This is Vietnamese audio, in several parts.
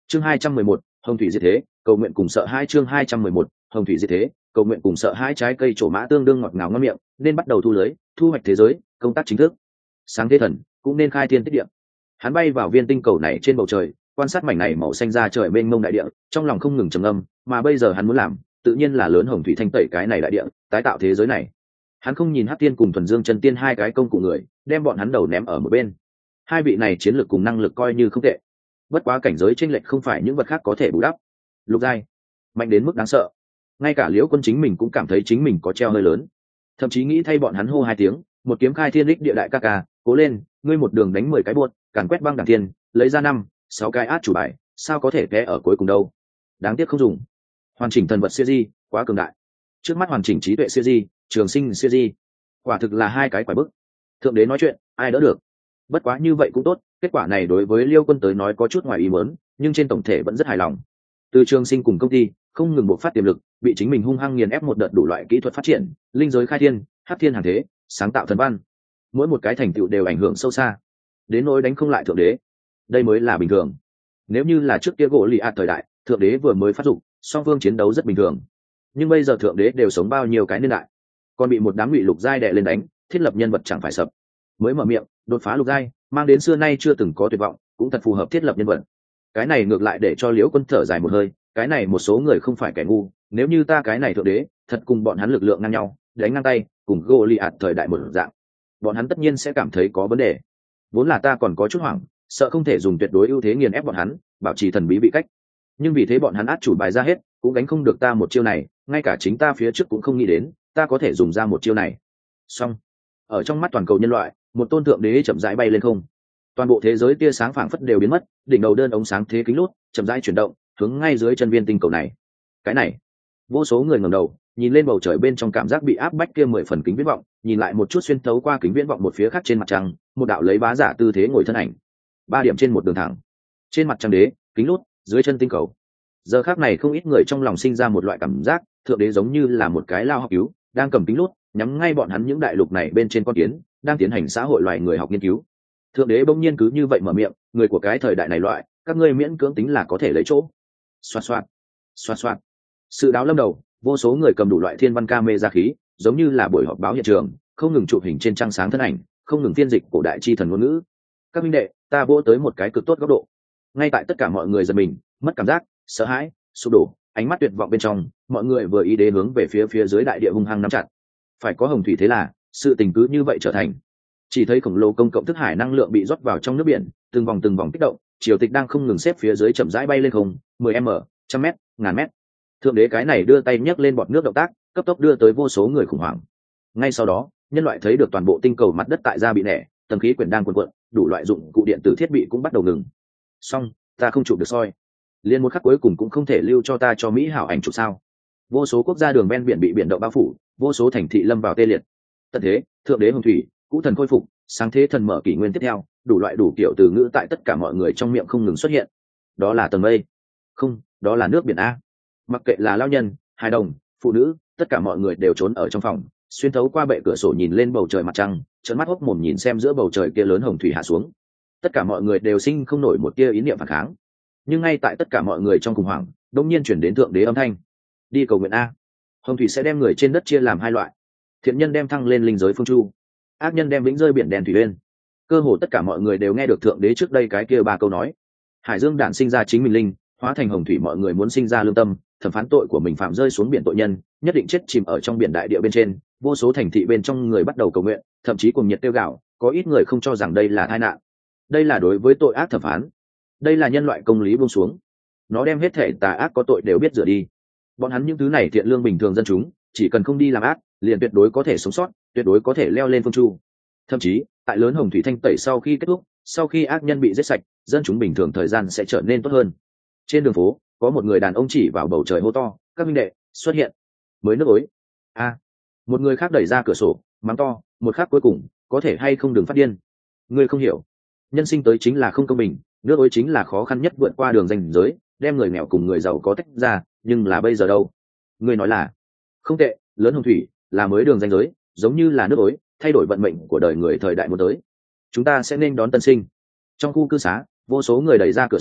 Chương 211, Hồng thủy diệt thế, cầu nguyện cùng sợ hai. Chương 211, Hồng thủy diệt thế, cầu nguyện cùng sợ hai. Trái cây trổ mã tương đương ngọt ngào ngon miệng, nên bắt đầu thu lưới, thu hoạch thế giới, công tác chính thức. Sáng thế thần cũng nên khai thiên tích địa. Hắn bay vào viên tinh cầu này trên bầu trời, quan sát mảnh này màu xanh ra trời mênh mông đại địa, trong lòng không ngừng trầm ngâm, mà bây giờ hắn muốn làm, tự nhiên là lớn hồng thủy thanh tẩy cái này đại địa, tái tạo thế giới này. Hắn không nhìn Hắc Tiên cùng Thuần Dương Chân Tiên hai cái công cụ người, đem bọn hắn đầu ném ở một bên. Hai vị này chiến lược cùng năng lực coi như không tệ, bất quá cảnh giới chênh lệch không phải những vật khác có thể bù đắp. Lục giai, mạnh đến mức đáng sợ, ngay cả Liễu Quân chính mình cũng cảm thấy chính mình có treo hơi lớn, thậm chí nghĩ thay bọn hắn hô hai tiếng, một kiếm khai thiên đích địa đại ca ca, cố lên, ngươi một đường đánh 10 cái buột, càn quét băng đẳng thiên, lấy ra 5-6 cái át chủ bài, sao có thể té ở cuối cùng đâu. Đáng tiếc không dùng. Hoàn chỉnh thần vật siêu di, quá cường đại. Trước mắt hoàn chỉnh trí tuệ siêu di, trường sinh siêu di, quả thực là hai cái quả bức. Thượng đế nói chuyện, ai đỡ được. Bất quá như vậy cũng tốt, kết quả này đối với Liêu Quân tới nói có chút ngoài ý muốn, nhưng trên tổng thể vẫn rất hài lòng. Từ trường sinh cùng công ty không ngừng bộc phát tiềm lực, bị chính mình hung hăng nghiền ép một đợt đủ loại kỹ thuật phát triển, linh giới khai thiên, hắc thiên hàng thế, sáng tạo thần văn, mỗi một cái thành tựu đều ảnh hưởng sâu xa, đến nỗi đánh không lại thượng đế, đây mới là bình thường. Nếu như là trước kia gỗ lì ạt thời đại, thượng đế vừa mới phát dụng, song phương chiến đấu rất bình thường, nhưng bây giờ thượng đế đều sống bao nhiêu cái niên đại, còn bị một đám ngụy lục giai đè lên đánh, thiết lập nhân vật chẳng phải sập. Mới mở miệng đột phá lục giai, mang đến xưa nay chưa từng có tuyệt vọng, cũng thật phù hợp thiết lập nhân vật. Cái này ngược lại để cho Liễu Quân thở dài một hơi, cái này một số người không phải kẻ ngu, nếu như ta cái này thượng đế thật cùng bọn hắn lực lượng ngang nhau, đánh ngang tay, cùng Goliath thời đại một dạng, bọn hắn tất nhiên sẽ cảm thấy có vấn đề. Vốn là ta còn có chút hoảng, sợ không thể dùng tuyệt đối ưu thế nghiền ép bọn hắn, bảo trì thần bí bị cách. Nhưng vì thế bọn hắn át chủ bài ra hết, cũng đánh không được ta một chiêu này, ngay cả chính ta phía trước cũng không nghĩ đến, ta có thể dùng ra một chiêu này. Xong, ở trong mắt toàn cầu nhân loại, một tôn thượng đế chậm rãi bay lên không. Toàn bộ thế giới tia sáng phảng phất đều biến mất, đỉnh đầu đơn ống sáng thế kính lút chậm rãi chuyển động, hướng ngay dưới chân viên tinh cầu này. Cái này, vô số người ngẩng đầu, nhìn lên bầu trời bên trong cảm giác bị áp bách kia 10 phần kính viễn vọng, nhìn lại một chút xuyên thấu qua kính viễn vọng một phía khác trên mặt trăng, một đạo lấy bá giả tư thế ngồi thân ảnh. 3 điểm trên một đường thẳng. Trên mặt trăng đế, kính lút, dưới chân tinh cầu. Giờ khắc này không ít người trong lòng sinh ra một loại cảm giác, thượng đế giống như là một cái lao học cứu, đang cầm kính lút, nhắm ngay bọn hắn những đại lục này bên trên con kiến, đang tiến hành xã hội loài người học nghiên cứu. Thượng đế bỗng nhiên cứ như vậy mở miệng, người của cái thời đại này loại, các ngươi miễn cưỡng tính là có thể lấy chỗ. Xoạt xoạt, xoạt xoạt. Sự đáo lâm đầu, vô số người cầm đủ loại thiên văn ca mê ra khí, giống như là buổi họp báo hiện trường, không ngừng chụp hình trên trang sáng thân ảnh, không ngừng phiên dịch cổ đại chi thần ngôn ngữ. Các minh đệ, ta vỗ tới một cái cực tốt góc độ. Ngay tại tất cả mọi người giật mình, mất cảm giác, sợ hãi, sụp đổ, ánh mắt tuyệt vọng bên trong, mọi người vừa ý đến hướng về phía dưới đại địa hung hăng nắm chặt. Phải có hồng thủy thế là, sự tình cứ như vậy trở thành. Chỉ thấy khổng lồ công cộng thức hải năng lượng bị rót vào trong nước biển, từng vòng kích động, triều tịch đang không ngừng xếp phía dưới chậm rãi bay lên không, 10m, 100m, ngàn mét. Thượng đế cái này đưa tay nhấc lên bọt nước động tác, cấp tốc đưa tới vô số người khủng hoảng. Ngay sau đó, nhân loại thấy được toàn bộ tinh cầu mặt đất tại ra bị nẻ, tầng khí quyển đang cuồn cuộn, đủ loại dụng cụ điện tử thiết bị cũng bắt đầu ngừng. Xong, ta không chụp được soi. Liên một khắc cuối cùng cũng không thể lưu cho ta cho Mỹ hảo ảnh chụp sao? Vô số quốc gia đường ven biển bị biển động bao phủ, vô số thành thị lâm vào tê liệt. Tận thế, thượng đế hồng thủy, cũ thần khôi phục, sáng thế thần mở kỷ nguyên tiếp theo, đủ loại đủ kiểu từ ngữ tại tất cả mọi người trong miệng không ngừng xuất hiện. Đó là tầng mây, không, đó là nước biển a. Mặc kệ là lao nhân, hài đồng, phụ nữ, tất cả mọi người đều trốn ở trong phòng, xuyên thấu qua bệ cửa sổ nhìn lên bầu trời mặt trăng, trợn mắt hốc mồm nhìn xem giữa bầu trời kia lớn hồng thủy hạ xuống. Tất cả mọi người đều sinh không nổi một tia ý niệm phản kháng. Nhưng ngay tại tất cả mọi người trong khủng hoảng, đột nhiên chuyển đến thượng đế âm thanh: đi cầu nguyện a. Hồng thủy sẽ đem người trên đất chia làm hai loại, thiện nhân đem thăng lên linh giới phương chu, ác nhân đem vĩnh rơi biển đen thủy uyên. Cơ hồ tất cả mọi người đều nghe được thượng đế trước đây cái kia 3 câu nói. Hải dương đản sinh ra chính mình linh, hóa thành hồng thủy mọi người muốn sinh ra lương tâm, thẩm phán tội của mình phạm rơi xuống biển tội nhân, nhất định chết chìm ở trong biển đại địa bên trên. Vô số thành thị bên trong người bắt đầu cầu nguyện, thậm chí cùng nhiệt tiêu gạo, có ít người không cho rằng đây là tai nạn. Đây là đối với tội ác thẩm phán. Đây là nhân loại công lý buông xuống. Nó đem hết thể tà ác có tội đều biết rửa đi. Bọn hắn những thứ này thiện lương bình thường dân chúng, chỉ cần không đi làm ác, liền tuyệt đối có thể sống sót, tuyệt đối có thể leo lên phương chu. Thậm chí, tại lớn hồng thủy thanh tẩy sau khi kết thúc, sau khi ác nhân bị giết sạch, dân chúng bình thường thời gian sẽ trở nên tốt hơn. Trên đường phố, có một người đàn ông chỉ vào bầu trời hô to: các minh đệ, xuất hiện mới nước ối. A. Một người khác đẩy ra cửa sổ, mắng to: một khắc cuối cùng, có thể hay không đừng phát điên. Ngươi không hiểu, nhân sinh tới chính là không công bình, nước ối chính là khó khăn nhất vượt qua đường ranh giới, đem người nghèo cùng người giàu có tách ra, nhưng là bây giờ đâu? Ngươi nói là không tệ, lớn hồng thủy là mới đường ranh giới, giống như là nước ối, thay đổi vận mệnh của đời người thời đại muốn tới. Chúng ta sẽ nên đón tân sinh. Trong khu cư xá, vô số người đẩy ra cửa sổ,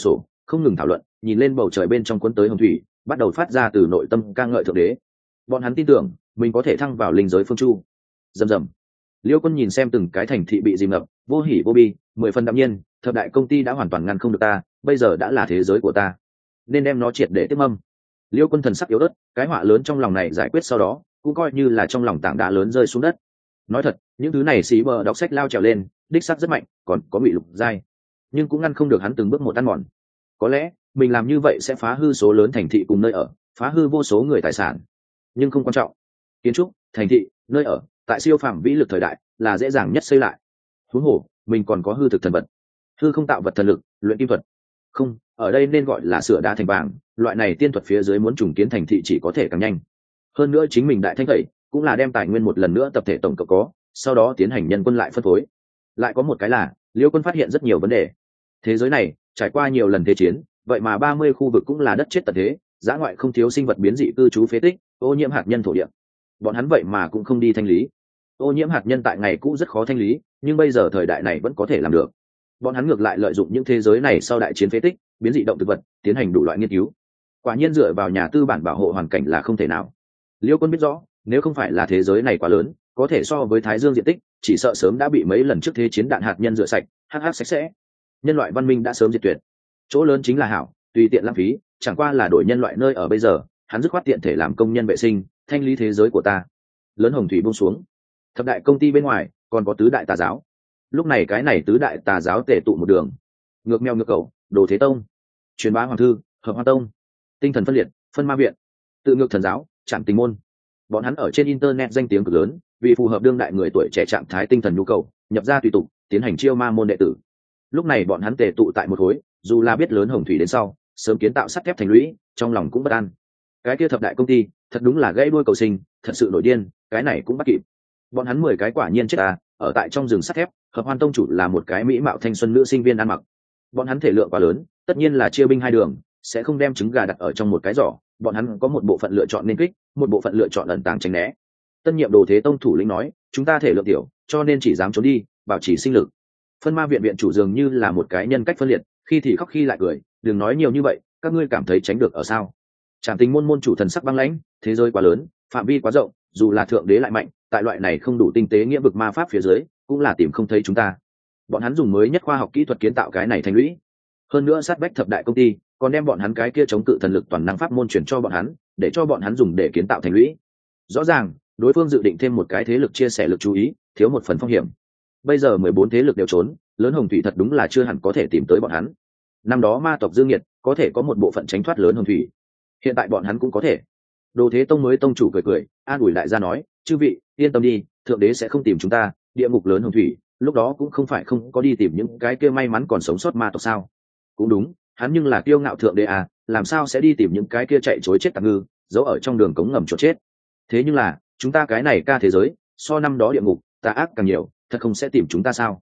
không ngừng thảo luận, nhìn lên bầu trời bên trong cuốn tới hồng thủy, bắt đầu phát ra từ nội tâm ca ngợi thượng đế. Bọn hắn tin tưởng mình có thể thăng vào linh giới phương chu. Rầm rầm. Liêu Quân nhìn xem từng cái thành thị bị dìm ngập, vô hỉ vô bi, 10 phần đạm nhiên. Thập đại công ty đã hoàn toàn ngăn không được ta, bây giờ đã là thế giới của ta, nên đem nó triệt để tiếp âm. Liêu Quân thần sắc yếu ớt, cái họa lớn trong lòng này giải quyết sau đó, cũng coi như là trong lòng tảng đá lớn rơi xuống đất. Nói thật, những thứ này xí bờ đọc sách lao trèo lên, đích xác rất mạnh, còn có Ngụy Lục Giai, nhưng cũng ngăn không được hắn từng bước một ăn mòn. Có lẽ mình làm như vậy sẽ phá hư số lớn thành thị cùng nơi ở, phá hư vô số người tài sản, nhưng không quan trọng. Kiến trúc, thành thị, nơi ở, tại siêu phàm vĩ lực thời đại là dễ dàng nhất xây lại. Huống hồ mình còn có hư thực thần vật, hư không tạo vật thần lực, luyện kim thuật. Không, ở đây nên gọi là sửa đá thành vàng. Loại này tiên thuật phía dưới muốn trùng kiến thành thị chỉ có thể càng nhanh. Hơn nữa chính mình đại thanh tẩy cũng là đem tài nguyên một lần nữa tập thể tổng cộng có, sau đó tiến hành nhân quân lại phân phối. Lại có một cái là Liêu Quân phát hiện rất nhiều vấn đề. Thế giới này trải qua nhiều lần thế chiến, vậy mà 30 khu vực cũng là đất chết tận thế, dã ngoại không thiếu sinh vật biến dị cư trú phế tích, ô nhiễm hạt nhân thổ địa. Bọn hắn vậy mà cũng không đi thanh lý. Ô nhiễm hạt nhân tại ngày cũ rất khó thanh lý, nhưng bây giờ thời đại này vẫn có thể làm được. Bọn hắn ngược lại lợi dụng những thế giới này sau đại chiến phế tích, biến dị động thực vật, tiến hành đủ loại nghiên cứu. Quả nhiên dựa vào nhà tư bản bảo hộ hoàn cảnh là không thể nào. Liêu Quân biết rõ, nếu không phải là thế giới này quá lớn, có thể so với Thái Dương diện tích, chỉ sợ sớm đã bị mấy lần trước thế chiến đạn hạt nhân rửa sạch, hắc sạch sẽ. Nhân loại văn minh đã sớm diệt tuyệt. Chỗ lớn chính là hảo, tùy tiện lãng phí, chẳng qua là đổi nhân loại nơi ở bây giờ, hắn dứt khoát tiện thể làm công nhân vệ sinh, thanh lý thế giới của ta. Lớn hồng thủy buông xuống. Thập đại công ty bên ngoài, còn có tứ đại tà giáo. Lúc này cái này tứ đại tà giáo tề tụ một đường. Ngược mèo ngược cẩu, Đồ Thế Tông, Truyền Bá Hoàng Thư, Hợp Hoa Tông, Tinh Thần Phân Liệt, Phân Ma Viện, Tự Ngược Thần Giáo, Trạm Tình Môn. Bọn hắn ở trên internet danh tiếng cực lớn, vì phù hợp đương đại người tuổi trẻ trạng thái tinh thần nhu cầu, nhập ra tùy tục, tiến hành chiêu ma môn đệ tử. Lúc này bọn hắn tề tụ tại một khối, dù là biết lớn hồng thủy đến sau, sớm kiến tạo sắt thép thành lũy, trong lòng cũng bất an. Cái kia thập đại công ty, thật đúng là gãy đuôi cầu sinh, thật sự nổi điên, cái này cũng bắt kịp. Bọn hắn 10 cái quả nhiên chết à, ở tại trong rừng sắt thép. Hợp Hoan Tông chủ là một cái mỹ mạo thanh xuân nữ sinh viên ăn mặc. Bọn hắn thể lượng quá lớn, tất nhiên là chia binh hai đường, sẽ không đem trứng gà đặt ở trong một cái giỏ. Bọn hắn có một bộ phận lựa chọn nên kích, một bộ phận lựa chọn ẩn tàng tránh né. Tân nhiệm Đồ Thế Tông thủ lĩnh nói, chúng ta thể lượng tiểu, cho nên chỉ dám trốn đi, bảo trì sinh lực. Phân Ma viện viện chủ dường như là một cái nhân cách phân liệt, khi thì khóc khi lại cười, đừng nói nhiều như vậy, các ngươi cảm thấy tránh được ở sao? Trảm Tình môn môn chủ thần sắc băng lãnh, thế giới quá lớn, phạm vi quá rộng, dù là thượng đế lại mạnh, tại loại này không đủ tinh tế nghĩa vực ma pháp phía dưới, cũng là tìm không thấy chúng ta. Bọn hắn dùng mới nhất khoa học kỹ thuật kiến tạo cái này thành lũy, hơn nữa sát bách thập đại công ty, còn đem bọn hắn cái kia chống cự thần lực toàn năng pháp môn chuyển cho bọn hắn, để cho bọn hắn dùng để kiến tạo thành lũy. Rõ ràng, đối phương dự định thêm một cái thế lực chia sẻ lực chú ý, thiếu một phần phong hiểm. Bây giờ 14 thế lực đều trốn, lớn hồng thủy thật đúng là chưa hẳn có thể tìm tới bọn hắn. Năm đó ma tộc Dương Nghiệt có thể có một bộ phận tránh thoát lớn hồng thủy, hiện tại bọn hắn cũng có thể. Đồ Thế Tông mới tông chủ cười cười, an ủi đại gia nói, chư vị yên tâm đi, thượng đế sẽ không tìm chúng ta, địa ngục lớn hồng thủy, lúc đó cũng không phải không có đi tìm những cái kia may mắn còn sống sót ma tộc sao? Cũng đúng, hắn nhưng là kiêu ngạo thượng đế à, làm sao sẽ đi tìm những cái kia chạy chối chết tạm ngư, giấu ở trong đường cống ngầm chỗ chết. Thế nhưng là chúng ta cái này ca thế giới, so năm đó địa ngục tà ác càng nhiều, thật không sẽ tìm chúng ta sao?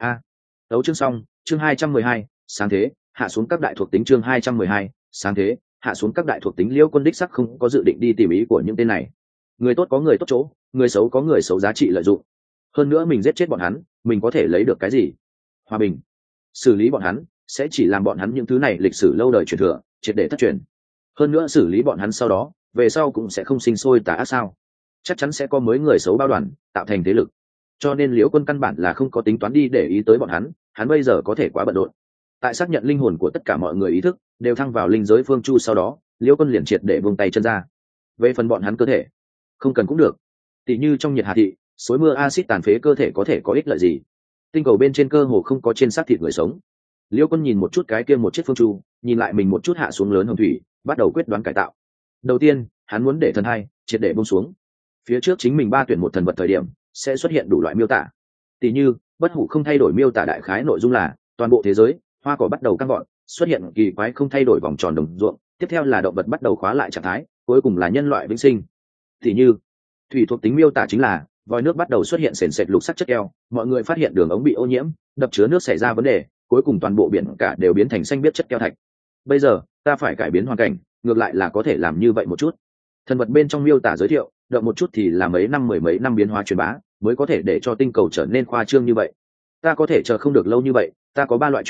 Đấu chương xong, chương 212, sáng thế, hạ xuống các đại thuộc tính. Chương 212, sáng thế, hạ xuống các đại thuộc tính. Liêu Quân đích sắc không có dự định đi tìm ý của những tên này. Người tốt có người tốt chỗ, người xấu có người xấu giá trị lợi dụng. Hơn nữa mình giết chết bọn hắn, mình có thể lấy được cái gì? Hòa bình. Xử lý bọn hắn sẽ chỉ làm bọn hắn những thứ này lịch sử lâu đời truyền thừa, triệt để thất truyền. Hơn nữa xử lý bọn hắn sau đó, về sau cũng sẽ không sinh sôi tà ác sao? Chắc chắn sẽ có mới người xấu bao đoàn, tạo thành thế lực. Cho nên Liễu Quân căn bản là không có tính toán đi để ý tới bọn hắn bây giờ có thể quá bận rộn. Tại xác nhận linh hồn của tất cả mọi người ý thức đều thăng vào linh giới phương chu sau đó, Liễu Quân liền triệt để buông tay chân ra. Về phần bọn hắn cơ thể, không cần cũng được. Tỷ như trong nhiệt hà thị, suối mưa axit tàn phế cơ thể có thể có ích lợi gì? Tinh cầu bên trên cơ hồ không có trên xác thịt người sống. Liễu Quân nhìn một chút cái kia một chiếc phương chu, nhìn lại mình một chút hạ xuống lớn hồng thủy, bắt đầu quyết đoán cải tạo. Đầu tiên, hắn muốn để thần hai triệt để buông xuống. Phía trước chính mình ba tuyển một thần vật thời điểm, sẽ xuất hiện đủ loại miêu tả. Tỷ như, bất hủ không thay đổi miêu tả đại khái nội dung là toàn bộ thế giới, hoa cỏ bắt đầu căng gọn, xuất hiện kỳ quái không thay đổi vòng tròn đồng ruộng, tiếp theo là động vật bắt đầu khóa lại trạng thái, cuối cùng là nhân loại vĩnh sinh. Tỷ như, thủy thuộc tính miêu tả chính là vòi nước bắt đầu xuất hiện sền sệt lục sắc chất keo, mọi người phát hiện đường ống bị ô nhiễm, đập chứa nước xảy ra vấn đề, cuối cùng toàn bộ biển cả đều biến thành xanh biếc chất keo thạch. Bây giờ, ta phải cải biến hoàn cảnh, ngược lại là có thể làm như vậy một chút. Thần vật bên trong miêu tả giới thiệu, động một chút thì là mấy năm mười mấy năm biến hóa truyền bá, mới có thể để cho tinh cầu trở nên khoa trương như vậy. Ta có thể chờ không được lâu như vậy, ta có 3 loại truyền bá,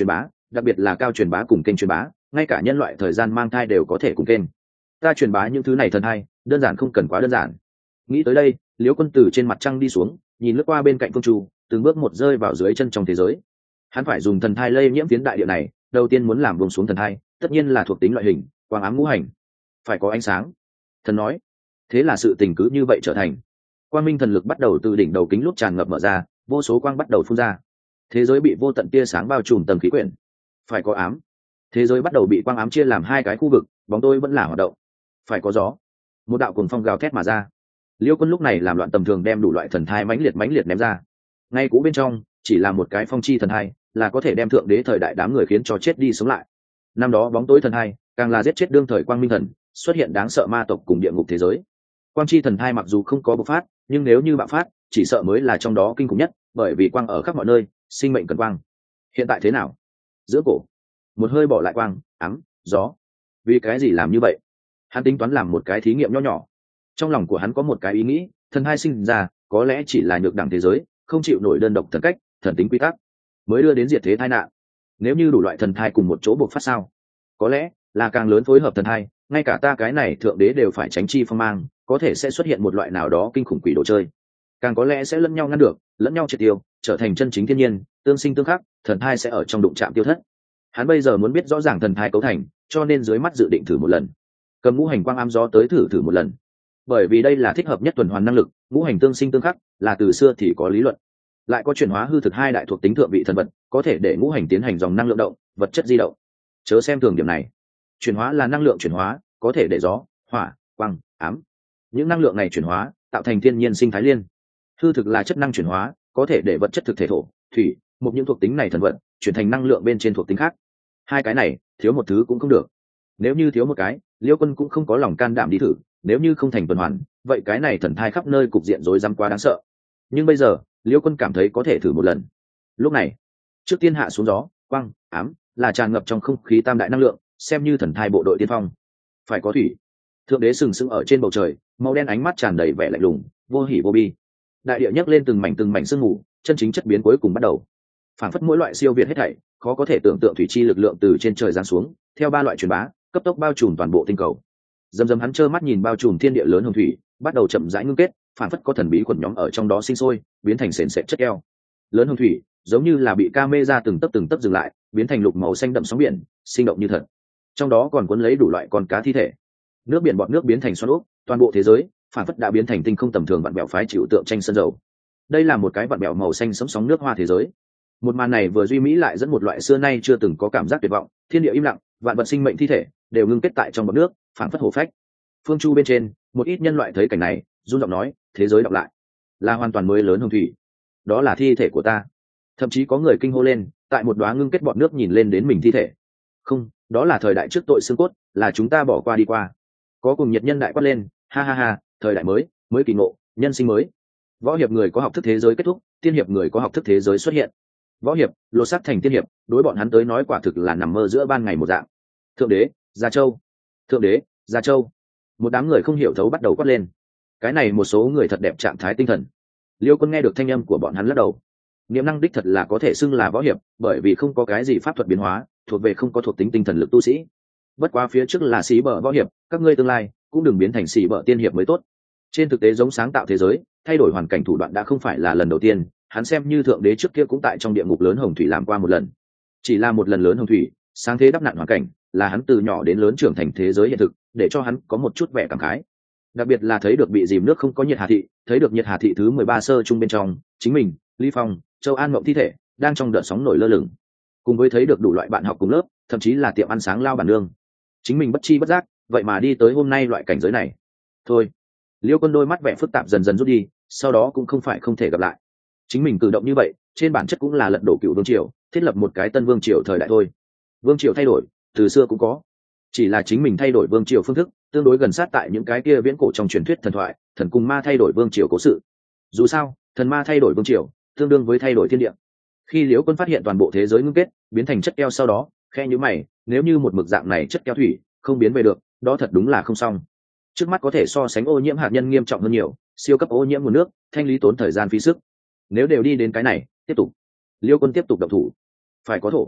đặc biệt là cao truyền bá cùng kênh truyền bá, ngay cả nhân loại thời gian mang thai đều có thể cùng kênh. Ta truyền bá những thứ này thần thai, đơn giản không cần quá đơn giản. Nghĩ tới đây, Liễu Quân từ trên mặt trăng đi xuống, nhìn lướt qua bên cạnh Phương Chu, từng bước một rơi vào dưới chân trong thế giới. Hắn phải dùng thần thai lây nhiễm phiến đại địa này, đầu tiên muốn làm buông xuống thần thai, tất nhiên là thuộc tính loại hình, quang ám ngũ hành, phải có ánh sáng. Thần nói, thế là sự tình cứ như vậy trở thành. Quang minh thần lực bắt đầu từ đỉnh đầu kính lúc tràn ngập mở ra, vô số quang bắt đầu phun ra. Thế giới bị vô tận tia sáng bao trùm tầng khí quyển. Phải có ám. Thế giới bắt đầu bị quang ám chia làm hai cái khu vực, bóng tối vẫn là hoạt động. Phải có gió. Một đạo cuồng phong gào thét mà ra. Liêu Quân lúc này làm loạn tầm thường đem đủ loại thần thai mãnh liệt ném ra. Ngay cũ bên trong chỉ là một cái phong chi thần thai, là có thể đem thượng đế thời đại đám người khiến cho chết đi sống lại. Năm đó bóng tối thần thai càng là giết chết đương thời quang minh thần, xuất hiện đáng sợ ma tộc cùng địa ngục thế giới. Quang chi thần thai mặc dù không có bộc phát, nhưng nếu như bạo phát, chỉ sợ mới là trong đó kinh khủng nhất, bởi vì quang ở khắp mọi nơi, sinh mệnh cần quang. Hiện tại thế nào? Giữa cổ, một hơi bỏ lại quang, ấm, gió. Vì cái gì làm như vậy? Hắn tính toán làm một cái thí nghiệm nho nhỏ. Trong lòng của hắn có một cái ý nghĩ, thần thai sinh ra, có lẽ chỉ là nhược đẳng thế giới, không chịu nổi đơn độc thần cách, thần tính quy tắc, mới đưa đến diệt thế tai nạn. Nếu như đủ loại thần thai cùng một chỗ bộc phát sao? Có lẽ là càng lớn phối hợp thần thai, ngay cả ta cái này thượng đế đều phải tránh chi phong mang, có thể sẽ xuất hiện một loại nào đó kinh khủng quỷ đồ chơi. Càng có lẽ sẽ lẫn nhau ngăn được, lẫn nhau triệt tiêu, trở thành chân chính thiên nhiên, tương sinh tương khắc, thần thai sẽ ở trong đụng chạm tiêu thất. Hắn bây giờ muốn biết rõ ràng thần thai cấu thành, cho nên dưới mắt dự định thử một lần. Cầm ngũ hành quang ám gió tới thử một lần. Bởi vì đây là thích hợp nhất tuần hoàn năng lực, ngũ hành tương sinh tương khắc, là từ xưa thì có lý luận. Lại có chuyển hóa hư thực hai đại thuộc tính thượng vị thần vật, có thể để ngũ hành tiến hành dòng năng lượng động, vật chất di động. Chớ xem thường điểm này. Chuyển hóa là năng lượng chuyển hóa, có thể để gió, hỏa, quang, ám. Những năng lượng này chuyển hóa, tạo thành thiên nhiên sinh thái liên. Hư thực là chất năng chuyển hóa, có thể để vật chất thực thể thổ, thủy, một những thuộc tính này thần vật chuyển thành năng lượng bên trên thuộc tính khác. Hai cái này, thiếu một thứ cũng không được. Nếu như thiếu một cái, Liêu Quân cũng không có lòng can đảm đi thử, nếu như không thành tuần hoàn, vậy cái này thần thai khắp nơi cục diện rối rắm quá đáng sợ. Nhưng bây giờ, Liêu Quân cảm thấy có thể thử một lần. Lúc này, trước tiên hạ xuống gió, quang, ám, là tràn ngập trong không khí tam đại năng lượng, xem như thần thai bộ đội tiên phong. Phải có thủy. Thượng đế sừng sững ở trên bầu trời, màu đen ánh mắt tràn đầy vẻ lạnh lùng, vô hỉ vô bi. Đại địa nhấc lên từng mảnh sương mù, chân chính chất biến cuối cùng bắt đầu. Phản phất mỗi loại siêu việt hết thảy, khó có thể tưởng tượng thủy chi lực lượng từ trên trời giáng xuống, theo ba loại truyền bá, cấp tốc bao trùm toàn bộ tinh cầu. Dầm hắn trơ mắt nhìn bao trùm thiên địa lớn hồng thủy, bắt đầu chậm rãi ngưng kết, phản phất có thần bí quần nhóm ở trong đó sinh sôi, biến thành sền sệt chất keo. Lớn hồng thủy, giống như là bị camera từng tấc dừng lại, biến thành lục màu xanh đậm sóng biển, sinh động như thật. Trong đó còn cuốn lấy đủ loại con cá thi thể. Nước biển bọt nước biến thành xoắn ốc, toàn bộ thế giới phản phất đã biến thành tinh không tầm thường vặn bẹo phái chịu tượng tranh sân dầu. Đây là một cái vặn bẹo màu xanh sẫm sóng nước hoa thế giới. Một màn này vừa duy mỹ lại dẫn một loại xưa nay chưa từng có cảm giác tuyệt vọng, thiên địa im lặng, vạn vật sinh mệnh thi thể đều ngưng kết tại trong bọt nước, phản phất hổ phách. Phương Chu bên trên, một ít nhân loại thấy cảnh này, run giọng nói, thế giới đọc lại, là hoàn toàn mới lớn hồng thủy. Đó là thi thể của ta. Thậm chí có người kinh hô lên, tại một đóa ngưng kết bọt nước nhìn lên đến mình thi thể. Không, đó là thời đại trước tội xương cốt, là chúng ta bỏ qua đi qua. Có cùng nhiệt nhân đại quát lên, ha ha ha, thời đại mới, mới kỳ ngộ, nhân sinh mới. Võ hiệp người có học thức thế giới kết thúc, tiên hiệp người có học thức thế giới xuất hiện. Võ hiệp lột xác thành tiên hiệp, đối bọn hắn tới nói quả thực là nằm mơ giữa ban ngày một dạng. Thượng đế, Gia Châu. Thượng đế, Gia Châu. Một đám người không hiểu thấu bắt đầu quát lên. Cái này một số người thật đẹp trạng thái tinh thần. Liêu Quân nghe được thanh âm của bọn hắn lắc đầu. Niệm năng đích thật là có thể xưng là võ hiệp, bởi vì không có cái gì pháp thuật biến hóa, thuộc về không có thuộc tính tinh thần lực tu sĩ. Bất quá phía trước là xí bờ võ hiệp, các ngươi tương lai cũng đừng biến thành xí bờ tiên hiệp mới tốt. Trên thực tế giống sáng tạo thế giới, thay đổi hoàn cảnh thủ đoạn đã không phải là lần đầu tiên, hắn xem như thượng đế trước kia cũng tại trong địa ngục lớn hồng thủy làm qua một lần. Chỉ là một lần lớn hồng thủy, sáng thế đắp nặn hoàn cảnh, là hắn từ nhỏ đến lớn trưởng thành thế giới hiện thực, để cho hắn có một chút vẻ cảm khái. Đặc biệt là thấy được bị dìm nước không có nhiệt hà thị, thấy được nhiệt hà thị thứ 13 sơ trung bên trong, chính mình, Lý Phong, Châu An Mộng thi thể đang trong đợt sóng nổi lơ lửng. Cùng với thấy được đủ loại bạn học cùng lớp, thậm chí là tiệm ăn sáng lao bản nương. Chính mình bất chi bất giác, vậy mà đi tới hôm nay loại cảnh giới này. Thôi, Liêu Quân đôi mắt vẻ phức tạp dần dần rút đi, sau đó cũng không phải không thể gặp lại. Chính mình cử động như vậy, trên bản chất cũng là lật đổ cựu vương triều, thiết lập một cái tân vương triều thời đại thôi. Vương triều thay đổi, từ xưa cũng có, chỉ là chính mình thay đổi vương triều phương thức, tương đối gần sát tại những cái kia viễn cổ trong truyền thuyết thần thoại, thần cùng ma thay đổi vương triều cố sự. Dù sao, thần ma thay đổi vương triều, tương đương với thay đổi thiên địa. Khi Liễu Quân phát hiện toàn bộ thế giới ngưng kết, biến thành chất keo sau đó, khe nhíu mày, nếu như một mực dạng này chất keo thủy không biến về được, đó thật đúng là không xong. Trước mắt có thể so sánh ô nhiễm hạt nhân nghiêm trọng hơn nhiều, siêu cấp ô nhiễm nguồn nước, thanh lý tốn thời gian phí sức. Nếu đều đi đến cái này, tiếp tục. Liêu Quân tiếp tục động thủ. Phải có thổ.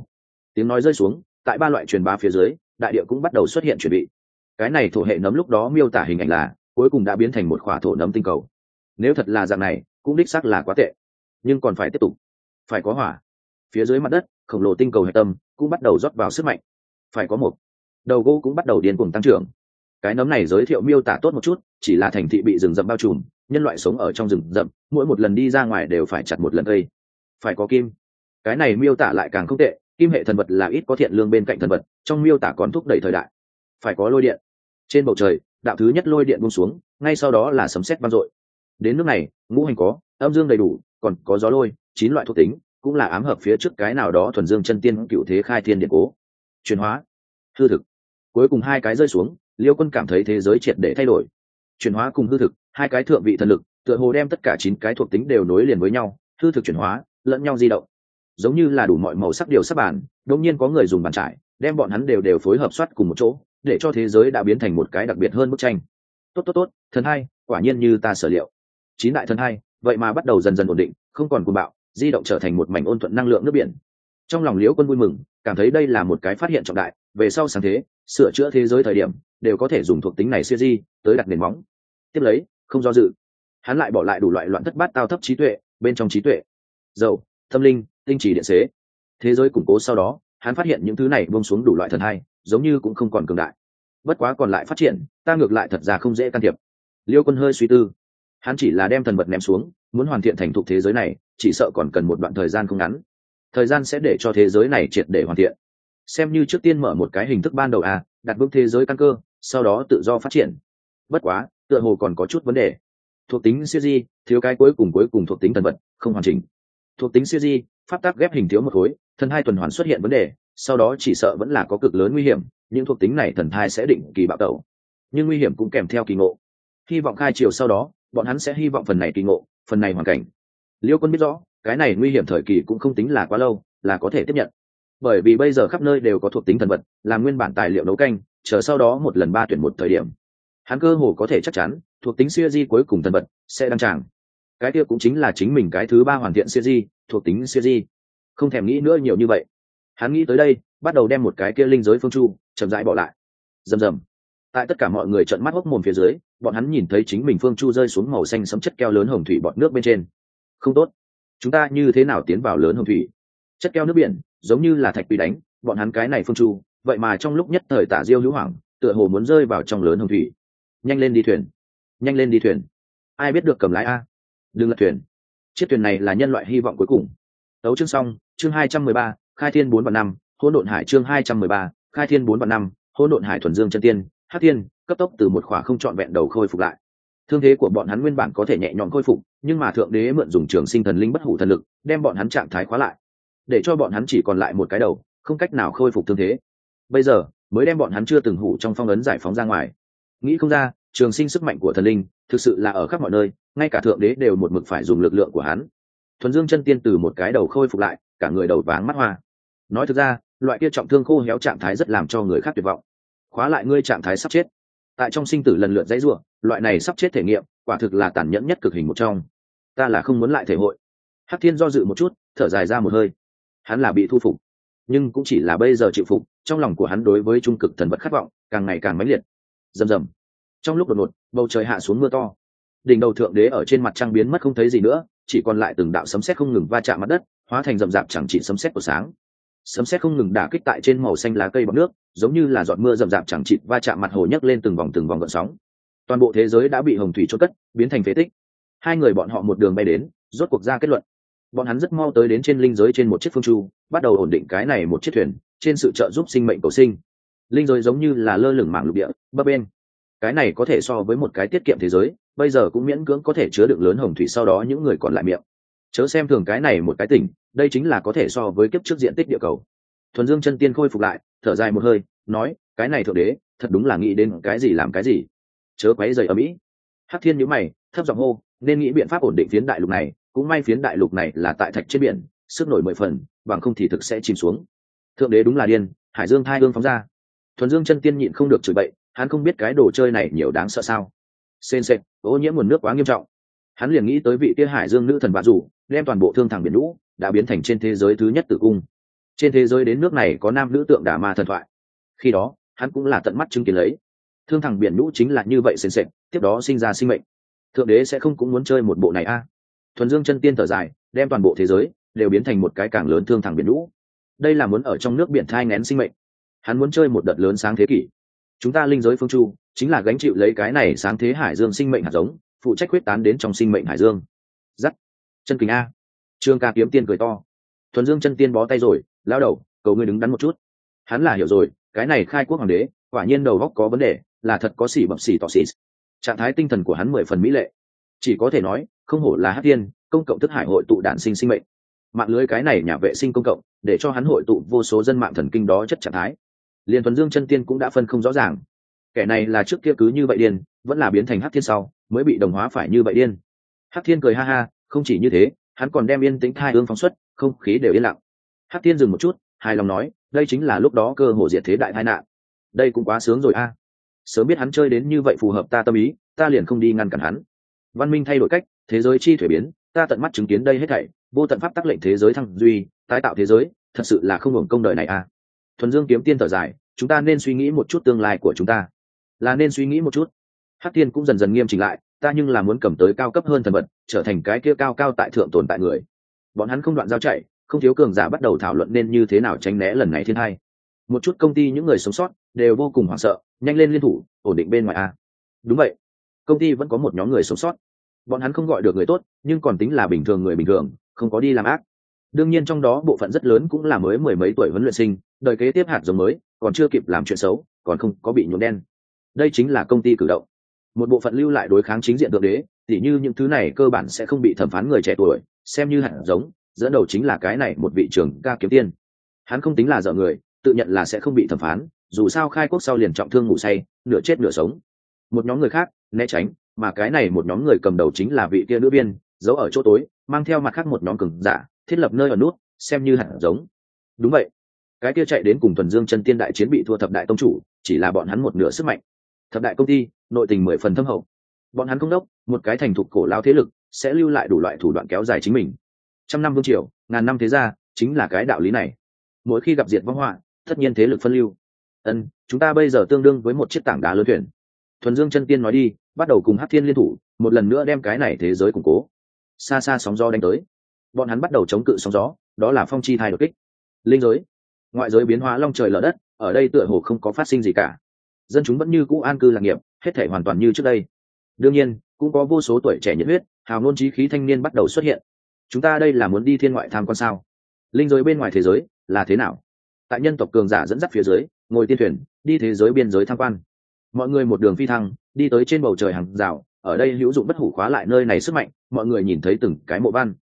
Tiếng nói rơi xuống, tại ba loại truyền bá phía dưới, đại địa cũng bắt đầu xuất hiện chuẩn bị. Cái này thổ hệ nấm lúc đó miêu tả hình ảnh là cuối cùng đã biến thành một khỏa thổ nấm tinh cầu. Nếu thật là dạng này cũng đích xác là quá tệ, nhưng còn phải tiếp tục, phải có hỏa. Phía dưới mặt đất khổng lồ tinh cầu hệ tâm cũng bắt đầu rót vào sức mạnh, phải có một đầu gỗ cũng bắt đầu điên cuồng tăng trưởng. Cái nấm này giới thiệu miêu tả tốt một chút, chỉ là thành thị bị rừng rậm bao trùm, nhân loại sống ở trong rừng rậm, mỗi một lần đi ra ngoài đều phải chặt một lần cây. Phải có kim. Cái này miêu tả lại càng không tệ, kim hệ thần vật là ít có thiện lương bên cạnh thần vật, trong miêu tả còn thúc đẩy thời đại. Phải có lôi điện. Trên bầu trời đạo thứ nhất lôi điện buông xuống, ngay sau đó là sấm sét vang dội. Đến nước này ngũ hành có, âm dương đầy đủ, còn có gió lôi, 9 loại thuộc tính, cũng là ám hợp phía trước cái nào đó thuần dương chân tiên cựu thế khai thiên điện cố. Chuyển hóa, hư thực. Cuối cùng hai cái rơi xuống, Liêu Quân cảm thấy thế giới triệt để thay đổi. Chuyển hóa cùng hư thực, hai cái thượng vị thần lực, tựa hồ đem tất cả 9 cái thuộc tính đều nối liền với nhau, hư thực chuyển hóa, lẫn nhau di động. Giống như là đủ mọi màu sắc điều sắp bàn, đột nhiên có người dùng bàn trải, đem bọn hắn đều phối hợp soát cùng một chỗ, để cho thế giới đã biến thành một cái đặc biệt hơn bức tranh. Tốt, thần hai, quả nhiên như ta sở liệu. 9 đại thần hai, vậy mà bắt đầu dần dần ổn định, không còn cuồng bạo, di động trở thành một mảnh ôn thuận năng lượng nước biển. Trong lòng Liễu Quân vui mừng, cảm thấy đây là một cái phát hiện trọng đại, về sau sáng thế, sửa chữa thế giới thời điểm, đều có thể dùng thuộc tính này series tới đặt nền móng. Tiếp lấy, không do dự, hắn lại bỏ lại đủ loại loạn thất bát tao thấp trí tuệ, bên trong trí tuệ, dầu, tâm linh, tinh trì điện xế. Thế giới củng cố sau đó, hắn phát hiện những thứ này buông xuống đủ loại thần hai, giống như cũng không còn cường đại. Bất quá còn lại phát triển, ta ngược lại thật ra không dễ can thiệp. Liêu Quân hơi suy tư, hắn chỉ là đem thần vật ném xuống, muốn hoàn thiện thành thục thế giới này, chỉ sợ còn cần một đoạn thời gian không ngắn. Thời gian sẽ để cho thế giới này triệt để hoàn thiện. Xem như trước tiên mở một cái hình thức ban đầu đặt vững thế giới căn cơ, sau đó tự do phát triển. Bất quá, tựa hồ còn có chút vấn đề. Thuộc tính siêu di, thiếu cái cuối cùng thuộc tính thần vật, không hoàn chỉnh. Thuộc tính siêu di, pháp tắc ghép hình thiếu một khối, thần hai tuần hoàn xuất hiện vấn đề, sau đó chỉ sợ vẫn là có cực lớn nguy hiểm, những thuộc tính này thần thai sẽ định kỳ bạo tẩu, nhưng nguy hiểm cũng kèm theo kỳ ngộ. Hy vọng khai chiều sau đó, bọn hắn sẽ hy vọng phần này kỳ ngộ, phần này hoàn cảnh. Liêu Quân biết rõ, cái này nguy hiểm thời kỳ cũng không tính là quá lâu, là có thể tiếp nhận. Bởi vì bây giờ khắp nơi đều có thuộc tính thần vật, làm nguyên bản tài liệu nấu canh, chờ sau đó một lần 3 tuyển một thời điểm, hắn cơ hồ có thể chắc chắn, thuộc tính siêu di cuối cùng thần vật sẽ đăng tràng. Cái kia cũng chính là chính mình cái thứ 3 hoàn thiện siêu di, thuộc tính siêu di. Không thèm nghĩ nữa nhiều như vậy. Hắn nghĩ tới đây, bắt đầu đem một cái kia linh giới phương chu chậm rãi bỏ lại. Rầm rầm. Tại tất cả mọi người trợn mắt hốc mồm phía dưới, bọn hắn nhìn thấy chính mình phương chu rơi xuống màu xanh sẫm chất keo lớn hồng thủy bọt nước bên trên. Không tốt, chúng ta như thế nào tiến vào lớn hồng thủy? Chất keo nước biển giống như là thạch bị đánh, bọn hắn cái này phương chu, vậy mà trong lúc nhất thời Tả Diêu hữu hoảng, tựa hồ muốn rơi vào trong lớn hồng thủy. Nhanh lên đi thuyền, nhanh lên đi thuyền. Ai biết được cầm lái đừng lật thuyền. Chiếc thuyền này là nhân loại hy vọng cuối cùng. Đấu chương xong, chương 213, khai thiên 4 và 5, hỗn độn hải chương 213, khai thiên 4 và 5, hỗn độn hải thuần dương chân tiên, hắc thiên, cấp tốc từ một khỏa không trọn vẹn đầu khôi phục lại. Thương thế của bọn hắn nguyên bản có thể nhẹ nhõm khôi phục, nhưng mà thượng đế mượn dùng trường sinh thần linh bất hủ thần lực, đem bọn hắn trạng thái khóa lại, để cho bọn hắn chỉ còn lại một cái đầu, không cách nào khôi phục thương thế. Bây giờ mới đem bọn hắn chưa từng hủ trong phong ấn giải phóng ra ngoài. Nghĩ không ra, trường sinh sức mạnh của thần linh thực sự là ở khắp mọi nơi, ngay cả thượng đế đều một mực phải dùng lực lượng của hắn. Thuần dương chân tiên từ một cái đầu khôi phục lại, cả người đầu váng mắt hoa. Nói thực ra, loại kia trọng thương khô héo trạng thái rất làm cho người khác tuyệt vọng. Khóa lại ngươi trạng thái sắp chết, tại trong sinh tử lần lượt dãy rủa, loại này sắp chết thể nghiệm, quả thực là tàn nhẫn nhất cực hình một trong. Ta là không muốn lại thể hội. Hắc Thiên do dự một chút, thở dài ra một hơi. Hắn là bị thu phục, nhưng cũng chỉ là bây giờ chịu phục, trong lòng của hắn đối với trung cực thần vật khát vọng càng ngày càng mãnh liệt. Rầm rầm. Trong lúc đột ngột, bầu trời hạ xuống mưa to. Đỉnh đầu thượng đế ở trên mặt trăng biến mất không thấy gì nữa, chỉ còn lại từng đạo sấm sét không ngừng va chạm mặt đất, hóa thành rậm rạp chẳng trị sấm sét của sáng. Sấm sét không ngừng đả kích tại trên màu xanh lá cây bọt nước, giống như là giọt mưa rậm rạp chẳng chịt va chạm mặt hồ nhấc lên từng vòng gợn sóng. Toàn bộ thế giới đã bị hồng thủy chôn cất, biến thành phế tích. Hai người bọn họ một đường bay đến, rốt cuộc ra kết luận. Bọn hắn rất mau tới đến trên linh giới trên một chiếc phương chu, bắt đầu ổn định cái này một chiếc thuyền, trên sự trợ giúp sinh mệnh cầu sinh. Linh giới giống như là lơ lửng mảng lục địa, bấp bênh. Cái này có thể so với một cái tiết kiệm thế giới, bây giờ cũng miễn cưỡng có thể chứa đựng lớn hồng thủy, sau đó những người còn lại miệng. Chớ xem thường cái này một cái tỉnh, đây chính là có thể so với kiếp trước diện tích địa cầu. Thuần Dương chân tiên khôi phục lại, thở dài một hơi, nói, cái này thượng đế, thật đúng là nghĩ đến cái gì làm cái gì. Chớ quấy rầy ở mỹ. Hắc Thiên nhíu mày, thấp giọng hô, nên nghĩ biện pháp ổn định phiến đại lục này, cũng may phiến đại lục này là tại thạch trên biển, sức nổi 10 phần, bằng không thì thực sẽ chìm xuống. Thượng đế đúng là điên, hải dương thai ương phóng ra. Thuần Dương chân tiên nhịn không được chửi bậy, hắn không biết cái đồ chơi này nhiều đáng sợ sao. Sên sệt, ô nhiễm nguồn nước quá nghiêm trọng. Hắn liền nghĩ tới vị kia hải dương nữ thần Vạ Dụ, đem toàn bộ thương thẳng biển lũ đã biến thành trên thế giới thứ nhất tử cung. Trên thế giới đến nước này có nam nữ tượng đả ma thần thoại, khi đó hắn cũng là tận mắt chứng kiến lấy. Thương thằng biển nhũ chính là như vậy sền sệt, tiếp đó sinh ra sinh mệnh. Thượng đế sẽ không cũng muốn chơi một bộ này a? Thuần Dương chân tiên thở dài, đem toàn bộ thế giới đều biến thành một cái càng lớn thương thằng biển nhũ. Đây là muốn ở trong nước biển thai nghén sinh mệnh. Hắn muốn chơi một đợt lớn sáng thế kỷ. Chúng ta linh giới phương chu chính là gánh chịu lấy cái này sáng thế hải dương sinh mệnh hạt giống, phụ trách quyết tán đến trong sinh mệnh hải dương. Dắt chân kính a. Trương Ca Kiếm Tiên cười to. Thuần Dương chân tiên bó tay rồi, lao đầu, cầu ngươi đứng đắn một chút. Hắn là hiểu rồi, cái này khai quốc hoàng đế quả nhiên đầu óc có vấn đề, là thật có xỉ bập xỉ tỏ xỉ. Trạng thái tinh thần của hắn 10 phần mỹ lệ, chỉ có thể nói không hổ là Hắc Thiên công cộng thức hải hội tụ đạn sinh sinh mệnh. Mạng lưới cái này nhà vệ sinh công cộng để cho hắn hội tụ vô số dân mạng thần kinh đó chất trạng thái. Liên Thuần Dương chân tiên cũng đã phân không rõ ràng, kẻ này là trước kia cứ như vậy điên, vẫn là biến thành Hắc Thiên sau mới bị đồng hóa phải như vậy điên. Hắc Thiên cười ha ha, không chỉ như thế, hắn còn đem yên tĩnh thai ương phóng xuất, không khí đều yên lặng. Hắc Thiên dừng một chút, hài lòng nói, đây chính là lúc đó cơ hồ diệt thế đại tai nạn. Đây cũng quá sướng rồi a. Sớm biết hắn chơi đến như vậy phù hợp ta tâm ý, ta liền không đi ngăn cản hắn. Văn minh thay đổi cách, thế giới chi thuế biến, ta tận mắt chứng kiến đây hết thảy, vô tận pháp tắc lệnh thế giới thăng duy, tái tạo thế giới, thật sự là không hưởng công đời này a. Thuần Dương kiếm tiên thở dài, chúng ta nên suy nghĩ một chút tương lai của chúng ta, là nên suy nghĩ một chút. Hắc Tiên cũng dần dần nghiêm chỉnh lại, ta nhưng là muốn cầm tới cao cấp hơn thần vật, trở thành cái kia cao cao tại thượng tồn tại người. Bọn hắn không đoạn giao chạy, không thiếu cường giả bắt đầu thảo luận nên như thế nào tránh né lần này thiên hai. Một chút công ty những người sống sót đều vô cùng hoảng sợ, nhanh lên liên thủ ổn định bên ngoài a. Đúng vậy, công ty vẫn có một nhóm người sống sót, bọn hắn không gọi được người tốt, nhưng còn tính là bình thường người bình thường, không có đi làm ác. Đương nhiên trong đó bộ phận rất lớn cũng là mới mười mấy tuổi huấn luyện sinh, đời kế tiếp hạt giống mới, còn chưa kịp làm chuyện xấu, còn không có bị nhuộm đen. Đây chính là công ty cử động. Một bộ phận lưu lại đối kháng chính diện thượng đế, tỉ như những thứ này cơ bản sẽ không bị thẩm phán người trẻ tuổi, xem như hạt giống, dẫn đầu chính là cái này một vị trưởng ca kiếm tiên. Hắn không tính là dở người, tự nhận là sẽ không bị thẩm phán, dù sao khai quốc sau liền trọng thương ngủ say, nửa chết nửa sống. Một nhóm người khác né tránh, mà cái này một nhóm người cầm đầu chính là vị kia nữ viên, giấu ở chỗ tối, mang theo mặt khác một nhóm cường giả, thiết lập nơi ở nút, xem như hạt giống. Đúng vậy, cái kia chạy đến cùng Thuần Dương chân tiên đại chiến bị thua thập đại tông chủ, chỉ là bọn hắn một nửa sức mạnh. Thập đại công ty nội tình 10 phần thâm hậu, bọn hắn không đốc, một cái thành thục cổ lao thế lực sẽ lưu lại đủ loại thủ đoạn kéo dài chính mình. Trăm năm vương triều, ngàn năm thế gia, chính là cái đạo lý này. Mỗi khi gặp diệt vong họa, tất nhiên thế lực phân lưu. Chúng ta bây giờ tương đương với một chiếc tảng đá lớn thuyền. Thuần Dương chân tiên nói đi, bắt đầu cùng Hắc Thiên liên thủ, một lần nữa đem cái này thế giới củng cố. Xa xa sóng gió đánh tới, bọn hắn bắt đầu chống cự sóng gió, đó là phong chi thai đột kích. Linh giới, ngoại giới biến hóa long trời lở đất, ở đây tựa hồ không có phát sinh gì cả. Dân chúng vẫn như cũ an cư lạc nghiệp, hết thảy hoàn toàn như trước đây. Đương nhiên, cũng có vô số tuổi trẻ nhiệt huyết, hào ngôn chí khí thanh niên bắt đầu xuất hiện. Chúng ta đây là muốn đi thiên ngoại tham quan sao? Linh giới bên ngoài thế giới là thế nào? Tại nhân tộc cường giả dẫn dắt phía dưới, ngồi tiên thuyền đi thế giới biên giới tham quan. Mọi người một đường phi thăng, đi tới trên bầu trời hàng rào, ở đây hữu dụng bất hủ khóa lại nơi này sức mạnh, mọi người nhìn thấy từng cái mộ văn.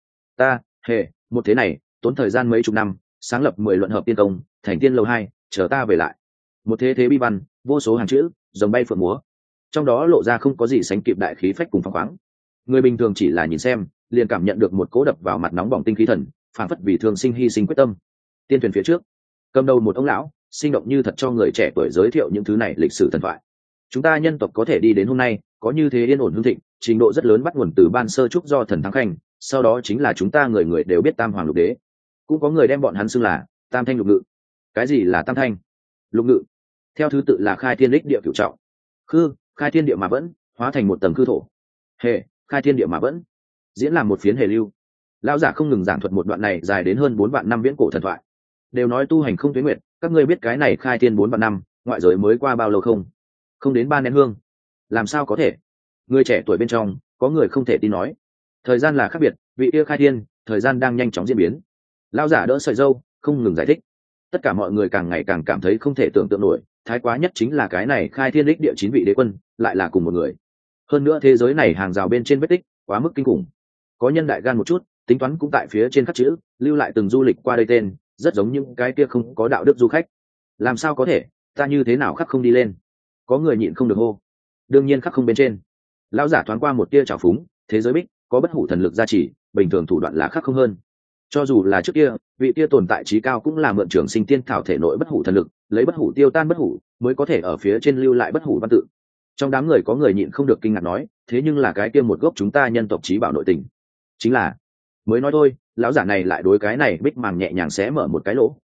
Một thế này, tốn thời gian mấy chục năm, sáng lập 10 luận hợp tiên công, thành tiên lầu 2, chờ ta về lại. Một thế bi văn, vô số hàng chữ, rồng bay phượng múa. Trong đó lộ ra không có gì sánh kịp đại khí phách cùng phóng khoáng. Người bình thường chỉ là nhìn xem, liền cảm nhận được một cỗ đập vào mặt nóng bỏng tinh khí thần, phản phất vì thường sinh hy sinh quyết tâm. Tiên thuyền phía trước, cầm đầu một ông lão, sinh động như thật cho người trẻ tuổi giới thiệu những thứ này lịch sử thần thoại. Chúng ta nhân tộc có thể đi đến hôm nay, có như thế yên ổn hưng thịnh, trình độ rất lớn bắt nguồn từ ban sơ trúc do thần thắng khanh, sau đó chính là chúng ta người người đều biết tam hoàng lục đế, cũng có người đem bọn hắn xưng là tam thanh lục ngự. Cái gì là tam thanh lục ngự? Theo thứ tự là khai thiên đích địa cửu trọng, khư khai thiên địa mà vẫn, hóa thành một tầng khư thổ, hề khai thiên địa mà vẫn, diễn làm một phiến hề lưu. Lão giả không ngừng giảng thuật một đoạn này dài đến hơn 4 vạn năm viễn cổ thần thoại. Đều nói tu hành không tuế nguyệt, các ngươi biết cái này khai thiên 4 vạn năm, ngoại giới mới qua bao lâu không? Không đến 3 nén hương. Làm sao có thể? Người trẻ tuổi bên trong có người không thể tin nói. Thời gian là khác biệt, vị yêu khai thiên, thời gian đang nhanh chóng diễn biến. Lão giả đỡ sợi râu, không ngừng giải thích. Tất cả mọi người càng ngày càng cảm thấy không thể tưởng tượng nổi, thái quá nhất chính là cái này khai thiên đích địa 9 vị đế quân, lại là cùng một người. Hơn nữa thế giới này hàng rào bên trên vết tích, quá mức kinh khủng. Có nhân đại gan một chút, tính toán cũng tại phía trên khắc chữ, lưu lại từng du lịch qua đây tên, rất giống những cái kia không có đạo đức du khách. Làm sao có thể, ta như thế nào khắc không đi lên? Có người nhịn không được hô. Đương nhiên khắc không bên trên. Lão giả thoáng qua một tia trào phúng, thế giới bích có bất hủ thần lực gia trì, bình thường thủ đoạn là khắc không hơn. Cho dù là trước kia, vị kia tồn tại trí cao cũng là mượn trường sinh tiên thảo thể nội bất hủ thần lực, lấy bất hủ tiêu tan bất hủ, mới có thể ở phía trên lưu lại bất hủ văn tự. Trong đám người có người nhịn không được kinh ngạc nói, thế nhưng là cái kia một gốc chúng ta nhân tộc trí bảo nội tình. Chính là, mới nói thôi, lão giả này lại đối cái này bích màng nhẹ nhàng xé mở một cái lỗ,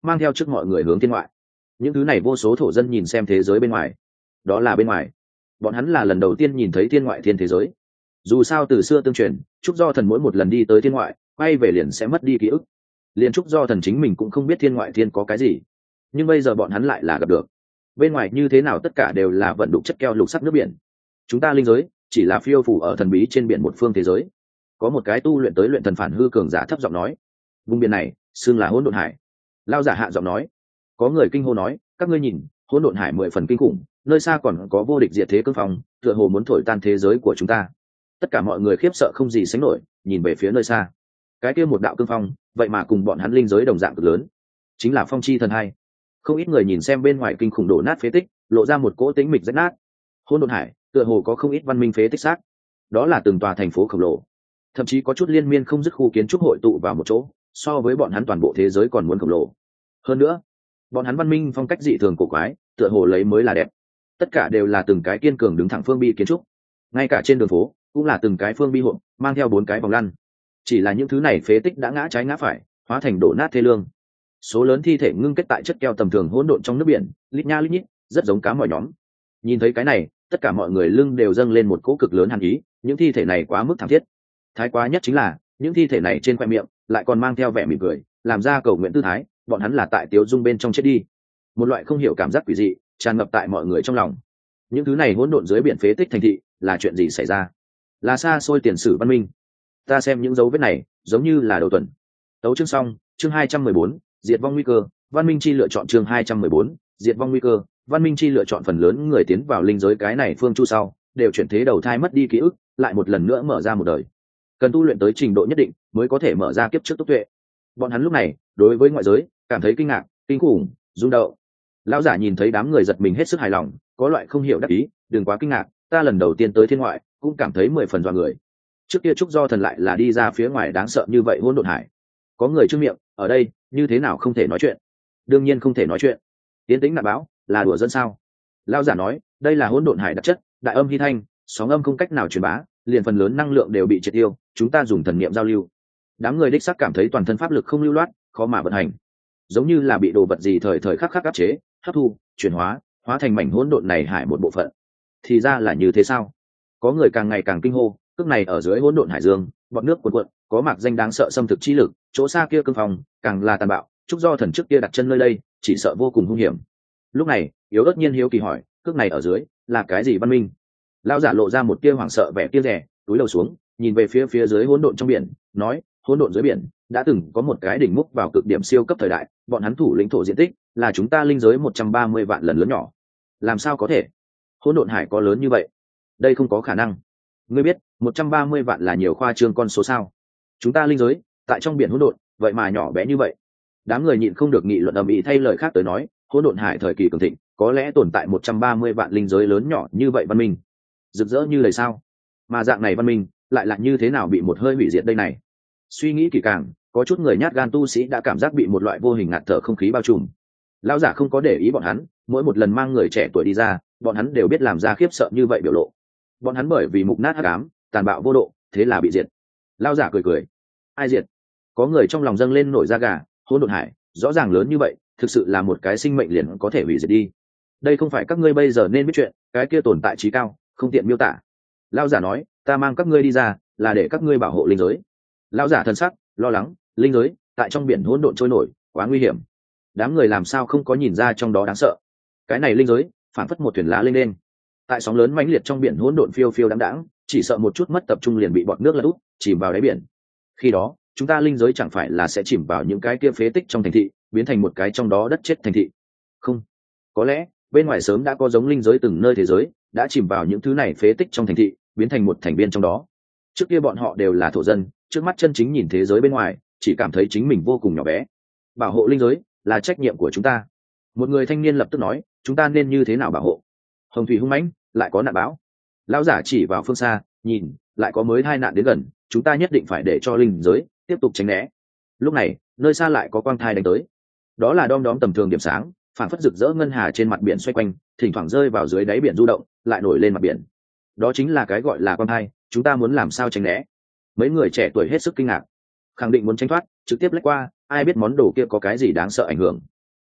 mang theo trước mọi người hướng thiên ngoại. Những thứ này vô số thổ dân nhìn xem thế giới bên ngoài. Đó là bên ngoài. Bọn hắn là lần đầu tiên nhìn thấy thiên ngoại thiên thế giới. Dù sao từ xưa tương truyền, Trúc Do Thần mỗi một lần đi tới thiên ngoại, quay về liền sẽ mất đi ký ức. Liền Trúc Do Thần chính mình cũng không biết thiên ngoại thiên có cái gì, nhưng bây giờ bọn hắn lại là gặp được. Bên ngoài như thế nào tất cả đều là vận đục chất keo lục sắc nước biển. Chúng ta linh giới chỉ là phiêu phù ở thần bí trên biển một phương thế giới. Có một cái tu luyện tới luyện thần phản hư cường giả thấp giọng nói, vùng biển này xưng là hỗn độn hải. Lao giả hạ giọng nói. Có người kinh hô nói, các ngươi nhìn, hỗn độn hải 10 phần kinh khủng, nơi xa còn có vô địch diệt thế cương phong, tựa hồ muốn thổi tan thế giới của chúng ta. Tất cả mọi người khiếp sợ không gì sánh nổi, nhìn về phía nơi xa. Cái kia một đạo cương phong, vậy mà cùng bọn hắn linh giới đồng dạng cực lớn, chính là Phong Chi Thần Hai. Không ít người nhìn xem bên ngoài kinh khủng đổ nát phế tích, lộ ra một cỗ tĩnh mịch rách nát. Hỗn độn hải, tựa hồ có không ít văn minh phế tích xác. Đó là từng tòa thành phố khổng lồ, thậm chí có chút liên miên không dứt khu kiến trúc hội tụ vào một chỗ, so với bọn hắn toàn bộ thế giới còn muốn khổng lồ. Hơn nữa, bọn hắn văn minh phong cách dị thường cổ quái, tựa hồ lấy mới là đẹp. Tất cả đều là từng cái kiên cường đứng thẳng phương bi kiến trúc, ngay cả trên đường phố cũng là từng cái phương bi hộp, mang theo 4 cái vòng lăn. Chỉ là những thứ này phế tích đã ngã trái ngã phải, hóa thành đổ nát thê lương. Số lớn thi thể ngưng kết tại chất keo tầm thường hỗn độn trong nước biển, lít nha lít nhít, rất giống cá mỏi nhóm. Nhìn thấy cái này, tất cả mọi người lưng đều dâng lên một cỗ cực lớn hàn ý, những thi thể này quá mức thảm thiết. Thái quá nhất chính là, những thi thể này trên khoe miệng lại còn mang theo vẻ mỉm cười, làm ra cầu nguyện tư thái, bọn hắn là tại tiêu dung bên trong chết đi. Một loại không hiểu cảm giác quỷ dị tràn ngập tại mọi người trong lòng. Những thứ này hỗn độn dưới biển phế tích thành thị, là chuyện gì xảy ra? Là xa xôi tiền sử văn minh. Ta xem những dấu vết này, giống như là đầu tuần. Tấu chương xong, chương 214, diệt vong nguy cơ, văn minh chi lựa chọn chương 214, diệt vong nguy cơ, văn minh chi lựa chọn phần lớn người tiến vào linh giới cái này phương chu sau, đều chuyển thế đầu thai mất đi ký ức, lại một lần nữa mở ra một đời. Cần tu luyện tới trình độ nhất định mới có thể mở ra kiếp trước tốc tuệ. Bọn hắn lúc này, đối với ngoại giới, cảm thấy kinh ngạc, kinh khủng, rung động. Lão giả nhìn thấy đám người giật mình hết sức hài lòng, có loại không hiểu đắc ý, đừng quá kinh ngạc, ta lần đầu tiên tới thiên ngoại, cũng cảm thấy 10 phần dọa người. Trước kia Trúc Do Thần lại là đi ra phía ngoài đáng sợ như vậy hỗn độn hải. Có người trương miệng, ở đây, như thế nào không thể nói chuyện? Đương nhiên không thể nói chuyện. Tiến tĩnh nạn báo, là đùa dân sao? Lão giả nói, đây là hỗn độn hải đặc chất, đại âm hy thanh, sóng âm không cách nào truyền bá, liền phần lớn năng lượng đều bị triệt tiêu, chúng ta dùng thần niệm giao lưu. Đám người đích xác cảm thấy toàn thân pháp lực không lưu loát, khó mà vận hành, giống như là bị đồ vật gì thời thời khắc khắc áp chế, hấp thu, chuyển hóa, hóa thành mảnh hỗn độn này hải một bộ phận. Thì ra là như thế sao? Có người càng ngày càng kinh hô, cước này ở dưới hỗn độn hải dương, bọt nước cuồn cuộn, có mạc danh đáng sợ xâm thực chi lực, chỗ xa kia cương phòng, càng là tàn bạo, Trúc Do Thần trước kia đặt chân nơi đây, chỉ sợ vô cùng hung hiểm. Lúc này, Yếu Ớt Nhiên hiếu kỳ hỏi, cước này ở dưới, là cái gì văn minh? Lão giả lộ ra một tia hoảng sợ vẻ kia rẻ, túi đầu xuống, nhìn về phía dưới hỗn độn trong biển, nói, hỗn độn dưới biển đã từng có một cái đỉnh múc vào cực điểm siêu cấp thời đại, bọn hắn thủ lĩnh thổ diện tích là chúng ta linh giới 130 vạn lần lớn nhỏ. Làm sao có thể? Hỗn độn hải có lớn như vậy? Đây không có khả năng. Ngươi biết 130 vạn là nhiều khoa trương con số sao? Chúng ta linh giới tại trong biển hỗn độn, vậy mà nhỏ bé như vậy. Đám người nhịn không được nghị luận ầm ĩ thay lời khác tới nói, hỗn độn hải thời kỳ cường thịnh, có lẽ tồn tại 130 vạn linh giới lớn nhỏ như vậy văn minh. Rực rỡ như lời sao? Mà dạng này văn minh lại là như thế nào bị một hơi hủy diệt đây này? Suy nghĩ kỹ càng, có chút người nhát gan tu sĩ đã cảm giác bị một loại vô hình ngạt thở không khí bao trùm. Lão giả không có để ý bọn hắn, mỗi một lần mang người trẻ tuổi đi ra, bọn hắn đều biết làm ra khiếp sợ như vậy biểu lộ. Bọn hắn bởi vì mục nát hắc ám, tàn bạo vô độ, thế là bị diệt. Lão giả cười cười, ai diệt? Có người trong lòng dâng lên nổi da gà, hỗn độn hải rõ ràng lớn như vậy, thực sự là một cái sinh mệnh liền có thể hủy diệt đi. Đây không phải các ngươi bây giờ nên biết chuyện, cái kia tồn tại trí cao, không tiện miêu tả. Lão giả nói, ta mang các ngươi đi ra, là để các ngươi bảo hộ linh giới. Lão giả thân sắc lo lắng, linh giới tại trong biển hỗn độn trôi nổi, quá nguy hiểm. Đám người làm sao không có nhìn ra trong đó đáng sợ? Cái này linh giới phản phất một thuyền lá lên lên, tại sóng lớn mãnh liệt trong biển hỗn độn phiêu phiêu đáng đáng, chỉ sợ một chút mất tập trung liền bị bọt nước lật úp, chìm vào đáy biển. Khi đó chúng ta linh giới chẳng phải là sẽ chìm vào những cái kia phế tích trong thành thị, biến thành một cái trong đó đất chết thành thị? Không, có lẽ bên ngoài sớm đã có giống linh giới từng nơi thế giới đã chìm vào những thứ này phế tích trong thành thị, biến thành một thành viên trong đó. Trước kia bọn họ đều là thổ dân, trước mắt chân chính nhìn thế giới bên ngoài, chỉ cảm thấy chính mình vô cùng nhỏ bé. Bảo hộ linh giới là trách nhiệm của chúng ta. Một người thanh niên lập tức nói, chúng ta nên như thế nào bảo hộ? Hồng thủy hung mãnh, lại có nạn bão. Lão giả chỉ vào phương xa, nhìn, lại có mới hai nạn đến gần, chúng ta nhất định phải để cho linh giới tiếp tục tránh né. Lúc này, nơi xa lại có quang thai đánh tới. Đó là đom đóm tầm thường điểm sáng, phản phất rực rỡ ngân hà trên mặt biển xoay quanh, thỉnh thoảng rơi vào dưới đáy biển du động, lại nổi lên mặt biển. Đó chính là cái gọi là quang thai, chúng ta muốn làm sao tránh né? Mấy người trẻ tuổi hết sức kinh ngạc, khẳng định muốn tránh thoát, trực tiếp lách qua, ai biết món đồ kia có cái gì đáng sợ ảnh hưởng.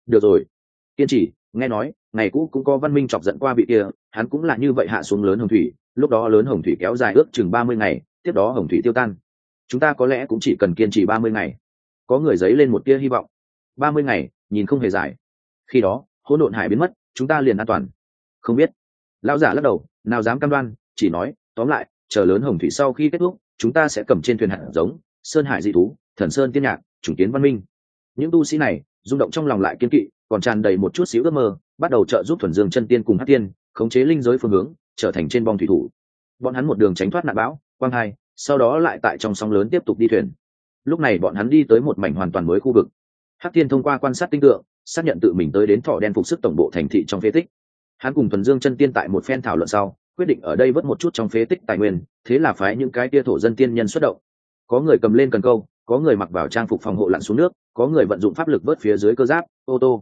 được rồi, kiên trì. Nghe nói ngày cũ cũng có văn minh chọc giận qua vị kia, hắn cũng là như vậy hạ xuống lớn hồng thủy, lúc đó lớn hồng thủy kéo dài ước chừng 30 ngày, tiếp đó hồng thủy tiêu tan. Chúng ta có lẽ cũng chỉ cần kiên trì 30 ngày. Có người giấy lên một tia hy vọng. 30 ngày nhìn không hề dài, khi đó hỗn độn hải biến mất, chúng ta liền an toàn. Không biết. Lão giả lắc đầu, nào dám cam đoan, chỉ nói tóm lại chờ lớn hồng thủy sau khi kết thúc, chúng ta sẽ cầm trên thuyền hạt giống sơn hải dị thú, thần sơn tiên nhạc, chủng kiến văn minh. Những tu sĩ này rung động trong lòng lại kiên kỵ, còn tràn đầy một chút xíu ước mơ, bắt đầu trợ giúp thuần dương chân tiên cùng hắc tiên khống chế linh giới phương hướng, trở thành trên bong thủy thủ. Bọn hắn một đường tránh thoát nạn bão quang hai, sau đó lại tại trong sóng lớn tiếp tục đi thuyền. Lúc này bọn hắn đi tới một mảnh hoàn toàn mới khu vực. Hắc tiên thông qua quan sát tinh tượng, xác nhận tự mình tới đến thọ đen phục sức tổng bộ thành thị trong phế tích. Hắn cùng thuần dương chân tiên tại một phen thảo luận sau, quyết định ở đây vớt một chút trong phế tích tài nguyên, thế là phái những cái tia thổ dân tiên nhân xuất động. Có người cầm lên cần câu, có người mặc vào trang phục phòng hộ lặn xuống nước, có người vận dụng pháp lực vớt phía dưới cơ giáp ô tô.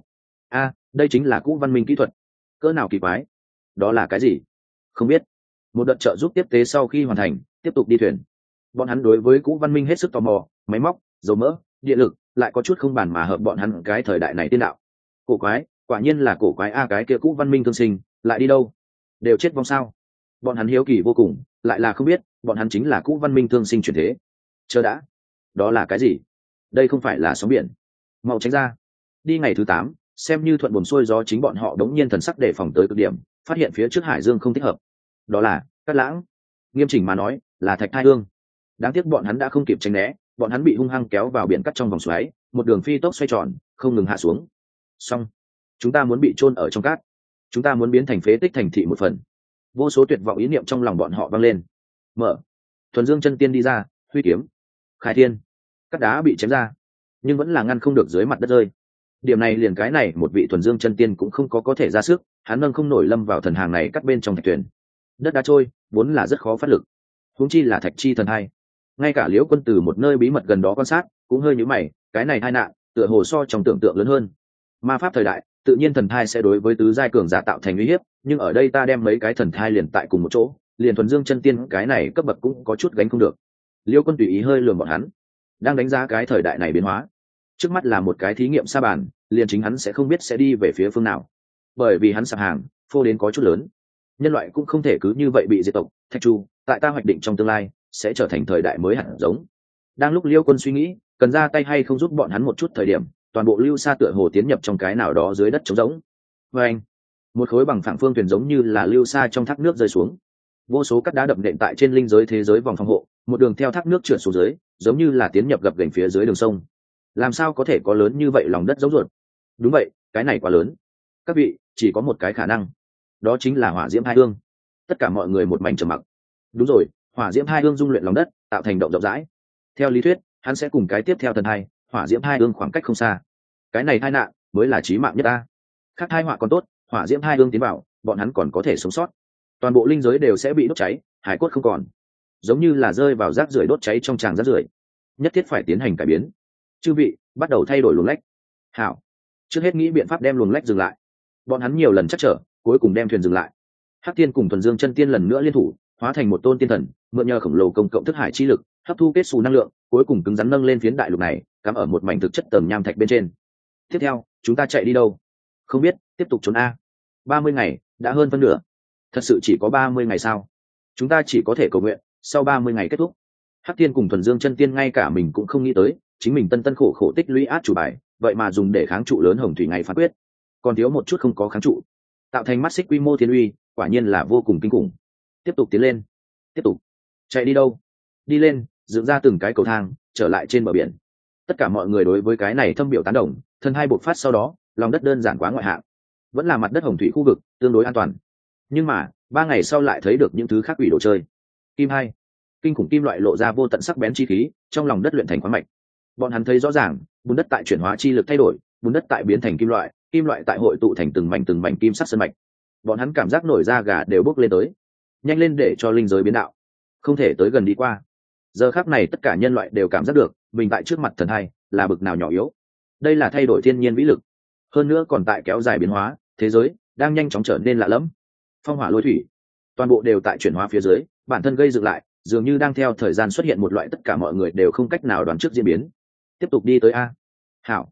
Đây chính là cũ văn minh kỹ thuật. Cỡ nào kỳ quái. Đó là cái gì? Không biết. Một đợt trợ giúp tiếp tế sau khi hoàn thành, tiếp tục đi thuyền. Bọn hắn đối với cũ văn minh hết sức tò mò, máy móc, dầu mỡ, điện lực, lại có chút không bàn mà hợp bọn hắn cái thời đại này tiên đạo. Cổ quái, quả nhiên là cổ quái cái kia cũ văn minh thương sinh, lại đi đâu? Đều chết vong sao? Bọn hắn hiếu kỳ vô cùng, lại là không biết, bọn hắn chính là cũ văn minh thương sinh chuyển thế. Chờ đã, đó là cái gì? Đây không phải là sóng biển. Mau tránh ra. Đi ngày thứ 8, xem như thuận buồm xuôi gió, chính bọn họ đống nhiên thần sắc đề phòng tới cực điểm, phát hiện phía trước hải dương không thích hợp. Đó là Cát Lãng. Nghiêm chỉnh mà nói, là Thạch Thai Hương. Đáng tiếc bọn hắn đã không kịp tránh né, bọn hắn bị hung hăng kéo vào biển cắt trong vòng xoáy, một đường phi tốc xoay tròn, không ngừng hạ xuống. Xong, chúng ta muốn bị chôn ở trong cát, chúng ta muốn biến thành phế tích thành thị một phần. Vô số tuyệt vọng ý niệm trong lòng bọn họ vang lên. Mở. Thuần Dương chân tiên đi ra, huy kiếm, khai thiên. Cát đá bị chém ra, nhưng vẫn là ngăn không được dưới mặt đất rơi. Điểm này liền cái này một vị thuần dương chân tiên cũng không có thể ra sức, hắn nâng không nổi lâm vào thần hàng này cắt bên trong thạch tuyển. Đất đá trôi vốn là rất khó phát lực, huống chi là thạch chi thần hai. Ngay cả Liễu Quân từ một nơi bí mật gần đó quan sát, cũng hơi nhíu mày, cái này tai nạn tựa hồ so trong tưởng tượng lớn hơn. Ma pháp thời đại, tự nhiên thần thai sẽ đối với tứ giai cường giả tạo thành uy hiếp, nhưng ở đây ta đem mấy cái thần thai liền tại cùng một chỗ, liền thuần dương chân tiên cái này cấp bậc cũng có chút gánh không được. Liễu Quân tùy ý hơi lườm bọn hắn, đang đánh giá cái thời đại này biến hóa. Trước mắt là một cái thí nghiệm sa bàn, liền chính hắn sẽ không biết sẽ đi về phía phương nào, bởi vì hắn sạp hàng phô đến có chút lớn. Nhân loại cũng không thể cứ như vậy bị diệt tộc. Thạch Chu tại ta hoạch định trong tương lai sẽ trở thành thời đại mới hẳn giống. Đang lúc Liêu Quân suy nghĩ cần ra tay hay không giúp bọn hắn một chút thời điểm, toàn bộ lưu sa tựa hồ tiến nhập trong cái nào đó dưới đất trống rỗng. Và anh, một khối bằng phẳng phương thuyền giống như là lưu sa trong thác nước rơi xuống, vô số cát đá đập nện tại trên linh giới thế giới vòng phòng hộ, một đường theo thác nước trượt xuống dưới, giống như là tiến nhập gập ghềnh phía dưới đường sông. Làm sao có thể có lớn như vậy lòng đất giống ruột? Đúng vậy, cái này quá lớn. Các vị, chỉ có một cái khả năng, đó chính là hỏa diễm hai hương. Tất cả mọi người một mảnh trầm mặc. Đúng rồi, hỏa diễm hai hương dung luyện lòng đất, tạo thành động rộng rãi. Theo lý thuyết, hắn sẽ cùng cái tiếp theo thần hai, hỏa diễm hai hương khoảng cách không xa. Cái này tai nạn mới là chí mạng nhất ta. Khác hai họa còn tốt, hỏa diễm hai hương tiến vào, bọn hắn còn có thể sống sót. Toàn bộ linh giới đều sẽ bị đốt cháy, hải cốt không còn, giống như là rơi vào rác rưởi đốt cháy trong tràng rác rưởi. Nhất thiết phải tiến hành cải biến. Chư vị, bắt đầu thay đổi luồng lách. Hảo, trước hết nghĩ biện pháp đem luồng lách dừng lại. Bọn hắn nhiều lần chắc trở, cuối cùng đem thuyền dừng lại. Hắc tiên cùng thuần dương chân tiên lần nữa liên thủ, hóa thành một tôn tiên thần, mượn nhờ khổng lồ công cộng thức hải chi lực, hấp thu kết xù năng lượng, cuối cùng cứng rắn nâng lên phiến đại lục này, cắm ở một mảnh thực chất tầng nham thạch bên trên. Tiếp theo, chúng ta chạy đi đâu? Không biết, tiếp tục trốn a. 30 ngày, đã hơn phân nửa. Thật sự chỉ có 30 ngày sao? Chúng ta chỉ có thể cầu nguyện, sau 30 ngày kết thúc. Hắc tiên cùng thuần dương chân tiên ngay cả mình cũng không nghĩ tới, chính mình tân khổ khổ tích lũy át chủ bài, vậy mà dùng để kháng trụ lớn hồng thủy ngày phán quyết, còn thiếu một chút không có kháng trụ, tạo thành mắt xích quy mô thiên uy, quả nhiên là vô cùng kinh khủng. Tiếp tục tiến lên. Tiếp tục. Chạy đi đâu? Đi lên, dựng ra từng cái cầu thang, trở lại trên bờ biển. Tất cả mọi người đối với cái này thâm biểu tán đồng, thân hai bộc phát sau đó, lòng đất đơn giản quá ngoại hạng, vẫn là mặt đất hồng thủy khu vực tương đối an toàn. Nhưng mà 3 ngày sau lại thấy được những thứ khác quỷ đồ chơi. Kim hai, kinh khủng kim loại lộ ra vô tận sắc bén chi khí, trong lòng đất luyện thành khoáng mạch. Bọn hắn thấy rõ ràng, bùn đất tại chuyển hóa chi lực thay đổi, bùn đất tại biến thành kim loại tại hội tụ thành từng mảnh kim sắc sơn mạch. Bọn hắn cảm giác nổi da gà đều bốc lên tới. Nhanh lên để cho linh giới biến đạo, không thể tới gần đi qua. Giờ khắc này tất cả nhân loại đều cảm giác được mình tại trước mặt thần hai là bực nào nhỏ yếu. Đây là thay đổi thiên nhiên vĩ lực, hơn nữa còn tại kéo dài biến hóa, thế giới đang nhanh chóng trở nên lạ lẫm. Phong hỏa lôi thủy, toàn bộ đều tại chuyển hóa phía dưới, bản thân gây dựng lại, dường như đang theo thời gian xuất hiện một loại tất cả mọi người đều không cách nào đoán trước diễn biến. Tiếp tục đi tới a. Hảo,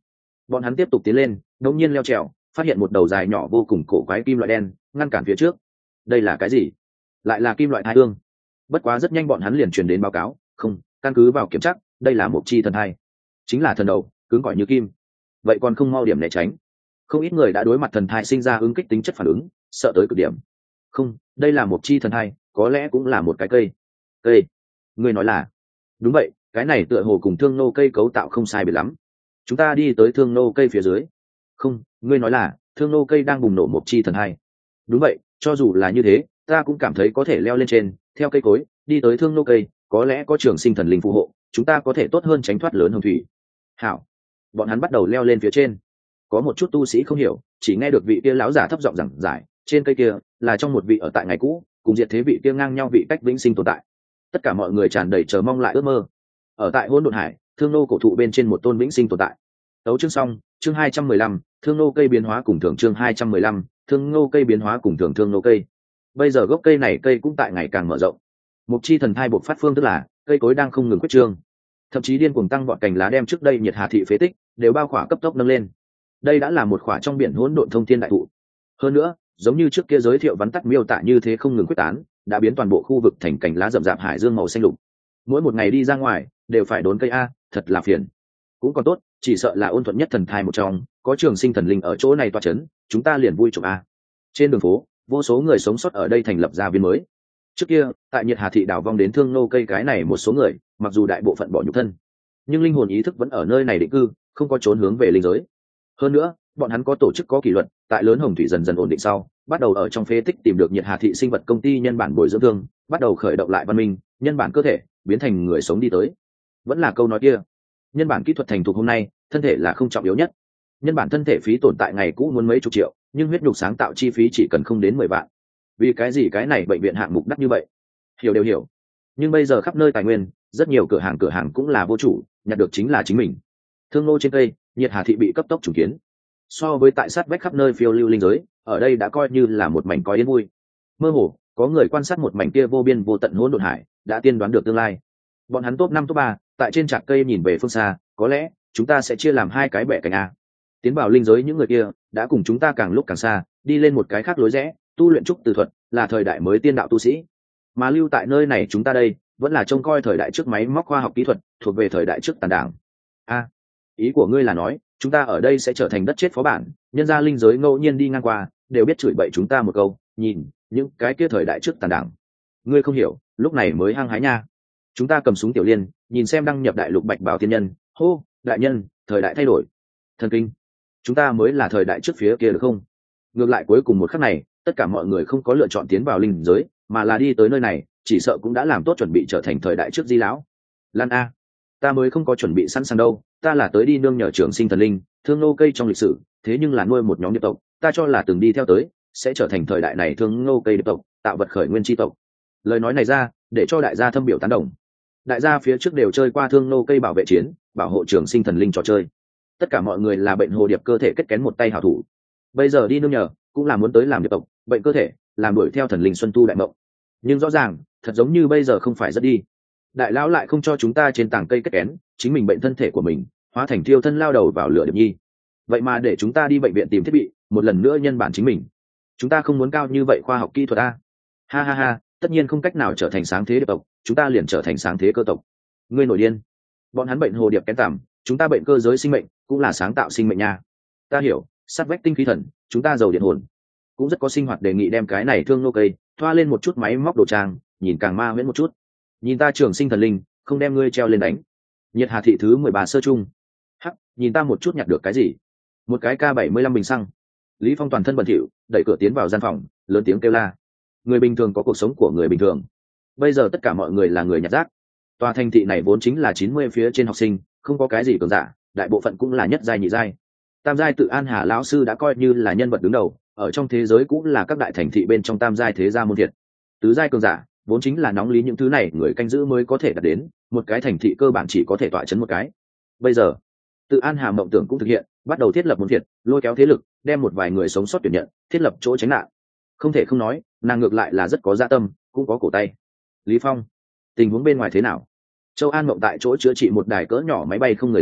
Bọn hắn tiếp tục tiến lên, ngẫu nhiên leo trèo, phát hiện một đầu dài nhỏ vô cùng cổ quái kim loại đen ngăn cản phía trước. Đây là cái gì? Lại là kim loại thai ương. Bất quá rất nhanh bọn hắn liền truyền đến báo cáo, không, căn cứ vào kiểm tra, đây là một chi thần thai, chính là thần đầu, cứng cỏi như kim. Vậy còn không mau điểm né tránh. Không ít người đã đối mặt thần thai sinh ra ứng kích tính chất phản ứng, sợ tới cực điểm. Không, đây là một chi thần thai, có lẽ cũng là một cái cây. Cây? Người nói là? Đúng vậy, cái này tựa hồ cùng thương nô cây cấu tạo không sai biệt lắm. Chúng ta đi tới thương nô cây phía dưới. Không, ngươi nói là thương nô cây đang bùng nổ một chi thần thai. Đúng vậy, cho dù là như thế, ta cũng cảm thấy có thể leo lên trên, theo cây cối đi tới thương nô cây, có lẽ có trường sinh thần linh phù hộ, chúng ta có thể tốt hơn tránh thoát lớn hồng thủy. Hảo. Bọn hắn bắt đầu leo lên phía trên. Có một chút tu sĩ không hiểu, chỉ nghe được vị kia lão giả thấp giọng giảng giải, trên cây kia là trong một vị ở tại ngày cũ, cùng diệt thế vị kia ngang nhau vị cách vĩnh sinh tồn tại. Tất cả mọi người tràn đầy chờ mong lại ước mơ. Ở tại hỗn độn hải, thương nô cổ thụ bên trên một tôn vĩnh sinh tồn tại. Tấu chương xong, chương 215, thương nô cây biến hóa cùng thường chương 215, thương nô cây biến hóa cùng thường thương nô cây. Bây giờ gốc cây này cây cũng tại ngày càng mở rộng. Mục chi thần thai bộc phát phương tức là cây cối đang không ngừng quyết trương, thậm chí điên cuồng tăng vọt cành lá đem trước đây nhiệt hà thị phế tích đều bao khỏa cấp tốc nâng lên. Đây đã là một khỏa trong biển hỗn độn thông thiên đại thụ. Hơn nữa, giống như trước kia giới thiệu vắn tắt miêu tả như thế không ngừng quyết tán, đã biến toàn bộ khu vực thành cành lá rậm rạp hải dương màu xanh lục. Mỗi một ngày đi ra ngoài đều phải đốn cây a, thật là phiền. Cũng còn tốt, chỉ sợ là ôn thuận nhất thần thai một trong, có trường sinh thần linh ở chỗ này toa chấn, chúng ta liền vui chụp a. Trên đường phố, vô số người sống sót ở đây thành lập gia viên mới. Trước kia, tại nhiệt hà thị đảo vong đến thương nô cây cái này một số người, mặc dù đại bộ phận bỏ nhục thân, nhưng linh hồn ý thức vẫn ở nơi này định cư, không có trốn hướng về linh giới. Hơn nữa, bọn hắn có tổ chức có kỷ luật, tại lớn hồng thủy dần dần ổn định sau, bắt đầu ở trong phế tích tìm được nhiệt hà thị sinh vật công ty nhân bản bồi dưỡng thương, bắt đầu khởi động lại văn minh, nhân bản cơ thể biến thành người sống đi tới. Vẫn là câu nói kia, nhân bản kỹ thuật thành thục hôm nay, thân thể là không trọng yếu nhất. Nhân bản thân thể phí tồn tại ngày cũ muốn mấy chục triệu, nhưng huyết nhục sáng tạo chi phí chỉ cần không đến 10 vạn. Vì cái gì cái này bệnh viện hạng mục đắt như vậy? Hiểu đều hiểu. Nhưng bây giờ khắp nơi tài nguyên, rất nhiều cửa hàng cũng là vô chủ, nhặt được chính là chính mình. Thương nô trên cây, nhiệt hà thị bị cấp tốc trùng kiến. So với tại sát vách khắp nơi phiêu lưu linh giới, ở đây đã coi như là một mảnh coi yên vui. Mơ hồ, có người quan sát một mảnh kia vô biên vô tận hỗn độn hải, đã tiên đoán được tương lai. Bọn hắn top 5 top 3, tại trên trạc cây nhìn về phương xa, có lẽ chúng ta sẽ chia làm hai cái bẻ cánh a. Tiến vào linh giới những người kia đã cùng chúng ta càng lúc càng xa, đi lên một cái khác lối rẽ, tu luyện trúc từ thuật, là thời đại mới tiên đạo tu sĩ. Mà lưu tại nơi này chúng ta đây, vẫn là trông coi thời đại trước máy móc khoa học kỹ thuật, thuộc về thời đại trước tàn đảng. A, ý của ngươi là nói, chúng ta ở đây sẽ trở thành đất chết phó bản, nhân gia linh giới ngẫu nhiên đi ngang qua, đều biết chửi bậy chúng ta một câu, nhìn, những cái kia thời đại trước tàn đảng. Ngươi không hiểu, lúc này mới hăng hái nha. Chúng ta cầm súng tiểu liên, nhìn xem đăng nhập đại lục bạch bảo tiên nhân, hô, đại nhân, thời đại thay đổi. Thần kinh. Chúng ta mới là thời đại trước phía kia được không? Ngược lại cuối cùng một khắc này, tất cả mọi người không có lựa chọn tiến vào linh giới, mà là đi tới nơi này, chỉ sợ cũng đã làm tốt chuẩn bị trở thành thời đại trước di lão. Lan a, ta mới không có chuẩn bị sẵn sàng đâu, ta là tới đi nương nhờ trường sinh thần linh, thương nô cây trong lịch sử, thế nhưng là nuôi một nhóm điệp tộc, ta cho là từng đi theo tới, sẽ trở thành thời đại này thương nô cây điệp tộc, tạo vật khởi nguyên tri tộc. Lời nói này ra, để cho đại gia thâm biểu tán đồng. Đại gia phía trước đều chơi qua thương nô cây bảo vệ chiến, bảo hộ trường sinh thần linh trò chơi. Tất cả mọi người là bệnh hồ điệp cơ thể kết kén một tay hảo thủ. Bây giờ đi nương nhờ, cũng là muốn tới làm điệp tộc, bệnh cơ thể, làm đuổi theo thần linh xuân tu đại mộng. Nhưng rõ ràng, thật giống như bây giờ không phải rất đi. Đại lão lại không cho chúng ta trên tảng cây kết kén, chính mình bệnh thân thể của mình, hóa thành thiêu thân lao đầu vào lửa điệp nhi. Vậy mà để chúng ta đi bệnh viện tìm thiết bị, một lần nữa nhân bản chính mình. Chúng ta không muốn cao như vậy khoa học kỹ thuật a. Ha ha ha, tất nhiên không cách nào trở thành sáng thế điệp tộc, chúng ta liền trở thành sáng thế cơ tộc. Ngươi nổi điên. Bọn hắn bệnh hồ điệp kén tằm, chúng ta bệnh cơ giới sinh mệnh, cũng là sáng tạo sinh mệnh nha. Ta hiểu, sát vách tinh khí thần, chúng ta giàu điện hồn. Cũng rất có sinh hoạt, đề nghị đem cái này thương nô cây thoa lên một chút máy móc đồ trang, nhìn càng ma huyễn một chút. Nhìn ta trường sinh thần linh, không đem ngươi treo lên đánh. Nhiệt hà thị thứ 13 sơ trung. Hắc, nhìn ta một chút nhặt được cái gì? Một cái K75 bình xăng. Lý Phong toàn thân bẩn thỉu, đẩy cửa tiến vào gian phòng, lớn tiếng kêu la. Người bình thường có cuộc sống của người bình thường. Bây giờ tất cả mọi người là người nhặt rác. Tòa thành thị này vốn chính là 90 phía trên học sinh, không có cái gì cường giả, đại bộ phận cũng là nhất giai nhị giai. Tam giai tự An Hà lão sư đã coi như là nhân vật đứng đầu, ở trong thế giới cũng là các đại thành thị bên trong tam giai thế gia môn thiệt. Tứ giai cường giả vốn chính là nóng lý những thứ này người canh giữ mới có thể đạt đến, một cái thành thị cơ bản chỉ có thể tọa chấn một cái. Bây giờ tự An Hà mộng tưởng cũng thực hiện, bắt đầu thiết lập môn thiệt, lôi kéo thế lực, đem một vài người sống sót tuyển nhận, thiết lập chỗ tránh nạn. Không thể không nói, nàng ngược lại là rất có dạ tâm, cũng có cổ tay. Lý Phong, tình huống bên ngoài thế nào? Châu An mộng tại chỗ chữa trị một đài cỡ nhỏ máy bay không người lái,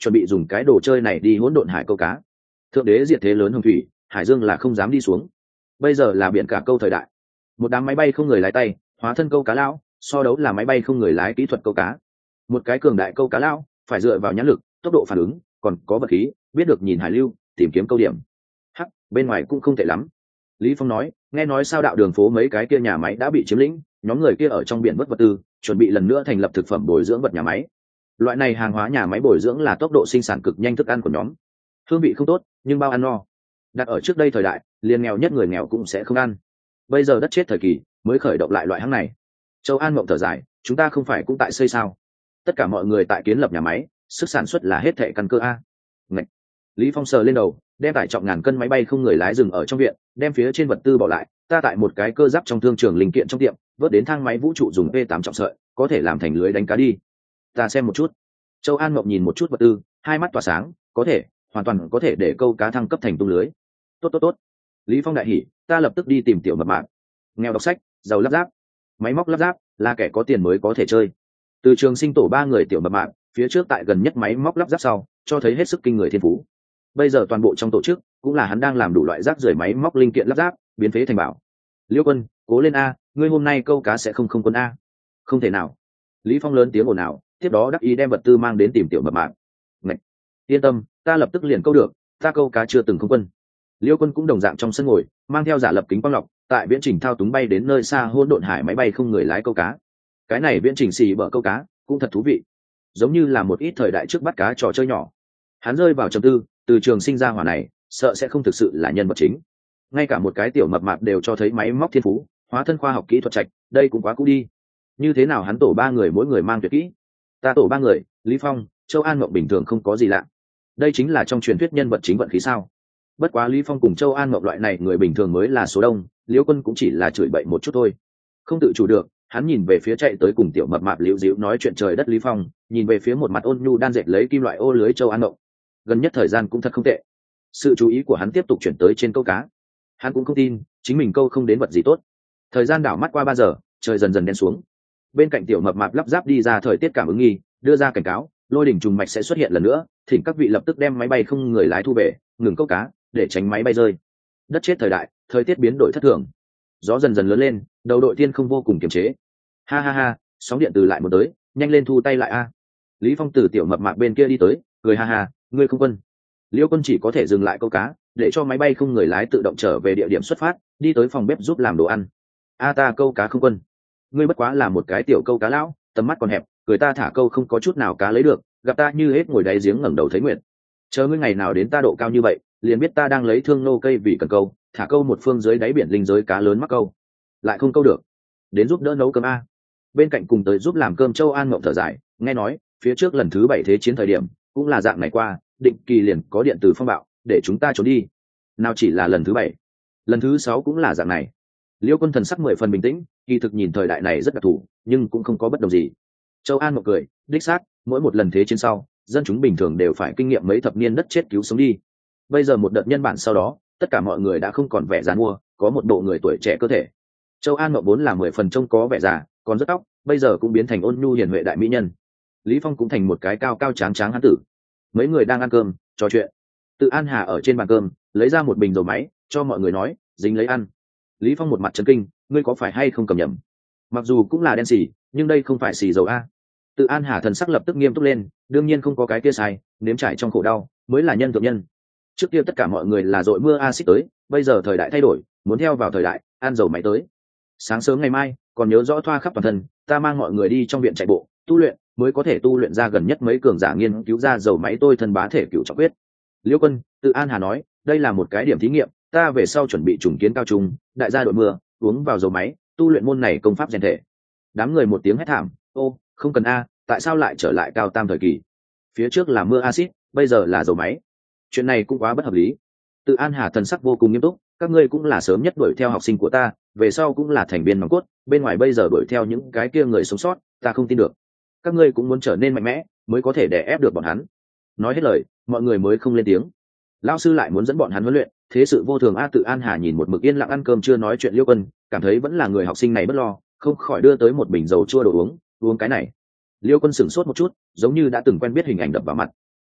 chuẩn bị dùng cái đồ chơi này đi hỗn độn hải câu cá. Thượng đế diệt thế lớn hồng thủy, hải dương là không dám đi xuống. Bây giờ là biển cả câu thời đại, một đám máy bay không người lái tay hóa thân câu cá lão, so đấu là máy bay không người lái kỹ thuật câu cá. Một cái cường đại câu cá lão phải dựa vào nhãn lực, tốc độ phản ứng, còn có vật khí, biết được nhìn hải lưu, tìm kiếm câu điểm. Hắc, bên ngoài cũng không tệ lắm. Lý Phong nói, nghe nói sao đạo đường phố mấy cái kia nhà máy đã bị chiếm lĩnh, nhóm người kia ở trong biển vất vật tư, chuẩn bị lần nữa thành lập thực phẩm bồi dưỡng vật nhà máy. Loại này hàng hóa nhà máy bồi dưỡng là tốc độ sinh sản cực nhanh thức ăn của nhóm, hương vị không tốt nhưng bao ăn no. Đặt ở trước đây thời đại, liền nghèo nhất người nghèo cũng sẽ không ăn. Bây giờ đất chết thời kỳ mới khởi động lại loại hàng này. Châu An mộng thở dài, chúng ta không phải cũng tại xây sao? Tất cả mọi người tại kiến lập nhà máy, sức sản xuất là hết thệ căn cơ a. Ngậy. Lý Phong sờ lên đầu, đem tải trọng ngàn cân máy bay không người lái dừng ở trong viện, đem phía trên vật tư bỏ lại. Ta tại một cái cơ giáp trong thương trường linh kiện trong tiệm, vớt đến thang máy vũ trụ dùng P8 trọng sợi, có thể làm thành lưới đánh cá đi. Ta xem một chút. Châu An Mộng nhìn một chút vật tư, hai mắt tỏa sáng, có thể, hoàn toàn có thể để câu cá thăng cấp thành tung lưới. Tốt tốt tốt. Lý Phong đại hỉ, ta lập tức đi tìm tiểu mập mạp. Nghèo đọc sách, giàu lắp ráp. Máy móc lắp ráp là kẻ có tiền mới có thể chơi. Từ trường sinh tổ ba người tiểu mập mạp, phía trước tại gần nhất máy móc lắp ráp sau, cho thấy hết sức kinh người thiên phú. Bây giờ toàn bộ trong tổ chức cũng là hắn đang làm đủ loại rác rưởi máy móc linh kiện lắp ráp, biến phế thành bảo. Liêu Quân, cố lên a, ngươi hôm nay câu cá sẽ không quân a. Không thể nào. Lý Phong lớn tiếng ồn ào, tiếp đó đắc ý đem vật tư mang đến tìm tiểu mập mạp. Ngạch, yên tâm, ta lập tức liền câu được, ta câu cá chưa từng không quân. Liêu Quân cũng đồng dạng trong sân ngồi, mang theo giả lập kính quang lọc, tại viễn trình thao túng bay đến nơi xa hỗn độn hải máy bay không người lái câu cá. Cái này viễn trình xì bờ câu cá cũng thật thú vị, giống như là một ít thời đại trước bắt cá trò chơi nhỏ. Hắn rơi vào trầm tư, từ trường sinh ra hỏa này, sợ sẽ không thực sự là nhân vật chính. Ngay cả một cái tiểu mập mạp đều cho thấy máy móc thiên phú, hóa thân khoa học kỹ thuật trạch, đây cũng quá cũ đi. Như thế nào hắn tổ ba người mỗi người mang tuyệt kỹ, ta tổ ba người, Lý Phong, Châu An Mộng bình thường không có gì lạ. Đây chính là trong truyền thuyết nhân vật chính vận khí sao? Bất quá Lý Phong cùng Châu An Mộng loại này người bình thường mới là số đông, Liễu Quân cũng chỉ là chửi bậy một chút thôi. Không tự chủ được, hắn nhìn về phía chạy tới cùng tiểu mập mạp liễu díu nói chuyện trời đất Lý Phong, nhìn về phía một mặt ôn nhu đan dệt lấy kim loại ô lưới Châu An Mộng. Gần nhất thời gian cũng thật không tệ. Sự chú ý của hắn tiếp tục chuyển tới trên câu cá. Hắn cũng không tin chính mình câu không đến vật gì tốt. Thời gian đảo mắt qua 3 giờ, trời dần dần đen xuống. Bên cạnh tiểu mập mạp lắp ráp đi ra thời tiết cảm ứng nghi, đưa ra cảnh cáo, lôi đỉnh trùng mạch sẽ xuất hiện lần nữa, thỉnh các vị lập tức đem máy bay không người lái thu về, ngừng câu cá để tránh máy bay rơi. Đất chết thời đại, thời tiết biến đổi thất thường, gió dần dần lớn lên, đầu đội tiên không vô cùng kiềm chế. Ha ha ha, sóng điện từ lại một tới, nhanh lên thu tay lại a. Lý Phong từ tiểu mập mạp bên kia đi tới, cười ha ha, ngươi không quân. Liêu Quân chỉ có thể dừng lại câu cá, để cho máy bay không người lái tự động trở về địa điểm xuất phát, đi tới phòng bếp giúp làm đồ ăn. A ta câu cá không quân, ngươi bất quá là một cái tiểu câu cá lão, tầm mắt còn hẹp, người ta thả câu không có chút nào cá lấy được, gặp ta như hết ngồi đáy giếng ngẩng đầu thấy nguyện. Chờ ngươi ngày nào đến ta độ cao như vậy, liền biết ta đang lấy thương nô cây vì cần câu, thả câu một phương dưới đáy biển linh giới cá lớn mắc câu, lại không câu được, đến giúp đỡ nấu cơm a. Bên cạnh cùng tới giúp làm cơm Châu An Ngộng thở dài, nghe nói phía trước lần thứ 7 thế chiến thời điểm cũng là dạng này qua, định kỳ liền có điện từ phong bạo để chúng ta trốn đi. Nào chỉ là lần thứ 7, lần thứ 6 cũng là dạng này. Liêu Quân thần sắc 10 phần bình tĩnh, kỳ thực nhìn thời đại này rất đặc thù, nhưng cũng không có bất đồng gì. Châu An Ngộng cười, đích xác, mỗi một lần thế chiến sau, dân chúng bình thường đều phải kinh nghiệm mấy thập niên đất chết cứu sống đi. Bây giờ một đợt nhân bản sau đó, tất cả mọi người đã không còn vẻ già mua, có một bộ người tuổi trẻ cơ thể. Châu An Ngộng vốn là 10 phần trông có vẻ già, còn rất tóc, bây giờ cũng biến thành ôn nhu hiền huệ đại mỹ nhân. Lý Phong cũng thành một cái cao cao tráng tráng hán tử. Mấy người đang ăn cơm, trò chuyện. Tự An Hà ở trên bàn cơm, lấy ra một bình dầu máy, cho mọi người nói, dính lấy ăn. Lý Phong một mặt chấn kinh, ngươi có phải hay không cầm nhầm? Mặc dù cũng là đen xì, nhưng đây không phải xì dầu a. Tự An Hà thần sắc lập tức nghiêm túc lên, đương nhiên không có cái kia sai, nếm trải trong khổ đau, mới là nhân thượng nhân. Trước kia tất cả mọi người là dội mưa axit tới, bây giờ thời đại thay đổi, muốn theo vào thời đại, ăn dầu máy tới. Sáng sớm ngày mai, còn nhớ rõ thoa khắp toàn thân, ta mang mọi người đi trong viện chạy bộ, tu luyện, mới có thể tu luyện ra gần nhất mấy cường giả nghiên cứu ra dầu máy tôi thân bá thể cựu trọng quyết. Liễu Quân, Tự An Hà nói, đây là một cái điểm thí nghiệm, ta về sau chuẩn bị trùng kiến cao trung, đại gia đội mưa, uống vào dầu máy, tu luyện môn này công pháp rèn thể. Đám người một tiếng hét thảm, ô, không cần a, tại sao lại trở lại cao tam thời kỳ? Phía trước là mưa axit, bây giờ là dầu máy. Chuyện này cũng quá bất hợp lý. Tự An Hà thần sắc vô cùng nghiêm túc, các ngươi cũng là sớm nhất đuổi theo học sinh của ta, về sau cũng là thành viên nòng cốt, bên ngoài bây giờ đuổi theo những cái kia người sống sót, ta không tin được. Các ngươi cũng muốn trở nên mạnh mẽ, mới có thể đè ép được bọn hắn. Nói hết lời, mọi người mới không lên tiếng. Lão sư lại muốn dẫn bọn hắn huấn luyện, thế sự vô thường a. Tự An Hà nhìn một mực yên lặng ăn cơm chưa nói chuyện Liêu Quân, cảm thấy vẫn là người học sinh này bất lo, không khỏi đưa tới một bình dầu chua đồ uống, uống cái này. Liêu Quân sửng sốt một chút, giống như đã từng quen biết hình ảnh đập vào mặt.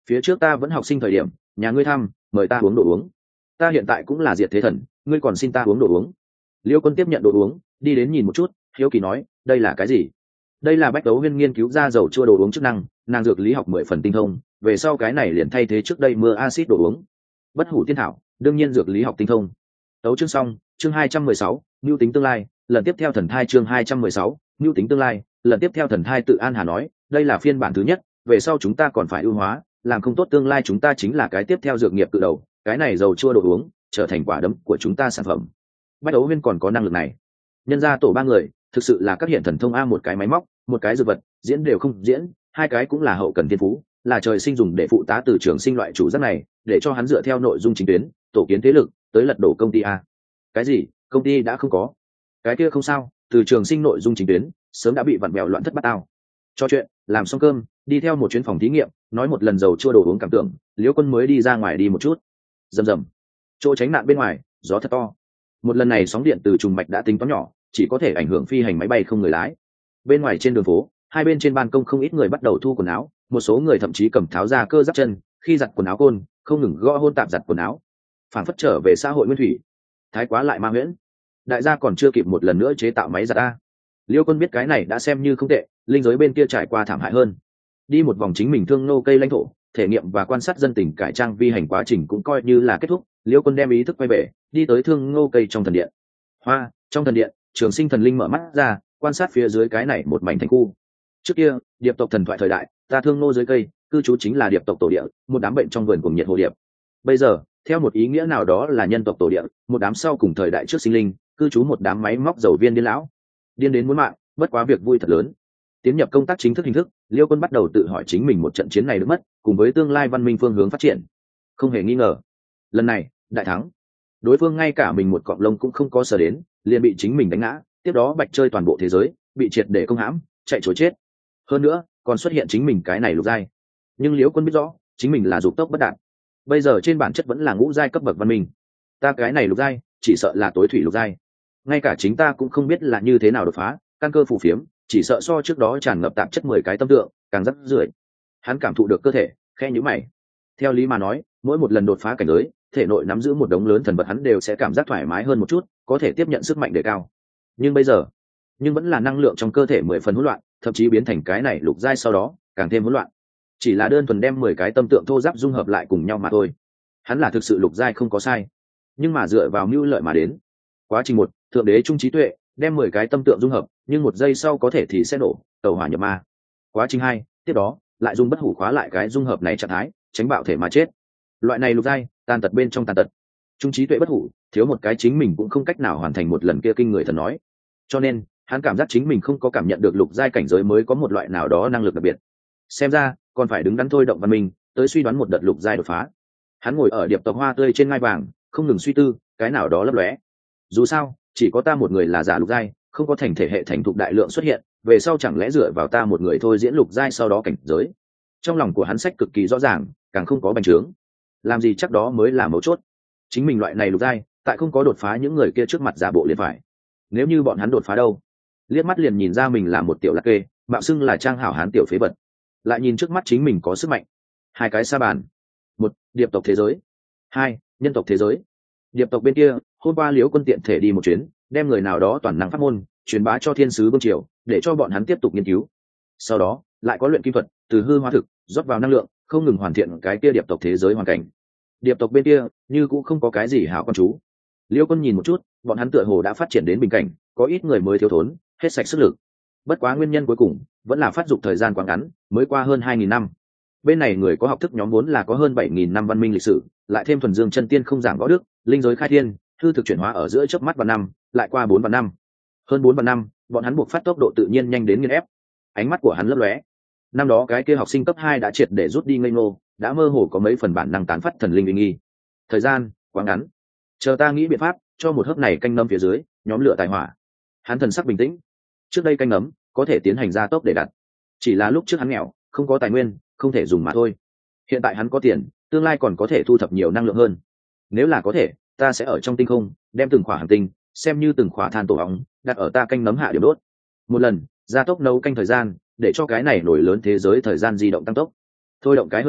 phía trước ta vẫn học sinh thời điểm, nhà ngươi thăm, mời ta uống đồ uống. Ta hiện tại cũng là diệt thế thần, ngươi còn xin ta uống đồ uống. Liêu Quân tiếp nhận đồ uống, đi đến nhìn một chút, hiếu kỳ nói, đây là cái gì? Đây là Bách Đấu Huyên nghiên cứu ra dầu chua đồ uống chức năng, nàng dược lý học 10 phần tinh thông, về sau cái này liền thay thế trước đây mưa axit đồ uống. Bất hủ tiên thảo, đương nhiên dược lý học tinh thông. Tấu chương xong, chương 216, mưu tính tương lai, lần tiếp theo thần thai chương 216, mưu tính tương lai, lần tiếp theo thần thai tự An Hà nói, đây là phiên bản thứ nhất, về sau chúng ta còn phải ưu hóa, làm không tốt tương lai chúng ta chính là cái tiếp theo dược nghiệp cự đầu, cái này dầu chua đồ uống trở thành quả đấm của chúng ta sản phẩm. Bách Đấu Huyên còn có năng lực này. Nhân ra tổ ba người, thực sự là các hiện thần thông a, một cái máy móc, một cái dược vật, diễn đều không diễn, hai cái cũng là hậu cần thiên phú, là trời sinh dùng để phụ tá từ trường sinh loại chủ giác này, để cho hắn dựa theo nội dung chính tuyến, tổ kiến thế lực, tới lật đổ công ty a. Cái gì? Công ty đã không có? Cái kia không sao, từ trường sinh nội dung chính tuyến sớm đã bị vặn vẹo loạn thất bát ao. Cho chuyện, làm xong cơm, đi theo một chuyến phòng thí nghiệm, nói một lần dầu chua đồ uống cảm tưởng, Liễu Quân mới đi ra ngoài đi một chút. Rầm rầm. Chỗ tránh nạn bên ngoài, gió thật to. Một lần này sóng điện từ trùng mạch đã tính toán nhỏ, chỉ có thể ảnh hưởng phi hành máy bay không người lái. Bên ngoài trên đường phố, hai bên trên ban công không ít người bắt đầu thu quần áo, một số người thậm chí cầm tháo ra cơ giáp chân, khi giặt quần áo côn, không ngừng gõ hôn tạp giặt quần áo. Phản phất trở về xã hội nguyên thủy. Thái quá lại ma huyễn. Đại gia còn chưa kịp một lần nữa chế tạo máy giặt a. Liêu Quân biết cái này đã xem như không tệ, linh giới bên kia trải qua thảm hại hơn. Đi một vòng chính mình thương nô cây lãnh thổ, thể nghiệm và quan sát dân tình cải trang vi hành quá trình cũng coi như là kết thúc. Liêu Quân đem ý thức quay về, đi tới thương ngô cây trong thần điện. Hoa, trong thần điện, Trường Sinh thần linh mở mắt ra, quan sát phía dưới cái này một mảnh thành khu. Trước kia, điệp tộc thần thoại thời đại, ta thương ngô dưới cây, cư trú chính là điệp tộc tổ địa, một đám bệnh trong vườn cùng nhiệt hồ điệp. Bây giờ, theo một ý nghĩa nào đó là nhân tộc tổ địa, một đám sau cùng thời đại trước sinh linh, cư trú một đám máy móc dầu viên điên lão. Điên đến muốn mạng, bất quá việc vui thật lớn. Tiến nhập công tác chính thức hình thức, Liêu Quân bắt đầu tự hỏi chính mình một trận chiến này được mất, cùng với tương lai văn minh phương hướng phát triển. Không hề nghi ngờ, lần này, đại thắng. Đối phương ngay cả mình một cọng lông cũng không có sở đến, liền bị chính mình đánh ngã, tiếp đó bạch chơi toàn bộ thế giới, bị triệt để công hãm, chạy trối chết. Hơn nữa, còn xuất hiện chính mình cái này lục giai. Nhưng Liêu Quân biết rõ, chính mình là dục tốc bất đạt. Bây giờ trên bản chất vẫn là ngũ giai cấp bậc văn minh. Ta cái này lục giai, chỉ sợ là tối thủy lục giai. Ngay cả chính ta cũng không biết là như thế nào đột phá, căn cơ phù phiếm, chỉ sợ so trước đó tràn ngập tạp chất 10 cái tâm tượng, càng rắc rưởi. Hắn cảm thụ được cơ thể, khe nhíu mày. Theo lý mà nói, mỗi một lần đột phá cảnh giới, thể nội nắm giữ một đống lớn thần vật hắn đều sẽ cảm giác thoải mái hơn một chút, có thể tiếp nhận sức mạnh đề cao. Nhưng bây giờ, vẫn là năng lượng trong cơ thể 10 phần hỗn loạn, thậm chí biến thành cái này lục giai sau đó, càng thêm hỗn loạn. Chỉ là đơn thuần đem 10 cái tâm tượng thô ráp dung hợp lại cùng nhau mà thôi. Hắn là thực sự lục giai không có sai, nhưng mà dựa vào mưu lợi mà đến. Quá trình một, thượng đế trung trí tuệ, đem 10 cái tâm tượng dung hợp, nhưng một giây sau có thể thì sẽ nổ, tẩu hỏa nhập ma. Quá trình hai, tiếp đó, lại dùng bất hủ khóa lại cái dung hợp này trạng thái, tránh bạo thể mà chết. Loại này lục giai, tàn tật bên trong tàn tật. Trung trí tuệ bất hủ, thiếu một cái chính mình cũng không cách nào hoàn thành một lần kia kinh người thần nói. Cho nên, hắn cảm giác chính mình không có cảm nhận được lục giai cảnh giới mới có một loại nào đó năng lực đặc biệt. Xem ra, còn phải đứng đắn thôi động văn minh, tới suy đoán một đợt lục giai đột phá. Hắn ngồi ở điệp tộc hoa tươi trên ngai vàng, không ngừng suy tư, cái nào đó lấp lóe. Dù sao, chỉ có ta một người là giả lục giai, không có thành thể hệ thành thục đại lượng xuất hiện, về sau chẳng lẽ dựa vào ta một người thôi diễn lục giai sau đó cảnh giới. Trong lòng của hắn sách cực kỳ rõ ràng, càng không có bành trướng. Làm gì chắc đó mới là mấu chốt. Chính mình loại này lục giai, tại không có đột phá những người kia trước mặt giả bộ liền phải. Nếu như bọn hắn đột phá đâu? Liếc mắt liền nhìn ra mình là một tiểu lạc kê, mạo xưng là trang hảo hán tiểu phế vật. Lại nhìn trước mắt chính mình có sức mạnh. Hai cái sa bàn. Một, điệp tộc thế giới. Hai, nhân tộc thế giới. Điệp tộc bên kia, hôm qua Liễu Quân tiện thể đi một chuyến, đem người nào đó toàn năng pháp môn truyền bá cho thiên sứ vương triều, để cho bọn hắn tiếp tục nghiên cứu. Sau đó, lại có luyện kim thuật, từ hư hóa thực, rót vào năng lượng, không ngừng hoàn thiện cái kia điệp tộc thế giới hoàn cảnh. Điệp tộc bên kia, như cũng không có cái gì hảo con chú. Liễu Quân nhìn một chút, bọn hắn tựa hồ đã phát triển đến bình cảnh, có ít người mới thiếu thốn, hết sạch sức lực. Bất quá nguyên nhân cuối cùng, vẫn là phát dục thời gian quá ngắn, mới qua hơn 2000 năm. Bên này người có học thức nhóm vốn là có hơn 7000 năm văn minh lịch sử, lại thêm thuần dương chân tiên không giảng võ đức, linh giới khai thiên, hư thực chuyển hóa ở giữa chớp mắt vạn năm, lại qua 4 vạn năm. Hơn 4 vạn năm, bọn hắn buộc phát tốc độ tự nhiên nhanh đến nghiền ép. Ánh mắt của hắn lấp lóe. Năm đó cái kia học sinh cấp 2 đã triệt để rút đi ngây ngô, đã mơ hồ có mấy phần bản năng tán phát thần linh uy nghi. Thời gian quá ngắn, chờ ta nghĩ biện pháp cho một hớp này canh nấm phía dưới, nhóm lửa tài hỏa. Hắn thần sắc bình tĩnh. Trước đây canh nấm có thể tiến hành gia tốc để đặt, chỉ là lúc trước hắn nghèo, không có tài nguyên, không thể dùng mà thôi. Hiện tại hắn có tiền, tương lai còn có thể thu thập nhiều năng lượng hơn. Nếu là có thể, ta sẽ ở trong tinh không đem từng khỏa hành tinh xem như từng khỏa than tổ óng đặt ở ta canh nấm hạ điểm đốt, một lần gia tốc nấu canh thời gian, để cho cái này nổi lớn thế giới thời gian di động tăng tốc, thôi động cái hơn bạn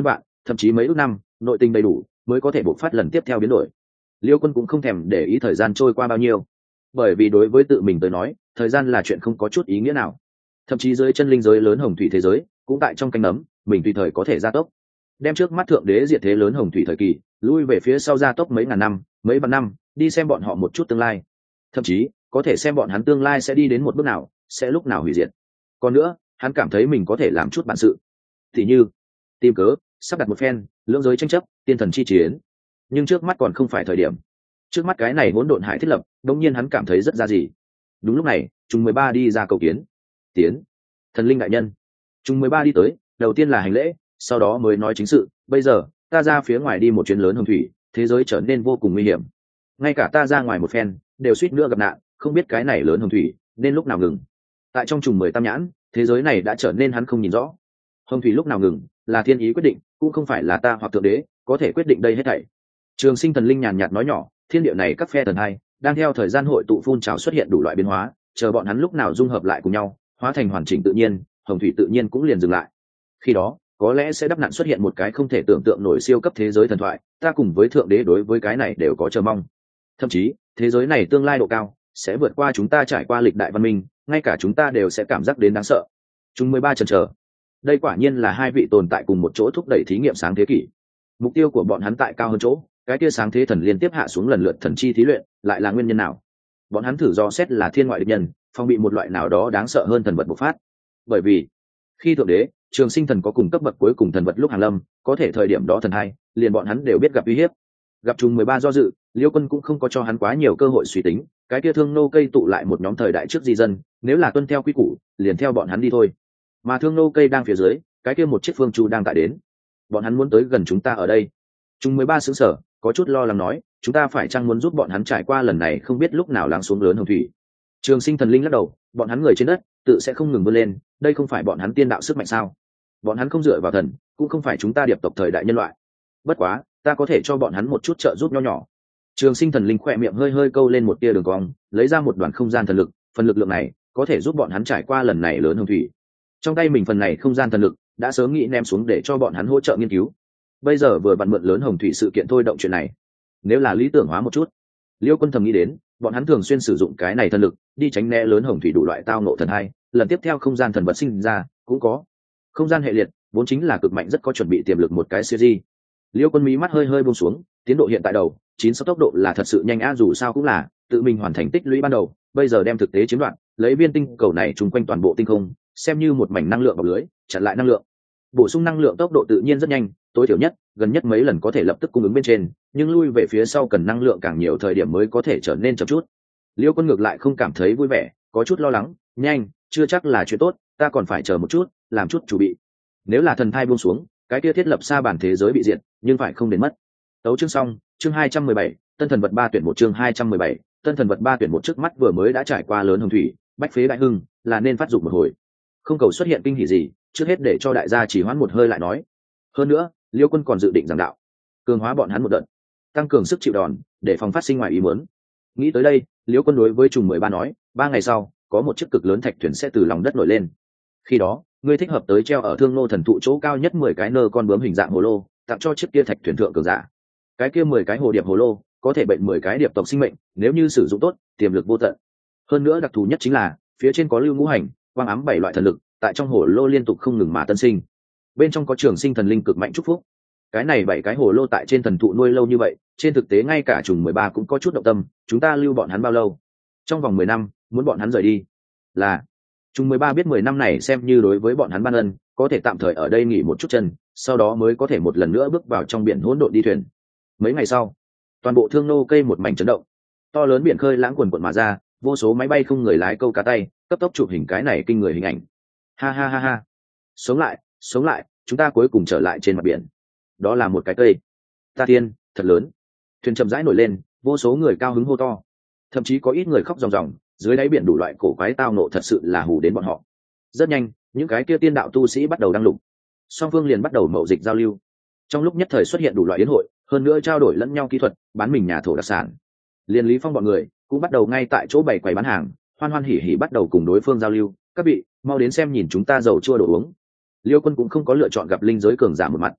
thậm chí mấy ước năm nội tình đầy đủ mới có thể bộc phát lần tiếp theo biến đổi. Liêu Quân cũng không thèm để ý thời gian trôi qua bao nhiêu, bởi vì đối với tự mình tới nói thời gian là chuyện không có chút ý nghĩa nào. Thậm chí dưới chân linh giới lớn hồng thủy thế giới cũng tại trong cánh nấm, mình tùy thời có thể gia tốc, đem trước mắt thượng đế diệt thế lớn hồng thủy thời kỳ lui về phía sau gia tốc mấy ngàn năm mấy vạn năm, đi xem bọn họ một chút tương lai, thậm chí có thể xem bọn hắn tương lai sẽ đi đến một bước nào, sẽ lúc nào hủy diệt. Còn nữa hắn cảm thấy mình có thể làm chút bản sự, thì như tìm cớ sắp đặt một phen lưỡng giới tranh chấp tiên thần chi chiến. Nhưng trước mắt còn không phải thời điểm. Trước mắt cái này hỗn độn hải thiết lập đống nhiên hắn cảm thấy rất ra gì. Đúng lúc này Trùng 13 đi ra cầu kiến. Tiến thần linh đại nhân. Trùng 13 đi tới, đầu tiên là hành lễ, sau đó mới nói chính sự. Bây giờ ta ra phía ngoài đi một chuyến lớn hồng thủy, thế giới trở nên vô cùng nguy hiểm, ngay cả ta ra ngoài một phen đều suýt nữa gặp nạn, không biết cái này lớn hồng thủy nên lúc nào ngừng. Tại trong Trùng 10 tam nhãn, thế giới này đã trở nên hắn không nhìn rõ. Hồng thủy lúc nào ngừng là thiên ý quyết định, cũng không phải là ta hoặc thượng đế có thể quyết định đây hết thảy. Trường Sinh thần linh nhàn nhạt nói nhỏ, thiên địa này các phe thần hai đang theo thời gian hội tụ phun trào xuất hiện đủ loại biến hóa, chờ bọn hắn lúc nào dung hợp lại cùng nhau hóa thành hoàn chỉnh tự nhiên, hồng thủy tự nhiên cũng liền dừng lại. Khi đó có lẽ sẽ đắp nặn xuất hiện một cái không thể tưởng tượng nổi siêu cấp thế giới thần thoại, ta cùng với thượng đế đối với cái này đều có chờ mong. Thậm chí thế giới này tương lai độ cao sẽ vượt qua chúng ta trải qua lịch đại văn minh, ngay cả chúng ta đều sẽ cảm giác đến đáng sợ. Chúng 13 chần chờ, đây quả nhiên là hai vị tồn tại cùng một chỗ thúc đẩy thí nghiệm sáng thế kỷ. Mục tiêu của bọn hắn tại cao hơn chỗ, cái kia sáng thế thần liên tiếp hạ xuống lần lượt thần chi thí luyện lại là nguyên nhân nào? Bọn hắn thử do xét là thiên ngoại địch nhân phong bị một loại nào đó đáng sợ hơn thần vật bộc phát. Bởi vì khi thượng đế Trường Sinh thần có cùng cấp bậc cuối cùng thần vật lúc hàng lâm, có thể thời điểm đó thần hai liền bọn hắn đều biết gặp uy hiếp. Gặp Trùng 13 do dự, Liêu Quân cũng không có cho hắn quá nhiều cơ hội suy tính, cái kia thương nô cây tụ lại một nhóm thời đại trước di dân, nếu là tuân theo quy củ liền theo bọn hắn đi thôi. Mà thương nô cây đang phía dưới, cái kia một chiếc phương chu đang tại đến, bọn hắn muốn tới gần chúng ta ở đây. Trùng 13 xứng sở, có chút lo lắng nói, chúng ta phải chăng muốn giúp bọn hắn trải qua lần này không biết lúc nào lắng xuống lớn hồng thủy. Trường Sinh thần linh lắc đầu, bọn hắn người trên đất tự sẽ không ngừng vươn lên, đây không phải bọn hắn tiên đạo sức mạnh sao? Bọn hắn không dựa vào thần, cũng không phải chúng ta điệp tộc thời đại nhân loại. Bất quá ta có thể cho bọn hắn một chút trợ giúp nho nhỏ. Trường Sinh thần linh khỏe miệng hơi hơi câu lên một tia đường cong, lấy ra một đoàn không gian thần lực, phần lực lượng này có thể giúp bọn hắn trải qua lần này lớn hồng thủy. Trong tay mình phần này không gian thần lực đã sớm nghĩ ném xuống để cho bọn hắn hỗ trợ nghiên cứu, bây giờ vừa vặn mượn lớn hồng thủy sự kiện thôi động chuyện này. Nếu là lý tưởng hóa một chút, Liêu Quân thầm nghĩ đến, bọn hắn thường xuyên sử dụng cái này thần lực đi tránh né lớn hồng thủy đủ loại tao nộ thần hai, lần tiếp theo không gian thần vật sinh ra cũng có. Không gian hệ liệt vốn chính là cực mạnh, rất có chuẩn bị tiềm lực một cái series. Liêu Quân mí mắt hơi hơi buông xuống, tiến độ hiện tại đầu 96 tốc độ là thật sự nhanh a, dù sao cũng là tự mình hoàn thành tích lũy ban đầu, bây giờ đem thực tế chiếm đoạt, lấy viên tinh cầu này trùng quanh toàn bộ tinh không xem như một mảnh năng lượng bọc lưới, chặn lại năng lượng, bổ sung năng lượng tốc độ tự nhiên rất nhanh, tối thiểu nhất gần nhất mấy lần có thể lập tức cung ứng bên trên, nhưng lui về phía sau cần năng lượng càng nhiều thời điểm mới có thể trở nên chậm chút. Liêu Quân ngược lại không cảm thấy vui vẻ, có chút lo lắng, nhanh chưa chắc là chuyện tốt, ta còn phải chờ một chút, làm chút chuẩn bị. Nếu là thần thai buông xuống, cái kia thiết lập xa bản thế giới bị diệt, nhưng phải không đến mất. Tấu chương xong, chương 217, tân thần vật 3 tuyển 1, chương 217, tân thần vật 3 tuyển 1. Trước mắt vừa mới đã trải qua lớn hồng thủy, bách phế đại hưng, là nên phát dụng một hồi. Không cầu xuất hiện kinh hỉ gì, trước hết để cho đại gia chỉ hoãn một hơi lại nói. Hơn nữa Liêu Quân còn dự định giảng đạo, cường hóa bọn hắn một đợt, tăng cường sức chịu đòn để phòng phát sinh ngoài ý muốn. Nghĩ tới đây, Liêu Quân đối với Trùng 13 nói, 3 ngày sau có một chiếc cực lớn thạch thuyền sẽ từ lòng đất nổi lên, khi đó ngươi thích hợp tới treo ở Thương Nô thần thụ chỗ cao nhất 10 cái nơ con bướm hình dạng hồ lô, tặng cho chiếc kia thạch thuyền thượng cường giả. Cái kia 10 cái hồ điệp hồ lô có thể bệnh 10 cái điệp tộc sinh mệnh, nếu như sử dụng tốt tiềm lực vô tận. Hơn nữa đặc thù nhất chính là phía trên có lưu ngũ hành quang ám 7 loại thần lực tại trong hồ lô liên tục không ngừng mà tân sinh, bên trong có Trường Sinh thần linh cực mạnh chúc phúc. Cái này 7 cái hồ lô tại trên thần thụ nuôi lâu như vậy, trên thực tế ngay cả Trùng 13 cũng có chút động tâm, chúng ta lưu bọn hắn bao lâu? Trong vòng 10 năm, muốn bọn hắn rời đi. Là Trùng 13 biết 10 năm này xem như đối với bọn hắn ban ân, có thể tạm thời ở đây nghỉ một chút chân, sau đó mới có thể một lần nữa bước vào trong biển hỗn độn đi thuyền. Mấy ngày sau, toàn bộ Thương Nô cây một mảnh chấn động, to lớn biển khơi lãng quần quần mà ra, vô số máy bay không người lái câu cá tay cấp tốc chụp hình cái này kinh người hình ảnh. Ha ha ha ha, sống lại, chúng ta cuối cùng trở lại trên mặt biển. Đó là một cái cây ta tiên thật lớn. Thuyền chậm rãi nổi lên, vô số người cao hứng hô to, thậm chí có ít người khóc ròng ròng, dưới đáy biển đủ loại cổ quái tao nộ thật sự là hù đến bọn họ. Rất nhanh những cái kia tiên đạo tu sĩ bắt đầu đăng lục, song phương liền bắt đầu mậu dịch giao lưu, trong lúc nhất thời xuất hiện đủ loại yến hội, hơn nữa trao đổi lẫn nhau kỹ thuật, bán mình nhà thổ đặc sản. Liên Lý Phong bọn người cũng bắt đầu ngay tại chỗ bày quầy bán hàng, hoan hoan hỉ hỉ bắt đầu cùng đối phương giao lưu. Các vị mau đến xem nhìn chúng ta dầu chua đồ uống. Liêu Quân cũng không có lựa chọn gặp linh giới cường giả một mặt,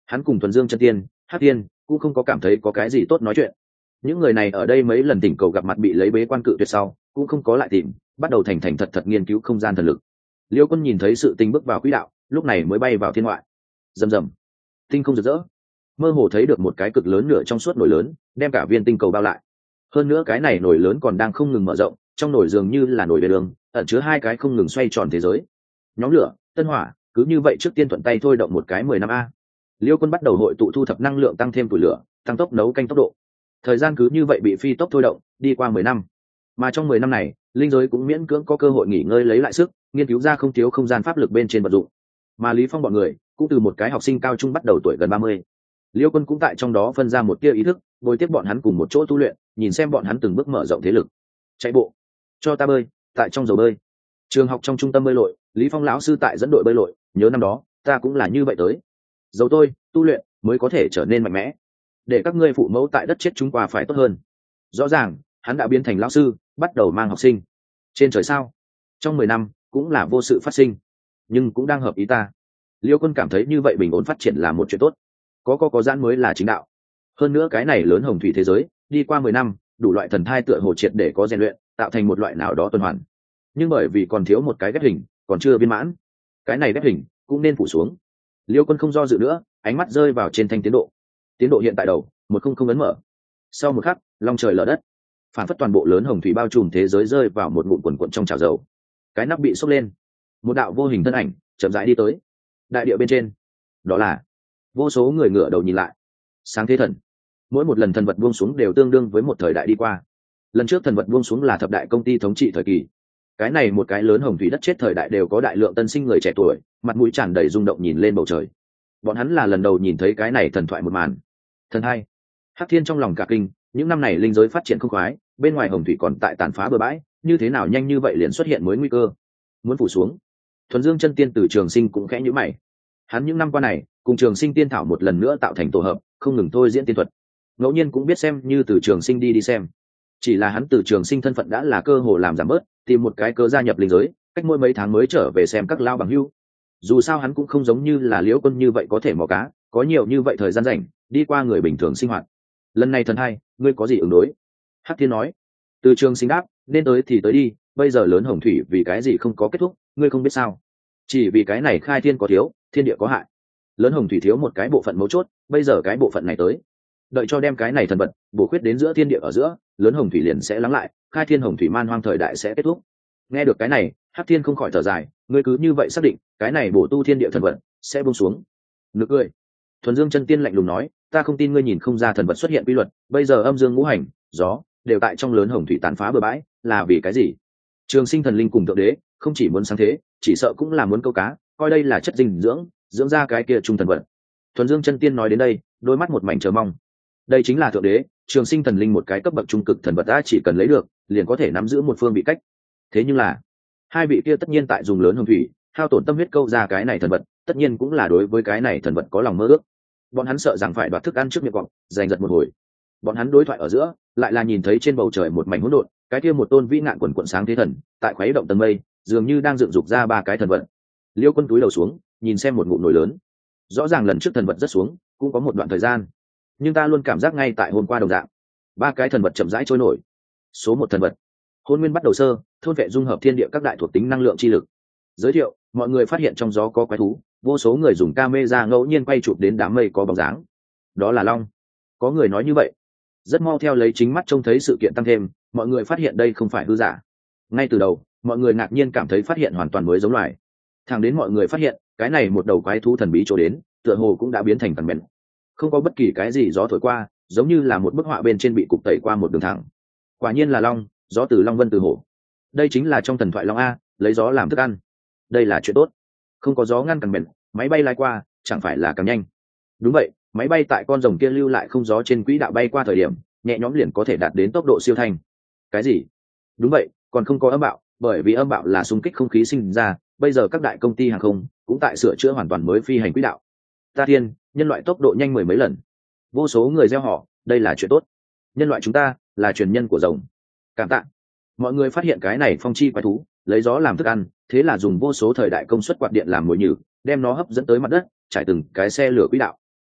Hắn cùng Thuần Dương Chân Tiên, Hắc Tiên cũng không có cảm thấy có cái gì tốt nói chuyện. Những người này ở đây mấy lần thỉnh cầu gặp mặt bị lấy bế quan cự tuyệt sau, cũng không có lại tìm, bắt đầu thành thành thật thật nghiên cứu không gian thần lực. Liêu Quân nhìn thấy sự tình bước vào quỹ đạo, lúc này mới bay vào thiên ngoại. Rầm rầm, tinh không rực rỡ, mơ hồ thấy được một cái cực lớn nửa trong suốt nồi lớn, đem cả viên tinh cầu bao lại. Hơn nữa cái này nồi lớn còn đang không ngừng mở rộng, trong nồi dường như là nồi bề đường, ẩn chứa hai cái không ngừng xoay tròn thế giới. Nhóm lửa, tân hỏa, cứ như vậy trước tiên thuận tay thôi động một cái 10 năm a. Liêu Quân bắt đầu hội tụ thu thập năng lượng tăng thêm tuổi lửa, tăng tốc nấu canh tốc độ. Thời gian cứ như vậy bị phi tốc thôi động, đi qua 10 năm. Mà trong 10 năm này, linh giới cũng miễn cưỡng có cơ hội nghỉ ngơi lấy lại sức, nghiên cứu ra không thiếu không gian pháp lực bên trên vật dụng. Mà Lý Phong bọn người cũng từ một cái học sinh cao trung bắt đầu tuổi gần 30. Liêu Quân cũng tại trong đó phân ra một tia ý thức, bồi tiếp bọn hắn cùng một chỗ tu luyện, nhìn xem bọn hắn từng bước mở rộng thế lực. Chạy bộ, cho ta bơi, tại trong dầu bơi. Trường học trong trung tâm bơi lội, Lý Phong lão sư tại dẫn đội bơi lội, nhớ năm đó, ta cũng là như vậy tới. Dầu tôi, tu luyện mới có thể trở nên mạnh mẽ. Để các ngươi phụ mẫu tại đất chết chúng qua phải tốt hơn. Rõ ràng, hắn đã biến thành lão sư, bắt đầu mang học sinh. Trên trời sao? Trong 10 năm, cũng là vô sự phát sinh, nhưng cũng đang hợp ý ta. Liêu Quân cảm thấy như vậy bình ổn phát triển là một chuyện tốt. Có giãn mới là chính đạo. Hơn nữa cái này lớn hồng thủy thế giới, đi qua 10 năm, đủ loại thần thai tựa hồ triệt để có rèn luyện, tạo thành một loại nào đó tuần hoàn. Nhưng bởi vì còn thiếu một cái ghép hình, còn chưa viên mãn, cái này ghép hình cũng nên phủ xuống. Liêu Quân không do dự nữa, ánh mắt rơi vào trên thanh tiến độ. Tiến độ hiện tại đầu 100 ấn mở. Sau một khắc, long trời lở đất, phản phất toàn bộ lớn hồng thủy bao trùm thế giới rơi vào một ngụm quần quần trong chảo dầu. Cái nắp bị sốc lên, một đạo vô hình thân ảnh chậm rãi đi tới. Đại địa bên trên, đó là vô số người ngửa đầu nhìn lại. Sáng thế thần, mỗi một lần thần vật buông xuống đều tương đương với một thời đại đi qua. Lần trước thần vật buông xuống là thập đại công ty thống trị thời kỳ. Cái này một cái lớn hồng thủy đất chết thời đại đều có đại lượng tân sinh người trẻ tuổi, mặt mũi tràn đầy rung động nhìn lên bầu trời. Bọn hắn là lần đầu nhìn thấy cái này thần thoại một màn. Thần hai, Hắc Thiên trong lòng cả kinh, những năm này linh giới phát triển không khoái, bên ngoài hồng thủy còn tại tàn phá bừa bãi, như thế nào nhanh như vậy liền xuất hiện mới nguy cơ, muốn phủ xuống. Thuần Dương Chân Tiên từ Trường Sinh cũng khẽ nhíu mày. Hắn những năm qua này, cùng Trường Sinh tiên thảo một lần nữa tạo thành tổ hợp, không ngừng thôi diễn tiên thuật. Ngẫu nhiên cũng biết xem như từ Trường Sinh đi xem. Chỉ là hắn từ Trường Sinh thân phận đã là cơ hồ làm giảm bớt, tìm một cái cớ gia nhập linh giới, cách mỗi mấy tháng mới trở về xem các lao bằng hữu. Dù sao hắn cũng không giống như là Liễu Quân như vậy có thể mò cá, có nhiều như vậy thời gian rảnh, đi qua người bình thường sinh hoạt. Lần này thần hai, ngươi có gì ứng đối? Hắc Thiên nói. Từ Trường Sinh đáp, nên tới thì tới đi, bây giờ lớn hồng thủy vì cái gì không có kết thúc, ngươi không biết sao? Chỉ vì cái này khai thiên có thiếu, thiên địa có hại. Lớn hồng thủy thiếu một cái bộ phận mấu chốt, bây giờ cái bộ phận này tới, đợi cho đem cái này thần vật bổ khuyết đến giữa thiên địa ở giữa, lớn hồng thủy liền sẽ lắng lại, khai thiên hồng thủy man hoang thời đại sẽ kết thúc. Nghe được cái này, Hắc Thiên không khỏi thở dài, ngươi cứ như vậy xác định cái này bổ tu thiên địa thần vật sẽ buông xuống? Nực cười. Thuần Dương Chân Tiên lạnh lùng nói, ta không tin ngươi nhìn không ra thần vật xuất hiện quy luật, bây giờ âm dương ngũ hành, gió đều tại trong lớn hồng thủy tàn phá bừa bãi, là vì cái gì? Trường Sinh thần linh cùng thượng đế không chỉ muốn sáng thế, chỉ sợ cũng là muốn câu cá, coi đây là chất dinh dưỡng, dưỡng ra cái kia trung thần vật. Thuần Dương Chân Tiên nói đến đây, đôi mắt một mảnh chờ mong. Đây chính là thượng đế, Trường Sinh thần linh một cái cấp bậc trung cực thần vật đã chỉ cần lấy được, liền có thể nắm giữ một phương bị cách. Thế nhưng là, hai vị kia tất nhiên tại dùng lớn hồng thủy, hao tổn tâm huyết câu ra cái này thần vật, tất nhiên cũng là đối với cái này thần vật có lòng mơ ước. Bọn hắn sợ rằng phải đoạt thức ăn trước miệng cọp, giành giật một hồi. Bọn hắn đối thoại ở giữa, lại là nhìn thấy trên bầu trời một mảnh hỗn độn, cái kia một tôn vĩ ngạn quần quần sáng thế thần, tại khuấy động tầng mây, dường như đang dựng dục ra ba cái thần vật. Liêu Quân túi đầu xuống, nhìn xem một ngụm nồi lớn. Rõ ràng lần trước thần vật rất xuống, cũng có một đoạn thời gian, nhưng ta luôn cảm giác ngay tại hôm qua đồng dạng, ba cái thần vật chậm rãi trôi nổi. Số một thần vật, Hôn Nguyên bắt đầu sơ, thôn vệ dung hợp thiên địa các đại thuộc tính năng lượng chi lực. Giới thiệu, mọi người phát hiện trong gió có quái thú, vô số người dùng camera ngẫu nhiên quay chụp đến đám mây có bóng dáng. Đó là long. Có người nói như vậy. Rất mau theo lấy chính mắt trông thấy sự kiện tăng thêm, mọi người phát hiện đây không phải hư giả. Ngay từ đầu, mọi người ngạc nhiên cảm thấy phát hiện hoàn toàn mới giống loài. Thẳng đến mọi người phát hiện, cái này một đầu quái thú thần bí chỗ đến, tựa hồ cũng đã biến thành tàn bền. Không có bất kỳ cái gì gió thổi qua, giống như là một bức họa bên trên bị cục tẩy qua một đường thẳng. Quả nhiên là long, gió từ long vân từ hổ. Đây chính là trong thần thoại long a, lấy gió làm thức ăn. Đây là chuyện tốt. Không có gió ngăn càng bền, máy bay lái qua, chẳng phải là càng nhanh. Đúng vậy, máy bay tại con rồng kia lưu lại không gió trên quỹ đạo bay qua thời điểm, nhẹ nhõm liền có thể đạt đến tốc độ siêu thanh. Cái gì? Đúng vậy, còn không có âm bạo, bởi vì âm bạo là xung kích không khí sinh ra, bây giờ các đại công ty hàng không cũng tại sửa chữa hoàn toàn mới phi hành quỹ đạo. Ta thiên, nhân loại tốc độ nhanh mười mấy lần. Vô số người gieo họ, đây là chuyện tốt. Nhân loại chúng ta là truyền nhân của rồng. Cảm tạ. Mọi người phát hiện cái này phong chi quái thú, lấy gió làm thức ăn, thế là dùng vô số thời đại công suất quạt điện làm mồi nhử, đem nó hấp dẫn tới mặt đất, trải từng cái xe lửa quỹ đạo.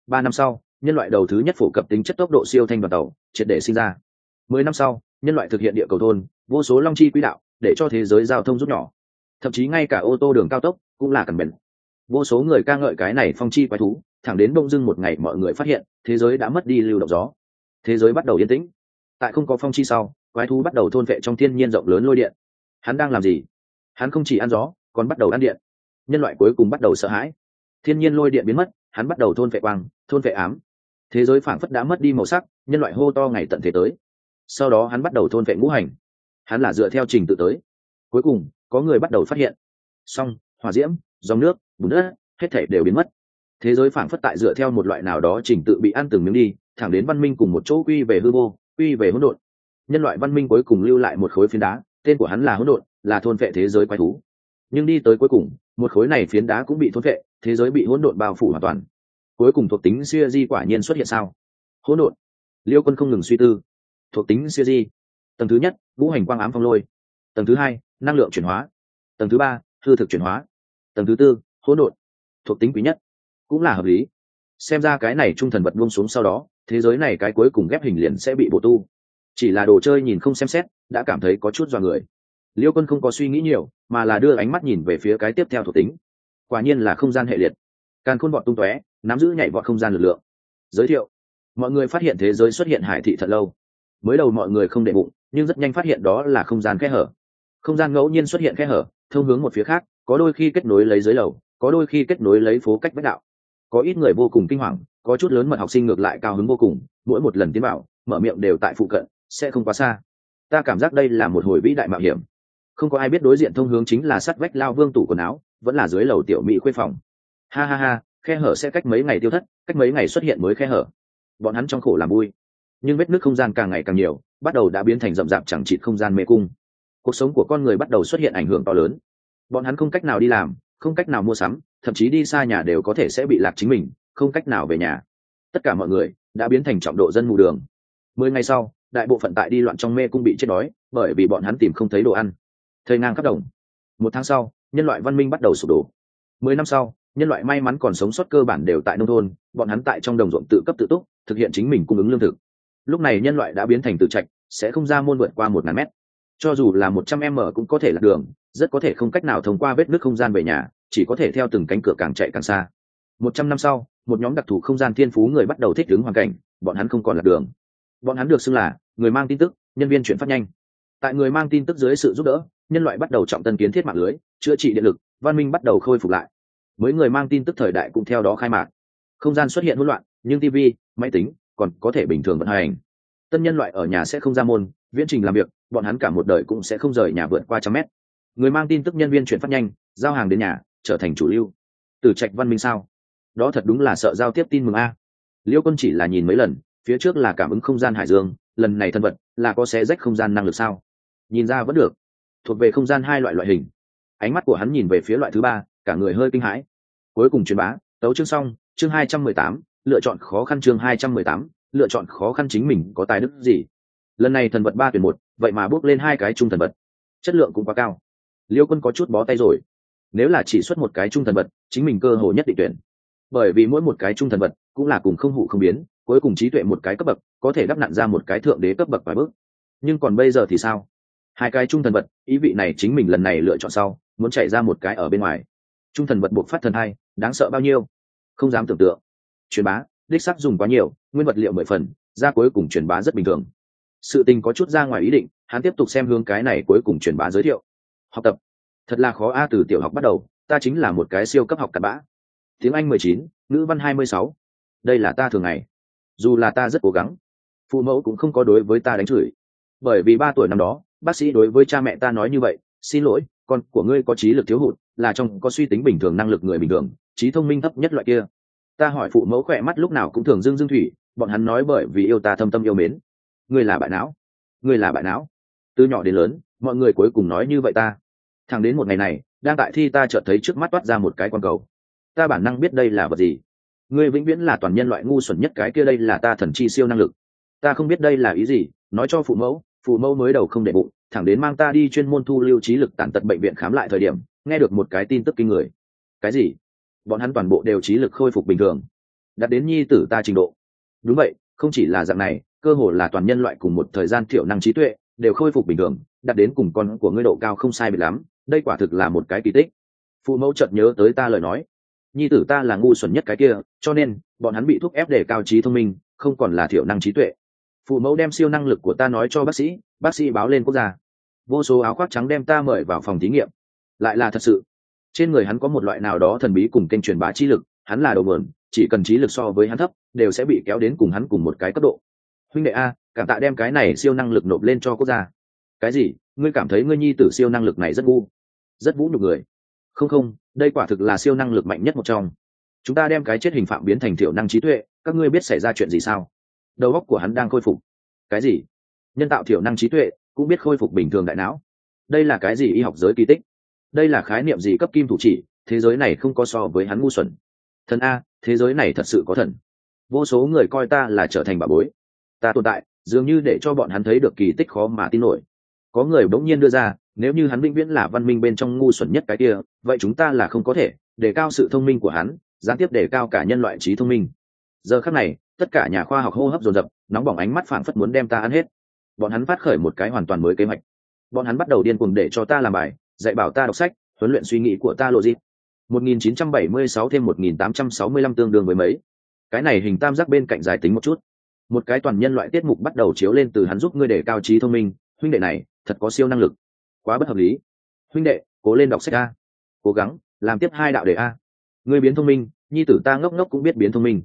3 năm sau, nhân loại đầu thứ nhất phổ cập tính chất tốc độ siêu thanh đoàn tàu triệt để sinh ra. 10 năm sau, nhân loại thực hiện địa cầu thôn, vô số long chi quỹ đạo để cho thế giới giao thông rút nhỏ. Thậm chí ngay cả ô tô đường cao tốc cũng là cần bền. Vô số người ca ngợi cái này phong chi quái thú, thẳng đến bỗng dưng một ngày mọi người phát hiện, thế giới đã mất đi lưu động gió. Thế giới bắt đầu yên tĩnh. Tại không có phong chi sau, quái thú bắt đầu thôn vệ trong thiên nhiên rộng lớn lôi điện. Hắn đang làm gì? Hắn không chỉ ăn gió, còn bắt đầu ăn điện. Nhân loại cuối cùng bắt đầu sợ hãi. Thiên nhiên lôi điện biến mất, hắn bắt đầu thôn vệ quang, thôn vệ ám. Thế giới phảng phất đã mất đi màu sắc, nhân loại hô to ngày tận thế tới. Sau đó hắn bắt đầu thôn vệ ngũ hành. Hắn là dựa theo trình tự tới. Cuối cùng, có người bắt đầu phát hiện. Song, hỏa diễm, dòng nước, bùn đất, hết thảy đều biến mất. Thế giới phảng phất tại dựa theo một loại nào đó trình tự bị ăn từng miếng đi, thẳng đến văn minh cùng một chỗ quy về hư vô, quy về hỗn độn. Nhân loại văn minh cuối cùng lưu lại một khối phiến đá, tên của hắn là hỗn độn, là thôn vệ thế giới quái thú. Nhưng đi tới cuối cùng, một khối này phiến đá cũng bị thôn vệ, thế giới bị hỗn độn bao phủ hoàn toàn. Cuối cùng thuộc tính siêu di quả nhiên xuất hiện sao? Hỗn độn. Liêu Quân không ngừng suy tư. Thuộc tính siêu di. Tầng thứ nhất, ngũ hành quang ám phong lôi. Tầng thứ hai, năng lượng chuyển hóa. Tầng thứ ba, hư thực chuyển hóa. Tầng thứ tư, hỗn độn. Thuộc tính quý nhất, cũng là hợp lý. Xem ra cái này trung thần vật buông xuống sau đó, thế giới này cái cuối cùng ghép hình liền sẽ bị bổ tu. Chỉ là đồ chơi nhìn không xem xét, đã cảm thấy có chút dọa người. Liêu Quân không có suy nghĩ nhiều, mà là đưa ánh mắt nhìn về phía cái tiếp theo thuộc tính. Quả nhiên là không gian hệ liệt. Càn khôn vọt tung tóe, nắm giữ nhảy vọt không gian lực lượng. Giới thiệu: mọi người phát hiện thế giới xuất hiện hải thị thật lâu. Mới đầu mọi người không để bụng, nhưng rất nhanh phát hiện đó là không gian kẽ hở. Không gian ngẫu nhiên xuất hiện kẽ hở, thông hướng một phía khác, có đôi khi kết nối lấy dưới lầu, có đôi khi kết nối lấy phố cách vách đạo. Có ít người vô cùng kinh hoàng, có chút lớn mật học sinh ngược lại cao hứng vô cùng, mỗi một lần tiến vào, mở miệng đều tại phụ cận, sẽ không quá xa. Ta cảm giác đây là một hồi vĩ đại mạo hiểm. Không có ai biết đối diện thông hướng chính là sắt vách lao vương tủ quần áo, vẫn là dưới lầu tiểu mỹ khuê phòng. Ha ha ha, khe hở sẽ cách mấy ngày tiêu thất, cách mấy ngày xuất hiện mới khe hở. Bọn hắn trong khổ làm vui, nhưng vết nứt không gian càng ngày càng nhiều, bắt đầu đã biến thành rậm rạp chẳng chịt không gian mê cung. Cuộc sống của con người bắt đầu xuất hiện ảnh hưởng to lớn. Bọn hắn không cách nào đi làm, không cách nào mua sắm, thậm chí đi xa nhà đều có thể sẽ bị lạc chính mình, không cách nào về nhà. Tất cả mọi người đã biến thành trọng độ dân mù đường. 10 ngày sau, đại bộ phận tại đi loạn trong mê cung bị chết đói, bởi vì bọn hắn tìm không thấy đồ ăn. Thời ngang khắp đồng. 1 tháng sau, nhân loại văn minh bắt đầu sụp đổ. 10 năm sau, nhân loại may mắn còn sống sót cơ bản đều tại nông thôn, bọn hắn tại trong đồng ruộng tự cấp tự túc, thực hiện chính mình cung ứng lương thực. Lúc này nhân loại đã biến thành tự trạch, sẽ không ra môn vượt qua 1000 mét. Cho dù là 100m cũng có thể lạc đường, rất có thể không cách nào thông qua vết nứt không gian về nhà, chỉ có thể theo từng cánh cửa càng chạy càng xa. 100 năm sau, một nhóm đặc thù không gian thiên phú người bắt đầu thích ứng hoàn cảnh, bọn hắn không còn lạc đường. Bọn hắn được xưng là người mang tin tức, nhân viên chuyển phát nhanh. Tại người mang tin tức dưới sự giúp đỡ, nhân loại bắt đầu trọng tân kiến thiết mạng lưới, chữa trị điện lực, văn minh bắt đầu khôi phục lại. Mới người mang tin tức thời đại cũng theo đó khai mạc. Không gian xuất hiện hỗn loạn, nhưng TV, máy tính còn có thể bình thường vận hành. Tân nhân loại ở nhà sẽ không ra môn, viễn trình làm việc, bọn hắn cả một đời cũng sẽ không rời nhà vượt qua 100 mét. Người mang tin tức nhân viên chuyển phát nhanh, giao hàng đến nhà, trở thành chủ lưu. Từ trạch văn minh sao? Đó thật đúng là sợ giao tiếp tin mừng a. Liêu Quân chỉ là nhìn mấy lần, phía trước là cảm ứng không gian hải dương, lần này thân vật là có xé rách không gian năng lực sao? Nhìn ra vẫn được. Thuộc về không gian hai loại hình. Ánh mắt của hắn nhìn về phía loại thứ ba, cả người hơi kinh hãi. Cuối cùng truyền bá, tấu chương xong, chương 218, lựa chọn khó khăn chương 218, lựa chọn khó khăn chính mình có tài đức gì? Lần này thần vật 3 tuyển 1, vậy mà bước lên 2 cái trung thần vật. Chất lượng cũng quá cao. Liêu Quân có chút bó tay rồi. Nếu là chỉ xuất một cái trung thần vật, chính mình cơ hội nhất định tuyển. Bởi vì mỗi một cái trung thần vật cũng là cùng không hủ không biến, cuối cùng trí tuệ một cái cấp bậc, có thể đắp nặn ra một cái thượng đế cấp bậc vài bước. Nhưng còn bây giờ thì sao? 2 cái trung thần vật, ý vị này chính mình lần này lựa chọn sau, muốn chạy ra một cái ở bên ngoài. Trung thần vật buộc phát thần hay, đáng sợ bao nhiêu? Không dám tưởng tượng. Truyền bá, đích xác dùng quá nhiều, nguyên vật liệu 10 phần, ra cuối cùng truyền bá rất bình thường. Sự tình có chút ra ngoài ý định, hắn tiếp tục xem hướng cái này cuối cùng truyền bá giới thiệu. Học tập, thật là khó a, từ tiểu học bắt đầu, ta chính là một cái siêu cấp học cặn bã. Tiếng Anh 19, ngữ văn 26. Đây là ta thường ngày. Dù là ta rất cố gắng, phụ mẫu cũng không có đối với ta đánh chửi. Bởi vì 3 tuổi năm đó, bác sĩ đối với cha mẹ ta nói như vậy, xin lỗi, con của ngươi có trí lực thiếu hụt, là trong có suy tính bình thường, năng lực người bình thường, trí thông minh thấp nhất loại kia. Ta hỏi phụ mẫu khỏe mắt lúc nào cũng thường dưng thủy, bọn hắn nói bởi vì yêu ta thâm tâm yêu mến. Ngươi là bại não, ngươi là bại não. Từ nhỏ đến lớn, mọi người cuối cùng nói như vậy ta. Thẳng đến một ngày này, đang tại thi ta chợt thấy trước mắt toát ra một cái quan cầu. Ta bản năng biết đây là vật gì. Ngươi vĩnh viễn là toàn nhân loại ngu xuẩn nhất cái kia, đây là ta thần chi siêu năng lực. Ta không biết đây là ý gì, nói cho phụ mẫu mới đầu không để bụng, thẳng đến mang ta đi chuyên môn thu lưu trí lực tàn tật bệnh viện khám lại thời điểm, nghe được một cái tin tức kinh người. Cái gì? Bọn hắn toàn bộ đều trí lực khôi phục bình thường. đạt đến nhi tử ta trình độ. Đúng vậy, không chỉ là dạng này, cơ hồ là toàn nhân loại cùng một thời gian thiểu năng trí tuệ đều khôi phục bình thường, đạt đến cùng con của ngươi độ cao không sai biệt lắm, đây quả thực là một cái kỳ tích. Phụ mẫu chợt nhớ tới ta lời nói, nhi tử ta là ngu xuẩn nhất cái kia, cho nên bọn hắn bị thúc ép để cao trí thông minh, không còn là thiểu năng trí tuệ. Phụ mẫu đem siêu năng lực của ta nói cho bác sĩ báo lên quốc gia. Vô số áo khoác trắng đem ta mời vào phòng thí nghiệm. Lại là thật sự, trên người hắn có một loại nào đó thần bí cùng kênh truyền bá trí lực, hắn là đầu mượn, chỉ cần trí lực so với hắn thấp đều sẽ bị kéo đến cùng hắn cùng một cái cấp độ. Huynh đệ a, cảm tạ đem cái này siêu năng lực nộp lên cho quốc gia. Cái gì? Ngươi cảm thấy ngươi nhi tử siêu năng lực này rất ngu, rất vũ nhục người? Không, đây quả thực là siêu năng lực mạnh nhất một trong. Chúng ta đem cái chết hình phạm biến thành thiểu năng trí tuệ, các ngươi biết xảy ra chuyện gì sao? Đầu óc của hắn đang khôi phục. Cái gì? Nhân tạo thiểu năng trí tuệ cũng biết khôi phục bình thường đại não? Đây là cái gì y học giới kỳ tích? Đây là khái niệm gì cấp kim thủ chỉ? Thế giới này không có so với hắn ngu xuẩn. Thần a, thế giới này thật sự có thần. Vô số người coi ta là trở thành bảo bối, ta tồn tại dường như để cho bọn hắn thấy được kỳ tích khó mà tin nổi. Có người bỗng nhiên đưa ra, nếu như hắn vĩnh viễn là văn minh bên trong ngu xuẩn nhất cái kia, vậy chúng ta là không có thể đề cao sự thông minh của hắn, gián tiếp đề cao cả nhân loại trí thông minh. Giờ khắc này, tất cả nhà khoa học hô hấp dồn dập, nóng bỏng ánh mắt phảng phất muốn đem ta ăn hết. Bọn hắn phát khởi một cái hoàn toàn mới kế hoạch. Bọn hắn bắt đầu điên cuồng để cho ta làm bài, dạy bảo ta đọc sách, huấn luyện suy nghĩ của ta logic. 1976 thêm 1865 tương đương với mấy? Cái này hình tam giác bên cạnh giải tính một chút. Một cái toàn nhân loại tiết mục bắt đầu chiếu lên từ hắn giúp ngươi để cao trí thông minh, huynh đệ này thật có siêu năng lực, quá bất hợp lý. Huynh đệ, cố lên đọc sách a, cố gắng làm tiếp 2 đạo đề a. Ngươi biến thông minh, nhi tử ta ngốc ngốc cũng biết biến thông minh.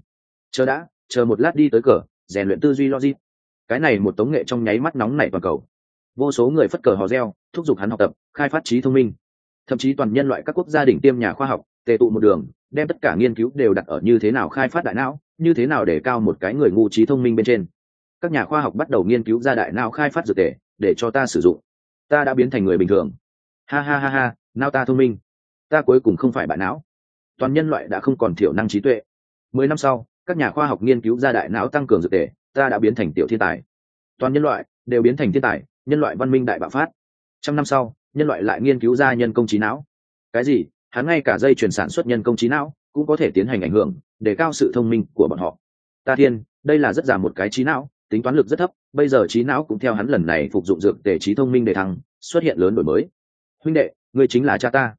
Chờ một lát đi tới cờ, rèn luyện tư duy logic. Cái này một tống nghệ trong nháy mắt nóng nảy toàn cầu. Vô số người phất cờ hò reo, thúc giục hắn học tập, khai phát trí thông minh. Thậm chí toàn nhân loại các quốc gia đỉnh tiêm nhà khoa học tề tụ một đường, đem tất cả nghiên cứu đều đặt ở như thế nào khai phát đại não, như thế nào để cao một cái người ngu trí thông minh bên trên. Các nhà khoa học bắt đầu nghiên cứu ra đại não khai phát dược tề để cho ta sử dụng. Ta đã biến thành người bình thường. Ha, não ta thông minh. Ta cuối cùng không phải bại não. Toàn nhân loại đã không còn thiểu năng trí tuệ. 10 năm sau, các nhà khoa học nghiên cứu ra đại não tăng cường dược tề, ta đã biến thành tiểu thiên tài. Toàn nhân loại đều biến thành thiên tài, nhân loại văn minh đại bạo phát. 100 năm sau, nhân loại lại nghiên cứu ra nhân công trí não. Cái gì? Hắn ngay cả dây chuyển sản xuất nhân công trí não cũng có thể tiến hành ảnh hưởng, để cao sự thông minh của bọn họ. Ta thiên, đây là rất già một cái trí não, tính toán lực rất thấp, bây giờ trí não cũng theo hắn lần này phục dụng dược tề trí thông minh để thăng, xuất hiện lớn đổi mới. Huynh đệ, ngươi chính là cha ta.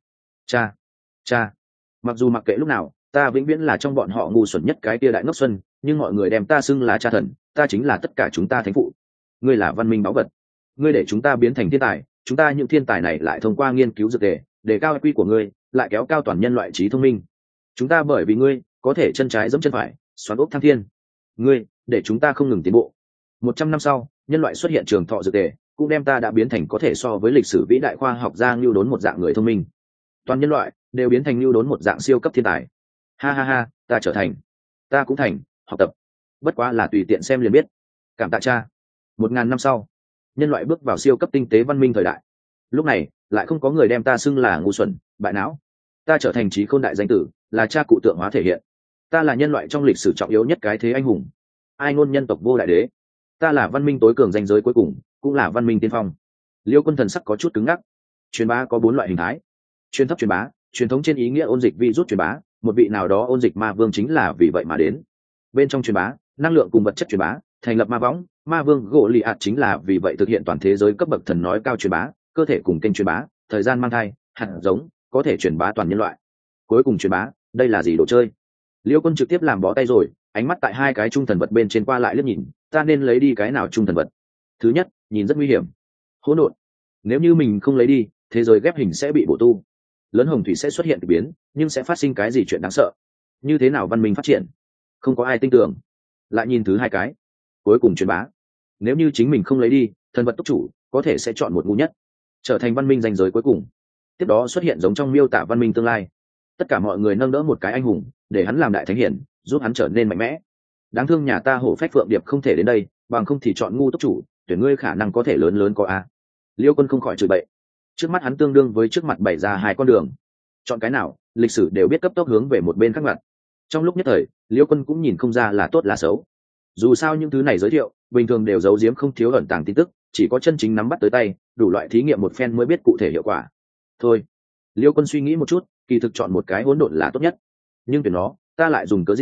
Cha. Mặc dù mặc kệ lúc nào, ta vĩnh viễn là trong bọn họ ngu xuẩn nhất cái tia đại ngốc xuân, nhưng mọi người đem ta xưng là cha thần, ta chính là tất cả chúng ta thánh phụ. Ngươi là văn minh báu vật, ngươi để chúng ta biến thành thiên tài, chúng ta những thiên tài này lại thông qua nghiên cứu dược tề để cao IQ của ngươi, lại kéo cao toàn nhân loại trí thông minh. Chúng ta bởi vì ngươi có thể chân trái giẫm chân phải, xoắn ốc thăng thiên. Ngươi để chúng ta không ngừng tiến bộ. 100 năm sau, nhân loại xuất hiện trường thọ dược tề, cũng đem ta đã biến thành có thể so với lịch sử vĩ đại khoa học gia Ngưu Đốn một dạng người thông minh. Toàn nhân loại đều biến thành Ngưu Đốn một dạng siêu cấp thiên tài. Ha, ta trở thành, ta cũng thành, học tập. Bất quá là tùy tiện xem liền biết. Cảm tạ cha. 1000 năm sau, nhân loại bước vào siêu cấp tinh tế văn minh thời đại. Lúc này, lại không có người đem ta xưng là ngu xuẩn, bại não. Ta trở thành trí khôn đại danh tử, là cha cụ tượng hóa thể hiện. Ta là nhân loại trong lịch sử trọng yếu nhất cái thế anh hùng, ai ngôn nhân tộc vô đại đế. Ta là văn minh tối cường danh giới cuối cùng, cũng là văn minh tiên phong. Liêu Quân thần sắc có chút cứng ngắc. Truyền bá có 4 loại hình thái. Truyền thấp truyền bá, truyền thống trên ý nghĩa ôn dịch virus truyền bá, một vị nào đó ôn dịch ma vương chính là vì vậy mà đến. Bên trong truyền bá, năng lượng cùng vật chất truyền bá, thành lập ma võng, ma vương gỗ lì ạt chính là vì vậy thực hiện toàn thế giới cấp bậc thần nói cao truyền bá, cơ thể cùng kênh truyền bá, thời gian mang thai, hạt giống, có thể truyền bá toàn nhân loại. Cuối cùng truyền bá, đây là gì đồ chơi? Liêu Quân trực tiếp làm bó tay rồi, ánh mắt tại 2 cái trung thần vật bên trên qua lại liếc nhìn, ta nên lấy đi cái nào trung thần vật? Thứ nhất, nhìn rất nguy hiểm, hỗn độn. Nếu như mình không lấy đi, thế giới ghép hình sẽ bị bổ tu, lớn hồng thủy sẽ xuất hiện kỳ biến, nhưng sẽ phát sinh cái gì chuyện đáng sợ? Như thế nào văn minh phát triển? Không có ai tin tưởng. Lại nhìn thứ 2 cái, cuối cùng truyền bá. Nếu như chính mình không lấy đi, thần vật túc chủ có thể sẽ chọn một ngu nhất, trở thành văn minh danh giới cuối cùng. Tiếp đó xuất hiện giống trong miêu tả văn minh tương lai. Tất cả mọi người nâng đỡ một cái anh hùng, để hắn làm đại thánh hiển, giúp hắn trở nên mạnh mẽ. Đáng thương nhà ta hổ phách phượng điệp không thể đến đây, bằng không thì chọn ngu túc chủ, tuyển ngươi khả năng có thể lớn có a. Liêu Quân không khỏi chửi bậy. Trước mắt hắn tương đương với trước mặt bày ra 2 con đường, chọn cái nào, lịch sử đều biết cấp tốc hướng về một bên khác mặt. Trong lúc nhất thời, Liêu Quân cũng nhìn không ra là tốt là xấu. Dù sao những thứ này giới thiệu bình thường đều giấu giếm không thiếu ẩn tàng tin tức, chỉ có chân chính nắm bắt tới tay, đủ loại thí nghiệm một phen mới biết cụ thể hiệu quả. Thôi, Liêu Quân suy nghĩ một chút, kỳ thực chọn một cái hỗn độn là tốt nhất. Nhưng tuyển nó, ta lại dùng cớ gì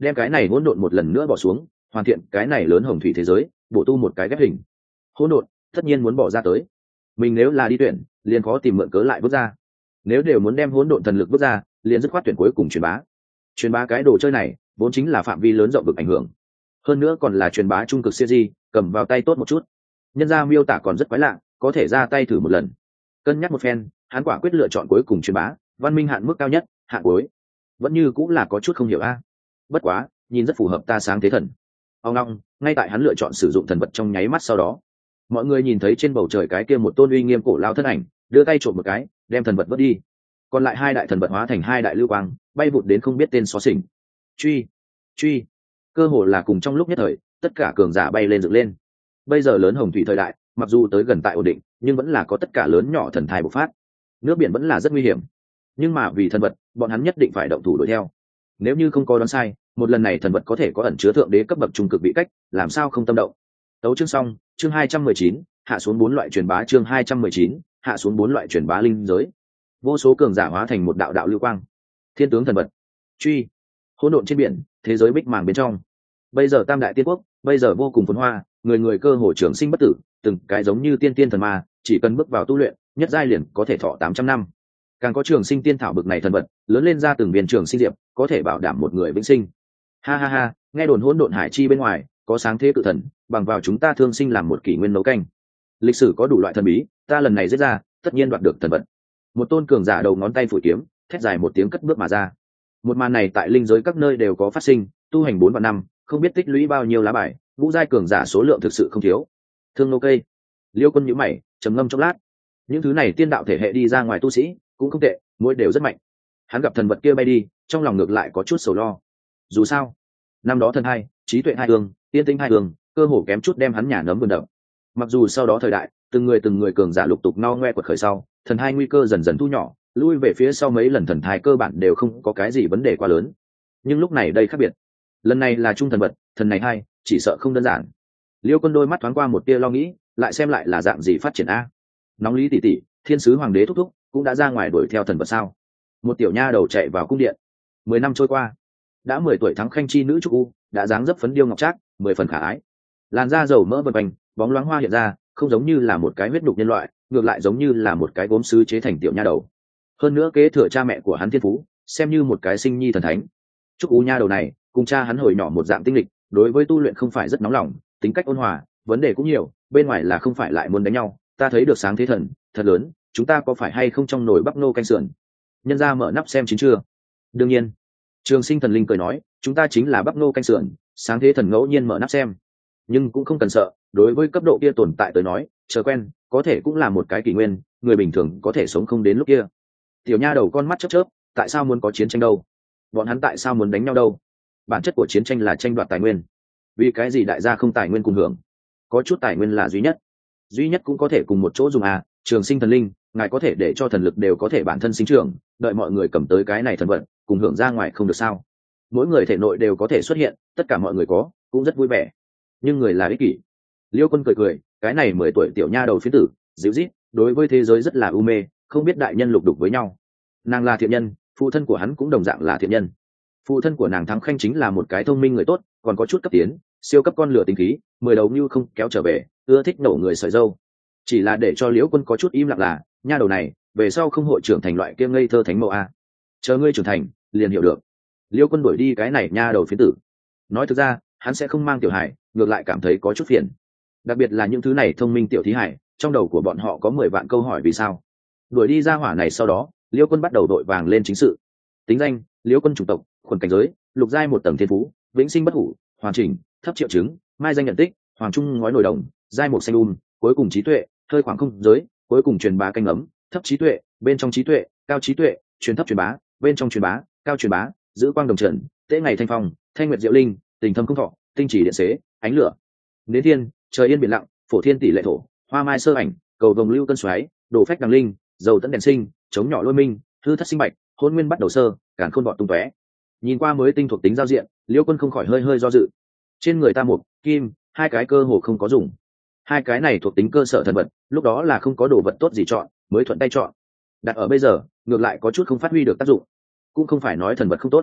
đem cái này hỗn độn một lần nữa bỏ xuống, hoàn thiện cái này lớn hồng thủy thế giới, bổ tu một cái ghép hình. Hỗn độn tất nhiên muốn bỏ ra tới, mình nếu là đi tuyển liền khó tìm mượn cớ lại bước ra, nếu đều muốn đem hỗn độn thần lực bước ra liền dứt khoát tuyển cuối cùng truyền bá cái đồ chơi này vốn chính là phạm vi lớn rộng vực ảnh hưởng, hơn nữa còn là truyền bá trung cực siêu di, cầm vào tay tốt một chút. Nhân ra miêu tả còn rất quái lạ, có thể ra tay thử một lần. Cân nhắc một phen, hắn quả quyết lựa chọn cuối cùng truyền bá, văn minh hạn mức cao nhất, hạn cuối. Vẫn như cũng là có chút không hiểu a. Bất quá, nhìn rất phù hợp ta sáng thế thần. Ông long, ngay tại hắn lựa chọn sử dụng thần vật trong nháy mắt sau đó, mọi người nhìn thấy trên bầu trời cái kia một tôn uy nghiêm cổ lao thân ảnh, đưa tay trộm một cái, đem thần vật vớt đi. Còn lại hai đại thần vật hóa thành hai đại lưu quang, bay vụt đến không biết tên xóa xỉnh. Truy, cơ hồ là cùng trong lúc nhất thời, tất cả cường giả bay lên dựng lên. Bây giờ lớn hồng thủy thời đại, mặc dù tới gần tại ổn định, nhưng vẫn là có tất cả lớn nhỏ thần thai bộc phát. Nước biển vẫn là rất nguy hiểm, nhưng mà vì thần vật, bọn hắn nhất định phải động thủ đuổi theo. Nếu như không có đoán sai, một lần này thần vật có thể có ẩn chứa thượng đế cấp bậc trung cực vị cách, làm sao không tâm động. Tấu chương xong, chương 219, hạ xuống 4 loại truyền bá, chương 219, hạ xuống 4 loại truyền bá linh giới. Vô số cường giả hóa thành một đạo đạo lưu quang. Thiên tướng thần vật. Truy. Hỗn độn trên biển, thế giới bích màng bên trong. Bây giờ tam đại tiên quốc, bây giờ vô cùng phồn hoa, người người cơ hồ trường sinh bất tử, từng cái giống như tiên tiên thần ma, chỉ cần bước vào tu luyện, nhất giai liền có thể thọ 800 năm. Càng có trường sinh tiên thảo bực này thần vật, lớn lên ra từng viên trường sinh diệp, có thể bảo đảm một người vĩnh sinh. Ha ha ha, nghe đồn hỗn độn hải chi bên ngoài, có sáng thế cự thần, bằng vào chúng ta thương sinh làm một kỷ nguyên nấu canh. Lịch sử có đủ loại thần bí, ta lần này giết ra, tất nhiên đoạt được thần vật. Một tôn cường giả đầu ngón tay phủi kiếm, thét dài một tiếng cất bước mà ra. Một màn này tại linh giới các nơi đều có phát sinh, tu hành 4 vạn năm, không biết tích lũy bao nhiêu lá bài, ngũ giai cường giả số lượng thực sự không thiếu. Thương nô cây, Liêu Quân nhíu mày, trầm ngâm chốc lát. Những thứ này tiên đạo thể hệ đi ra ngoài tu sĩ, cũng không tệ, mỗi đều rất mạnh. Hắn gặp thần vật kia bay đi, trong lòng ngược lại có chút sầu lo. Dù sao, năm đó thần hai, trí tuệ hai hương, tiên tinh hai hương, cơ hồ kém chút đem hắn nhà nấm vườn đập. Mặc dù sau đó thời đại, từng người cường giả lục tục no ngoe quật khởi sau, thần hai nguy cơ dần dần thu nhỏ, lui về phía sau mấy lần thần thai cơ bản đều không có cái gì vấn đề quá lớn. Nhưng lúc này đây khác biệt, lần này là trung thần vật, thần này hai chỉ sợ không đơn giản. Liêu Quân đôi mắt thoáng qua một tia lo nghĩ, lại xem lại là dạng gì phát triển a. Nóng Lý tỷ tỷ, thiên sứ hoàng đế thúc thúc cũng đã ra ngoài đuổi theo thần vật sao? Một tiểu nha đầu chạy vào cung điện. 10 năm trôi qua, đã 10 tuổi thắng khanh chi nữ trúc u, đã dáng dấp phấn điêu ngọc trác, 10 phần khả ái. Làn da dầu mỡ vần quanh, bóng loáng hoa hiện ra, không giống như là một cái huyết đục nhân loại, ngược lại giống như là một cái gốm sứ chế thành tiểu nha đầu. Hơn nữa kế thừa cha mẹ của hắn thiên phú, xem như một cái sinh nhi thần thánh. Trúc u nha đầu này, cùng cha hắn hồi nhỏ một dạng tinh lịch, đối với tu luyện không phải rất nóng lòng, tính cách ôn hòa, vấn đề cũng nhiều, bên ngoài là không phải lại muốn đánh nhau. Ta thấy được sáng thế thần, thật lớn, chúng ta có phải hay không trong nồi bắp nô canh sườn? Nhân ra mở nắp xem chín chưa? Đương nhiên. Trường Sinh thần linh cười nói, chúng ta chính là bắp nô canh sườn, sáng thế thần ngẫu nhiên mở nắp xem. Nhưng cũng không cần sợ, đối với cấp độ kia tồn tại tới nói, chờ quen, có thể cũng là một cái kỷ nguyên, người bình thường có thể sống không đến lúc kia. Tiểu nha đầu con mắt chớp chớp, tại sao muốn có chiến tranh đâu? Bọn hắn tại sao muốn đánh nhau đâu? Bản chất của chiến tranh là tranh đoạt tài nguyên. Vì cái gì đại gia không tài nguyên cùng hưởng? Có chút tài nguyên là duy nhất cũng có thể cùng một chỗ dùng à? Trường Sinh thần linh, ngài có thể để cho thần lực đều có thể bản thân sinh trưởng, đợi mọi người cầm tới cái này thần vật, cùng hưởng ra ngoài không được sao? Mỗi người thể nội đều có thể xuất hiện, tất cả mọi người có, cũng rất vui vẻ. Nhưng người là ích kỷ. Liêu Quân cười cười, cái này 10 tuổi tiểu nha đầu phiến tử, dịu dít, đối với thế giới rất là u mê, không biết đại nhân lục đục với nhau. Nàng là thiện nhân, phụ thân của hắn cũng đồng dạng là thiện nhân. Phụ thân của nàng Thắng Khanh chính là một cái thông minh người tốt, còn có chút cấp tiến, siêu cấp con lửa tính khí, 10 đầu như không kéo trở về, ưa thích nổ người sợi dâu. Chỉ là để cho Liễu Quân có chút im lặng là, nha đầu này, về sau không hội trưởng thành loại kia ngây thơ thánh mẫu a. Chờ ngươi trưởng thành, liền hiểu được. Liễu Quân đuổi đi cái này nha đầu phiến tử. Nói thực ra, hắn sẽ không mang tiểu hải, ngược lại cảm thấy có chút phiền. Đặc biệt là những thứ này thông minh tiểu thí hải, trong đầu của bọn họ có 10 vạn câu hỏi vì sao. Đuổi đi ra hỏa này sau đó, Liễu Quân bắt đầu đội vàng lên chính sự. Tính danh: Liễu Quân, chủng tộc: khuẩn cảnh giới, lục giai 1 tầng thiên phú, vĩnh sinh bất hủ, hoàn chỉnh, thấp triệu chứng, mai danh nhận tích, hoàng trung ngói nổi đồng, giai 1 xanh cuối cùng trí tuệ, hơi khoảng không giới, cuối cùng truyền bá canh ấm, thấp trí tuệ, bên trong trí tuệ, cao trí tuệ, truyền thấp truyền bá, bên trong truyền bá, cao truyền bá, giữ quang đồng trần, tế ngày thanh phong, thanh nguyệt diệu linh, tình thâm không thọ, tinh chỉ điện xế, ánh lửa, nến thiên, trời yên biển lặng, phổ thiên tỷ lệ thổ, hoa mai sơ ảnh, cầu vồng lưu cân xoáy, đổ phách đằng linh, dầu tấn đèn sinh, chống nhỏ lôi minh, hư thất sinh bạch, hôn nguyên bắt đầu sơ, càn khôn bọt tung tóe. Nhìn qua mới tinh thuộc tính giao diện, Liễu Quân không khỏi hơi do dự. Trên người ta mộc, kim, hai cái cơ hồ không có dùng. Hai cái này thuộc tính cơ sở thần vật, lúc đó là không có đồ vật tốt gì chọn, mới thuận tay chọn. Đặt ở bây giờ, ngược lại có chút không phát huy được tác dụng. Cũng không phải nói thần vật không tốt,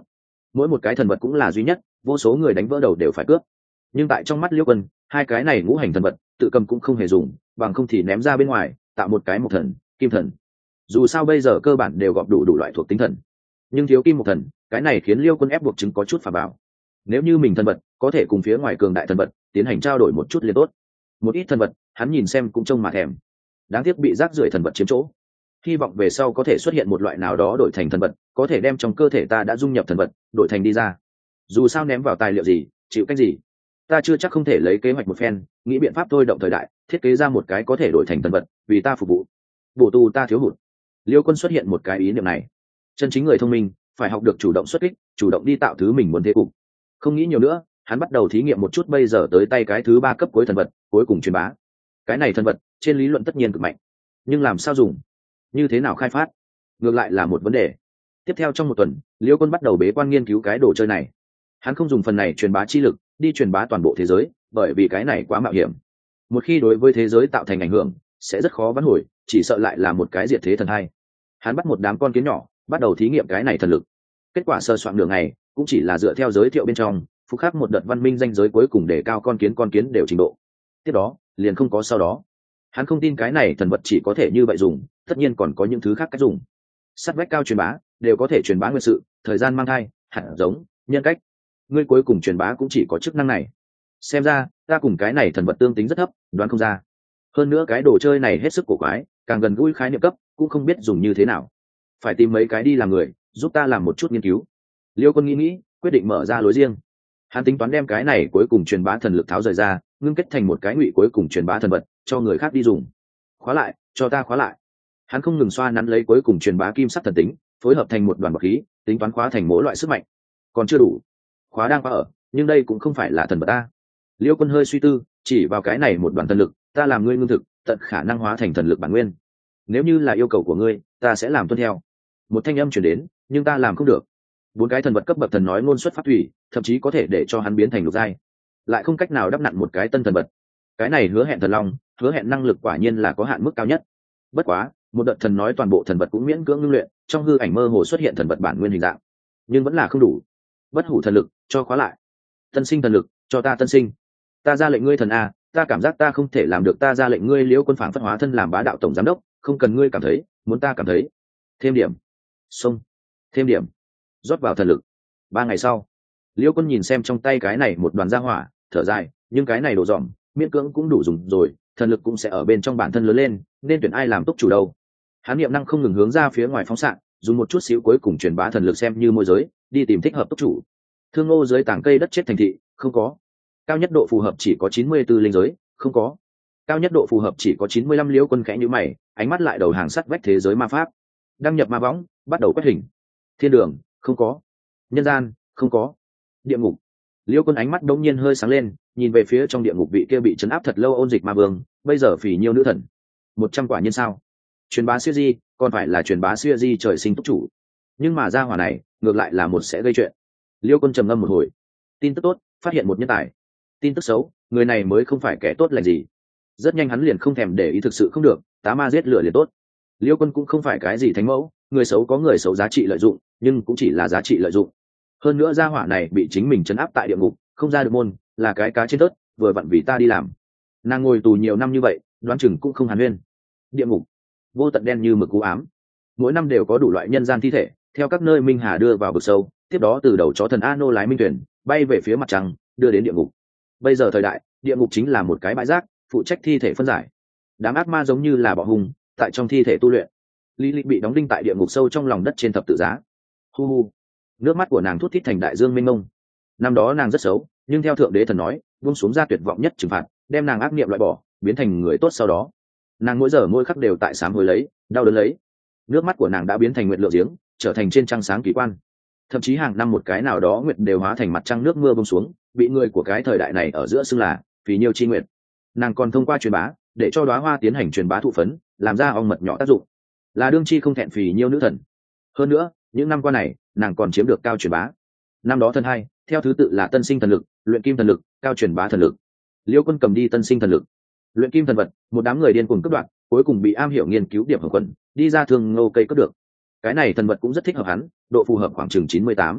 mỗi một cái thần vật cũng là duy nhất, vô số người đánh vỡ đầu đều phải cướp. Nhưng tại trong mắt Liễu Quân, hai cái này ngũ hành thần vật tự cầm cũng không hề dùng, bằng không thì ném ra bên ngoài tạo một cái mộc thần, kim thần. Dù sao bây giờ cơ bản đều gọp đủ loại thuộc tính thần, nhưng thiếu kim mộc thần, cái này khiến Liễu Quân ép buộc chứng có chút phà bảo. Nếu như mình thần vật có thể cùng phía ngoài cường đại thần vật tiến hành trao đổi một chút liền tốt. Một ít thần vật hắn nhìn xem cũng trông mà thèm, đáng tiếc bị rác rưởi thần vật chiếm chỗ. Hy vọng về sau có thể xuất hiện một loại nào đó đổi thành thần vật, có thể đem trong cơ thể ta đã dung nhập thần vật đổi thành đi ra. Dù sao ném vào tài liệu gì chịu cách gì, ta chưa chắc không thể lấy kế hoạch một phen, nghĩ biện pháp thôi động thời đại, thiết kế ra một cái có thể đổi thành thần vật vì ta phục vụ, bổ tu ta thiếu hụt. Liêu Quân xuất hiện một cái ý niệm này. Chân chính người thông minh phải học được chủ động xuất kích, chủ động đi tạo thứ mình muốn thế cục. Không nghĩ nhiều nữa, hắn bắt đầu thí nghiệm một chút bây giờ tới tay cái thứ 3 cấp cuối thần vật, cuối cùng truyền bá. Cái này thần vật trên lý luận tất nhiên cực mạnh, nhưng làm sao dùng, như thế nào khai phát, ngược lại là một vấn đề. Tiếp theo trong một tuần, Liêu Quân bắt đầu bế quan nghiên cứu cái đồ chơi này. Hắn không dùng phần này truyền bá chi lực đi truyền bá toàn bộ thế giới, bởi vì cái này quá mạo hiểm. Một khi đối với thế giới tạo thành ảnh hưởng, sẽ rất khó vãn hồi, chỉ sợ lại là một cái diệt thế thần hay. Hắn bắt một đám con kiến nhỏ, bắt đầu thí nghiệm cái này thần lực. Kết quả sơ soạn đường này cũng chỉ là dựa theo giới thiệu bên trong, phục khắc một đợt văn minh danh giới cuối cùng để cao con kiến đều trình độ. Tiếp đó, liền không có sau đó. Hắn không tin cái này thần vật chỉ có thể như vậy dùng, tất nhiên còn có những thứ khác cách dùng. Sắt vách cao truyền bá đều có thể truyền bá nguyên sự, thời gian mang thai, hạt giống, nhân cách. Ngươi cuối cùng truyền bá cũng chỉ có chức năng này. Xem ra ta cùng cái này thần vật tương tính rất thấp, đoán không ra. Hơn nữa cái đồ chơi này hết sức cổ quái, càng gần gũi khái niệm cấp cũng không biết dùng như thế nào. Phải tìm mấy cái đi làm người giúp ta làm một chút nghiên cứu. Liêu Quân nghĩ quyết định mở ra lối riêng. Hắn tính toán đem cái này cuối cùng truyền bá thần lực tháo rời ra, ngưng kết thành một cái ngụy cuối cùng truyền bá thần vật cho người khác đi dùng. Khóa lại, cho ta khóa lại. Hắn không ngừng xoa nắn lấy cuối cùng truyền bá kim sắc thần tính, phối hợp thành một đoàn bậc khí, tính toán khóa thành mỗi loại sức mạnh. Còn chưa đủ, khóa đang khóa ở, nhưng đây cũng không phải là thần vật ta. Liêu Quân hơi suy tư, chỉ vào cái này một đoàn thần lực, ta làm ngươi ngưng thực, tận khả năng hóa thành thần lực bản nguyên. Nếu như là yêu cầu của ngươi, ta sẽ làm tuân theo. Một thanh âm truyền đến, nhưng ta làm không được. 4 cái thần vật cấp bậc thần nói ngôn xuất pháp thủy, thậm chí có thể để cho hắn biến thành lục giai, lại không cách nào đắp nặn một cái tân thần vật. Cái này hứa hẹn thần long, hứa hẹn năng lực quả nhiên là có hạn mức cao nhất. Bất quá, một đợt thần nói toàn bộ thần vật cũng miễn cưỡng ngưng luyện, trong hư ảnh mơ hồ xuất hiện thần vật bản nguyên hình dạng, nhưng vẫn là không đủ. Bất hủ thần lực, cho khóa lại. Tân sinh thần lực, cho ta tân sinh. Ta ra lệnh ngươi thần a, ta cảm giác ta không thể làm được, ta ra lệnh ngươi Liễu Quân phảng phất hóa thân làm bá đạo tổng giám đốc, không cần ngươi cảm thấy, muốn ta cảm thấy. Thêm điểm. Xông. Thêm điểm. Rót vào thần lực. 3 ngày sau, Liễu Quân nhìn xem trong tay cái này một đoàn gia hỏa, thở dài, nhưng cái này đồ dòm, miễn cưỡng cũng đủ dùng rồi, thần lực cũng sẽ ở bên trong bản thân lớn lên, nên tuyển ai làm túc chủ đâu. Hắn niệm năng không ngừng hướng ra phía ngoài phóng xạ, dùng một chút xíu cuối cùng truyền bá thần lực xem như môi giới, đi tìm thích hợp túc chủ. Thương Ngô dưới tảng cây đất chết thành thị, không có. Cao nhất độ phù hợp chỉ có 94 linh giới, không có. Cao nhất độ phù hợp chỉ có 95. Liễu Quân khẽ nhíu mày, ánh mắt lại đầu hàng sắt vách thế giới ma pháp. Đăng nhập ma võng, bắt đầu quét hình. Thiên đường, không có. Nhân gian, không có. Địa ngục. Liễu Quân ánh mắt đống nhiên hơi sáng lên, nhìn về phía trong địa ngục vị kia bị trấn áp thật lâu ôn dịch ma vương, bây giờ phỉ nhiêu nữ thần. 100 quả nhiên sao? Truyền bá siêu di, còn phải là truyền bá siêu di trời sinh túc chủ. Nhưng mà gia hỏa này, ngược lại là một sẽ gây chuyện. Liễu Quân trầm ngâm một hồi. Tin tức tốt, phát hiện một nhân tài. Tin tức xấu, người này mới không phải kẻ tốt lành gì. Rất nhanh hắn liền không thèm để ý, thực sự không được, tá ma giết lửa liền tốt. Liễu Quân cũng không phải cái gì thánh mẫu, người xấu có người xấu giá trị lợi dụng, nhưng cũng chỉ là giá trị lợi dụng. Hơn nữa gia hỏa này bị chính mình trấn áp tại địa ngục, không ra được môn, là cái cá trên tớt, vừa vặn vì ta đi làm. Nàng ngồi tù nhiều năm như vậy, đoán chừng cũng không hàn huyên. Địa ngục vô tận đen như mực u ám, mỗi năm đều có đủ loại nhân gian thi thể theo các nơi minh hà đưa vào vực sâu, tiếp đó từ đầu chó thần A Nô lái minh thuyền bay về phía mặt trăng, đưa đến địa ngục. Bây giờ thời đại, địa ngục chính là một cái bãi rác, phụ trách thi thể phân giải. Đám ác ma giống như là bọ hung tại trong thi thể tu luyện. Lý Lịch bị đóng đinh tại địa ngục sâu trong lòng đất trên thập tự giá. Hu hu, nước mắt của nàng thút thít thành đại dương mênh mông. Năm đó nàng rất xấu, nhưng theo thượng đế thần nói, buông xuống ra tuyệt vọng nhất trừng phạt, đem nàng ác niệm loại bỏ, biến thành người tốt. Sau đó nàng mỗi giờ mỗi khắc đều tại sám hối lấy, đau đớn lấy. Nước mắt của nàng đã biến thành nguyệt lượng giếng, trở thành trên trăng sáng kỳ quan. Thậm chí hàng năm một cái nào đó nguyệt đều hóa thành mặt trăng nước mưa bông xuống, bị người của cái thời đại này ở giữa xưng là phí nhiêu chi nguyệt. Nàng còn thông qua truyền bá, để cho đóa hoa tiến hành truyền bá thụ phấn, làm ra ong mật nhỏ tác dụng, là đương chi không thẹn phì nhiêu nữ thần. Hơn nữa, những năm qua này, nàng còn chiếm được cao truyền bá. Năm đó thần hai, theo thứ tự là tân sinh thần lực, luyện kim thần lực, cao truyền bá thần lực. Liêu Quân cầm đi tân sinh thần lực, luyện kim thần vật, một đám người điên cuồng cướp đoạt, cuối cùng bị am hiểu nghiên cứu điểm hợp quần, đi ra thường ngô cây cướp được. Cái này thần vật cũng rất thích hợp hắn, độ phù hợp khoảng chừng 98.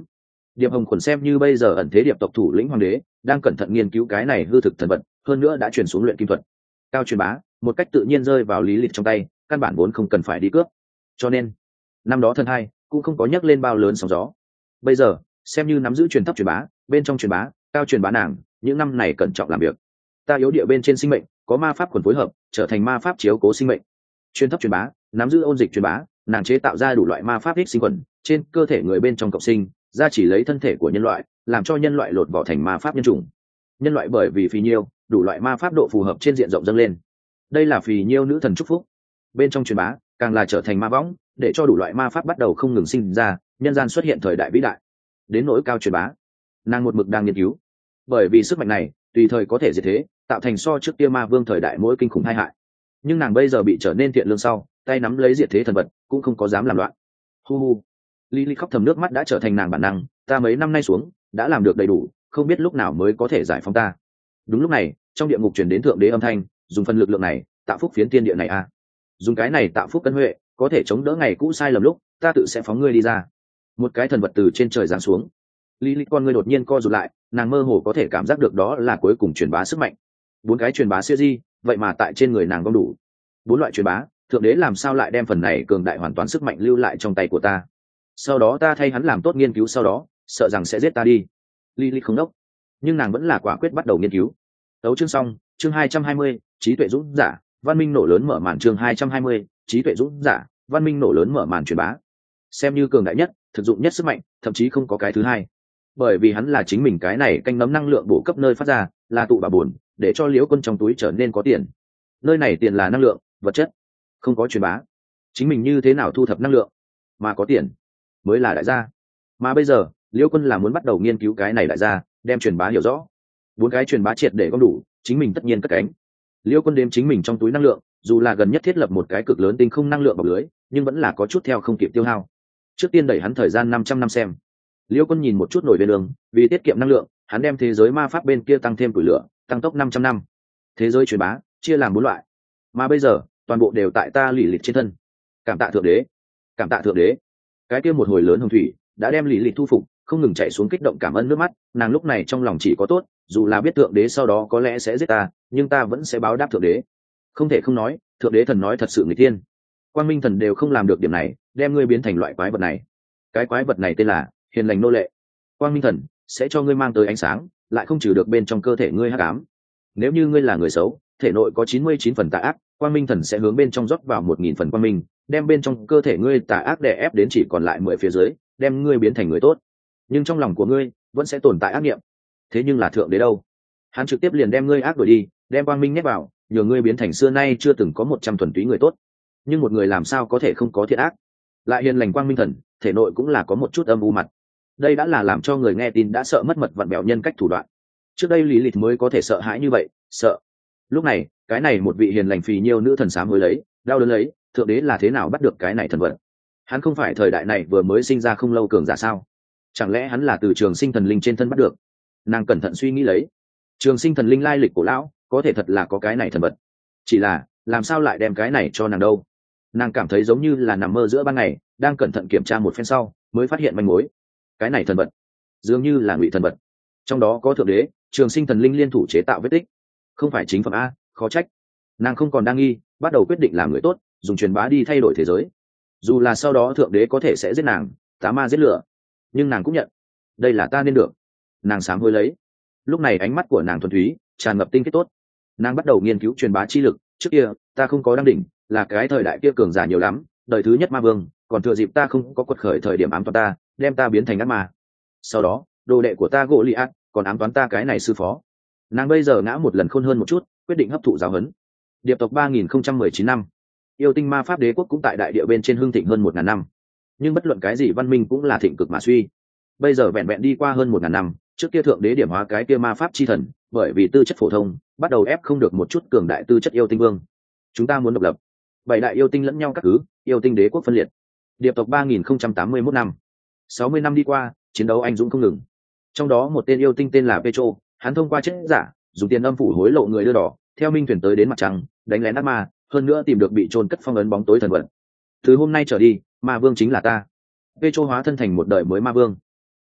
Điệp Hồng Khuẩn xem như bây giờ ẩn thế điệp tộc thủ lĩnh hoàng đế, đang cẩn thận nghiên cứu cái này hư thực thần vật, hơn nữa đã chuyển xuống luyện kim thuật. Cao truyền bá một cách tự nhiên rơi vào Lý Lịch trong tay, căn bản vốn không cần phải đi cướp. Cho nên năm đó thân hai cũng không có nhắc lên bao lớn sóng gió. Bây giờ xem như nắm giữ truyền thấp truyền bá, bên trong truyền bá, cao truyền bá nàng những năm này cẩn trọng làm việc. Ta yếu địa bên trên sinh mệnh, có ma pháp quần phối hợp, trở thành ma pháp chiếu cố sinh mệnh. Truyền thấp truyền bá, nắm giữ ôn dịch truyền bá, nàng chế tạo ra đủ loại ma pháp ích sinh quần, trên cơ thể người bên trong cộng sinh, ra chỉ lấy thân thể của nhân loại, làm cho nhân loại lột vỏ thành ma pháp nhân chủng. Nhân loại bởi vì phì nhiêu, đủ loại ma pháp độ phù hợp trên diện rộng dâng lên. Đây là phì nhiêu nữ thần chúc phúc. Bên trong truyền bá, càng là trở thành ma võng, để cho đủ loại ma pháp bắt đầu không ngừng sinh ra, nhân gian xuất hiện thời đại vĩ đại. Đến nỗi cao truyền bá, nàng một mực đang nghiên cứu, bởi vì sức mạnh này tùy thời có thể diệt thế, tạo thành so trước kia ma vương thời đại mỗi kinh khủng tai hại. Nhưng nàng bây giờ bị trở nên thiện lương sau, tay nắm lấy diệt thế thần vật, cũng không có dám làm loạn. Hu hu. Lily khóc thầm, nước mắt đã trở thành nàng bản năng, ta mấy năm nay xuống đã làm được đầy đủ, không biết lúc nào mới có thể giải phóng ta. Đúng lúc này, trong địa ngục truyền đến thượng đế âm thanh, dùng phần lực lượng này tạo phúc phiến thiên địa này a. Dùng cái này tạo phúc cân huệ, có thể chống đỡ ngày cũ sai lầm lúc, ta tự sẽ phóng ngươi đi ra. Một cái thần vật từ trên trời giáng xuống. Lily con ngươi đột nhiên co rụt lại, nàng mơ hồ có thể cảm giác được đó là cuối cùng truyền bá sức mạnh. 4 cái truyền bá siêu di, vậy mà tại trên người nàng gom đủ 4 loại truyền bá, thượng đế làm sao lại đem phần này cường đại hoàn toàn sức mạnh lưu lại trong tay của ta? Sau đó ta thay hắn làm tốt nghiên cứu, sau đó sợ rằng sẽ giết ta đi. Lily không đốc, nhưng nàng vẫn là quả quyết bắt đầu nghiên cứu. Tấu chương xong, chương 220, trí tuệ dũng giả, văn minh nổ lớn mở màn. Chương 220, trí tuệ dũng giả, văn minh nổ lớn mở màn. Truyền bá xem như cường đại nhất, thực dụng nhất sức mạnh, thậm chí không có cái thứ hai, bởi vì hắn là chính mình cái này canh nấm năng lượng bổ cấp nơi phát ra, là tụ bà buồn, để cho Liễu Quân trong túi trở nên có tiền. Nơi này tiền là năng lượng, vật chất, không có truyền bá, chính mình như thế nào thu thập năng lượng, mà có tiền mới là đại gia. Mà bây giờ Liễu Quân là muốn bắt đầu nghiên cứu cái này đại gia, đem truyền bá hiểu rõ. 4 cái truyền bá triệt để gom đủ, chính mình tất nhiên cất cánh. Liễu Quân đếm chính mình trong túi năng lượng, dù là gần nhất thiết lập một cái cực lớn tinh không năng lượng bọc lưới, nhưng vẫn là có chút theo không kịp tiêu hao. Trước tiên đẩy hắn thời gian 500 năm xem. Liễu Quân nhìn một chút nổi về đường, vì tiết kiệm năng lượng, hắn đem thế giới ma pháp bên kia tăng thêm củi lửa, tăng tốc 500 năm. Thế giới truyền bá chia làm 4 loại, mà bây giờ toàn bộ đều tại ta Lỷ Lịch trên thân. Cảm tạ thượng đế, cảm tạ thượng đế. Cái kia một hồi lớn hồng thủy đã đem Lỷ Lịch thu phục, không ngừng chảy xuống kích động cảm ơn nước mắt. Nàng lúc này trong lòng chỉ có tốt, dù là biết thượng đế sau đó có lẽ sẽ giết ta, nhưng ta vẫn sẽ báo đáp thượng đế. Không thể không nói, thượng đế thần nói thật sự người thiên. Quang Minh thần đều không làm được điểm này, đem ngươi biến thành loại quái vật này. Cái quái vật này tên là hiền lành nô lệ. Quang Minh thần sẽ cho ngươi mang tới ánh sáng, lại không trừ được bên trong cơ thể ngươi hắc ám. Nếu như ngươi là người xấu, thể nội có 99 phần tà ác, Quang Minh thần sẽ hướng bên trong rót vào 1000 phần quang minh, đem bên trong cơ thể ngươi tà ác đè ép đến chỉ còn lại 10 phía dưới, đem ngươi biến thành người tốt. Nhưng trong lòng của ngươi vẫn sẽ tồn tại ác niệm. Thế nhưng là thượng đế đâu? Hắn trực tiếp liền đem ngươi ác đuổi đi, đem quang minh nhét vào, nhờ ngươi biến thành xưa nay chưa từng có 100 thuần túy người tốt. Nhưng một người làm sao có thể không có thiện ác? Lại hiền lành quang minh thần, thể nội cũng là có một chút âm u mặt. Đây đã là làm cho người nghe tin đã sợ mất mật vặn bèo nhân cách thủ đoạn. Trước đây Lý Lịch mới có thể sợ hãi như vậy, sợ. Lúc này, cái này một vị hiền lành phì nhiêu nữ thần sám hối lấy, đau đớn lấy, thượng đế là thế nào bắt được cái này thần vật? Hắn không phải thời đại này vừa mới sinh ra không lâu cường giả sao? Chẳng lẽ hắn là từ trường sinh thần linh trên thân bắt được? Nàng cẩn thận suy nghĩ lấy, trường sinh thần linh lai lịch cổ lão, có thể thật là có cái này thần vật. Chỉ là làm sao lại đem cái này cho nàng đâu? Nàng cảm thấy giống như là nằm mơ giữa ban ngày, đang cẩn thận kiểm tra một phen sau mới phát hiện manh mối. Cái này thần vật dường như là ngụy thần vật, trong đó có thượng đế, trường sinh thần linh liên thủ chế tạo vết tích, không phải chính phẩm a, khó trách. Nàng không còn đang nghi, bắt đầu quyết định làm người tốt, dùng truyền bá đi thay đổi thế giới. Dù là sau đó thượng đế có thể sẽ giết nàng, tá ma giết lửa, nhưng nàng cũng nhận đây là ta nên được. Nàng sám hối lấy. Lúc này ánh mắt của nàng thuần túy, tràn ngập tinh kết tốt. Nàng bắt đầu nghiên cứu truyền bá chi lực. Trước kia ta không có đăng đỉnh, là cái thời đại kia cường giả nhiều lắm, đời thứ nhất ma vương, còn thừa dịp ta không có quật khởi thời điểm ám toán ta, đem ta biến thành ác ma. Sau đó đồ đệ của ta gỗ li ác còn ám toán ta cái này sư phó. Nàng bây giờ ngã một lần khôn hơn một chút, quyết định hấp thụ giáo huấn. Điệp tộc 3019 năm, yêu tinh ma pháp đế quốc cũng tại đại địa bên trên hưng thịnh hơn 1000 năm. Nhưng bất luận cái gì văn minh cũng là thịnh cực mà suy. Bây giờ vẹn vẹn đi qua hơn 1000 năm, trước kia thượng đế điểm hóa cái kia ma pháp chi thần, bởi vì tư chất phổ thông, bắt đầu ép không được một chút cường đại tư chất yêu tinh vương. Chúng ta muốn độc lập. 7 đại yêu tinh lẫn nhau cắt cứ, yêu tinh đế quốc phân liệt. Điệp tộc 3081 năm, 60 năm đi qua, chiến đấu anh dũng không ngừng. Trong đó một tên yêu tinh tên là Petro, hắn thông qua chết giả, dùng tiền âm phủ hối lộ người đưa đỏ, theo minh thuyền tới đến mặt trăng, đánh lén ác ma, hơn nữa tìm được bị chôn cất phong ấn bóng tối thần vật. Từ hôm nay trở đi, ma vương chính là ta. Petro hóa thân thành một đời mới ma vương.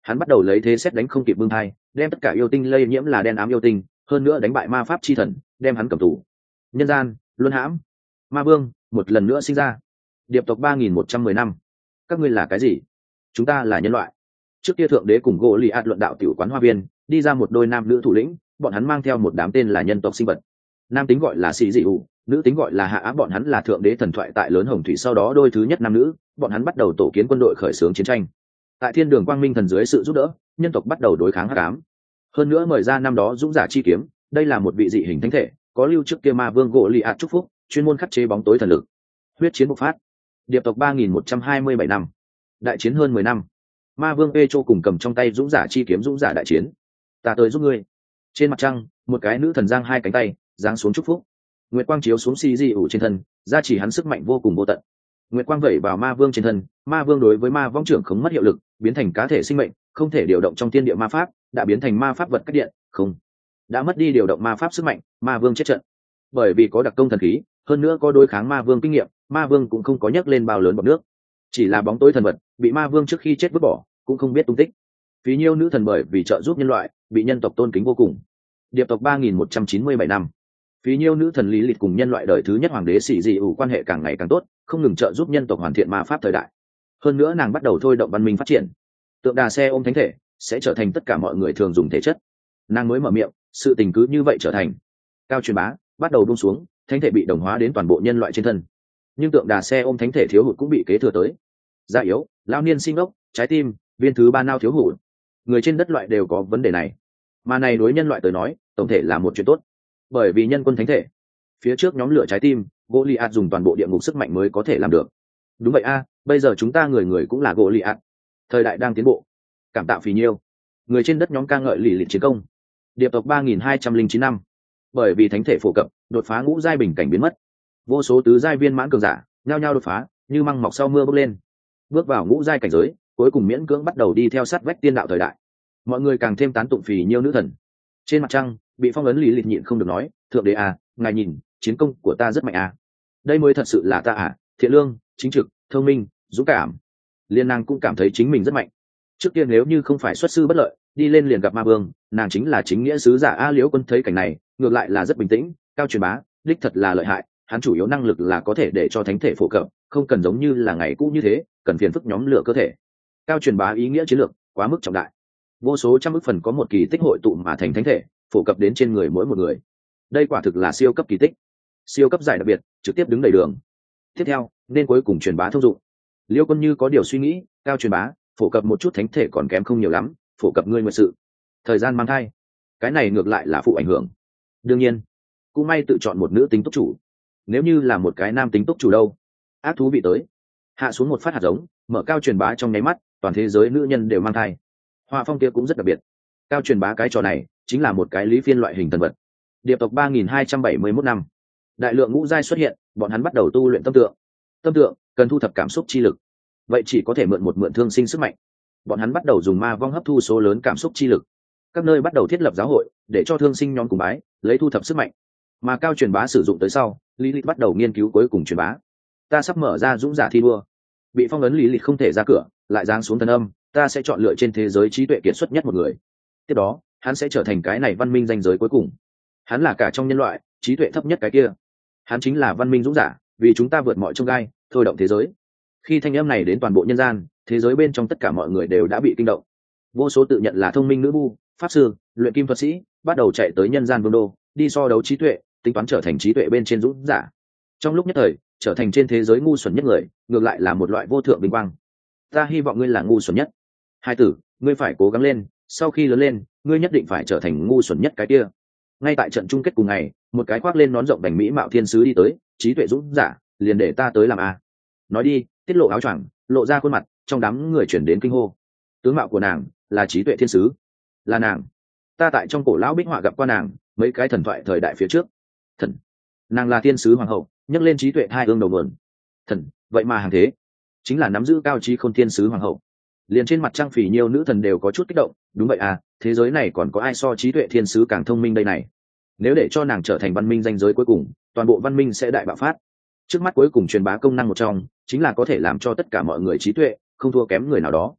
Hắn bắt đầu lấy thế xét đánh không kịp bưng thai, đem tất cả yêu tinh lây nhiễm là đen ám yêu tinh, hơn nữa đánh bại ma pháp chi thần, đem hắn cầm tù. Nhân gian luân hãm, ma vương một lần nữa sinh ra. Điệp tộc 3110 năm. Các ngươi là cái gì? Chúng ta là nhân loại. Trước kia thượng đế cùng gỗ lì ạt luận đạo tiểu quán hoa viên, đi ra một đôi nam nữ thủ lĩnh, bọn hắn mang theo một đám tên là nhân tộc sinh vật. Nam tính gọi là xì dị ủ, nữ tính gọi là hạ á. Bọn hắn là thượng đế thần thoại tại lớn hồng thủy sau đó đôi thứ nhất nam nữ, bọn hắn bắt đầu tổ kiến quân đội khởi xướng chiến tranh. Tại thiên đường quang minh thần dưới sự giúp đỡ, nhân tộc bắt đầu đối kháng hắc ám. Hơn nữa mời ra năm đó dũng giả chi kiếm, đây là một vị dị hình thánh thể, có lưu trước kia ma vương gỗ lì ạt chúc phúc, chuyên môn khắc chế bóng tối thần lực. Huyết chiến bộc phát. Điệp tộc 3127 năm. Đại chiến hơn 10 năm. Ma vương Petro cùng cầm trong tay dũng giả chi kiếm dũng giả đại chiến. Ta tới giúp ngươi. Trên mặt trăng, một cái nữ thần giang hai cánh tay, giáng xuống chúc phúc. Nguyệt quang chiếu xuống xi di ủ trên thân, gia chỉ hắn sức mạnh vô cùng vô tận. Nguyệt quang vẩy vào ma vương trên thân, ma vương đối với ma vong trưởng không mất hiệu lực, biến thành cá thể sinh mệnh, không thể điều động trong thiên địa ma pháp, đã biến thành ma pháp vật cách điện, không. Đã mất đi điều động ma pháp sức mạnh, ma vương chết trận. Bởi vì có đặc công thần khí, hơn nữa có đối kháng ma vương kinh nghiệm, ma vương cũng không có nhấc lên bao lớn bọt nước, chỉ là bóng tối thần vật, bị ma vương trước khi chết vứt bỏ, cũng không biết tung tích. Phí nhiêu nữ thần bởi vì trợ giúp nhân loại, bị nhân tộc tôn kính vô cùng. Điệp tộc 3197 năm. Phí nhiêu nữ thần lý lịch cùng nhân loại đời thứ nhất hoàng đế xỉ dị ủ quan hệ càng ngày càng tốt, không ngừng trợ giúp nhân tộc hoàn thiện ma pháp thời đại. Hơn nữa nàng bắt đầu thôi động văn minh phát triển. Tượng đà xe ôm thánh thể sẽ trở thành tất cả mọi người thường dùng thể chất. Nàng mới mở miệng, sự tình cứ như vậy trở thành. Cao truyền bá bắt đầu buông xuống, thánh thể bị đồng hóa đến toàn bộ nhân loại trên thân. Nhưng tượng đà xe ôm thánh thể thiếu hụt cũng bị kế thừa tới. Gia yếu, lão niên sinh ốc, trái tim, viên thứ ba nao thiếu hụt. Người trên đất loại đều có vấn đề này. Mà này đối nhân loại tới nói, tổng thể là một chuyện tốt. Bởi vì nhân quân thánh thể, phía trước nhóm lửa trái tim, Goliath dùng toàn bộ địa ngục sức mạnh mới có thể làm được. Đúng vậy a, bây giờ chúng ta người người cũng là Goliath. Thời đại đang tiến bộ. Cảm tạ phì nhiêu. Người trên đất nhóm ca ngợi lì lịt chiến công. Điệp tộc 3209 năm. Bởi vì thánh thể phổ cập, đột phá ngũ giai bình cảnh biến mất. Vô số tứ giai viên mãn cường giả, nhao nhao đột phá, như măng mọc sau mưa bốc lên. Bước vào ngũ giai cảnh giới, cuối cùng miễn cưỡng bắt đầu đi theo sát vách tiên đạo thời đại. Mọi người càng thêm tán tụng phì nhiêu nữ thần. Trên mặt trăng, bị phong ấn lý lịch nhịn không được nói, thượng đế à, ngài nhìn, chiến công của ta rất mạnh à. Đây mới thật sự là ta à, thiện lương, chính trực, thông minh, dũng cảm. Liên nàng cũng cảm thấy chính mình rất mạnh. Trước kia nếu như không phải xuất sư bất lợi, đi lên liền gặp ma vương, nàng chính là chính nghĩa sứ giả a. Liễu Quân thấy cảnh này, ngược lại là rất bình tĩnh. Cao truyền bá đích thật là lợi hại, hắn chủ yếu năng lực là có thể để cho thánh thể phổ cập, không cần giống như là ngày cũ như thế, cần phiền phức nhóm lửa cơ thể. Cao truyền bá ý nghĩa chiến lược quá mức trọng đại, vô số trăm ức phần có một kỳ tích hội tụ mà thành thánh thể, phổ cập đến trên người mỗi một người. Đây quả thực là siêu cấp kỳ tích, siêu cấp giải đặc biệt, trực tiếp đứng đầy đường. Tiếp theo nên cuối cùng truyền bá thông dụng. Liêu Quân như có điều suy nghĩ, cao truyền bá phổ cập một chút thánh thể còn kém không nhiều lắm, phổ cập ngươi nguyện sự, thời gian mang thai, cái này ngược lại là phụ ảnh hưởng. Đương nhiên cũng may tự chọn một nữ tính túc chủ, nếu như là một cái nam tính túc chủ đâu, ác thú vị tới. Hạ xuống một phát hạt giống, mở cao truyền bá trong nháy mắt, toàn thế giới nữ nhân đều mang thai. Họa phong kia cũng rất đặc biệt. Cao truyền bá cái trò này chính là một cái lý phiên loại hình thần vật. Điệp tộc 3271 năm. Đại lượng ngũ giai xuất hiện, bọn hắn bắt đầu tu luyện tâm tượng. Tâm tượng cần thu thập cảm xúc chi lực, vậy chỉ có thể mượn thương sinh sức mạnh. Bọn hắn bắt đầu dùng ma vong hấp thu số lớn cảm xúc chi lực. Các nơi bắt đầu thiết lập giáo hội để cho thương sinh nhóm cùng bái, lấy thu thập sức mạnh. Mà cao truyền bá sử dụng tới sau, lý lịch bắt đầu nghiên cứu cuối cùng truyền bá. Ta sắp mở ra dũng giả thi đua. Bị phong ấn lý lịch không thể ra cửa, lại giáng xuống thần âm, ta sẽ chọn lựa trên thế giới trí tuệ kiệt xuất nhất một người. Tiếp đó hắn sẽ trở thành cái này văn minh danh giới cuối cùng. Hắn là cả trong nhân loại trí tuệ thấp nhất cái kia. Hắn chính là văn minh dũng giả, vì chúng ta vượt mọi chông gai, thôi động thế giới. Khi thanh âm này đến toàn bộ nhân gian, thế giới bên trong tất cả mọi người đều đã bị kinh động. Vô số tự nhận là thông minh nữ bu, pháp sư, luyện kim thuật sĩ bắt đầu chạy tới nhân gian vương đô, đi so đấu trí tuệ, tính toán trở thành trí tuệ bên trên dũng giả. Trong lúc nhất thời, trở thành trên thế giới ngu xuẩn nhất người, ngược lại là một loại vô thượng vinh quang. Ta hy vọng ngươi là ngu xuẩn nhất. Hai tử, ngươi phải cố gắng lên, sau khi lớn lên, ngươi nhất định phải trở thành ngu xuẩn nhất cái kia. Ngay tại trận chung kết cùng ngày, một cái khoác lên nón rộng đành mỹ mạo thiên sứ đi tới, trí tuệ dũng giả, liền để ta tới làm a. Nói đi, tiết lộ áo choàng, lộ ra khuôn mặt, trong đám người chuyển đến kinh hô. Tướng mạo của nàng là trí tuệ thiên sứ, là nàng. Ta tại trong cổ lão bích họa gặp qua nàng, mấy cái thần thoại thời đại phía trước. Thần, nàng là thiên sứ hoàng hậu, nhấc lên trí tuệ hai ương đầu nguồn. Thần, vậy mà hàng thế chính là nắm giữ cao trí khôn thiên sứ hoàng hậu. Liền trên mặt trăng phỉ nhiêu nữ thần đều có chút kích động. Đúng vậy à, thế giới này còn có ai so trí tuệ thiên sứ càng thông minh đây này. Nếu để cho nàng trở thành văn minh danh giới cuối cùng, toàn bộ văn minh sẽ đại bạo phát. Trước mắt cuối cùng truyền bá công năng một trong chính là có thể làm cho tất cả mọi người trí tuệ không thua kém người nào đó.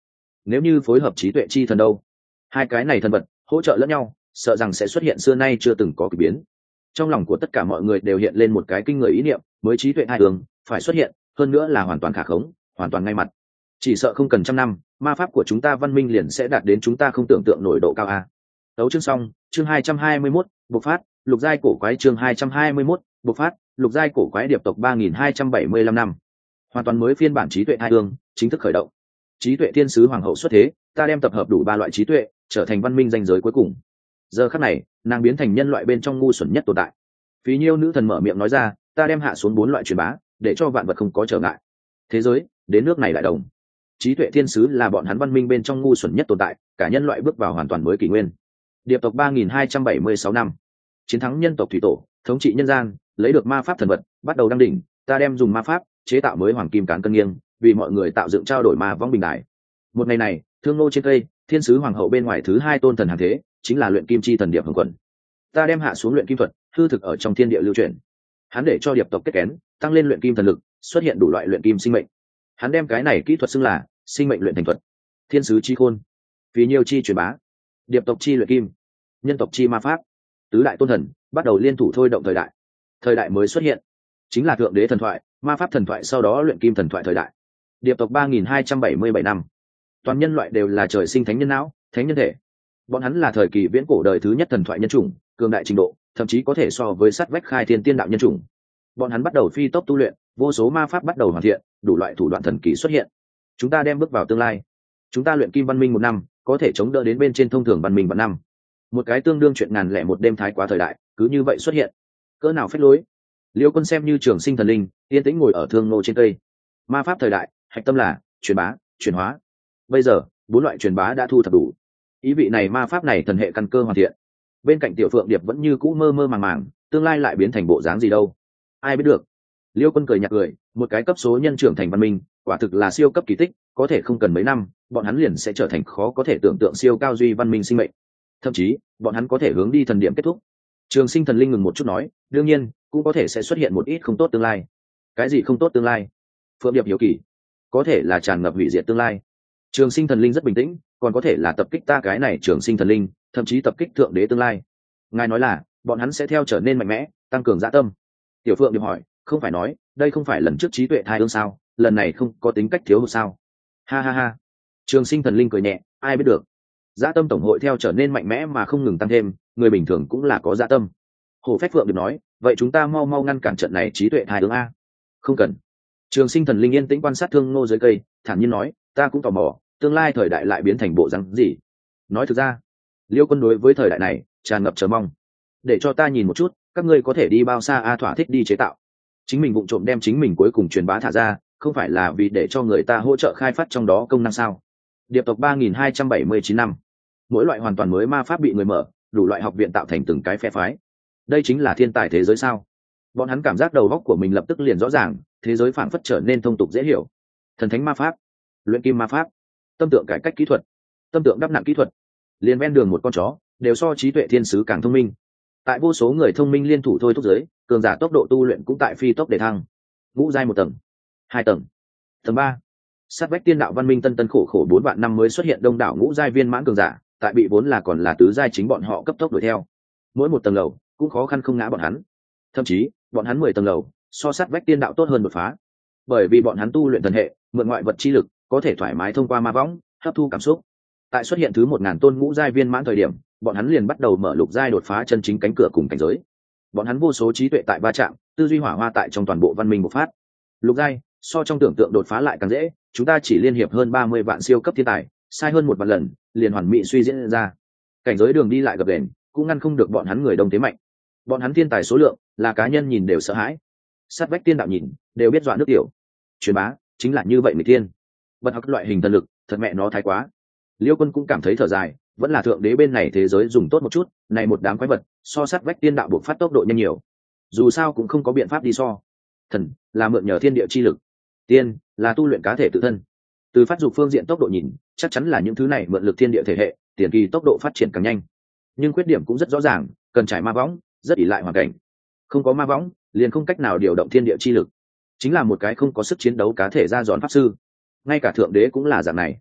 nếu như phối hợp trí tuệ chi thần đâu, hai cái này thần vật hỗ trợ lẫn nhau, sợ rằng sẽ xuất hiện xưa nay chưa từng có kỳ biến. Trong lòng của tất cả mọi người đều hiện lên một cái kinh người ý niệm, mới trí tuệ hai hướng phải xuất hiện, hơn nữa là hoàn toàn khả khống, hoàn toàn ngay mặt. Chỉ sợ không cần trăm năm, ma pháp của chúng ta văn minh liền sẽ đạt đến chúng ta không tưởng tượng nổi độ cao a. Đấu chương xong, chương 221, bộc phát, lục giai cổ quái chương 221, bộc phát, lục giai cổ quái điệp tộc 3275 năm. Hoàn toàn mới phiên bản trí tuệ hai hương chính thức khởi động. Trí tuệ thiên sứ hoàng hậu xuất thế, ta đem tập hợp đủ ba loại trí tuệ, trở thành văn minh danh giới cuối cùng. Giờ khắc này, nàng biến thành nhân loại bên trong ngu xuẩn nhất tồn tại. Phí Nhiêu nữ thần mở miệng nói ra, ta đem hạ xuống 4 loại truyền bá, để cho vạn vật không có trở ngại. Thế giới, đến nước này lại đồng. Trí tuệ thiên sứ là bọn hắn văn minh bên trong ngu xuẩn nhất tồn tại, cả nhân loại bước vào hoàn toàn mới kỷ nguyên. Điệp tộc 3276 năm. Chiến thắng nhân tộc thủy tổ, thống trị nhân gian, lấy được ma pháp thần vật, bắt đầu đăng đỉnh, ta đem dùng ma pháp chế tạo mới hoàng kim cán cân nghiêng, vì mọi người tạo dựng trao đổi ma vong bình đại. Một ngày này, thương nô trên cây, thiên sứ hoàng hậu bên ngoài thứ 2 tôn thần hàng thế, chính là luyện kim chi thần Điệp Hồng Quần. Ta đem hạ xuống luyện kim thuật, hư thực ở trong thiên địa lưu truyền. Hắn để cho điệp tộc kết kén, tăng lên luyện kim thần lực, xuất hiện đủ loại luyện kim sinh mệnh. Hắn đem cái này kỹ thuật xưng là sinh mệnh luyện thành thuật. Thiên sứ chi khôn, vì nhiều chi truyền bá, điệp tộc chi luyện kim, nhân tộc chi ma pháp, tứ đại tôn thần bắt đầu liên thủ thôi động thời đại. Thời đại mới xuất hiện, chính là thượng đế thần thoại, ma pháp thần thoại, sau đó luyện kim thần thoại thời đại. Điệp tộc 3277 năm. Toàn nhân loại đều là trời sinh thánh nhân não, thánh nhân thể. Bọn hắn là thời kỳ viễn cổ đời thứ nhất thần thoại nhân chủng, cường đại trình độ, thậm chí có thể so với sát vách khai thiên tiên đạo nhân chủng. Bọn hắn bắt đầu phi tốc tu luyện, vô số ma pháp bắt đầu hoàn thiện, đủ loại thủ đoạn thần kỳ xuất hiện. Chúng ta đem bước vào tương lai. Chúng ta luyện kim văn minh 1 năm, có thể chống đỡ đến bên trên thông thường văn minh vạn năm. Một cái tương đương chuyện ngàn lẻ một đêm thái quá thời đại, cứ như vậy xuất hiện. Cỡ nào phách lối. Liêu Quân xem như trường sinh thần linh, yên tĩnh ngồi ở thương nô trên cây. Ma pháp thời đại, hạch tâm là truyền bá, chuyển hóa. Bây giờ, 4 loại truyền bá đã thu thập đủ. Ý vị này ma pháp này thần hệ căn cơ hoàn thiện. Bên cạnh Tiểu Phượng Điệp vẫn như cũ mơ mơ màng màng, tương lai lại biến thành bộ dáng gì đâu, ai biết được. Liêu Quân cười nhạt cười, một cái cấp số nhân trưởng thành văn minh, quả thực là siêu cấp kỳ tích, có thể không cần mấy năm, bọn hắn liền sẽ trở thành khó có thể tưởng tượng siêu cao duy văn minh sinh mệnh. Thậm chí, bọn hắn có thể hướng đi thần điểm kết thúc. Trường sinh thần linh ngừng một chút nói, đương nhiên, cũng có thể sẽ xuất hiện một ít không tốt tương lai. Cái gì không tốt tương lai? Phượng Điệp hiểu kỳ. Có thể là tràn ngập hủy diệt tương lai. Trường sinh thần linh rất bình tĩnh, còn có thể là tập kích ta cái này trường sinh thần linh, thậm chí tập kích thượng đế tương lai. Ngài nói là bọn hắn sẽ theo trở nên mạnh mẽ, tăng cường dã tâm. Tiểu Phượng Điệp hỏi, không phải nói đây không phải lần trước trí tuệ thai ương sao, lần này không có tính cách thiếu hụt sao? Ha ha ha. Trường sinh thần linh cười nhẹ, ai biết được. Dã tâm tổng hội theo trở nên mạnh mẽ mà không ngừng tăng thêm, người bình thường cũng là có dã tâm. Hồ Phách Phượng Điệp nói, vậy chúng ta mau mau ngăn cản trận này trí tuệ thai ương a. Không cần. Trường sinh thần linh yên tĩnh quan sát thương ngô dưới cây, thản nhiên nói, ta cũng tò mò, tương lai thời đại lại biến thành bộ rắn gì. Nói thực ra, Liêu Quân đối với thời đại này tràn ngập chờ mong. Để cho ta nhìn một chút, các ngươi có thể đi bao xa a? Thỏa thích đi chế tạo. Chính mình vụng trộm đem chính mình cuối cùng truyền bá thả ra, không phải là vì để cho người ta hỗ trợ khai phát trong đó công năng sao? Điệp tộc 3279 năm. Mỗi loại hoàn toàn mới ma pháp bị người mở, đủ loại học viện tạo thành từng cái phe phái. Đây chính là thiên tài thế giới sao? Bọn hắn cảm giác đầu óc của mình lập tức liền rõ ràng, thế giới phảng phất trở nên thông tục dễ hiểu. Thần thánh ma pháp, luyện kim ma pháp, tâm tượng cải cách kỹ thuật, tâm tượng đắp nặng kỹ thuật, liền ven đường một con chó đều so trí tuệ thiên sứ càng thông minh. Tại vô số người thông minh liên thủ thôi thúc giới, cường giả tốc độ tu luyện cũng tại phi tốc để thăng. Ngũ giai 1 tầng, 2 tầng, tầng 3. Sát vách tiên đạo văn minh tân tân khổ khổ 4 vạn năm mới xuất hiện đông đảo ngũ giai viên mãn cường giả, tại bị vốn là còn là tứ giai chính bọn họ cấp tốc đuổi theo. Mỗi một tầng lầu cũng khó khăn không ngã bọn hắn. Thậm chí, bọn hắn 10 tầng lầu, so sát vách tiên đạo tốt hơn đột phá. Bởi vì bọn hắn tu luyện thần hệ, mượn ngoại vật chi lực, có thể thoải mái thông qua ma võng, hấp thu cảm xúc. Tại xuất hiện thứ 1000 tôn ngũ giai viên mãn thời điểm, bọn hắn liền bắt đầu mở lục giai đột phá chân chính cánh cửa cùng cảnh giới. Bọn hắn vô số trí tuệ tại va chạm, tư duy hỏa hoa tại trong toàn bộ văn minh bộc phát. Lục giai, so trong tưởng tượng đột phá lại càng dễ, chúng ta chỉ liên hiệp hơn 30 vạn siêu cấp thiên tài, sai hơn 1 vạn lần, liền hoàn mỹ suy diễn ra. Cảnh giới đường đi lại gập ghềnh, cũng ngăn không được bọn hắn người đông thế mạnh. Bọn hắn thiên tài số lượng, là cá nhân nhìn đều sợ hãi. Sát vách tiên đạo nhìn, đều biết dọa nước tiểu. Truyền bá, chính là như vậy người tiên. Bật học loại hình thần lực, thật mẹ nó thái quá. Liêu Quân cũng cảm thấy thở dài, vẫn là thượng đế bên này thế giới dùng tốt một chút, này một đám quái vật, so sát vách tiên đạo buộc phát tốc độ nhanh nhiều. Dù sao cũng không có biện pháp đi so. Thần là mượn nhờ thiên địa chi lực, tiên là tu luyện cá thể tự thân. Từ phát dục phương diện tốc độ nhìn, chắc chắn là những thứ này mượn lực thiên địa thể hệ, tiền kỳ tốc độ phát triển càng nhanh. Nhưng khuyết điểm cũng rất rõ ràng, cần trải ma võng, rất ỷ lại hoàn cảnh. Không có ma võng, liền không cách nào điều động thiên địa chi lực. Chính là một cái không có sức chiến đấu cá thể ra giòn pháp sư. Ngay cả thượng đế cũng là dạng này.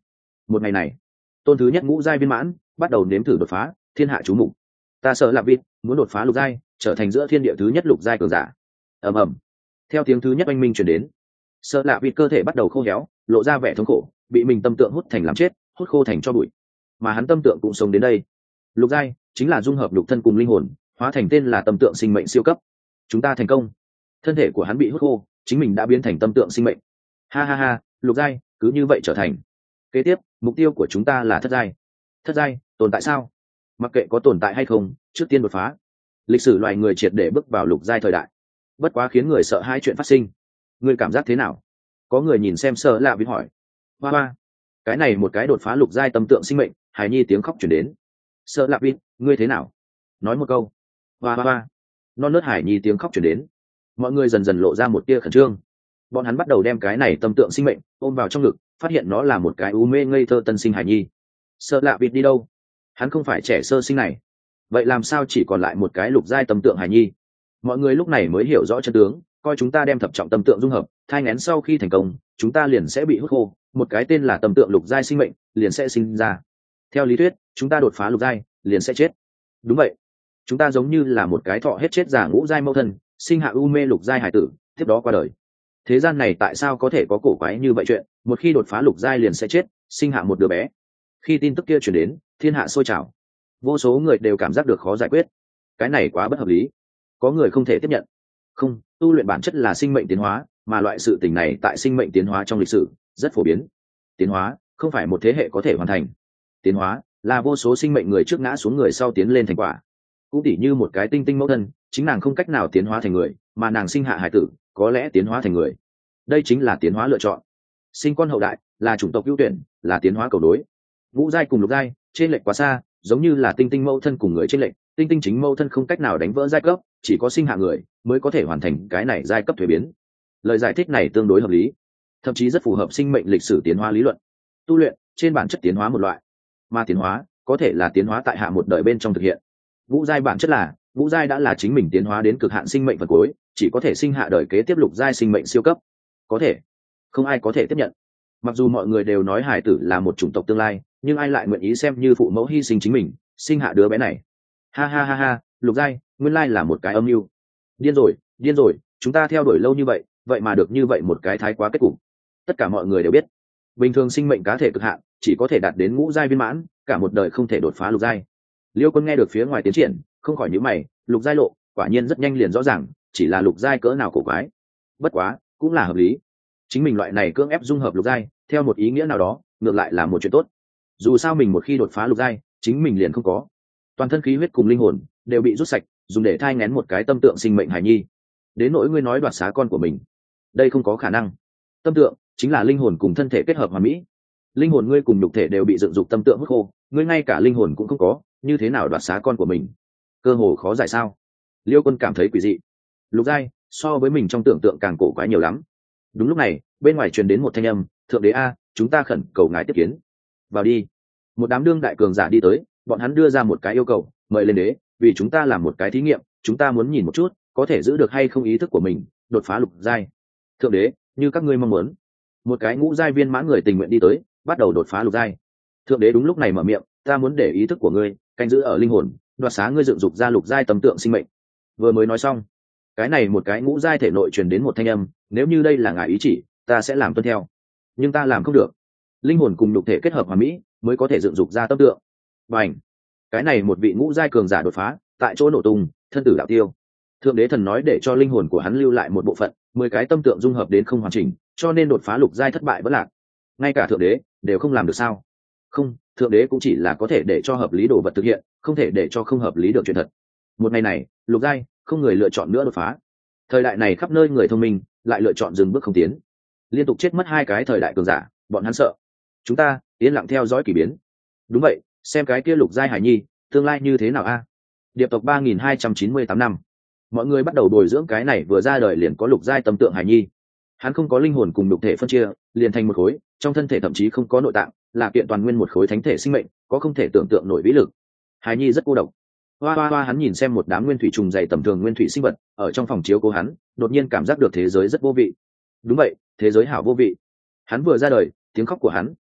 Một ngày này, tôn thứ nhất ngũ giai viên mãn bắt đầu nếm thử đột phá, thiên hạ chú mục. Ta sợ Lạp Vịt muốn đột phá lục giai, trở thành giữa thiên địa thứ nhất lục giai cường giả. Ầm ầm. Theo tiếng thứ nhất oanh minh truyền đến, sợ Lạp Vịt cơ thể bắt đầu khô héo, lộ ra vẻ thống khổ, bị mình tâm tượng hút thành làm chết, hút khô thành cho bụi. Mà hắn tâm tượng cũng sống đến đây. Lục giai chính là dung hợp lục thân cùng linh hồn, hóa thành tên là tâm tượng sinh mệnh siêu cấp. Chúng ta thành công. Thân thể của hắn bị hút khô, chính mình đã biến thành tâm tượng sinh mệnh. Ha ha ha, lục giai cứ như vậy trở thành. Kế tiếp mục tiêu của chúng ta là thất giai. Thất giai tồn tại sao? Mặc kệ có tồn tại hay không, trước tiên đột phá. Lịch sử loài người triệt để bước vào lục giai thời đại. Bất quá khiến người sợ hai chuyện phát sinh. Người cảm giác thế nào? Có người nhìn xem sợ lạ vì hỏi. Hoa hoa, cái này một cái đột phá lục giai tâm tượng sinh mệnh, hài nhi tiếng khóc chuyển đến. Sợ lạ vì, ngươi thế nào? Nói một câu. Hoa hoa hoa, non nớt hải nhi tiếng khóc chuyển đến. Mọi người dần dần lộ ra một tia khẩn trương. Bọn hắn bắt đầu đem cái này tâm tượng sinh mệnh ôm vào trong ngực, phát hiện nó là một cái u mê ngây thơ tân sinh hải nhi. Sợ lạ vịt đi đâu? Hắn không phải trẻ sơ sinh này, vậy làm sao chỉ còn lại một cái lục giai tâm tượng hải nhi? Mọi người lúc này mới hiểu rõ chân tướng, coi chúng ta đem thập trọng tâm tượng dung hợp, thai nghén sau khi thành công, chúng ta liền sẽ bị hút khô, một cái tên là tâm tượng lục giai sinh mệnh liền sẽ sinh ra. Theo lý thuyết, chúng ta đột phá lục giai liền sẽ chết. Đúng vậy, chúng ta giống như là một cái thọ hết chết giả ngũ giai mâu thân, sinh hạ u mê lục giai hải tử, tiếp đó qua đời. Thế gian này tại sao có thể có cổ quái như vậy chuyện, một khi đột phá lục giai liền sẽ chết, sinh hạ một đứa bé. Khi tin tức kia truyền đến, thiên hạ sôi trào, vô số người đều cảm giác được khó giải quyết. Cái này quá bất hợp lý, có người không thể tiếp nhận. Không, tu luyện bản chất là sinh mệnh tiến hóa, mà loại sự tình này tại sinh mệnh tiến hóa trong lịch sử rất phổ biến. Tiến hóa không phải một thế hệ có thể hoàn thành, tiến hóa là vô số sinh mệnh người trước ngã xuống người sau tiến lên thành quả. Cũng tỉ như một cái tinh tinh mẫu thân, chính nàng không cách nào tiến hóa thành người, mà nàng sinh hạ hải tử có lẽ tiến hóa thành người. Đây chính là tiến hóa lựa chọn. Sinh con hậu đại là chủng tộc ưu tuyển, là tiến hóa cầu đối. Ngũ giai cùng lục giai trên lệch quá xa, giống như là tinh tinh mẫu thân cùng người trên lệch, tinh tinh chính mẫu thân không cách nào đánh vỡ giai cấp, chỉ có sinh hạ người mới có thể hoàn thành cái này giai cấp thuế biến. Lời giải thích này tương đối hợp lý, thậm chí rất phù hợp sinh mệnh lịch sử tiến hóa lý luận. Tu luyện trên bản chất tiến hóa một loại, mà tiến hóa có thể là tiến hóa tại hạ một đời bên trong thực hiện. Ngũ giai bản chất là ngũ giai đã là chính mình tiến hóa đến cực hạn sinh mệnh phần cuối, chỉ có thể sinh hạ đời kế tiếp lục giai sinh mệnh siêu cấp. Có thể, không ai có thể tiếp nhận. Mặc dù mọi người đều nói hải tử là một chủng tộc tương lai, nhưng ai lại nguyện ý xem như phụ mẫu hy sinh chính mình sinh hạ đứa bé này? Ha ha ha ha, lục giai nguyên lai là một cái âm mưu. Điên rồi, điên rồi, chúng ta theo đuổi lâu như vậy, vậy mà được như vậy một cái thái quá kết cục. Tất cả mọi người đều biết, bình thường sinh mệnh cá thể cực hạn chỉ có thể đạt đến ngũ giai viên mãn, cả một đời không thể đột phá lục giai. Liêu Quân nghe được phía ngoài tiến triển, không khỏi nhíu mày, lục giai lộ, quả nhiên rất nhanh liền rõ ràng, chỉ là lục giai cỡ nào cổ quái. Bất quá, cũng là hợp lý. Chính mình loại này cưỡng ép dung hợp lục giai, theo một ý nghĩa nào đó, ngược lại là một chuyện tốt. Dù sao mình một khi đột phá lục giai, chính mình liền không có toàn thân khí huyết cùng linh hồn đều bị rút sạch, dùng để thai nghén một cái tâm tượng sinh mệnh hài nhi. Đến nỗi ngươi nói đoạt xá con của mình, đây không có khả năng. Tâm tượng chính là linh hồn cùng thân thể kết hợp hoàn mỹ. Linh hồn ngươi cùng nhục thể đều bị dựng dục tâm tượng hút khô, ngươi ngay cả linh hồn cũng không có, như thế nào đoạt xá con của mình? Cơ hồ khó giải sao? Liêu Quân cảm thấy quỷ dị. Lục giai so với mình trong tưởng tượng càng cổ quái nhiều lắm. Đúng lúc này, bên ngoài truyền đến một thanh âm, thượng đế a, chúng ta khẩn cầu ngài tiếp kiến. Vào đi. Một đám đương đại cường giả đi tới, bọn hắn đưa ra một cái yêu cầu, mời lên đế, vì chúng ta làm một cái thí nghiệm, chúng ta muốn nhìn một chút có thể giữ được hay không ý thức của mình, đột phá lục giai. Thượng đế, như các ngươi mong muốn. Một cái ngũ giai viên mãn người tình nguyện đi tới, bắt đầu đột phá lục giai. Thượng đế đúng lúc này mở miệng, ta muốn để ý thức của ngươi canh giữ ở linh hồn, đoạt xá ngươi dựng dục ra lục giai tâm tượng sinh mệnh. Vừa mới nói xong, cái này một cái ngũ giai thể nội truyền đến một thanh âm, nếu như đây là ngài ý chỉ, ta sẽ làm tuân theo, nhưng ta làm không được. Linh hồn cùng nhục thể kết hợp hoàn mỹ mới có thể dựng dục ra tâm tượng. Bành, cái này một vị ngũ giai cường giả đột phá, tại chỗ nổ tung, thân tử đạo tiêu. Thượng đế thần nói để cho linh hồn của hắn lưu lại một bộ phận, 10 cái tâm tượng dung hợp đến không hoàn chỉnh, cho nên đột phá lục giai thất bại vẫn lạc. Ngay cả thượng đế đều không làm được sao? Không, thượng đế cũng chỉ là có thể để cho hợp lý đồ vật thực hiện, không thể để cho không hợp lý được chuyện thật. Một ngày này, lục giai không người lựa chọn nữa đột phá. Thời đại này khắp nơi người thông minh lại lựa chọn dừng bước không tiến, liên tục chết mất 2 cái thời đại cường giả, bọn hắn sợ. Chúng ta yên lặng theo dõi kỳ biến. Đúng vậy, xem cái kia lục giai hải nhi tương lai như thế nào a? Điệp tộc 3298 năm, mọi người bắt đầu bồi dưỡng cái này vừa ra đời liền có lục giai tâm tượng hải nhi. Hắn không có linh hồn cùng nhục thể phân chia, liền thành một khối, trong thân thể thậm chí không có nội tạng, là kiện toàn nguyên một khối thánh thể sinh mệnh, có không thể tưởng tượng nổi vĩ lực. Hải nhi rất cô độc. Hoa hoa hoa, hắn nhìn xem một đám nguyên thủy trùng dày tầm thường nguyên thủy sinh vật ở trong phòng chiếu cố hắn, đột nhiên cảm giác được thế giới rất vô vị. Đúng vậy, thế giới hảo vô vị. Hắn vừa ra đời, tiếng khóc của hắn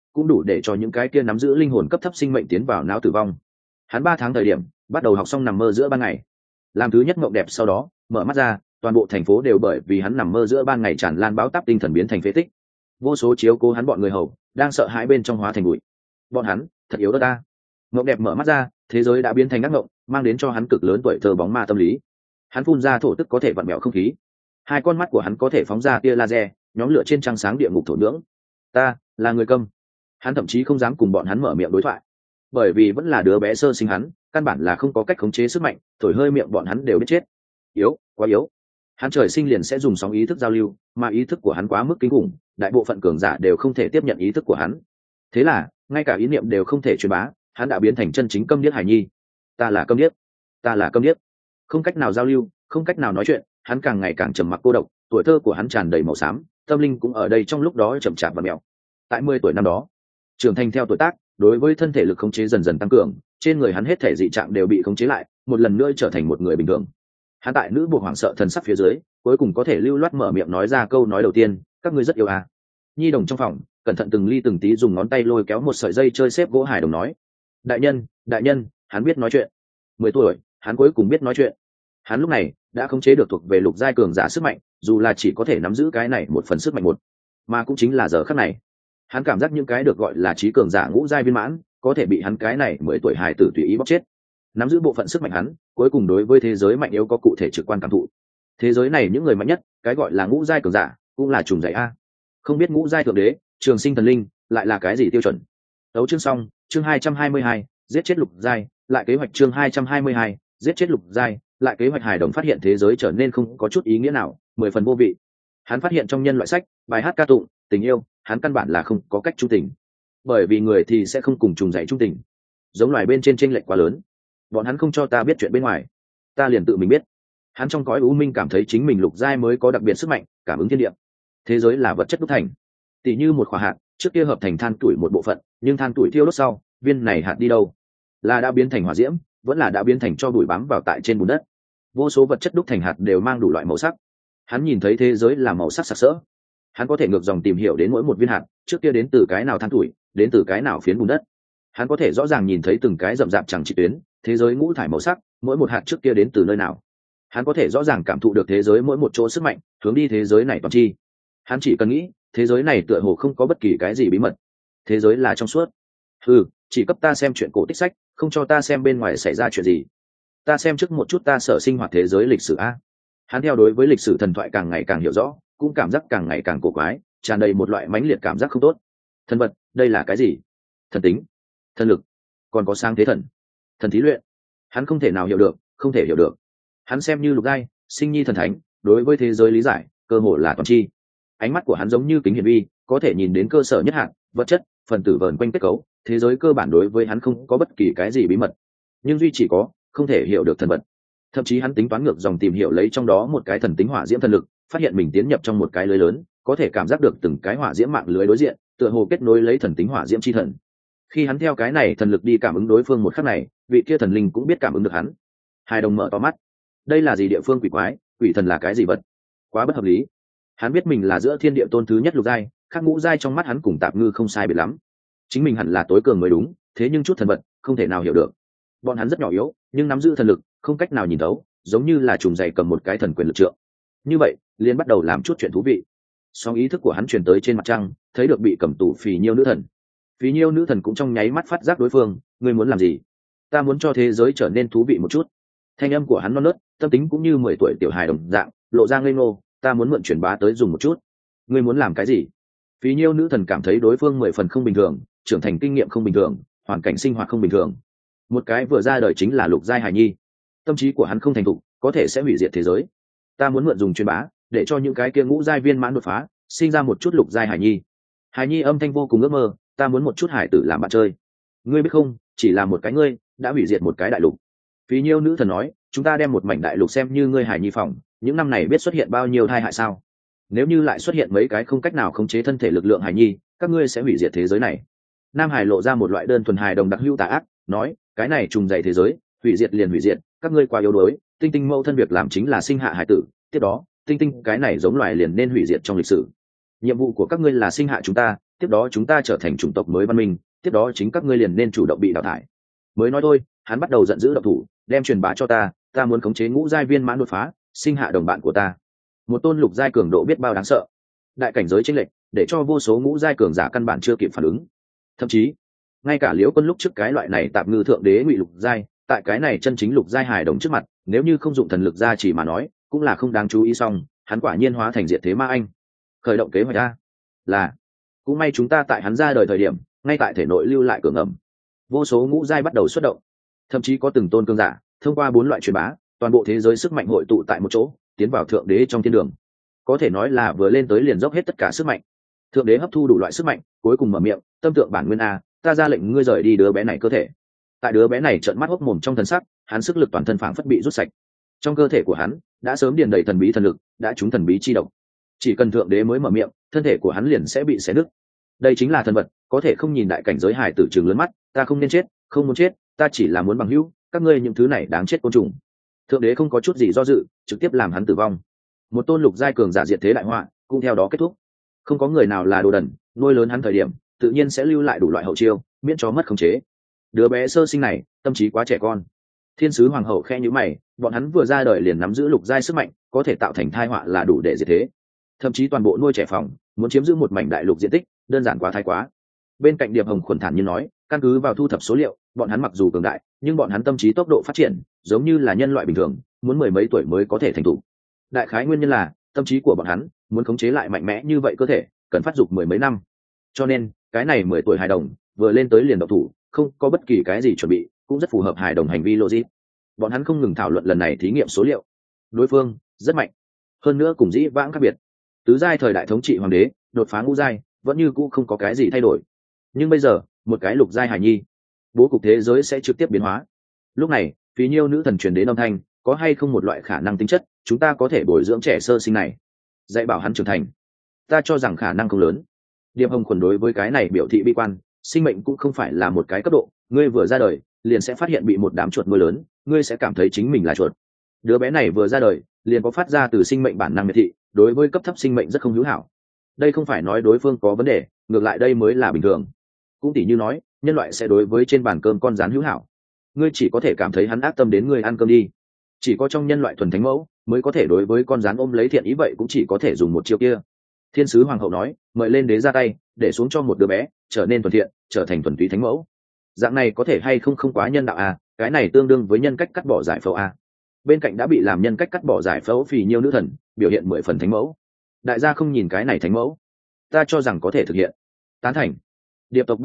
cũng đủ để cho những cái kia nắm giữ linh hồn cấp thấp sinh mệnh tiến vào não tử vong. Hắn 3 tháng thời điểm bắt đầu học xong nằm mơ giữa ban ngày, làm thứ nhất mộng đẹp, sau đó mở mắt ra, toàn bộ thành phố đều bởi vì hắn nằm mơ giữa ban ngày tràn lan báo táp tinh thần biến thành phế tích. Vô số chiếu cố hắn bọn người hầu đang sợ hãi bên trong hóa thành bụi. Bọn hắn thật yếu đó ta. Mộng đẹp mở mắt ra, thế giới đã biến thành ác mộng, mang đến cho hắn cực lớn tuổi thơ bóng ma tâm lý. Hắn phun ra thổ tức có thể vặn vẹo không khí, hai con mắt của hắn có thể phóng ra tia laser, nhóm lửa trên trăng sáng địa ngục thổ nhưỡng. Ta là người câm. Hắn thậm chí không dám cùng bọn hắn mở miệng đối thoại, bởi vì vẫn là đứa bé sơ sinh hắn, căn bản là không có cách khống chế sức mạnh, thổi hơi miệng bọn hắn đều biết chết. Yếu, quá yếu. Hắn trời sinh liền sẽ dùng sóng ý thức giao lưu, mà ý thức của hắn quá mức kinh khủng, đại bộ phận cường giả đều không thể tiếp nhận ý thức của hắn. Thế là ngay cả ý niệm đều không thể truyền bá, hắn đã biến thành chân chính câm điếc hài nhi. Ta là câm điếc, ta là câm điếc. Không cách nào giao lưu, không cách nào nói chuyện, hắn càng ngày càng trầm mặc cô độc, tuổi thơ của hắn tràn đầy màu xám, tâm linh cũng ở đây trong lúc đó chậm chạp và mèo. Tại 10 tuổi năm đó, trưởng thành theo tuổi tác, đối với thân thể lực khống chế dần dần tăng cường, trên người hắn hết thể dị trạng đều bị khống chế lại, một lần nữa trở thành một người bình thường. Hắn tại nữ buộc hoảng sợ thần sắc phía dưới, cuối cùng có thể lưu loát mở miệng nói ra câu nói đầu tiên, các ngươi rất yêu à. Nhi đồng trong phòng cẩn thận từng ly từng tí dùng ngón tay lôi kéo một sợi dây chơi xếp gỗ hài đồng nói, đại nhân, hắn biết nói chuyện. 10 tuổi, hắn cuối cùng biết nói chuyện. Hắn lúc này đã khống chế được thuộc về lục giai cường giả sức mạnh, dù là chỉ có thể nắm giữ cái này một phần sức mạnh một, mà cũng chính là giờ khắc này, hắn cảm giác những cái được gọi là trí cường giả ngũ giai viên mãn có thể bị hắn cái này 10 tuổi hài tử tùy ý bóc chết. Nắm giữ bộ phận sức mạnh hắn, cuối cùng đối với thế giới mạnh yếu có cụ thể trực quan cảm thụ. Thế giới này những người mạnh nhất, cái gọi là ngũ giai cường giả, cũng là trùng dạy a. Không biết ngũ giai thượng đế, trường sinh thần linh lại là cái gì tiêu chuẩn. Đấu chương xong, chương 222, giết chết lục giai, lại kế hoạch chương 222, giết chết lục giai, lại kế hoạch. Hài đồng phát hiện thế giới trở nên không có chút ý nghĩa nào, 10 phần vô vị. Hắn phát hiện trong nhân loại sách, bài hát ca tụng, tình yêu, hắn căn bản là không có cách trung tình, bởi vì người thì sẽ không cùng trùng dạy trung tình. Giống loài bên trên chênh lệch quá lớn, bọn hắn không cho ta biết chuyện bên ngoài, ta liền tự mình biết. Hắn trong cõi u minh cảm thấy chính mình lục giai mới có đặc biệt sức mạnh, cảm ứng thiên địa. Thế giới là vật chất đúc thành, tỉ như một khỏa hạt, trước kia hợp thành than tuổi một bộ phận, nhưng than tuổi thiêu đốt sau, viên này hạt đi đâu? Là đã biến thành hỏa diễm, vẫn là đã biến thành cho bụi bám vào tại trên bùn đất. Vô số vật chất đúc thành hạt đều mang đủ loại màu sắc. Hắn nhìn thấy thế giới là màu sắc sặc sỡ. Hắn có thể ngược dòng tìm hiểu đến mỗi một viên hạt, trước kia đến từ cái nào than tuổi, đến từ cái nào phiến bùn đất. Hắn có thể rõ ràng nhìn thấy từng cái rậm rạp chẳng chịt tuyến, thế giới ngũ thải màu sắc, mỗi một hạt trước kia đến từ nơi nào. Hắn có thể rõ ràng cảm thụ được thế giới mỗi một chỗ sức mạnh, hướng đi thế giới này toàn chi. Hắn chỉ cần nghĩ, thế giới này tựa hồ không có bất kỳ cái gì bí mật, thế giới là trong suốt. Chỉ cấp ta xem chuyện cổ tích sách, không cho ta xem bên ngoài xảy ra chuyện gì. Ta xem trước một chút ta sở sinh hoạt thế giới lịch sử a. Hắn theo đối với lịch sử thần thoại càng ngày càng hiểu rõ, cũng cảm giác càng ngày càng cổ quái, tràn đầy một loại mãnh liệt cảm giác không tốt. Thần vật, đây là cái gì? Thần tính, thần lực, còn có sáng thế thần, thần thí luyện. Hắn không thể nào hiểu được, không thể hiểu được. Hắn xem như lục giai, sinh nhi thần thánh, đối với thế giới lý giải cơ hội là toàn chi. Ánh mắt của hắn giống như kính hiển vi, có thể nhìn đến cơ sở nhất hạng vật chất, phần tử vờn quanh kết cấu, thế giới cơ bản đối với hắn không có bất kỳ cái gì bí mật, nhưng duy chỉ có không thể hiểu được thần vật. Thậm chí hắn tính toán ngược dòng tìm hiểu lấy trong đó một cái thần tính hỏa diễm thần lực, phát hiện mình tiến nhập trong một cái lưới lớn, có thể cảm giác được từng cái hỏa diễm mạng lưới đối diện, tựa hồ kết nối lấy thần tính hỏa diễm chi thần. Khi hắn theo cái này thần lực đi cảm ứng đối phương một khắc này, vị kia thần linh cũng biết cảm ứng được hắn. Hai đồng mở to mắt, đây là gì địa phương quỷ quái, quỷ thần là cái gì vật, quá bất hợp lý. Hắn biết mình là giữa thiên địa tôn thứ nhất lục giai, khác ngũ giai trong mắt hắn cùng tạp ngư không sai biệt lắm, chính mình hẳn là tối cường mới đúng, thế nhưng chút thần vật không thể nào hiểu được. Bọn hắn rất nhỏ yếu, nhưng nắm giữ thần lực, không cách nào nhìn thấu, giống như là trùng dày cầm một cái thần quyền lực trượng. Như vậy liền bắt đầu làm chút chuyện thú vị. Song ý thức của hắn truyền tới trên mặt trăng, thấy được bị cầm tù phì nhiêu nữ thần. Phì nhiêu nữ thần cũng trong nháy mắt phát giác đối phương, ngươi muốn làm gì? Ta muốn cho thế giới trở nên thú vị một chút. Thanh âm của hắn non nớt, tâm tính cũng như 10 tuổi tiểu hài đồng dạng, lộ ra ngây ngô. Ta muốn mượn truyền bá tới dùng một chút. Ngươi muốn làm cái gì? Phí nhiêu nữ thần cảm thấy đối phương 10 phần không bình thường, trưởng thành kinh nghiệm không bình thường, hoàn cảnh sinh hoạt không bình thường. Một cái vừa ra đời chính là lục giai hài nhi, tâm trí của hắn không thành thục, có thể sẽ hủy diệt thế giới. Ta muốn mượn dùng truyền bá, để cho những cái kia ngũ giai viên mãn đột phá, sinh ra một chút lục giai hài nhi. Hài nhi âm thanh vô cùng ước mơ, ta muốn một chút hải tử làm bạn chơi. Ngươi biết không, chỉ là một cái ngươi đã hủy diệt một cái đại lục. Phí nhiêu nữ thần nói, chúng ta đem một mảnh đại lục xem như ngươi hài nhi phòng, những năm này biết xuất hiện bao nhiêu tai hại sao? Nếu như lại xuất hiện mấy cái không cách nào khống chế thân thể lực lượng hài nhi, các ngươi sẽ hủy diệt thế giới này. Nam Hải lộ ra một loại đơn thuần hài đồng đặc hữu tà ác, nói, cái này trùng dày thế giới, hủy diệt liền hủy diệt, các ngươi quá yếu đuối. Tinh tinh mẫu thân việc làm chính là sinh hạ hải tử, tiếp đó tinh tinh cái này giống loài liền nên hủy diệt trong lịch sử. Nhiệm vụ của các ngươi là sinh hạ chúng ta, tiếp đó chúng ta trở thành chủng tộc mới văn minh, tiếp đó chính các ngươi liền nên chủ động bị đào thải. Mới nói thôi, hắn bắt đầu giận dữ động thủ, đem truyền bá cho ta muốn khống chế ngũ giai viên mãn đột phá, sinh hạ đồng bạn của ta. Một tôn lục giai cường độ biết bao đáng sợ. Đại cảnh giới chênh lệch, để cho vô số ngũ giai cường giả căn bản chưa kịp phản ứng. Thậm chí, ngay cả Liễu Quân lúc trước cái loại này tạp ngư thượng đế ngụy lục giai, tại cái này chân chính lục giai hài đồng trước mặt, nếu như không dụng thần lực ra chỉ mà nói, cũng là không đáng chú ý. Xong, hắn quả nhiên hóa thành diệt thế ma anh. Khởi động kế hoạch a, là cũng may chúng ta tại hắn ra đời thời điểm, ngay tại thể nội lưu lại cửa ngầm, vô số ngũ giai bắt đầu xuất động, thậm chí có từng tôn cường giả thông qua 4 loại truyền bá, toàn bộ thế giới sức mạnh hội tụ tại một chỗ, tiến vào thượng đế trong thiên đường. Có thể nói là vừa lên tới liền dốc hết tất cả sức mạnh. Thượng đế hấp thu đủ loại sức mạnh, cuối cùng mở miệng, tâm tượng bản nguyên a, ta ra lệnh ngươi rời đi đứa bé này cơ thể. Tại đứa bé này trợn mắt hốc mồm trong thần sắc, hắn sức lực toàn thân phảng phất bị rút sạch. Trong cơ thể của hắn đã sớm điền đầy thần bí thần lực, đã trúng thần bí chi độc. Chỉ cần thượng đế mới mở miệng, thân thể của hắn liền sẽ bị xé nứt. Đây chính là thần vật, có thể không nhìn đại cảnh giới hải tử trường lớn mắt, ta không nên chết, không muốn chết, ta chỉ là muốn bằng hữu, các ngươi những thứ này đáng chết côn trùng. Thượng đế không có chút gì do dự, trực tiếp làm hắn tử vong. Một tôn lục giai cường giả diệt thế đại họa cũng theo đó kết thúc. Không có người nào là đồ đần, nuôi lớn hắn thời điểm tự nhiên sẽ lưu lại đủ loại hậu chiêu, miễn cho mất khống chế. Đứa bé sơ sinh này tâm trí quá trẻ con. Thiên sứ hoàng hậu khẽ nhíu mày, bọn hắn vừa ra đời liền nắm giữ lục giai sức mạnh, có thể tạo thành tai họa là đủ để diệt thế. Thậm chí toàn bộ nuôi trẻ phòng muốn chiếm giữ một mảnh đại lục diện tích, đơn giản quá thái quá. Bên cạnh Điệp Hồng khuẩn thản nhiên nói, căn cứ vào thu thập số liệu, bọn hắn mặc dù cường đại, nhưng bọn hắn tâm trí tốc độ phát triển giống như là nhân loại bình thường, muốn 10 mấy tuổi mới có thể thành thủ. Đại khái nguyên nhân là tâm trí của bọn hắn muốn khống chế lại mạnh mẽ như vậy cơ thể, cần phát dục 10 mấy năm. Cho nên, cái này 10 tuổi hài đồng vừa lên tới liền động thủ, không có bất kỳ cái gì chuẩn bị, cũng rất phù hợp hài đồng hành vi logic. Bọn hắn không ngừng thảo luận lần này thí nghiệm số liệu. Đối phương rất mạnh, hơn nữa cùng dĩ vãng khác biệt. Tứ giai thời đại thống trị hoàng đế, đột phá ngũ giai, vẫn như cũ không có cái gì thay đổi. Nhưng bây giờ, một cái lục giai hài nhi, bố cục thế giới sẽ trực tiếp biến hóa. Lúc này, Phí Nhiêu nữ thần truyền đến âm thanh, có hay không một loại khả năng tính chất, chúng ta có thể bồi dưỡng trẻ sơ sinh này, dạy bảo hắn trưởng thành? Ta cho rằng khả năng không lớn. Điệp Hồng khuẩn đối với cái này biểu thị bi quan, sinh mệnh cũng không phải là một cái cấp độ, ngươi vừa ra đời, liền sẽ phát hiện bị một đám chuột nuôi lớn, ngươi sẽ cảm thấy chính mình là chuột. Đứa bé này vừa ra đời, liền có phát ra từ sinh mệnh bản năng miệt thị, đối với cấp thấp sinh mệnh rất không hữu hảo. Đây không phải nói đối phương có vấn đề, ngược lại đây mới là bình thường. Cũng tỉ như nói, nhân loại sẽ đối với trên bàn cơm con rán hữu hảo, ngươi chỉ có thể cảm thấy hắn ác tâm đến ngươi ăn cơm đi. Chỉ có trong nhân loại thuần thánh mẫu mới có thể đối với con rán ôm lấy thiện ý, vậy cũng chỉ có thể dùng một chiêu kia. Thiên sứ hoàng hậu nói, mời lên đế ra tay, để xuống cho một đứa bé trở nên thuần thiện, trở thành thuần túy thánh mẫu. Dạng này có thể hay không không quá nhân đạo à? Cái này tương đương với nhân cách cắt bỏ giải phẫu à? Bên cạnh đã bị làm nhân cách cắt bỏ giải phẫu Phì Nhiêu nữ thần, biểu hiện 10 phần thánh mẫu. Đại gia không nhìn cái này thánh mẫu, ta cho rằng có thể thực hiện. Tán thành. Điệp tộc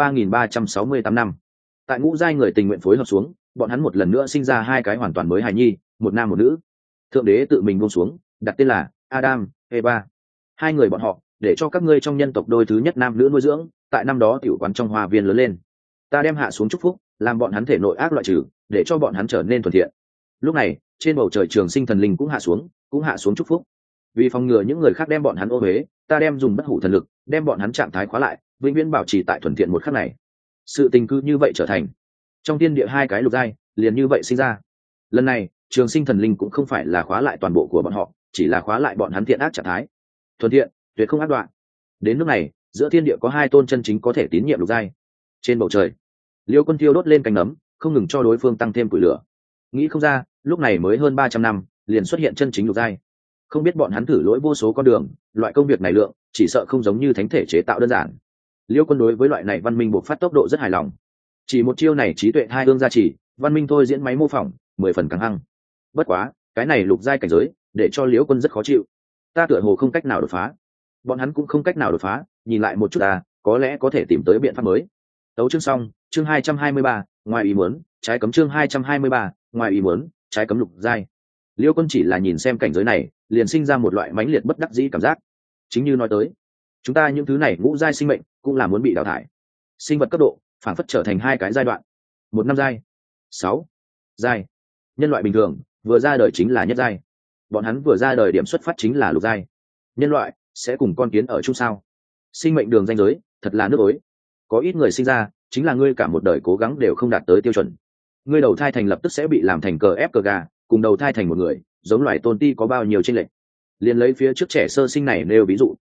3368 năm, tại ngũ giai người tình nguyện phối hợp xuống, bọn hắn một lần nữa sinh ra 2 cái hoàn toàn mới hài nhi, một nam một nữ. Thượng đế tự mình buông xuống, đặt tên là Adam, Eva. 2 người bọn họ, để cho các ngươi trong nhân tộc đôi thứ nhất nam nữ nuôi dưỡng, tại năm đó tiểu quán trong hoa viên lớn lên. Ta đem hạ xuống chúc phúc, làm bọn hắn thể nội ác loại trừ, để cho bọn hắn trở nên thuần thiện. Lúc này, trên bầu trời trường sinh thần linh cũng hạ xuống chúc phúc. Vì phòng ngừa những người khác đem bọn hắn ô uế, ta đem dùng bất hủ thần lực, đem bọn hắn trạng thái khóa lại, vĩnh viễn bảo trì tại thuần thiện một khắc này. Sự tình cư như vậy trở thành. Trong thiên địa 2 cái lục giai, liền như vậy sinh ra. Lần này, trường sinh thần linh cũng không phải là khóa lại toàn bộ của bọn họ, chỉ là khóa lại bọn hắn thiện ác trạng thái. Thuần thiện, tuyệt không ác đoạn. Đến lúc này, giữa thiên địa có 2 tôn chân chính có thể tín nhiệm lục giai. Trên bầu trời, Liêu Quân Tiêu đốt lên cánh nấm, không ngừng cho đối phương tăng thêm củi lửa. Nghĩ không ra, lúc này mới hơn 300 năm, liền xuất hiện chân chính lục giai. Không biết bọn hắn thử lỗi vô số con đường, loại công việc này lượng, chỉ sợ không giống như thánh thể chế tạo đơn giản. Liêu Quân đối với loại này văn minh bộc phát tốc độ rất hài lòng. Chỉ một chiêu này trí tuệ 2 ương gia trì, văn minh thôi diễn máy mô phỏng, 10 phần căng hăng. Bất quá, cái này lục giai cảnh giới, để cho Liễu Quân rất khó chịu. Ta tựa hồ không cách nào đột phá. Bọn hắn cũng không cách nào đột phá, nhìn lại một chút có lẽ có thể tìm tới biện pháp mới. Tấu chương xong, chương 223, ngoài ý muốn, trái cấm chương 223, ngoài ý muốn, trái cấm lục giai. Liễu Quân chỉ là nhìn xem cảnh giới này, liền sinh ra một loại mãnh liệt bất đắc dĩ cảm giác. Chính như nói tới, chúng ta những thứ này ngũ giai sinh mệnh, cũng là muốn bị đào thải. Sinh vật cấp độ, phản phất trở thành 2 cái giai đoạn. 1 năm giai, 6 giai. Nhân loại bình thường, vừa ra đời chính là nhất giai. Bọn hắn vừa ra đời điểm xuất phát chính là lục giai. Nhân loại sẽ cùng con kiến ở chung sao? Sinh mệnh đường ranh giới, thật là nước ối. Có ít người sinh ra, chính là ngươi cả một đời cố gắng đều không đạt tới tiêu chuẩn. Ngươi đầu thai thành lập tức sẽ bị làm thành cờ ép cờ gà, cùng đầu thai thành một người, giống loài tôn ti có bao nhiêu chênh lệch. Liền lấy phía trước trẻ sơ sinh này nêu ví dụ.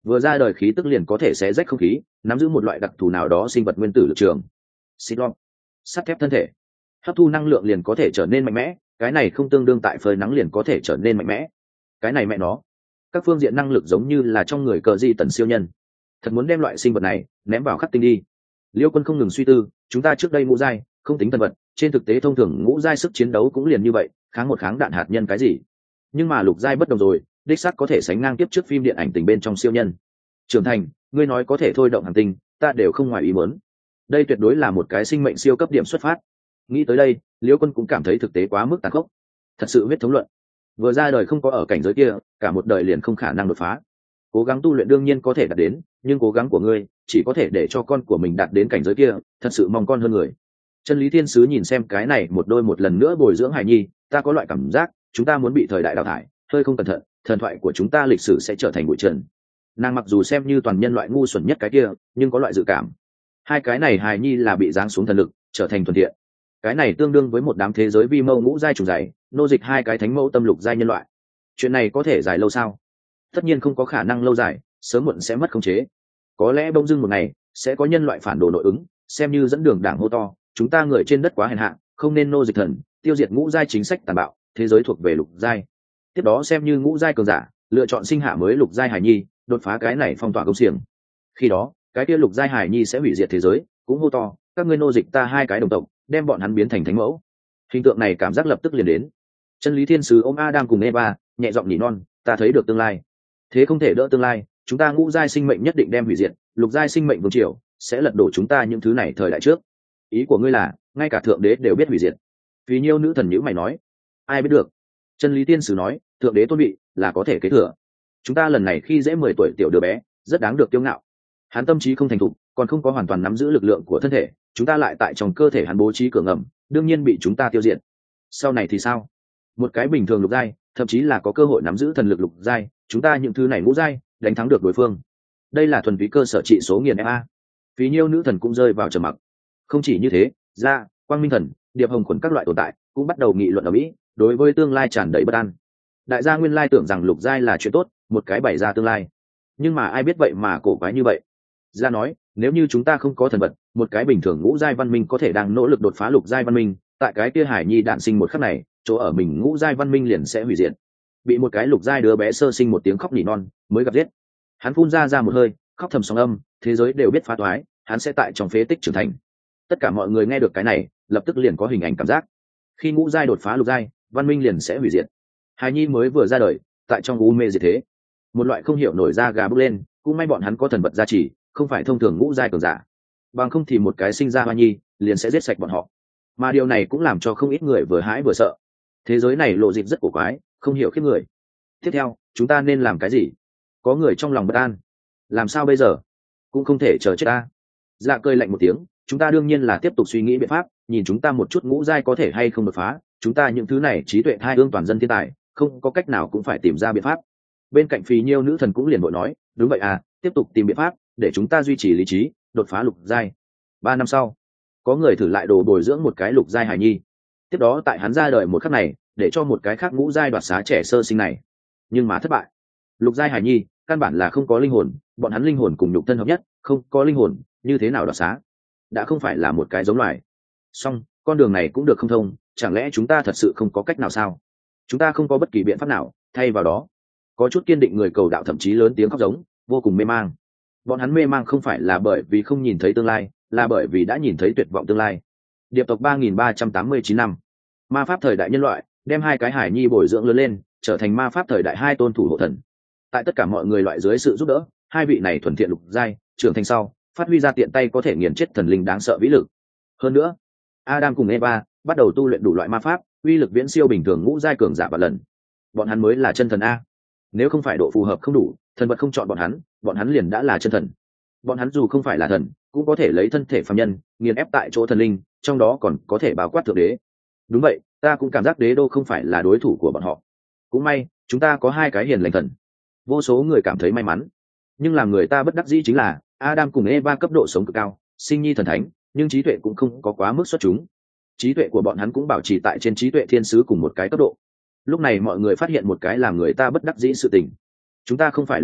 vừa ra đời khí tức liền có thể xé rách không khí, nắm giữ một loại đặc thù nào đó sinh vật nguyên tử lực trường. Xích lom, sắt thép thân thể, hấp thu năng lượng liền có thể trở nên mạnh mẽ, cái này không tương đương tại phơi nắng liền có thể trở nên mạnh mẽ. Cái này mẹ nó, các phương diện năng lực giống như là trong người cờ di tần siêu nhân. Thật muốn đem loại sinh vật này ném vào khắc tinh đi. Liêu Quân không ngừng suy tư, chúng ta trước đây ngũ giai không tính thần vật, trên thực tế thông thường ngũ giai sức chiến đấu cũng liền như vậy, kháng một kháng đạn hạt nhân cái gì. Nhưng mà lục giai bất đồng rồi, đích xác có thể sánh ngang tiếp trước phim điện ảnh tình bên trong siêu nhân. Trưởng thành, ngươi nói có thể thôi động hành tinh, ta đều không ngoài ý muốn. Đây tuyệt đối là một cái sinh mệnh siêu cấp điểm xuất phát. Nghĩ tới đây, Liêu Quân cũng cảm thấy thực tế quá mức tàn khốc. Thật sự huyết thống luận, vừa ra đời không có ở cảnh giới kia, cả một đời liền không khả năng đột phá. Cố gắng tu luyện đương nhiên có thể đạt đến, nhưng cố gắng của ngươi chỉ có thể để cho con của mình đạt đến cảnh giới kia, thật sự mong con hơn người. Chân lý thiên sứ nhìn xem cái này một đôi một lần nữa bồi dưỡng hài nhi, ta có loại cảm giác chúng ta muốn bị thời đại đào thải, hơi không cẩn thận thần thoại của chúng ta lịch sử sẽ trở thành bụi trần. Nàng mặc dù xem như toàn nhân loại ngu xuẩn nhất cái kia, nhưng có loại dự cảm hai cái này hài nhi là bị giáng xuống thần lực trở thành thuần thiện. Cái này tương đương với một đám thế giới vi mâu ngũ giai trùng dày nô dịch hai cái thánh mẫu tâm lục giai nhân loại. Chuyện này có thể dài lâu sao? Tất nhiên không có khả năng lâu dài, sớm muộn sẽ mất khống chế. Có lẽ bỗng dưng một ngày sẽ có nhân loại phản đồ nội ứng, xem như dẫn đường đảng hô to chúng ta người trên đất quá hèn hạ, không nên nô dịch thần, tiêu diệt ngũ giai chính sách tàn bạo, thế giới thuộc về lục giai. Tiếp đó xem như ngũ giai cường giả lựa chọn sinh hạ mới lục giai hải nhi, đột phá cái này phong tỏa công xiềng. Khi đó cái kia lục giai hải nhi sẽ hủy diệt thế giới, cũng hô to các ngươi nô dịch ta hai cái đồng tộc, đem bọn hắn biến thành thánh mẫu. Hình tượng này cảm giác lập tức liền đến. Chân lý thiên sứ ôm Adam cùng Eva nhẹ giọng nhỉ non, ta thấy được tương lai, thế không thể đỡ tương lai, chúng ta ngũ giai sinh mệnh nhất định đem hủy diệt, lục giai sinh mệnh vương triều sẽ lật đổ chúng ta những thứ này thời đại trước. Ý của ngươi là ngay cả thượng đế đều biết hủy diệt? Vì nhiêu nữ thần nhữ mày nói. Ai biết được. Chân lý tiên sử nói, thượng đế tôn vị là có thể kế thừa. Chúng ta lần này khi dễ 10 tuổi tiểu đứa bé rất đáng được kiêu ngạo. Hắn tâm trí không thành thục, còn không có hoàn toàn nắm giữ lực lượng của thân thể, chúng ta lại tại trong cơ thể hắn bố trí cửa ngầm, đương nhiên bị chúng ta tiêu diệt. Sau này thì sao? Một cái bình thường lục giai, thậm chí là có cơ hội nắm giữ thần lực lục giai, chúng ta những thứ này ngũ giai đánh thắng được đối phương. Đây là thuần túy cơ sở trị số nghiền FA. Phí nhiêu nữ thần cũng rơi vào trầm mặc. Không chỉ như thế, ra quang minh thần, điệp hồng khuẩn các loại tồn tại cũng bắt đầu nghị luận ở mỹ, đối với tương lai tràn đầy bất an. Đại gia nguyên lai tưởng rằng lục giai là chuyện tốt, một cái bày ra tương lai, nhưng mà ai biết vậy mà cổ quái như vậy. Ra nói, nếu như chúng ta không có thần vật, một cái bình thường ngũ giai văn minh có thể đang nỗ lực đột phá lục giai văn minh, tại cái kia hải nhi đạn sinh một khắc này, chỗ ở mình ngũ giai văn minh liền sẽ hủy diệt. Bị một cái lục giai đứa bé sơ sinh một tiếng khóc nỉ non mới gặp giết. Hắn phun ra một hơi, khóc thầm sóng âm, thế giới đều biết phá toái, hắn sẽ tại trong phế tích trưởng thành. Tất cả mọi người nghe được cái này, lập tức liền có hình ảnh cảm giác. Khi ngũ giai đột phá lục giai, văn minh liền sẽ hủy diệt. Hài nhi mới vừa ra đời, tại trong u mê diệt thế. Một loại không hiểu nổi da gà bốc lên, cũng may bọn hắn có thần vật gia trì, không phải thông thường ngũ giai cường giả. Bằng không thì một cái sinh ra hoa nhi, liền sẽ giết sạch bọn họ. Mà điều này cũng làm cho không ít người vừa hãi vừa sợ. Thế giới này lộ dịp rất cổ quái, không hiểu khiếp người. Tiếp theo, chúng ta nên làm cái gì? Có người trong lòng bất an. Làm sao bây giờ? Cũng không thể chờ chết ta. Dạ cười lạnh một tiếng, chúng ta đương nhiên là tiếp tục suy nghĩ biện pháp, nhìn chúng ta một chút ngũ giai có thể hay không đột phá, chúng ta những thứ này trí tuệ thai ương toàn dân thiên tài, không có cách nào cũng phải tìm ra biện pháp. Bên cạnh Phí nhiêu nữ thần cũng liền vội nói, đúng vậy à, tiếp tục tìm biện pháp để chúng ta duy trì lý trí, đột phá lục giai. 3 năm sau, có người thử lại đồ bồi dưỡng một cái lục giai hải nhi. Tiếp đó tại hắn ra đời một khắc này, để cho một cái khác ngũ giai đoạt xá trẻ sơ sinh này, nhưng mà thất bại. Lục giai hải nhi căn bản là không có linh hồn, bọn hắn linh hồn cùng nhục thân hợp nhất, không có linh hồn như thế nào đoạt xá, đã không phải là một cái giống loài. Song con đường này cũng được không thông, chẳng lẽ chúng ta thật sự không có cách nào sao? Chúng ta không có bất kỳ biện pháp nào, thay vào đó có chút kiên định người cầu đạo thậm chí lớn tiếng khóc giống, vô cùng mê mang. Bọn hắn mê mang không phải là bởi vì không nhìn thấy tương lai, là bởi vì đã nhìn thấy tuyệt vọng tương lai. Điệp tộc 3389 năm, ma pháp thời đại nhân loại đem hai cái hải nhi bồi dưỡng lớn lên, trở thành ma pháp thời đại hai tôn thủ hộ thần. Tại tất cả mọi người loại dưới sự giúp đỡ, hai vị này thuần thiện lục giai trưởng thành sau, phát huy ra tiện tay có thể nghiền chết thần linh đáng sợ vĩ lực. Hơn nữa, Adam cùng Eva bắt đầu tu luyện đủ loại ma pháp, uy lực viễn siêu bình thường ngũ giai cường giả vạn lần. Bọn hắn mới là chân thần a. Nếu không phải độ phù hợp không đủ, thần vật không chọn bọn hắn liền đã là chân thần. Bọn hắn dù không phải là thần, cũng có thể lấy thân thể phàm nhân nghiền ép tại chỗ thần linh, trong đó còn có thể bao quát thượng đế. Đúng vậy, ta cũng cảm giác đế đô không phải là đối thủ của bọn họ. Cũng may chúng ta có hai cái hiền lành thần. Vô số người cảm thấy may mắn, nhưng làm người ta bất đắc dĩ chính là Adam cùng Eva cấp độ sống cực cao, sinh nhi thần thánh, nhưng trí tuệ cũng không có quá mức xuất chúng. Trí tuệ của bọn hắn cũng bảo trì tại trên trí tuệ thiên sứ cùng một cái cấp độ. Lúc này mọi người phát hiện một cái làm người ta bất đắc dĩ sự tình. Chúng ta không phải lục giai,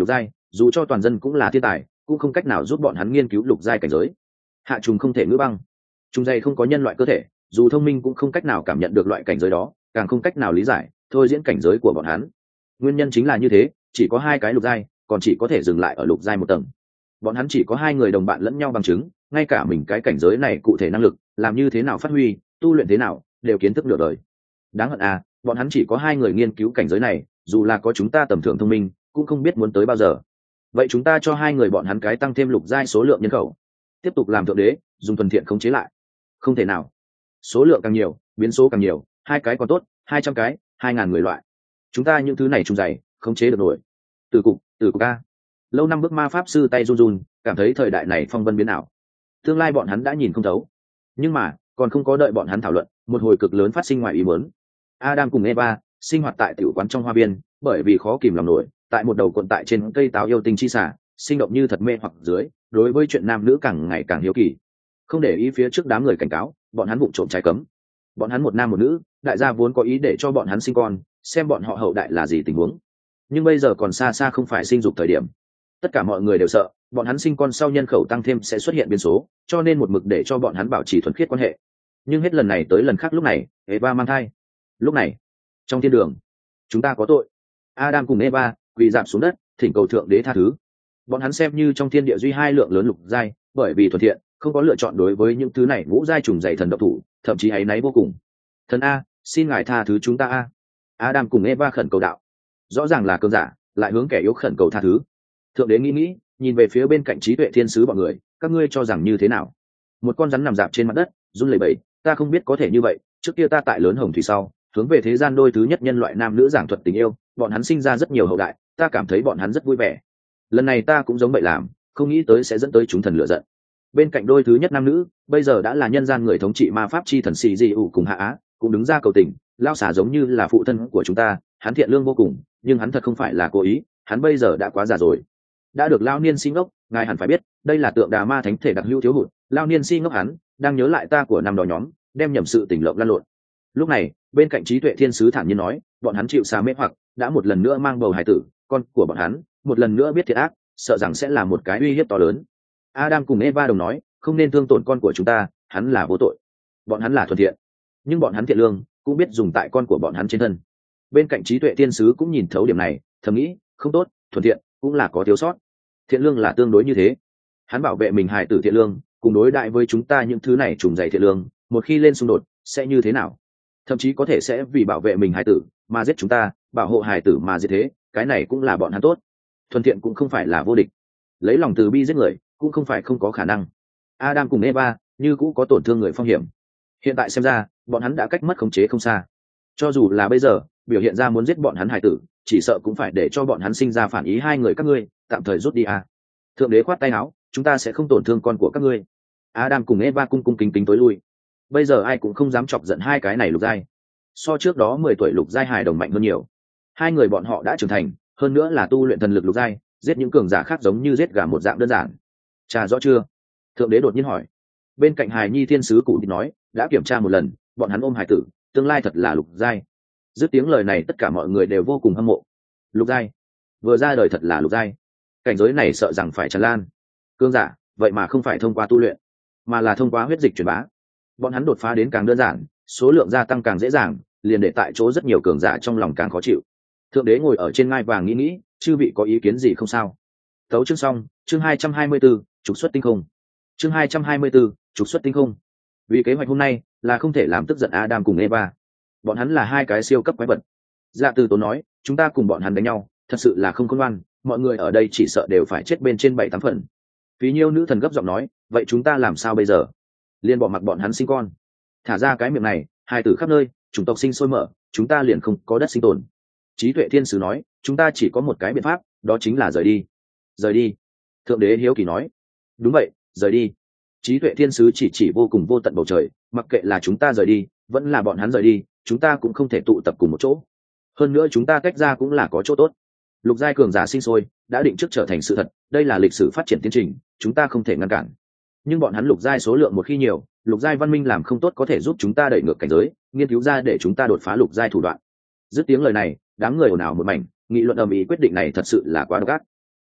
dù cho toàn dân cũng là thiên tài cũng không cách nào giúp bọn hắn nghiên cứu lục giai cảnh giới. Hạ trùng không thể ngữ băng, trùng dày không có nhân loại cơ thể, dù thông minh cũng không cách nào cảm nhận được loại cảnh giới đó, càng không cách nào lý giải thôi diễn cảnh giới của bọn hắn. Nguyên nhân chính là như thế, chỉ có 2 cái lục giai, còn chỉ có thể dừng lại ở lục giai 1 tầng. Bọn hắn chỉ có 2 người đồng bạn lẫn nhau bằng chứng, ngay cả mình cái cảnh giới này cụ thể năng lực làm như thế nào phát huy, tu luyện thế nào, đều kiến thức nửa đời. Đáng hận à, bọn hắn chỉ có 2 người nghiên cứu cảnh giới này, dù là có chúng ta tầm thường thông minh cũng không biết muốn tới bao giờ. Vậy chúng ta cho 2 người bọn hắn cái tăng thêm lục giai số lượng nhân khẩu, tiếp tục làm thượng đế, dùng thuần thiện khống chế lại. Không thể nào, số lượng càng nhiều biến số càng nhiều, 2 cái còn tốt, 200 cái, 2.000 người loại, chúng ta những thứ này trùng dày khống chế được nổi. Từ cục a. Lâu năm bước ma pháp sư tay run run, cảm thấy thời đại này phong vân biến ảo, tương lai bọn hắn đã nhìn không thấu. Nhưng mà còn không có đợi bọn hắn thảo luận, một hồi cực lớn phát sinh ngoài ý muốn. Adam cùng Eva sinh hoạt tại tiểu quán trong hoa viên, bởi vì khó kìm lòng nổi, tại một đầu cuộn tại trên cây táo yêu tinh chi xả, sinh động như thật mê hoặc dưới, đối với chuyện nam nữ càng ngày càng hiếu kỳ. Không để ý phía trước đám người cảnh cáo, bọn hắn vụng trộm trái cấm. Bọn hắn một nam một nữ, đại gia vốn có ý để cho bọn hắn sinh con, xem bọn họ hậu đại là gì tình huống. Nhưng bây giờ còn xa xa không phải sinh dục thời điểm. Tất cả mọi người đều sợ bọn hắn sinh con sau nhân khẩu tăng thêm sẽ xuất hiện biến số, cho nên một mực để cho bọn hắn bảo trì thuần khiết quan hệ. Nhưng hết lần này tới lần khác, lúc này Eva mang thai. Lúc này trong thiên đường, chúng ta có tội. Adam cùng Eva quỳ rạp xuống đất thỉnh cầu thượng đế tha thứ. Bọn hắn xem như trong thiên địa duy 2 lượng lớn lục giai, bởi vì thuần thiện không có lựa chọn đối với những thứ này ngũ giai trùng dày thần độc thủ, thậm chí áy náy vô cùng. Thần a, xin ngài tha thứ chúng ta a. Adam cùng Eva khẩn cầu đạo. Rõ ràng là cơn giả, lại hướng kẻ yếu khẩn cầu tha thứ. Thượng đế nghĩ, nhìn về phía bên cạnh trí tuệ thiên sứ bọn người, các ngươi cho rằng như thế nào? Một con rắn nằm dạp trên mặt đất run lẩy bẩy, ta không biết có thể như vậy, trước kia ta tại lớn hồng thủy sau hướng về thế gian đôi thứ nhất nhân loại nam nữ giảng thuật tình yêu, bọn hắn sinh ra rất nhiều hậu đại, ta cảm thấy bọn hắn rất vui vẻ. Lần này ta cũng giống vậy làm, không nghĩ tới sẽ dẫn tới chúng thần lựa giận. Bên cạnh đôi thứ nhất nam nữ bây giờ đã là nhân gian người thống trị ma pháp chi thần xì dị ủ cùng hạ á, cũng đứng ra cầu tình. Lao xả giống như là phụ thân của chúng ta, hắn thiện lương vô cùng, nhưng hắn thật không phải là cố ý, hắn bây giờ đã quá già rồi. Đã được lao niên si ngốc, ngài hẳn phải biết đây là tượng đà ma thánh thể đặc hữu thiếu hụt. Lao niên si ngốc hắn đang nhớ lại ta của năm đó nhóm, đem nhầm sự tỉnh lộng lan lộn. Lúc này bên cạnh trí tuệ thiên sứ thản nhiên nói, bọn hắn chịu xa mê hoặc, đã một lần nữa mang bầu hải tử, con của bọn hắn một lần nữa biết thiệt ác, sợ rằng sẽ là một cái uy hiếp to lớn. Adam cùng Eva đồng nói, không nên thương tổn con của chúng ta, hắn là vô tội, bọn hắn là thuần thiện, nhưng bọn hắn thiện lương cũng biết dùng tại con của bọn hắn trên thân. Bên cạnh trí tuệ thiên sứ cũng nhìn thấu điểm này, thầm nghĩ, không tốt, thuần thiện cũng là có thiếu sót, thiện lương là tương đối như thế. Hắn bảo vệ mình hài tử thiện lương, cùng đối đại với chúng ta những thứ này trùng dày thiện lương, một khi lên xung đột sẽ như thế nào? Thậm chí có thể sẽ vì bảo vệ mình hài tử mà giết chúng ta, bảo hộ hài tử mà giết thế, cái này cũng là bọn hắn tốt. Thuần thiện cũng không phải là vô địch, lấy lòng từ bi giết người cũng không phải không có khả năng. Adam cùng Eva như cũ có tổn thương người phong hiểm. Hiện tại xem ra bọn hắn đã cách mất khống chế không xa, cho dù là bây giờ biểu hiện ra muốn giết bọn hắn hài tử, chỉ sợ cũng phải để cho bọn hắn sinh ra phản ý. Hai người các ngươi tạm thời rút đi à. Thượng đế khoát tay áo, chúng ta sẽ không tổn thương con của các ngươi. Adam cùng Eva cung cung kính kính tối lui. Bây giờ ai cũng không dám chọc giận hai cái này lục giai, so trước đó 10 tuổi lục giai hài đồng mạnh hơn nhiều. Hai người bọn họ đã trưởng thành, hơn nữa là tu luyện thần lực lục giai, giết những cường giả khác giống như giết gà một dạng đơn giản. Trả rõ chưa? Thượng đế đột nhiên hỏi. Bên cạnh hài nhi thiên sứ cụ thì nói, đã kiểm tra một lần, bọn hắn ôm hài tử, tương lai thật là lục giai. Dứt tiếng lời này tất cả mọi người đều vô cùng hâm mộ. Lục giai, vừa ra đời thật là lục giai, cảnh giới này sợ rằng phải tràn lan. Cương giả vậy mà không phải thông qua tu luyện, mà là thông qua huyết dịch truyền bá. Bọn hắn đột phá đến càng đơn giản, số lượng gia tăng càng dễ dàng, liền để tại chỗ rất nhiều cường giả trong lòng càng khó chịu. Thượng đế ngồi ở trên ngai vàng nghĩ, chư vị có ý kiến gì không sao? Tấu chương xong, chương 224, trục xuất tinh không. Chương 224, trục xuất tinh không. Vì kế hoạch hôm nay là không thể làm tức giận Adam cùng Eva. Bọn hắn là hai cái siêu cấp quái vật. Dạ Từ Tốn nói, chúng ta cùng bọn hắn đánh nhau, thật sự là không khôn ngoan, mọi người ở đây chỉ sợ đều phải chết bên trên 7-8 phần. Phí Nhiêu nữ thần gấp giọng nói, vậy chúng ta làm sao bây giờ? Liên bỏ mặc bọn hắn sinh con, thả ra cái miệng này, hài tử khắp nơi, chủng tộc sinh sôi mở, chúng ta liền không có đất sinh tồn. Trí tuệ thiên sứ nói, chúng ta chỉ có một cái biện pháp, đó chính là rời đi. Rời đi? Thượng đế hiếu kỳ nói, đúng vậy, rời đi. Trí tuệ thiên sứ chỉ vô cùng vô tận bầu trời, mặc kệ là chúng ta rời đi vẫn là bọn hắn rời đi, chúng ta cũng không thể tụ tập cùng một chỗ. Hơn nữa chúng ta tách ra cũng là có chỗ tốt. Lục giai cường giả sinh sôi đã định trước trở thành sự thật, đây là lịch sử phát triển tiến trình, chúng ta không thể ngăn cản. Nhưng bọn hắn lục giai số lượng một khi nhiều, lục giai văn minh làm không tốt có thể giúp chúng ta đẩy ngược cảnh giới, nghiên cứu ra để chúng ta đột phá lục giai thủ đoạn. Dứt tiếng lời này, đám người ồn ào một mảnh, nghị luận ầm ĩ, quyết định này thật sự là quá độc ác.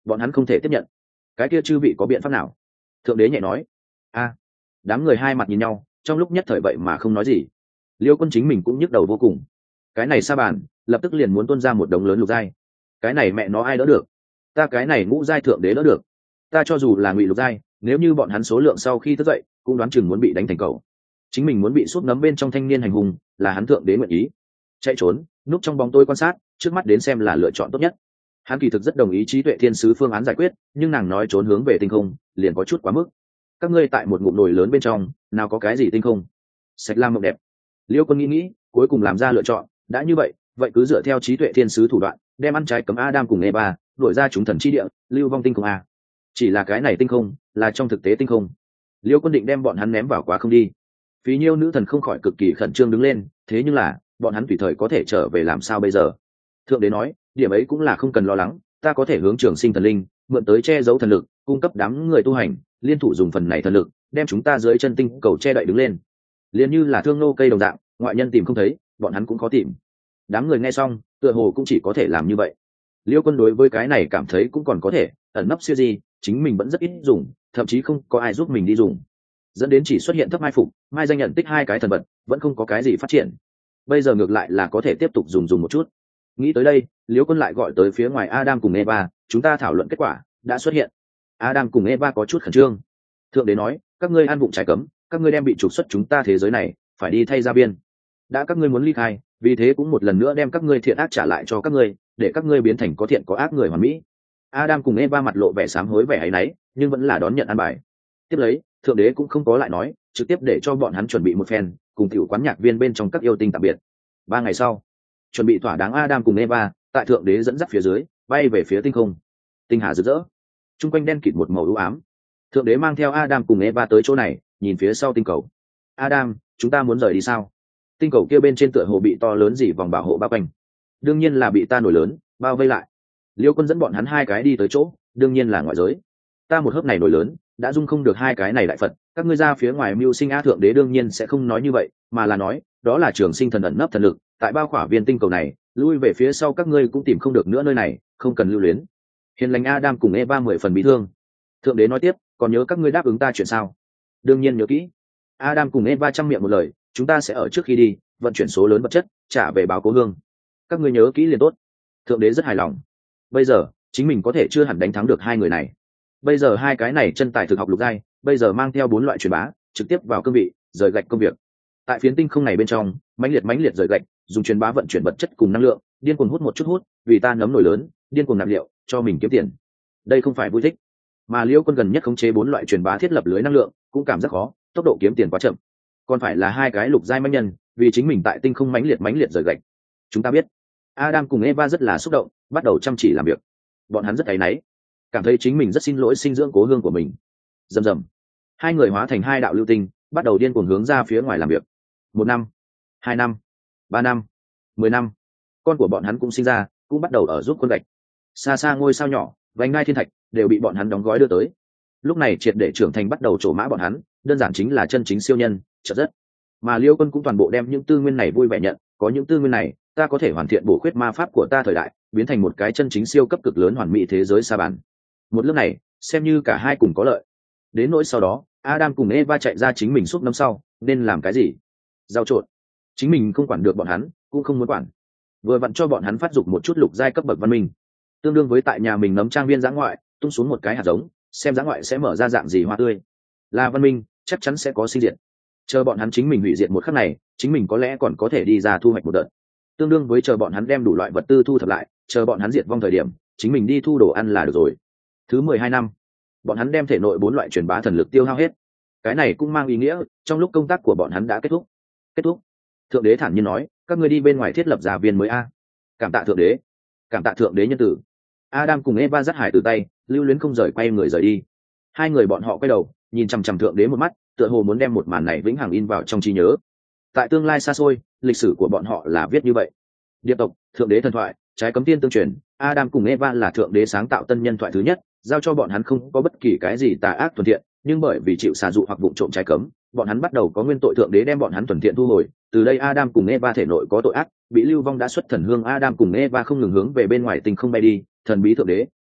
bọn hắn không thể tiếp nhận. Cái kia chư vị có biện pháp nào? Thượng đế nhẹ nói. Đám người hai mặt nhìn nhau, trong lúc nhất thời vậy mà không nói gì. Liêu Quân chính mình cũng nhức đầu vô cùng. Cái này sa bàn lập tức liền muốn tuôn ra một đống lớn lục giai. Cái này mẹ nó ai đỡ được? Ta cái này ngũ giai thượng đế đỡ được. Ta cho dù là ngụy lục giai, nếu như bọn hắn số lượng sau khi thức dậy cũng đoán chừng muốn bị đánh thành cầu. Chính mình muốn bị sút nấm bên trong thanh niên hành hung, là hắn thượng đế nguyện ý. Chạy trốn, núp trong bóng tôi quan sát, trước mắt đến xem là lựa chọn tốt nhất. Hắn kỳ thực rất đồng ý trí tuệ thiên sứ phương án giải quyết, nhưng nàng nói trốn hướng về tinh không liền có chút quá mức. Các ngươi tại một ngụm nồi lớn bên trong, nào có cái gì tinh không? Sạch lam mộng đẹp. Liêu Quân nghĩ, cuối cùng làm ra lựa chọn. Đã như vậy, vậy cứ dựa theo trí tuệ thiên sứ thủ đoạn, đem ăn trái cấm Adam cùng Eva đuổi ra chúng thần chi địa, lưu vong tinh không a. Chỉ là cái này tinh không, là trong thực tế tinh không. Liêu Quân định đem bọn hắn ném vào quá không đi. Phí Nhiêu nữ thần không khỏi cực kỳ khẩn trương đứng lên, thế nhưng là, bọn hắn tùy thời có thể trở về làm sao bây giờ? Thượng đế nói, điểm ấy cũng là không cần lo lắng, ta có thể hướng Trường Sinh thần linh mượn tới che giấu thần lực, cung cấp đám người tu hành, liên thủ dùng phần này thần lực, đem chúng ta dưới chân tinh cầu che đậy đứng lên. Liên như là thương nô cây đồng dạng, ngoại nhân tìm không thấy, bọn hắn cũng khó tìm. Đám người nghe xong, tựa hồ cũng chỉ có thể làm như vậy. Liêu Quân đối với cái này cảm thấy cũng còn có thể, ẩn nấp siêu gì, chính mình vẫn rất ít dùng, thậm chí không có ai giúp mình đi dùng, dẫn đến chỉ xuất hiện thấp mai phục, mai danh nhận tích hai cái thần vật, vẫn không có cái gì phát triển. Bây giờ ngược lại là có thể tiếp tục dùng một chút. Nghĩ tới đây, Liêu Quân lại gọi tới phía ngoài Adam cùng Eva, chúng ta thảo luận kết quả đã xuất hiện. Adam cùng Eva có chút khẩn trương. Thượng đế nói, các ngươi ăn vụng trái cấm, các ngươi đem bị trục xuất chúng ta thế giới này, phải đi thay ra biên. Đã các ngươi muốn ly khai, vì thế cũng một lần nữa đem các ngươi thiện ác trả lại cho các ngươi, để các ngươi biến thành có thiện có ác người hoàn mỹ. Adam cùng Eva mặt lộ vẻ sám hối vẻ áy náy, nhưng vẫn là đón nhận ăn bài. Tiếp lấy, thượng đế cũng không có lại nói, trực tiếp để cho bọn hắn chuẩn bị một phen, cùng tiểu quán nhạc viên bên trong các yêu tinh tạm biệt. 3 ngày sau, chuẩn bị thỏa đáng Adam cùng Eva tại thượng đế dẫn dắt phía dưới bay về phía tinh không. Tinh hà rực rỡ, chung quanh đen kịt một màu u ám. Thượng đế mang theo Adam cùng Eva tới chỗ này, nhìn phía sau tinh cầu. Adam, chúng ta muốn rời đi sao? Tinh cầu kia bên trên tựa hồ bị to lớn gì vòng bảo hộ bao quanh. Đương nhiên là bị ta nổi lớn bao vây lại. Liêu Quân dẫn bọn hắn hai cái đi tới chỗ, đương nhiên là ngoại giới. Ta một hớp này nổi lớn đã dung không được hai cái này đại phật, các ngươi ra phía ngoài mưu sinh a. Thượng đế đương nhiên sẽ không nói như vậy, mà là nói đó là Trường Sinh thần ẩn nấp thần lực, tại bao khỏa viên tinh cầu này, lui về phía sau các ngươi cũng tìm không được nữa nơi này, không cần lưu luyến. Hiền lành Adam cùng Eva 10 phần bị thương. Thượng đế nói tiếp, còn nhớ các ngươi đáp ứng ta chuyện sao? Đương nhiên nhớ kỹ. Adam cùng Eva chăm miệng một lời, chúng ta sẽ ở trước khi đi vận chuyển số lớn vật chất trả về báo cố hương. Các ngươi nhớ kỹ liền tốt. Thượng đế rất hài lòng. Bây giờ chính mình có thể chưa hẳn đánh thắng được hai người này. Bây giờ hai cái này chân tài thực học lục giai, bây giờ mang theo 4 loại truyền bá trực tiếp vào cương vị rời gạch công việc. Tại phiến tinh không này bên trong, mãnh liệt rời gạch, dùng truyền bá vận chuyển vật chất cùng năng lượng, điên cuồng hút một chút hút, vì ta nấm nổi lớn, điên cuồng nạp liệu cho mình kiếm tiền. Đây không phải vui thích. Mà Liêu Quân gần nhất khống chế 4 loại truyền bá thiết lập lưới năng lượng cũng cảm giác khó, tốc độ kiếm tiền quá chậm. Còn phải là hai cái lục giai mãnh nhân, vì chính mình tại tinh không mãnh liệt rời gạch. Chúng ta biết. Adam cùng Eva rất là xúc động, bắt đầu chăm chỉ làm việc. Bọn hắn rất áy náy, cảm thấy chính mình rất xin lỗi sinh dưỡng cố hương của mình. Rầm rầm, hai người hóa thành hai đạo lưu tinh, bắt đầu điên cuồng hướng ra phía ngoài làm việc. 1 năm, 2 năm, 3 năm, 10 năm, con của bọn hắn cũng sinh ra, cũng bắt đầu ở giúp quân gạch. Xa xa ngôi sao nhỏ, vành ngai thiên thạch đều bị bọn hắn đóng gói đưa tới. Lúc này triệt để trưởng thành bắt đầu trổ mã bọn hắn, đơn giản chính là chân chính siêu nhân, chợt rất. Mà Liêu Quân cũng toàn bộ đem những tư nguyên này vui vẻ nhận, có những tư nguyên này, ta có thể hoàn thiện bổ khuyết ma pháp của ta thời đại, biến thành một cái chân chính siêu cấp cực lớn hoàn mỹ thế giới sa bàn. Một lúc này, xem như cả hai cùng có lợi. Đến nỗi sau đó, Adam cùng Eva chạy ra chính mình xúc năm sau, nên làm cái gì? Giao trộn. Chính mình không quản được bọn hắn, cũng không muốn quản. Vừa vặn cho bọn hắn phát dục một chút lục giai cấp bậc văn minh, tương đương với tại nhà mình nấm trang viên giã ngoại, tung xuống một cái hạt giống, xem giã ngoại sẽ mở ra dạng gì hoa tươi. Là văn minh, chắc chắn sẽ có sinh diệt. Chờ bọn hắn chính mình hủy diệt một khắc này, chính mình có lẽ còn có thể đi ra thu hoạch một đợt. Tương đương với chờ bọn hắn đem đủ loại vật tư thu thập lại, chờ bọn hắn diệt vong thời điểm, chính mình đi thu đồ ăn là được rồi. Thứ 12 năm, bọn hắn đem thể nội 4 loại truyền bá thần lực tiêu hao hết. Cái này cũng mang ý nghĩa, trong lúc công tác của bọn hắn đã kết thúc. Kết thúc. Thượng đế thản nhiên nói, các ngươi đi bên ngoài thiết lập gia viên mới a. Cảm tạ thượng đế. Cảm tạ thượng đế nhân tử. Adam cùng Eva dắt hải từ tay, lưu luyến không rời quay người rời đi. Hai người bọn họ quay đầu, nhìn chằm chằm thượng đế một mắt, tựa hồ muốn đem một màn này vĩnh hằng in vào trong trí nhớ. Tại tương lai xa xôi, lịch sử của bọn họ là viết như vậy. Điệp tộc, thượng đế thần thoại, trái cấm tiên tương truyền, Adam cùng Eva là thượng đế sáng tạo tân nhân thoại thứ nhất, giao cho bọn hắn không có bất kỳ cái gì tà ác thuần thiện, nhưng bởi vì chịu xà dụ hoặc vụng trộm trái cấm, bọn hắn bắt đầu có nguyên tội, thượng đế đem bọn hắn thuần thiện thu hồi. Từ đây Adam cùng Eva thể nội có tội ác, bị lưu vong đã xuất thần hương. Adam cùng Eva không ngừng hướng về bên ngoài tinh không bay đi, thần bí thượng đế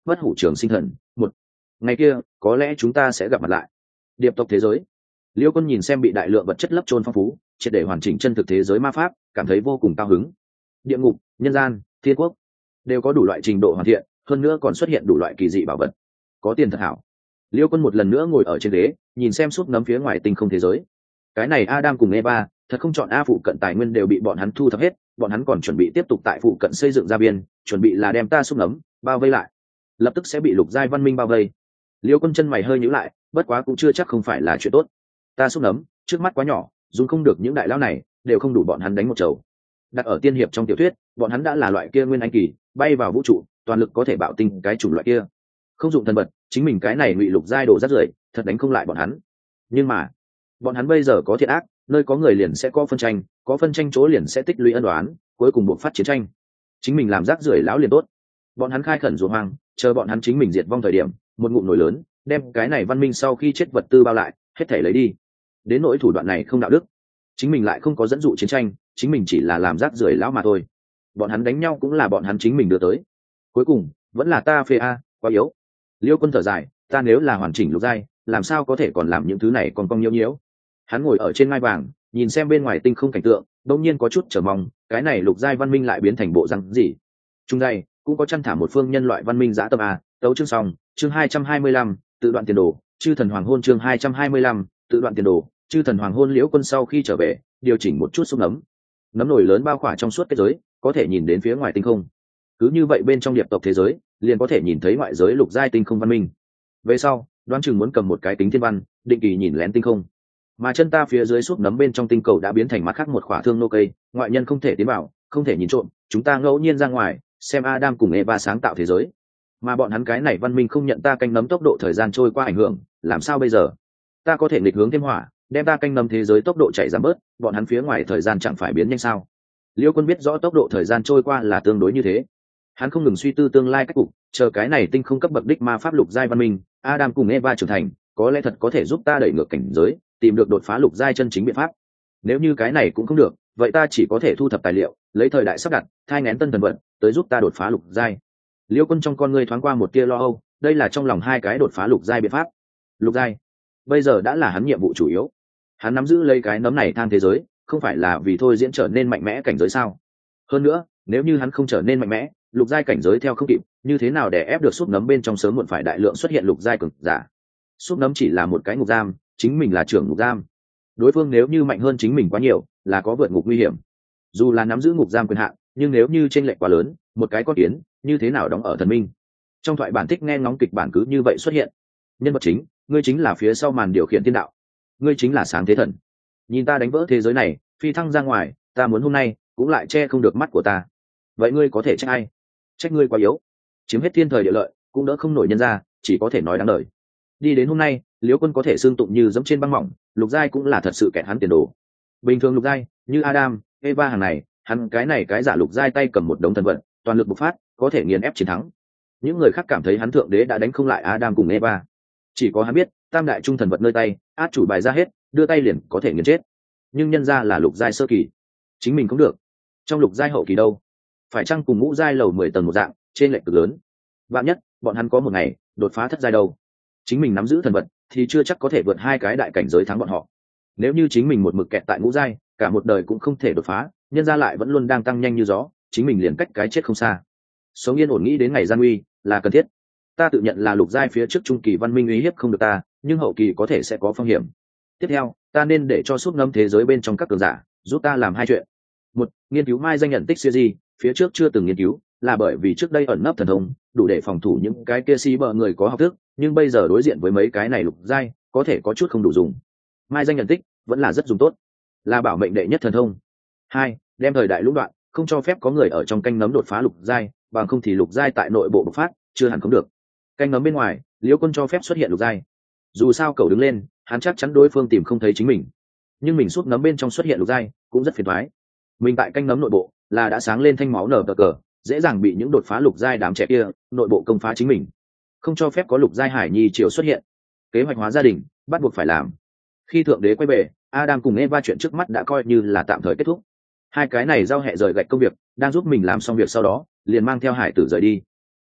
bất hủ trường sinh thần một ngày kia có lẽ chúng ta sẽ gặp mặt lại. Điệp tộc thế giới. Liêu Quân nhìn xem bị đại lượng vật chất lấp trôn phong phú triệt để hoàn chỉnh chân thực thế giới ma pháp, cảm thấy vô cùng cao hứng. Địa ngục, nhân gian, thiên quốc đều có đủ loại trình độ hoàn thiện, hơn nữa còn xuất hiện đủ loại kỳ dị bảo vật, có tiền thật hảo. Liêu Quân một lần nữa ngồi ở trên ghế, nhìn xem suốt nấm phía ngoài tinh không thế giới. Cái này Adam cùng Eva thật không chọn, phụ cận tài nguyên đều bị bọn hắn thu thập hết, bọn hắn còn chuẩn bị tiếp tục tại phụ cận xây dựng gia biên, chuẩn bị là đem ta suốt nấm bao vây lại, lập tức sẽ bị lục giai văn minh bao vây. Liêu Quân chân mày hơi nhíu lại, bất quá cũng chưa chắc không phải là chuyện tốt. Ta suốt nấm trước mắt quá nhỏ, dùng không được những đại lão này, đều không đủ bọn hắn đánh một chầu. Đặt ở tiên hiệp trong tiểu thuyết, bọn hắn đã là loại kia nguyên anh kỳ, bay vào vũ trụ, toàn lực có thể bạo tinh cái chủng loại kia. Không dụng thần bật, chính mình cái này ngụy lục giai đồ rất rưởi, thật đánh không lại bọn hắn. Nhưng mà, bọn hắn bây giờ có thiện ác, nơi có người liền sẽ có phân tranh, có phân tranh chỗ liền sẽ tích lũy ân oán, cuối cùng buộc phát chiến tranh. Chính mình làm rác rưởi lão liền tốt. Bọn hắn khai khẩn ruộng hoang, chờ bọn hắn chính mình diệt vong thời điểm, một ngụm nồi lớn, đem cái này văn minh sau khi chết vật tư bao lại, hết thảy lấy đi. Đến nỗi thủ đoạn này không đạo đức, chính mình lại không có dẫn dụ chiến tranh, chính mình chỉ là làm rác rưởi lão mà thôi. Bọn hắn đánh nhau cũng là bọn hắn chính mình đưa tới. Cuối cùng, vẫn là ta phê quá yếu. Liêu Quân thở dài, ta nếu là hoàn chỉnh lục giai, làm sao có thể còn làm những thứ này còn cong nhiễu nhiễu. Hắn ngồi ở trên ngai vàng, nhìn xem bên ngoài tinh không cảnh tượng, đột nhiên có chút chờ mong, cái này lục giai văn minh lại biến thành bộ răng gì. Trung giai cũng có chăn thả một phương nhân loại văn minh dã tâm tấu chương xong, chương 225, tự đoạn tiền đồ, chư thần hoàng hôn chương 225, tự đoạn tiền đồ, chư thần hoàng hôn. Liễu Quân sau khi trở về, điều chỉnh một chút xúc nấm nồi lớn bao khỏa trong suốt kết giới, có thể nhìn đến phía ngoài tinh không. Cứ như vậy bên trong điệp tộc thế giới, liền có thể nhìn thấy ngoại giới lục giai tinh không văn minh. Về sau, đoán chừng muốn cầm một cái kính thiên văn, định kỳ nhìn lén tinh không. Mà chân ta phía dưới xúc nấm bên trong tinh cầu đã biến thành mắt khác một khỏa thương nô cây, ngoại nhân không thể tiến vào, không thể nhìn trộm, chúng ta ngẫu nhiên ra ngoài, xem Adam cùng Eva sáng tạo thế giới. Mà bọn hắn cái này văn minh không nhận ta canh nấm tốc độ thời gian trôi qua ảnh hưởng, làm sao bây giờ? Ta có thể nghịch hướng thêm hỏa, đem ta canh nấm thế giới tốc độ chạy giảm bớt, bọn hắn phía ngoài thời gian chẳng phải biến nhanh sao? Liêu Quân biết rõ tốc độ thời gian trôi qua là tương đối như thế. Hắn không ngừng suy tư tương lai cách cục, chờ cái này tinh không cấp bậc đích ma pháp lục giai văn minh, Adam cùng Eva trưởng thành, có lẽ thật có thể giúp ta đẩy ngược cảnh giới, tìm được đột phá lục giai chân chính biện pháp. Nếu như cái này cũng không được, vậy ta chỉ có thể thu thập tài liệu, lấy thời đại sắp đặt, thai nghén tân thần vận, tới giúp ta đột phá lục giai. Liêu Quân trong con ngươi thoáng qua một tia lo âu, đây là trong lòng hai cái đột phá lục giai biện pháp. Lục giai, bây giờ đã là hắn nhiệm vụ chủ yếu. Hắn nắm giữ lấy cái nấm này than thế giới, không phải là vì thôi diễn trở nên mạnh mẽ cảnh giới sao? Hơn nữa, nếu như hắn không trở nên mạnh mẽ, lục giai cảnh giới theo không kịp, như thế nào để ép được xúc nấm bên trong sớm muộn phải đại lượng xuất hiện lục giai cường giả. Xúc nấm chỉ là một cái ngục giam, chính mình là trưởng ngục giam. Đối phương nếu như mạnh hơn chính mình quá nhiều, là có vượt ngục nguy hiểm. Dù là nắm giữ ngục giam quyền hạn, nhưng nếu như chênh lệch quá lớn, một cái con kiến, như thế nào đóng ở thần minh. Trong thoại bản thích nghe ngóng kịch bản cứ như vậy xuất hiện. Nhân vật chính, ngươi chính là phía sau màn điều khiển thiên đạo, ngươi chính là sáng thế thần. Nhìn ta đánh vỡ thế giới này, phi thăng ra ngoài, ta muốn hôm nay cũng lại che không được mắt của ta. Vậy ngươi có thể trách ai? Trách ngươi quá yếu, chiếm hết thiên thời địa lợi, cũng đỡ không nổi nhân ra, chỉ có thể nói đáng lời. Đi đến hôm nay, Liễu Quân có thể xương tụng như dẫm trên băng mỏng, lục giai cũng là thật sự kẹt hắn tiền đồ. Bình thường lục giai, như Adam, Eva hàng này, hắn cái này cái giả lục giai tay cầm một đống thần vận, toàn lực bộc phát, có thể nghiền ép chiến thắng. Những người khác cảm thấy hắn thượng đế đã đánh không lại Adam cùng Eva. Chỉ có hắn biết, tam đại trung thần vật nơi tay, át chủ bài ra hết, đưa tay liền có thể nghiền chết. Nhưng nhân ra là lục giai sơ kỳ, chính mình cũng được. Trong lục giai hậu kỳ đâu, phải chăng cùng ngũ giai lầu 10 tầng một dạng, trên lệch cực lớn. Vạn nhất, bọn hắn có một ngày đột phá thất giai đâu, chính mình nắm giữ thần vật thì chưa chắc có thể vượt hai cái đại cảnh giới thắng bọn họ. Nếu như chính mình một mực kẹt tại ngũ giai, cả một đời cũng không thể đột phá, nhân ra lại vẫn luôn đang tăng nhanh như gió, chính mình liền cách cái chết không xa. Sống yên ổn nghĩ đến ngày gian nguy là cần thiết. Ta tự nhận là lục giai phía trước trung kỳ văn minh uy hiếp không được ta, nhưng hậu kỳ có thể sẽ có phong hiểm. Tiếp theo, ta nên để cho suốt ngâm thế giới bên trong các cường giả giúp ta làm hai chuyện. Một, nghiên cứu mai danh nhận tích siêu di, phía trước chưa từng nghiên cứu, là bởi vì trước đây ẩn nấp thần thông, đủ để phòng thủ những cái kia si bờ người có học thức, nhưng bây giờ đối diện với mấy cái này lục giai, có thể có chút không đủ dùng. Mai danh nhận tích vẫn là rất dùng tốt, là bảo mệnh đệ nhất thần thông. Hai, đem thời đại lũng đoạn, không cho phép có người ở trong canh nấm đột phá lục giai, bằng không thì lục giai tại nội bộ bộc phát, chưa hẳn không được. Canh nấm bên ngoài, Liễu Quân cho phép xuất hiện lục giai. Dù sao cầu đứng lên, hắn chắc chắn đối phương tìm không thấy chính mình. Nhưng mình suốt nấm bên trong xuất hiện lục giai, cũng rất phiền toái. Mình tại canh nấm nội bộ, là đã sáng lên thanh máu nở cờ, dễ dàng bị những đột phá lục giai đám trẻ kia nội bộ công phá chính mình. Không cho phép có lục giai hải nhi triều xuất hiện. Kế hoạch hóa gia đình bắt buộc phải làm. Khi thượng đế quay về, Adam cùng Eva chuyện trước mắt đã coi như là tạm thời kết thúc. Hai cái này giao hệ rời gạch công việc, đang giúp mình làm xong việc sau đó, liền mang theo hải tử rời đi.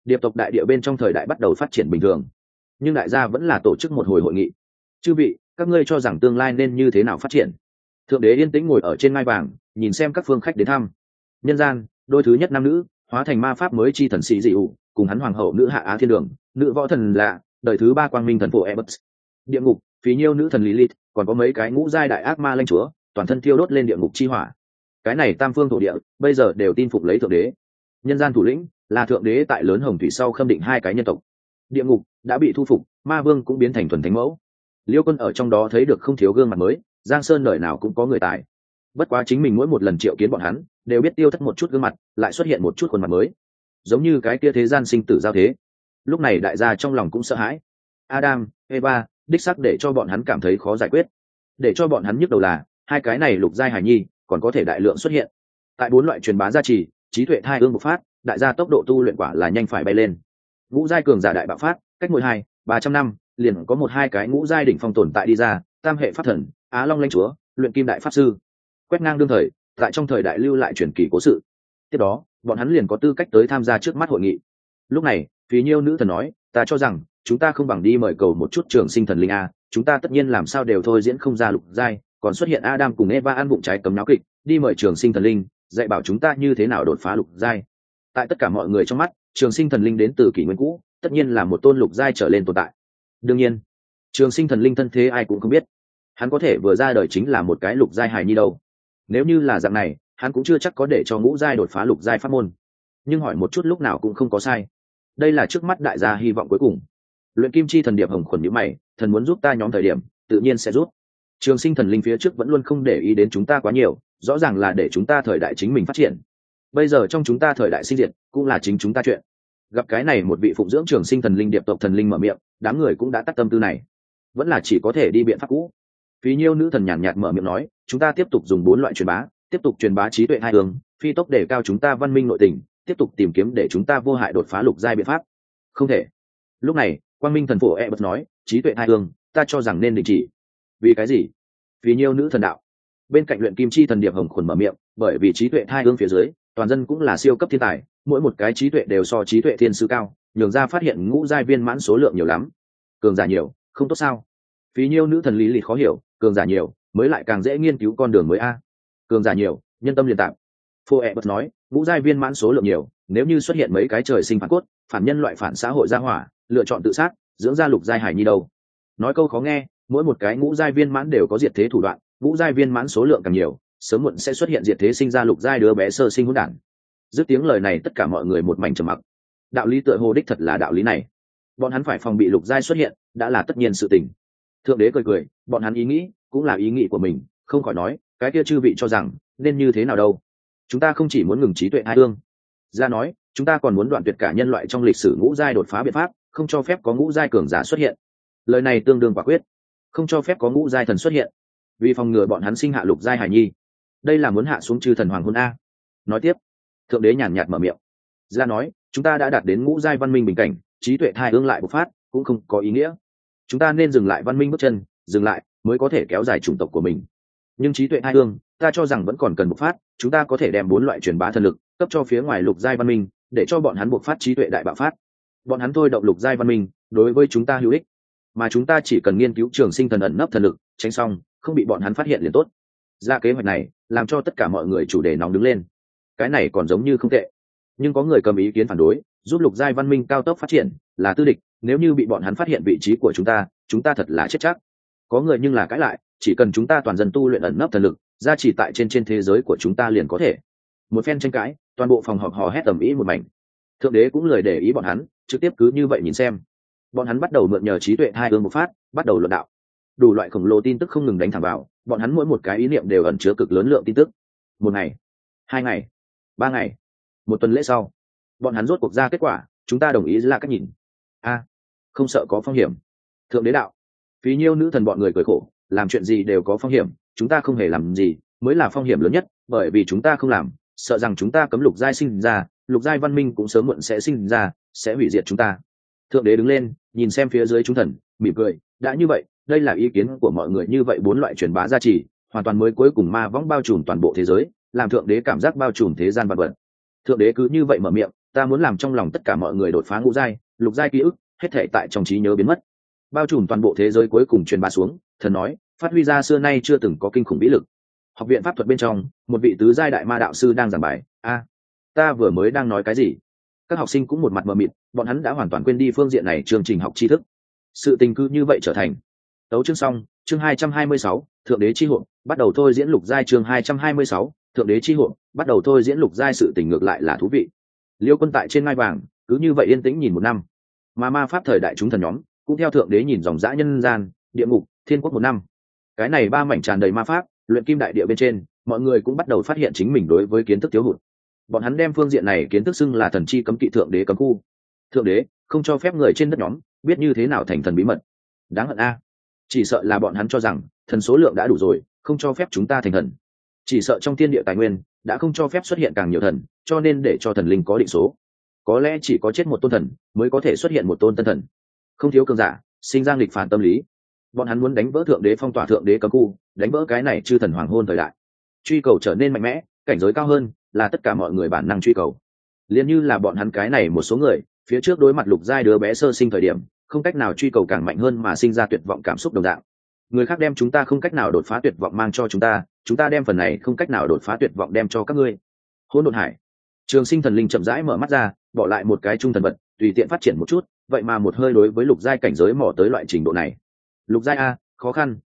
Điệp tộc đại địa bên trong thời đại bắt đầu phát triển bình thường, nhưng đại gia vẫn là tổ chức một hồi hội nghị. Chư vị, các ngươi cho rằng tương lai nên như thế nào phát triển? Thượng đế yên tĩnh ngồi ở trên ngai vàng, nhìn xem các phương khách đến thăm. Nhân gian, đôi thứ nhất nam nữ hóa thành ma pháp mới chi thần sĩ dị ủ, cùng hắn hoàng hậu nữ hạ á thiên đường, nữ võ thần lạ, đời thứ ba quang minh thần phổ Ebert. Địa ngục, phí nhiêu nữ thần Lilith, còn có mấy cái ngũ giai đại ác ma lãnh chúa, toàn thân thiêu đốt lên địa ngục chi hỏa. Cái này tam phương thổ địa bây giờ đều tin phục lấy thượng đế. Nhân gian thủ lĩnh là thượng đế tại lớn hồng thủy sau khâm định hai cái nhân tộc. Địa ngục đã bị thu phục, ma vương cũng biến thành thuần thánh mẫu. Liêu Quân ở trong đó thấy được không thiếu gương mặt mới, Giang Sơn đời nào cũng có người tài. Bất quá chính mình mỗi một lần triệu kiến bọn hắn đều biết tiêu thất một chút gương mặt, lại xuất hiện một chút khuôn mặt mới, giống như cái kia thế gian sinh tử giao thế. Lúc này đại gia trong lòng cũng sợ hãi. Adam, Eva, đích xác để cho bọn hắn cảm thấy khó giải quyết. Để cho bọn hắn nhức đầu là hai cái này lục giai hải nhi còn có thể đại lượng xuất hiện. Tại 4 loại truyền bá gia trì, trí tuệ thai ương bộc phát, đại gia tốc độ tu luyện quả là nhanh phải bay lên. Ngũ giai cường giả đại bạo phát, cách mỗi 200-300 năm liền có 1-2 cái ngũ giai đỉnh phong tồn tại đi ra, tam hệ pháp thần, Á Long lãnh chúa, luyện kim đại pháp sư, quét ngang đương thời, tại trong thời đại lưu lại truyền kỳ cố sự. Tiếp đó, bọn hắn liền có tư cách tới tham gia trước mắt hội nghị. Lúc này, Phí Nhiêu nữ thần nói, ta cho rằng chúng ta không bằng đi mời cầu một chút trường sinh thần linh a, chúng ta tất nhiên làm sao đều thôi diễn không ra lục giai, còn xuất hiện Adam cùng Eva ăn vụng trái cấm náo kịch, đi mời trường sinh thần linh, dạy bảo chúng ta như thế nào đột phá lục giai. Tại tất cả mọi người trong mắt, trường sinh thần linh đến từ kỷ nguyên cũ, tất nhiên là một tôn lục giai trở lên tồn tại. Đương nhiên, trường sinh thần linh thân thế ai cũng không biết, hắn có thể vừa ra đời chính là một cái lục giai hài nhi đâu. Nếu như là dạng này, hắn cũng chưa chắc có để cho ngũ giai đột phá lục giai pháp môn. Nhưng hỏi một chút lúc nào cũng không có sai. Đây là trước mắt đại gia hy vọng cuối cùng. Luyện kim chi thần Điệp Hồng khuẩn nhíu mày, thần muốn giúp ta nhóm thời điểm, tự nhiên sẽ giúp. Trường sinh thần linh phía trước vẫn luôn không để ý đến chúng ta quá nhiều, rõ ràng là để chúng ta thời đại chính mình phát triển. Bây giờ trong chúng ta thời đại sinh diệt, cũng là chính chúng ta chuyện. Gặp cái này một vị phụng dưỡng trường sinh thần linh Điệp tộc thần linh mở miệng, đám người cũng đã tắt tâm tư này, vẫn là chỉ có thể đi biện pháp cũ. Phí Nhiêu nữ thần nhàn nhạt mở miệng nói, chúng ta tiếp tục dùng 4 loại truyền bá, tiếp tục truyền bá trí tuệ hai hướng, phi tốc để cao chúng ta văn minh nội tình, tiếp tục tìm kiếm để chúng ta vô hại đột phá lục giai biện pháp. Không thể. Lúc này, quang minh thần phổ Ebert nói, trí tuệ hai hướng, ta cho rằng nên đình chỉ. Vì cái gì? Phí Nhiêu nữ thần đạo. Bên cạnh luyện kim chi thần Điệp Hồng khuẩn mở miệng, bởi vì trí tuệ hai hướng phía dưới, toàn dân cũng là siêu cấp thiên tài, mỗi một cái trí tuệ đều so trí tuệ thiên sư cao, nhường ra phát hiện ngũ giai viên mãn số lượng nhiều lắm. Cường giả nhiều, không tốt sao? Phí Nhiêu nữ thần lý lì khó hiểu, cường giả nhiều mới lại càng dễ nghiên cứu con đường mới a. Cường giả nhiều, nhân tâm liên tạp. Phô Ebert nói, ngũ giai viên mãn số lượng nhiều, nếu như xuất hiện mấy cái trời sinh phản cốt, phản nhân loại phản xã hội gia hỏa, lựa chọn tự sát, dưỡng ra lục giai hải nhi đâu. Nói câu khó nghe, mỗi một cái ngũ giai viên mãn đều có diệt thế thủ đoạn, ngũ giai viên mãn số lượng càng nhiều, sớm muộn sẽ xuất hiện diệt thế sinh ra lục giai đứa bé sơ sinh hỗn đản. Dứt tiếng lời này tất cả mọi người một mảnh trầm mặc. Đạo lý tựa hồ đích thật là đạo lý này. Bọn hắn phải phòng bị lục giai xuất hiện, đã là tất nhiên sự tình. Thượng đế cười cười, bọn hắn ý nghĩ cũng là ý nghĩ của mình, không khỏi nói, cái kia chư vị cho rằng nên như thế nào đâu. Chúng ta không chỉ muốn ngừng trí tuệ hai hương, ra nói, chúng ta còn muốn đoạn tuyệt cả nhân loại trong lịch sử ngũ giai đột phá biện pháp, không cho phép có ngũ giai cường giả xuất hiện. Lời này tương đương quả quyết, không cho phép có ngũ giai thần xuất hiện, vì phòng ngừa bọn hắn sinh hạ lục giai hải nhi. Đây là muốn hạ xuống chư thần hoàng hôn a. Nói tiếp, thượng đế nhàn nhạt mở miệng, ra nói, chúng ta đã đạt đến ngũ giai văn minh bình cảnh, trí tuệ hai hương lại bộc phát cũng không có ý nghĩa. Chúng ta nên dừng lại văn minh bước chân, dừng lại mới có thể kéo dài chủng tộc của mình. Nhưng trí tuệ hai hương, ta cho rằng vẫn còn cần bộc phát, chúng ta có thể đem 4 loại truyền bá thần lực cấp cho phía ngoài lục giai văn minh, để cho bọn hắn bộc phát trí tuệ đại bạo phát. Bọn hắn thôi động lục giai văn minh, đối với chúng ta hữu ích, mà chúng ta chỉ cần nghiên cứu trường sinh thần ẩn nấp thần lực, tránh xong, không bị bọn hắn phát hiện liền tốt. Ra kế hoạch này, làm cho tất cả mọi người chủ đề nóng đứng lên. Cái này còn giống như không tệ, nhưng có người cầm ý kiến phản đối, giúp lục giai văn minh cao tốc phát triển là tư địch, nếu như bị bọn hắn phát hiện vị trí của chúng ta thật là chết chắc. Có người nhưng là cãi lại, chỉ cần chúng ta toàn dân tu luyện ẩn nấp thần lực, gia trì tại trên thế giới của chúng ta liền có thể. Một phen tranh cãi, toàn bộ phòng họp hò hét tầm ý một mảnh. Thượng đế cũng lười để ý bọn hắn, trực tiếp cứ như vậy nhìn xem. Bọn hắn bắt đầu mượn nhờ trí tuệ hai hương một phát, bắt đầu luận đạo. Đủ loại khổng lồ tin tức không ngừng đánh thẳng vào, bọn hắn mỗi một cái ý niệm đều ẩn chứa cực lớn lượng tin tức. 1 ngày, 2 ngày, 3 ngày, 1 tuần lễ sau, bọn hắn rốt cuộc ra kết quả, chúng ta đồng ý là cách nhìn. Không sợ có phong hiểm. Thượng đế đạo. Phí Nhiêu nữ thần bọn người cười khổ, làm chuyện gì đều có phong hiểm, chúng ta không hề làm gì mới là phong hiểm lớn nhất, bởi vì chúng ta không làm, sợ rằng chúng ta cấm lục giai sinh ra, lục giai văn minh cũng sớm muộn sẽ sinh ra, sẽ hủy diệt chúng ta. Thượng đế đứng lên, nhìn xem phía dưới chúng thần, mỉm cười, đã như vậy, đây là ý kiến của mọi người, như vậy 4 loại truyền bá gia trì, hoàn toàn mới cuối cùng ma võng bao trùm toàn bộ thế giới, làm thượng đế cảm giác bao trùm thế gian vạn vật. Thượng đế cứ như vậy mở miệng, ta muốn làm trong lòng tất cả mọi người đột phá ngũ giai lục giai ký ức hết thể tại trong trí nhớ biến mất, bao trùm toàn bộ thế giới cuối cùng truyền bá xuống. Thần nói phát huy ra xưa nay chưa từng có kinh khủng vĩ lực. Học viện pháp thuật bên trong một vị tứ giai đại ma đạo sư đang giảng bài. Ta vừa mới đang nói cái gì? Các học sinh cũng một mặt mờ mịt, bọn hắn đã hoàn toàn quên đi phương diện này chương trình học tri thức. Sự tình cứ như vậy trở thành. Tấu chương xong, chương 226, thượng đế chi hội bắt đầu thôi diễn lục giai. Chương 226, thượng đế chi hội bắt đầu thôi diễn lục giai. Sự tình ngược lại là thú vị. Liêu Quân tại trên ngai vàng cứ như vậy yên tĩnh nhìn một năm, mà ma pháp thời đại chúng thần nhóm cũng theo thượng đế nhìn dòng dã nhân gian địa ngục thiên quốc một năm. Cái này ba mảnh tràn đầy ma pháp luyện kim đại địa bên trên, mọi người cũng bắt đầu phát hiện chính mình đối với kiến thức thiếu hụt. Bọn hắn đem phương diện này kiến thức xưng là thần chi cấm kỵ, thượng đế cấm khu. Thượng đế không cho phép người trên đất nhóm biết như thế nào thành thần bí mật. Đáng hận a. Chỉ sợ là bọn hắn cho rằng thần số lượng đã đủ rồi, không cho phép chúng ta thành thần. Chỉ sợ trong thiên địa tài nguyên đã không cho phép xuất hiện càng nhiều thần, cho nên để cho thần linh có định số. Có lẽ chỉ có chết một tôn thần mới có thể xuất hiện một tôn tân thần. Không thiếu cường giả sinh ra nghịch phản tâm lý. Bọn hắn muốn đánh vỡ thượng đế phong tỏa, thượng đế cấm khu, đánh vỡ cái này chư thần hoàng hôn thời đại. Truy cầu trở nên mạnh mẽ, cảnh giới cao hơn là tất cả mọi người bản năng truy cầu. Liên như là bọn hắn cái này một số người phía trước đối mặt lục giai đứa bé sơ sinh thời điểm không cách nào truy cầu càng mạnh hơn mà sinh ra tuyệt vọng cảm xúc đồng dạng. Người khác đem chúng ta không cách nào đột phá tuyệt vọng mang cho chúng ta đem phần này không cách nào đột phá tuyệt vọng đem cho các ngươi. Hỗn độn hải. Trường Sinh thần linh chậm rãi mở mắt ra, bỏ lại một cái trung thần vật tùy tiện phát triển một chút, vậy mà một hơi đối với lục giai cảnh giới mò tới loại trình độ này. Lục giai a, khó khăn.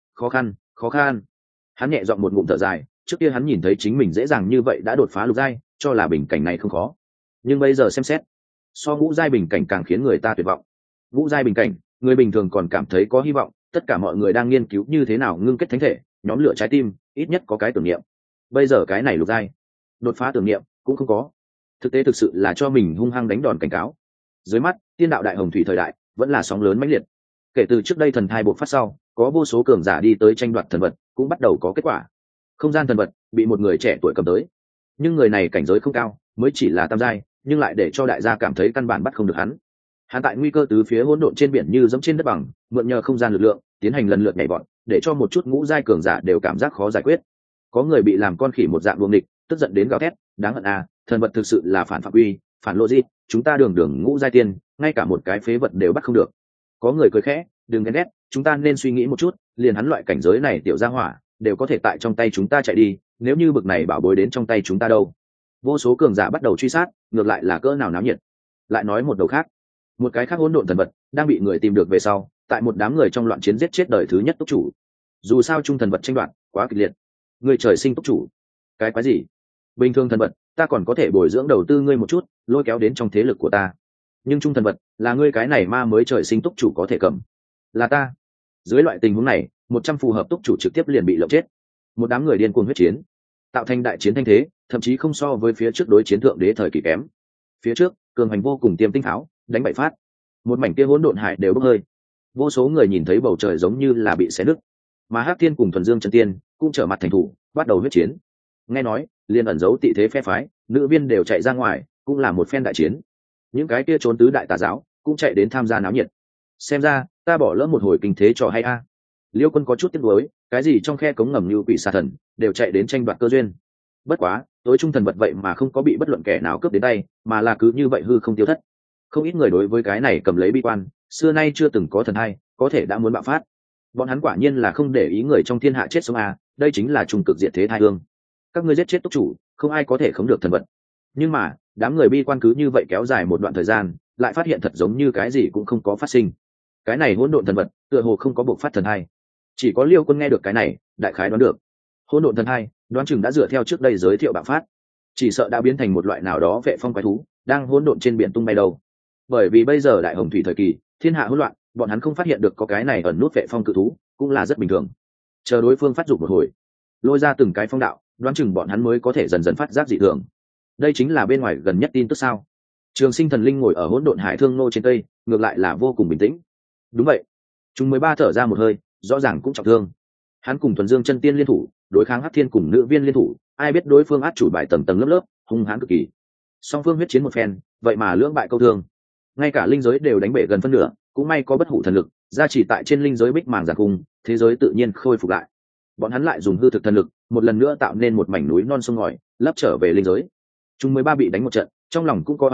Hắn nhẹ giọng một ngụm thở dài, trước kia hắn nhìn thấy chính mình dễ dàng như vậy đã đột phá lục giai, cho là bình cảnh này không khó. Nhưng bây giờ xem xét, so ngũ giai bình cảnh càng khiến người ta tuyệt vọng. Ngũ giai bình cảnh, người bình thường còn cảm thấy có hy vọng, tất cả mọi người đang nghiên cứu như thế nào ngưng kết thánh thể, nhóm lửa trái tim, ít nhất có cái tưởng niệm. Bây giờ cái này lục giai, đột phá tưởng niệm cũng không có. Thực tế thực sự là cho mình hung hăng đánh đòn cảnh cáo. Dưới mắt, tiên đạo đại hồng thủy thời đại vẫn là sóng lớn mãnh liệt. Kể từ trước đây thần thai bộc phát sau, có vô số cường giả đi tới tranh đoạt thần vật, cũng bắt đầu có kết quả. Không gian thần vật bị một người trẻ tuổi cầm tới, nhưng người này cảnh giới không cao, mới chỉ là tam giai, nhưng lại để cho đại gia cảm thấy căn bản bắt không được hắn. Hắn tại nguy cơ tứ phía hỗn độn trên biển như giống trên đất bằng, mượn nhờ không gian lực lượng tiến hành lần lượt nhảy vọt, để cho một chút ngũ giai cường giả đều cảm giác khó giải quyết. Có người bị làm con khỉ một dạng đuông địch, tức giận đến gào thét, đáng hận à, thần vật thực sự là phản phạm quy, phản logic, chúng ta đường đường ngũ giai tiên, ngay cả một cái phế vật đều bắt không được. Có người cười khẽ, đừng ghen ghét, chúng ta nên suy nghĩ một chút, liền hắn loại cảnh giới này tiểu gia hỏa đều có thể tại trong tay chúng ta chạy đi, nếu như bực này bảo bối đến trong tay chúng ta đâu. Vô số cường giả bắt đầu truy sát, ngược lại là cỡ nào náo nhiệt. Lại nói một đầu khác, một cái khác hỗn độn thần vật đang bị người tìm được về sau, tại một đám người trong loạn chiến giết chết đời thứ nhất túc chủ. Dù sao trung thần vật tranh đoạt quá kịch liệt, người trời sinh túc chủ, cái quái gì? Bình thường thần vật ta còn có thể bồi dưỡng đầu tư ngươi một chút, lôi kéo đến trong thế lực của ta, nhưng trung thần vật là ngươi cái này ma mới trời sinh túc chủ có thể cầm, là ta. Dưới loại tình huống này, 100 phù hợp túc chủ trực tiếp liền bị lộng chết. Một đám người điên cuồng huyết chiến, tạo thành đại chiến thanh thế, thậm chí không so với phía trước đối chiến thượng đế thời kỳ kém. Phía trước cường hành vô cùng, tiêm tinh tháo đánh bậy phát, một mảnh kia hỗn độn hải đều bốc hơi. Vô số người nhìn thấy bầu trời giống như là bị xé nứt, mà Hắc Thiên cùng Thuần Dương chân tiên cũng trở mặt thành thủ, bắt đầu huyết chiến. Nghe nói liên ẩn giấu tị thế phe phái nữ viên đều chạy ra ngoài, cũng là một phen đại chiến. Những cái kia trốn tứ đại tà giáo cũng chạy đến tham gia náo nhiệt. Xem ra ta bỏ lỡ một hồi kinh thế trò hay a. Liêu Quân có chút tiếc nuối, cái gì trong khe cống ngầm như quỷ xà thần đều chạy đến tranh đoạt cơ duyên. Bất quá tối trung thần vật vậy mà không có bị bất luận kẻ nào cướp đến tay, mà là cứ như vậy hư không tiêu thất. Không ít người đối với cái này cầm lấy bi quan, xưa nay chưa từng có thần hay, có thể đã muốn bạo phát. Bọn hắn quả nhiên là không để ý người trong thiên hạ chết sống à, đây chính là trung cực diệt thế thai hương. Các ngươi giết chết túc chủ, không ai có thể khống được thần vật. Nhưng mà đám người bi quan cứ như vậy kéo dài một đoạn thời gian, lại phát hiện thật giống như cái gì cũng không có phát sinh. Cái này hỗn độn thần vật tựa hồ không có buộc phát thần hay. Chỉ có Liêu Quân nghe được cái này, đại khái đoán được hỗn độn thần hay đoán chừng đã dựa theo trước đây giới thiệu bạo phát, chỉ sợ đã biến thành một loại nào đó vệ phong quái thú đang hỗn độn trên biển tung bay đầu. Bởi vì bây giờ đại hồng thủy thời kỳ, thiên hạ hỗn loạn, bọn hắn không phát hiện được có cái này ẩn nút vệ phong cự thú cũng là rất bình thường. Chờ đối phương phát dục một hồi, lôi ra từng cái phong đạo, đoán chừng bọn hắn mới có thể dần dần phát giác dị thường. Đây chính là bên ngoài gần nhất tin tức sao? Trường Sinh thần linh ngồi ở hỗn độn hải thương nô trên cây, ngược lại là vô cùng bình tĩnh. Đúng vậy, chúng 13 thở ra một hơi, rõ ràng cũng trọng thương. Hắn cùng Thuần Dương chân tiên liên thủ đối kháng Hắc Thiên cùng nữ viên liên thủ, ai biết đối phương át chủ bài tầng tầng lớp lớp, hung hãn cực kỳ. Song phương huyết chiến một phen, vậy mà lưỡng bại câu thương. Ngay cả linh giới đều đánh bể gần phân nửa, cũng may có bất hủ thần lực gia trì tại trên linh giới bích màng giàn cung, thế giới tự nhiên khôi phục lại. Bọn hắn lại dùng hư thực thần lực một lần nữa tạo nên một mảnh núi non sông ngòi, lấp trở về linh giới. Chúng 13 bị đánh một trận, trong lòng cũng có oán khí,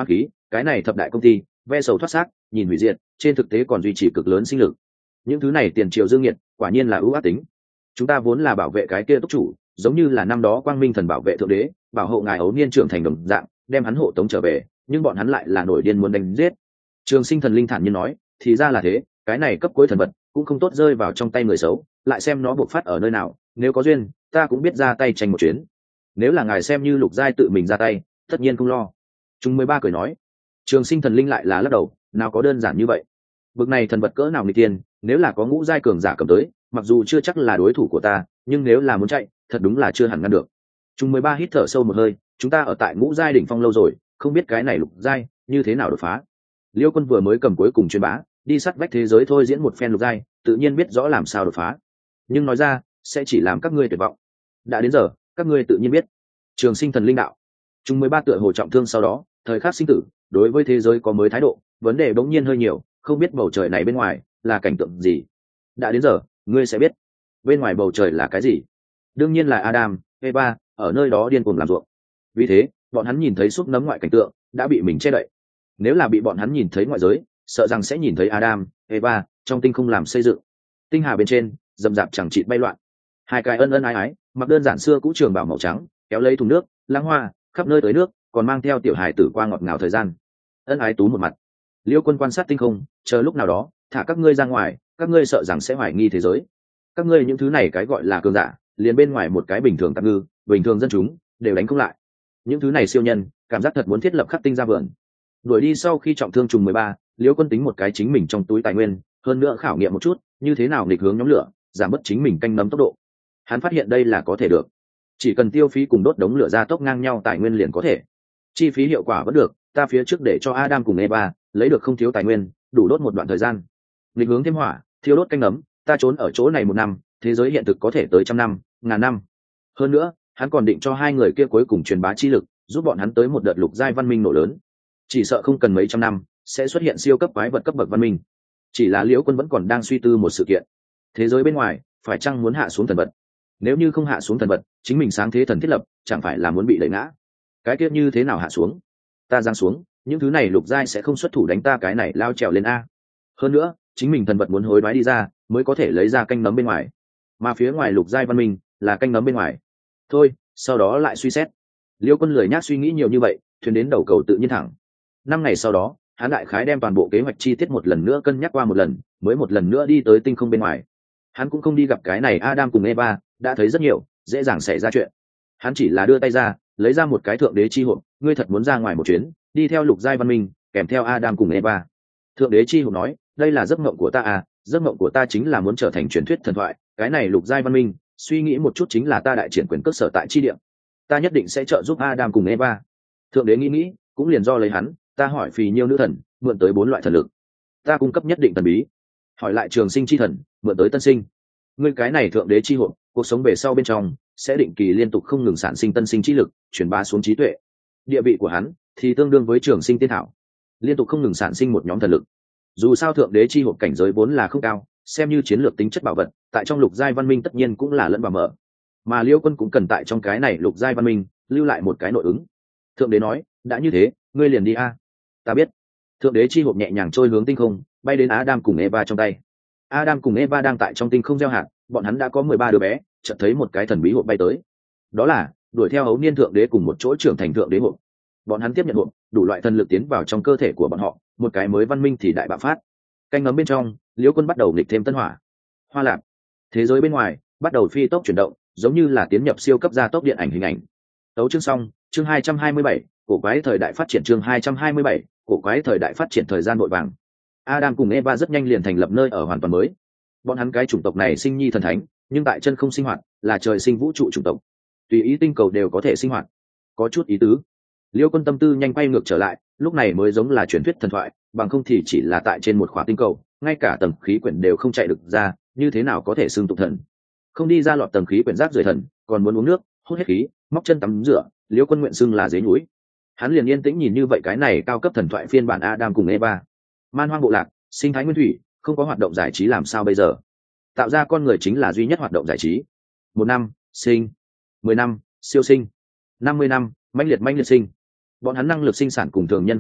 cái này thập đại công ty ve sầu thoát xác, nhìn hủy diệt, trên thực tế còn duy trì cực lớn sinh lực. Những thứ này tiền triệu dương nhiệt, quả nhiên là ưu ác tính. Chúng ta vốn là bảo vệ cái kia túc chủ, giống như là năm đó quang minh thần bảo vệ thượng đế, bảo hộ ngài ấu niên trưởng thành đồng dạng, đem hắn hộ tống trở về, nhưng bọn hắn lại là nổi điên muốn đánh giết. Trường Sinh thần linh thản nhiên nói, thì ra là thế, cái này cấp cuối thần vật cũng không tốt rơi vào trong tay người xấu, lại xem nó bộc phát ở nơi nào, nếu có duyên ta cũng biết ra tay tranh một chuyến. Nếu là ngài xem như Lục Giai tự mình ra tay, tất nhiên không lo. Chúng 13 cười nói. Trường Sinh thần linh lại là lắc đầu, nào có đơn giản như vậy. Bực này thần vật cỡ nào nghịch tiên, nếu là có ngũ giai cường giả cầm tới, mặc dù chưa chắc là đối thủ của ta, nhưng nếu là muốn chạy, thật đúng là chưa hẳn ngăn được. Chúng 13 hít thở sâu một hơi, chúng ta ở tại ngũ giai đỉnh phong lâu rồi, không biết cái này lục giai như thế nào đột phá. Liêu Quân vừa mới cầm cuối cùng truyền bá, đi sát vách thế giới thôi diễn một phen lục giai, tự nhiên biết rõ làm sao đột phá. Nhưng nói ra, sẽ chỉ làm các ngươi tuyệt vọng. Đã đến giờ, các ngươi tự nhiên biết. Trường Sinh thần linh đạo. Chúng 13 tựa hồ trọng thương sau đó, thời khắc sinh tử, đối với thế giới có mới thái độ, vấn đề bỗng nhiên hơi nhiều, không biết bầu trời này bên ngoài là cảnh tượng gì. Đã đến giờ, ngươi sẽ biết. Bên ngoài bầu trời là cái gì? Đương nhiên là Adam, Eva ở nơi đó điên cuồng làm ruộng. Vì thế, bọn hắn nhìn thấy xúc nấm ngoại cảnh tượng đã bị mình che đậy. Nếu là bị bọn hắn nhìn thấy ngoại giới, sợ rằng sẽ nhìn thấy Adam, Eva trong tinh không làm xây dựng. Tinh hà bên trên, rậm rạp chẳng chịt bay loạn. Hai cái ân ân ái ái, mặc đơn giản xưa cũ trường bảo màu trắng, kéo lấy thùng nước, lãng hoa, khắp nơi tới nước, còn mang theo tiểu hài tử qua ngọt ngào thời gian. Ân ái tú một mặt. Liêu Quân quan sát tinh không, chờ lúc nào đó, thả các ngươi ra ngoài, các ngươi sợ rằng sẽ hoài nghi thế giới. Các ngươi những thứ này cái gọi là cường giả, liền bên ngoài một cái bình thường tạm ngư, bình thường dân chúng đều đánh không lại. Những thứ này siêu nhân, cảm giác thật muốn thiết lập khắc tinh ra vườn. Đuổi đi sau khi trọng thương trùng 13, Liêu Quân tính một cái chính mình trong túi tài nguyên, hơn nữa khảo nghiệm một chút, như thế nào nghịch hướng nhóm lửa, giảm bớt chính mình canh nấm tốc độ. Hắn phát hiện đây là có thể được, chỉ cần tiêu phí cùng đốt đống lửa ra tốc ngang nhau tài nguyên liền có thể. Chi phí hiệu quả vẫn được, ta phía trước để cho Adam cùng Eva lấy được không thiếu tài nguyên, đủ đốt một đoạn thời gian. Nghịch hướng thêm hỏa, thiêu đốt canh nấm, ta trốn ở chỗ này 1 năm, thế giới hiện thực có thể tới 100 năm, ngàn năm. Hơn nữa, hắn còn định cho hai người kia cuối cùng truyền bá chi lực, giúp bọn hắn tới một đợt lục giai văn minh nổ lớn. Chỉ sợ không cần mấy trăm năm, sẽ xuất hiện siêu cấp quái vật cấp bậc văn minh. Chỉ là Liễu Quân vẫn còn đang suy tư một sự kiện. Thế giới bên ngoài, phải chăng muốn hạ xuống thần vật? Nếu như không hạ xuống thần vật, chính mình sáng thế thần thiết lập, chẳng phải là muốn bị đẩy ngã? Cái kia như thế nào hạ xuống? Ta giáng xuống, những thứ này lục giai sẽ không xuất thủ đánh ta cái này lao trèo lên a. Hơn nữa, chính mình thần vật muốn hối đoái đi ra, mới có thể lấy ra canh nấm bên ngoài. Mà phía ngoài lục giai văn minh là canh nấm bên ngoài. Thôi, sau đó lại suy xét. Liêu Quân lười nhác suy nghĩ nhiều như vậy, thuyền đến đầu cầu tự nhiên thẳng. 5 ngày sau đó, hắn đại khái đem toàn bộ kế hoạch chi tiết một lần nữa cân nhắc qua một lần, mới một lần nữa đi tới tinh không bên ngoài. Hắn cũng không đi gặp cái này Adam cùng Eva, đã thấy rất nhiều, dễ dàng xảy ra chuyện. Hắn chỉ là đưa tay ra, lấy ra một cái thượng đế chi hộp, ngươi thật muốn ra ngoài một chuyến, đi theo lục giai văn minh, kèm theo Adam cùng Eva. Thượng đế chi hộp nói, đây là giấc mộng của ta à, giấc mộng của ta chính là muốn trở thành truyền thuyết thần thoại, cái này lục giai văn minh, suy nghĩ một chút chính là ta đại triển quyền cước sở tại chi địa. Ta nhất định sẽ trợ giúp Adam cùng Eva. Thượng đế nghĩ, cũng liền do lấy hắn, ta hỏi phì nhiêu nữ thần, mượn tới 4 loại thần lực. Ta cung cấp nhất định thần bí. Hỏi lại trường sinh chi thần, mượn tới tân sinh. Ngươi cái này thượng đế chi hộp, cuộc sống về sau bên trong sẽ định kỳ liên tục không ngừng sản sinh tân sinh trí lực, truyền bá xuống trí tuệ. Địa vị của hắn thì tương đương với trường sinh tiên thảo, liên tục không ngừng sản sinh một nhóm thần lực. Dù sao thượng đế chi hộp cảnh giới vốn là không cao, xem như chiến lược tính chất bảo vật, tại trong lục giai văn minh tất nhiên cũng là lẫn vào mở. Mà Liêu Quân cũng cần tại trong cái này lục giai văn minh lưu lại một cái nội ứng. Thượng đế nói, đã như thế, ngươi liền đi a. Ta biết. Thượng đế chi hộp nhẹ nhàng trôi hướng tinh không, bay đến Adam cùng Eva trong tay. Adam cùng Eva đang tại trong tinh không gieo hạt, bọn hắn đã có 13 đứa bé, chợt thấy một cái thần bí hộp bay tới. Đó là đuổi theo hấu niên thượng đế cùng một chỗ trưởng thành thượng đế hộp. Bọn hắn tiếp nhận hộp, đủ loại thần lực tiến vào trong cơ thể của bọn họ, một cái mới văn minh thì đại bạo phát. Canh ngấm bên trong, Liễu Quân bắt đầu nghịch thêm tân hỏa. Hoa lạc. Thế giới bên ngoài bắt đầu phi tốc chuyển động, giống như là tiến nhập siêu cấp gia tốc điện ảnh hình ảnh. Tấu chương xong, chương 227, cổ quái thời đại phát triển chương 227, cổ quái thời đại phát triển thời gian vội vàng. Adam cùng Eva rất nhanh liền thành lập nơi ở hoàn toàn mới. Bọn hắn cái chủng tộc này sinh nhi thần thánh, nhưng tại chân không sinh hoạt, là trời sinh vũ trụ chủng tộc. Tùy ý tinh cầu đều có thể sinh hoạt. Có chút ý tứ. Liêu Quân tâm tư nhanh quay ngược trở lại, lúc này mới giống là truyền thuyết thần thoại, bằng không thì chỉ là tại trên một khỏa tinh cầu, ngay cả tầng khí quyển đều không chạy được ra, như thế nào có thể xưng tụng thần. Không đi ra lọt tầng khí quyển rác rưởi thần, còn muốn uống nước, hút hết khí, móc chân tắm rửa, Liêu Quân nguyện xưng là dế núi. Hắn liền yên tĩnh nhìn như vậy cái này cao cấp thần thoại phiên bản Adam cùng Eva. Man hoang bộ lạc, sinh thái nguyên thủy, không có hoạt động giải trí làm sao bây giờ? Tạo ra con người chính là duy nhất hoạt động giải trí. 1 năm, sinh. 10 năm, siêu sinh. 50 năm, mãnh liệt sinh. Bọn hắn năng lực sinh sản cùng thường nhân không khác,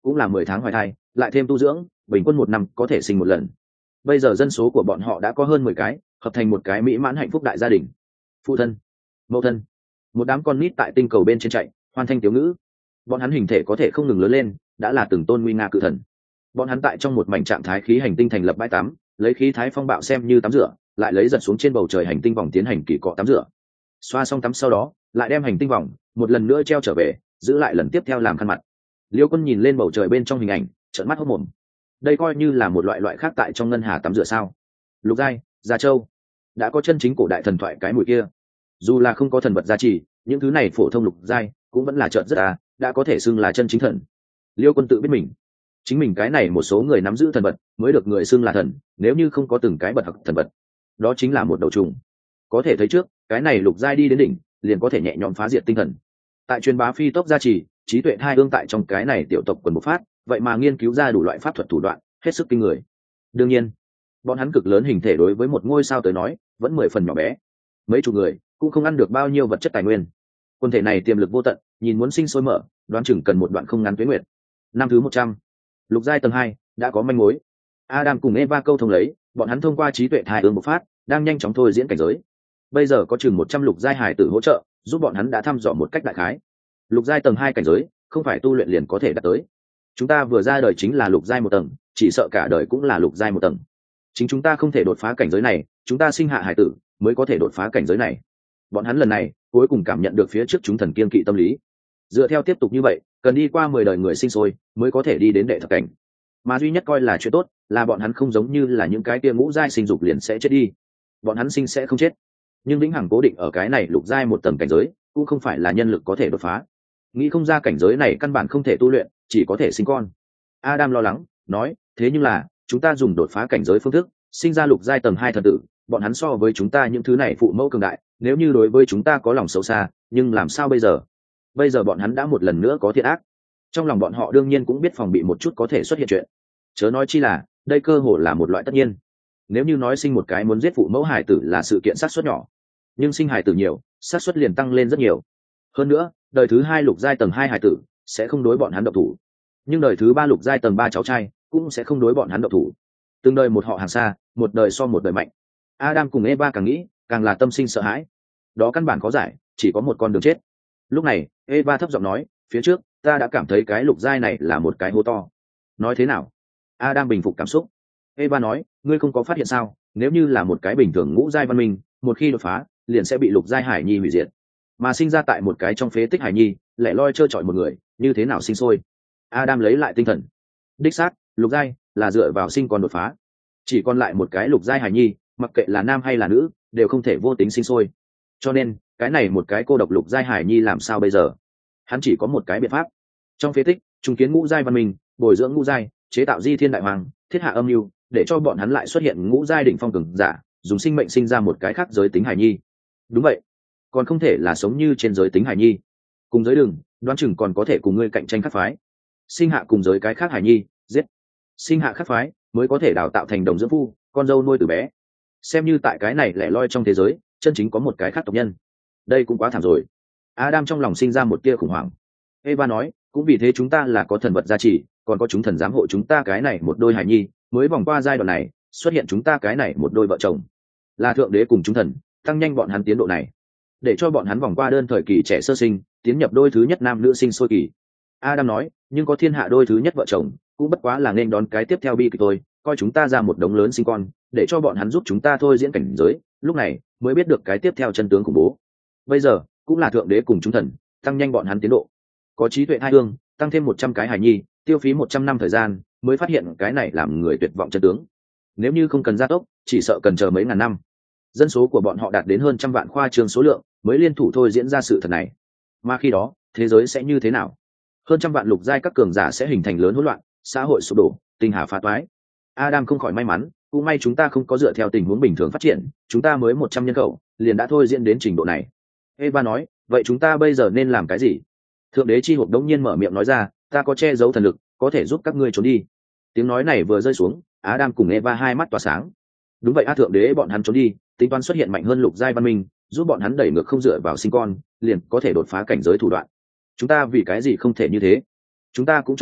cũng là 10 tháng hoài thai, lại thêm tu dưỡng, bình quân 1 năm có thể sinh một lần. Bây giờ dân số của bọn họ đã có hơn 10 cái, hợp thành một cái mỹ mãn hạnh phúc đại gia đình. Phụ thân, mẫu thân, một đám con nít tại tinh cầu bên trên chạy, hoàn thành tiểu ngữ. Bọn hắn hình thể có thể không ngừng lớn lên, đã là từng tôn nguy nga cự thần. Bọn hắn tại trong một mảnh trạng thái khí hành tinh thành lập bãi tắm, lấy khí thái phong bạo xem như tắm rửa, lại lấy giật xuống trên bầu trời hành tinh vòng tiến hành kỳ cọ tắm rửa. Xoa xong tắm sau đó, lại đem hành tinh vòng một lần nữa treo trở về, giữ lại lần tiếp theo làm khăn mặt. Liêu Quân nhìn lên bầu trời bên trong hình ảnh, trợn mắt hốt mồm. Đây coi như là một loại khác tại trong ngân hà tắm rửa sao? Lục giai, Gia Châu, đã có chân chính cổ đại thần thoại cái mùi kia. Dù là không có thần vật gia trì, những thứ này phổ thông lục giai cũng vẫn là trợn rất đã có thể xưng là chân chính thần. Liêu Quân tự biết mình, chính mình cái này một số người nắm giữ thần vật mới được người xưng là thần, nếu như không có từng cái bật học thần vật, đó chính là một đầu trùng. Có thể thấy trước, cái này lục giai đi đến đỉnh, liền có thể nhẹ nhõm phá diệt tinh thần. Tại truyền bá phi tốc gia trì, trí tuệ hai ương tại trong cái này tiểu tộc quần bộc phát, vậy mà nghiên cứu ra đủ loại pháp thuật thủ đoạn, hết sức kinh người. Đương nhiên, bọn hắn cực lớn hình thể đối với một ngôi sao tới nói, vẫn 10 phần nhỏ bé. Mấy chục người cũng không ăn được bao nhiêu vật chất tài nguyên. Quân thể này tiềm lực vô tận, nhìn muốn sinh sôi mở, đoán chừng cần một đoạn không ngắn tuế nguyệt. Năm thứ 100, lục giai tầng 2 đã có manh mối. Adam cùng Eva câu thông lấy, bọn hắn thông qua trí tuệ thai ương bộc phát, đang nhanh chóng thôi diễn cảnh giới. Bây giờ có chừng 100 lục giai hải tử hỗ trợ, giúp bọn hắn đã thăm dò một cách đại khái. Lục giai tầng 2 cảnh giới, không phải tu luyện liền có thể đạt tới. Chúng ta vừa ra đời chính là lục giai 1 tầng, chỉ sợ cả đời cũng là lục giai 1 tầng. Chính chúng ta không thể đột phá cảnh giới này, chúng ta sinh hạ hải tử mới có thể đột phá cảnh giới này. Bọn hắn lần này cuối cùng cảm nhận được phía trước chúng thần kiên kỵ tâm lý. Dựa theo tiếp tục như vậy, cần đi qua 10 đời người sinh sôi mới có thể đi đến đệ thập cảnh. Mà duy nhất coi là chuyện tốt là bọn hắn không giống như là những cái kia ngũ giai sinh dục liền sẽ chết đi. Bọn hắn sinh sẽ không chết, nhưng vĩnh hằng cố định ở cái này lục giai 1 tầng cảnh giới, cũng không phải là nhân lực có thể đột phá. Nghĩ không ra cảnh giới này căn bản không thể tu luyện, chỉ có thể sinh con. Adam lo lắng nói, thế nhưng là chúng ta dùng đột phá cảnh giới phương thức sinh ra lục giai tầng 2 thần tử, bọn hắn so với chúng ta những thứ này phụ mẫu cường đại, nếu như đối với chúng ta có lòng xấu xa, nhưng làm sao bây giờ? Bây giờ bọn hắn đã một lần nữa có thiện ác, trong lòng bọn họ đương nhiên cũng biết phòng bị một chút có thể xuất hiện chuyện, chớ nói chi là đây cơ hồ là một loại tất nhiên. Nếu như nói sinh một cái muốn giết phụ mẫu hải tử là sự kiện xác suất nhỏ, nhưng sinh hải tử nhiều, xác suất liền tăng lên rất nhiều. Hơn nữa, đời thứ 2 lục giai tầng 2 hải tử sẽ không đối bọn hắn động thủ, nhưng đời thứ 3 lục giai tầng 3 cháu trai cũng sẽ không đối bọn hắn động thủ. Từng đời một họ hàng xa, một đời so một đời mạnh. Adam cùng Eva càng nghĩ càng là tâm sinh sợ hãi. Đó căn bản có giải, chỉ có một con đường chết. Lúc này Eva thấp giọng nói, phía trước ta đã cảm thấy cái lục giai này là một cái hố to. Nói thế nào? Adam bình phục cảm xúc. Eva nói, ngươi không có phát hiện sao, nếu như là một cái bình thường ngũ giai văn minh, một khi đột phá liền sẽ bị lục giai hải nhi hủy diệt, mà sinh ra tại một cái trong phế tích hải nhi lẻ loi trơ trọi một người, như thế nào sinh sôi? Adam lấy lại tinh thần. Đích xác, lục giai là dựa vào sinh con đột phá, chỉ còn lại một cái lục giai hải nhi, mặc kệ là nam hay là nữ đều không thể vô tính sinh sôi. Cho nên cái này một cái cô độc lục giai hải nhi làm sao bây giờ? Hắn chỉ có một cái biện pháp. Trong phế tích trùng kiến ngũ giai văn minh, bồi dưỡng ngũ giai, chế tạo di thiên đại hoàng, thiết hạ âm mưu để cho bọn hắn lại xuất hiện ngũ giai đỉnh phong cường giả, dùng sinh mệnh sinh ra một cái khác giới tính hải nhi. Đúng vậy, còn không thể là sống như trên giới tính hải nhi. Cùng giới đường đoán chừng còn có thể cùng ngươi cạnh tranh khác phái, sinh hạ cùng giới cái khác hải nhi, giết sinh hạ khác phái mới có thể đào tạo thành đồng dưỡng phu, con dâu nuôi từ bé. Xem như tại cái này lẻ loi trong thế giới chân chính có một cái khác tộc nhân, đây cũng quá thảm rồi. Adam trong lòng sinh ra một tia khủng hoảng. Eva nói, cũng vì thế chúng ta là có thần vật gia trì, còn có chúng thần giám hộ chúng ta cái này một đôi hải nhi mới vòng qua giai đoạn này, xuất hiện chúng ta cái này một đôi vợ chồng. Là thượng đế cùng chúng thần tăng nhanh bọn hắn tiến độ này, để cho bọn hắn vòng qua đơn thời kỳ trẻ sơ sinh, tiến nhập đôi thứ nhất nam nữ sinh sôi kỳ. Adam nói, nhưng có thiên hạ đôi thứ nhất vợ chồng cũng bất quá là nên đón cái tiếp theo bi kịch thôi, coi chúng ta ra một đống lớn sinh con, để cho bọn hắn giúp chúng ta thôi diễn cảnh giới, lúc này mới biết được cái tiếp theo chân tướng khủng bố. Bây giờ cũng là thượng đế cùng chúng thần tăng nhanh bọn hắn tiến độ, có trí tuệ hai hương tăng thêm 100 cái hài nhi, tiêu phí 100 năm thời gian mới phát hiện cái này làm người tuyệt vọng chân tướng. Nếu như không cần gia tốc, chỉ sợ cần chờ mấy ngàn năm. Dân số của bọn họ đạt đến hơn 100 vạn khoa trương số lượng mới liên thủ thôi diễn ra sự thật này. Mà khi đó thế giới sẽ như thế nào? Hơn 100 vạn lục giai các cường giả sẽ hình thành lớn hỗn loạn, xã hội sụp đổ, tinh hà phá toái. Adam không khỏi may mắn, cũng may chúng ta không có dựa theo tình huống bình thường phát triển, chúng ta mới 100 nhân khẩu liền đã thôi diễn đến trình độ này. Eva nói, vậy chúng ta bây giờ nên làm cái gì? Thượng đế chi hộp đống nhiên mở miệng nói ra, ta có che giấu thần lực, có thể giúp các ngươi trốn đi. Tiếng nói này vừa rơi xuống, Adam cùng Eva hai mắt tỏa sáng. Đúng vậy, thượng đế bọn hắn trốn đi, tính toán xuất hiện mạnh hơn lục giai văn minh, giúp bọn hắn đẩy ngược không dựa vào sinh con, liền có thể đột phá cảnh giới thủ đoạn. Chúng ta vì cái gì không thể như thế? Chúng ta cũng trốn đi,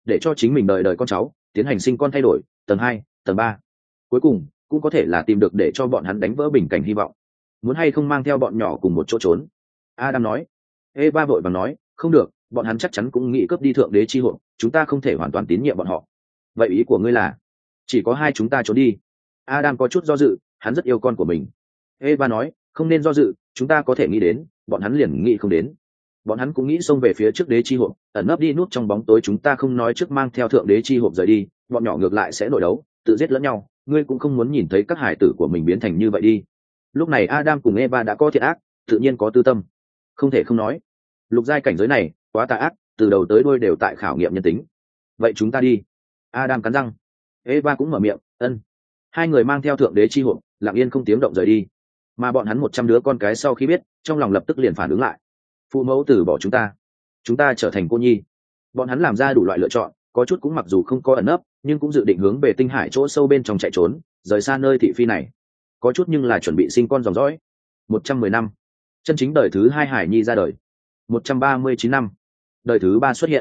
để cho chính mình đời đời con cháu tiến hành sinh con thay đổi tầng 2, tầng 3. Cuối cùng cũng có thể là tìm được để cho bọn hắn đánh vỡ bình cảnh hy vọng. Muốn hay không mang theo bọn nhỏ cùng một chỗ trốn? Adam nói. Eva vội vàng nói, không được, bọn hắn chắc chắn cũng nghĩ cướp đi thượng đế chi hồn, chúng ta không thể hoàn toàn tín nhiệm bọn họ. Vậy ý của ngươi là chỉ có hai chúng ta trốn đi? Adam có chút do dự, hắn rất yêu con của mình. Eva nói, không nên do dự, chúng ta có thể nghĩ đến, bọn hắn liền nghĩ không đến. Bọn hắn cũng nghĩ xông về phía trước đế chi hộp, ẩn nấp đi nút trong bóng tối, chúng ta không nói trước mang theo thượng đế chi hộp rời đi, bọn nhỏ ngược lại sẽ nổi đấu, tự giết lẫn nhau. Ngươi cũng không muốn nhìn thấy các hải tử của mình biến thành như vậy đi. Lúc này Adam cùng Eva đã có thiện ác, tự nhiên có tư tâm. Không thể không nói, lục giai cảnh giới này quá tà ác, từ đầu tới đuôi đều tại khảo nghiệm nhân tính. Vậy chúng ta đi. Adam cắn răng. Eva cũng mở miệng, ân. Hai người mang theo thượng đế chi hộp, lặng yên không tiếng động rời đi. Mà bọn hắn 100 đứa con cái sau khi biết, trong lòng lập tức liền phản ứng lại. Phụ mẫu từ bỏ chúng ta trở thành cô nhi. Bọn hắn làm ra đủ loại lựa chọn, có chút cũng mặc dù không có ẩn nấp, nhưng cũng dự định hướng về tinh hải chỗ sâu bên trong chạy trốn, rời xa nơi thị phi này. Có chút nhưng là chuẩn bị sinh con dòng dõi. 110 năm, chân chính đời thứ hai hải nhi ra đời. 139 năm, đời thứ ba xuất hiện.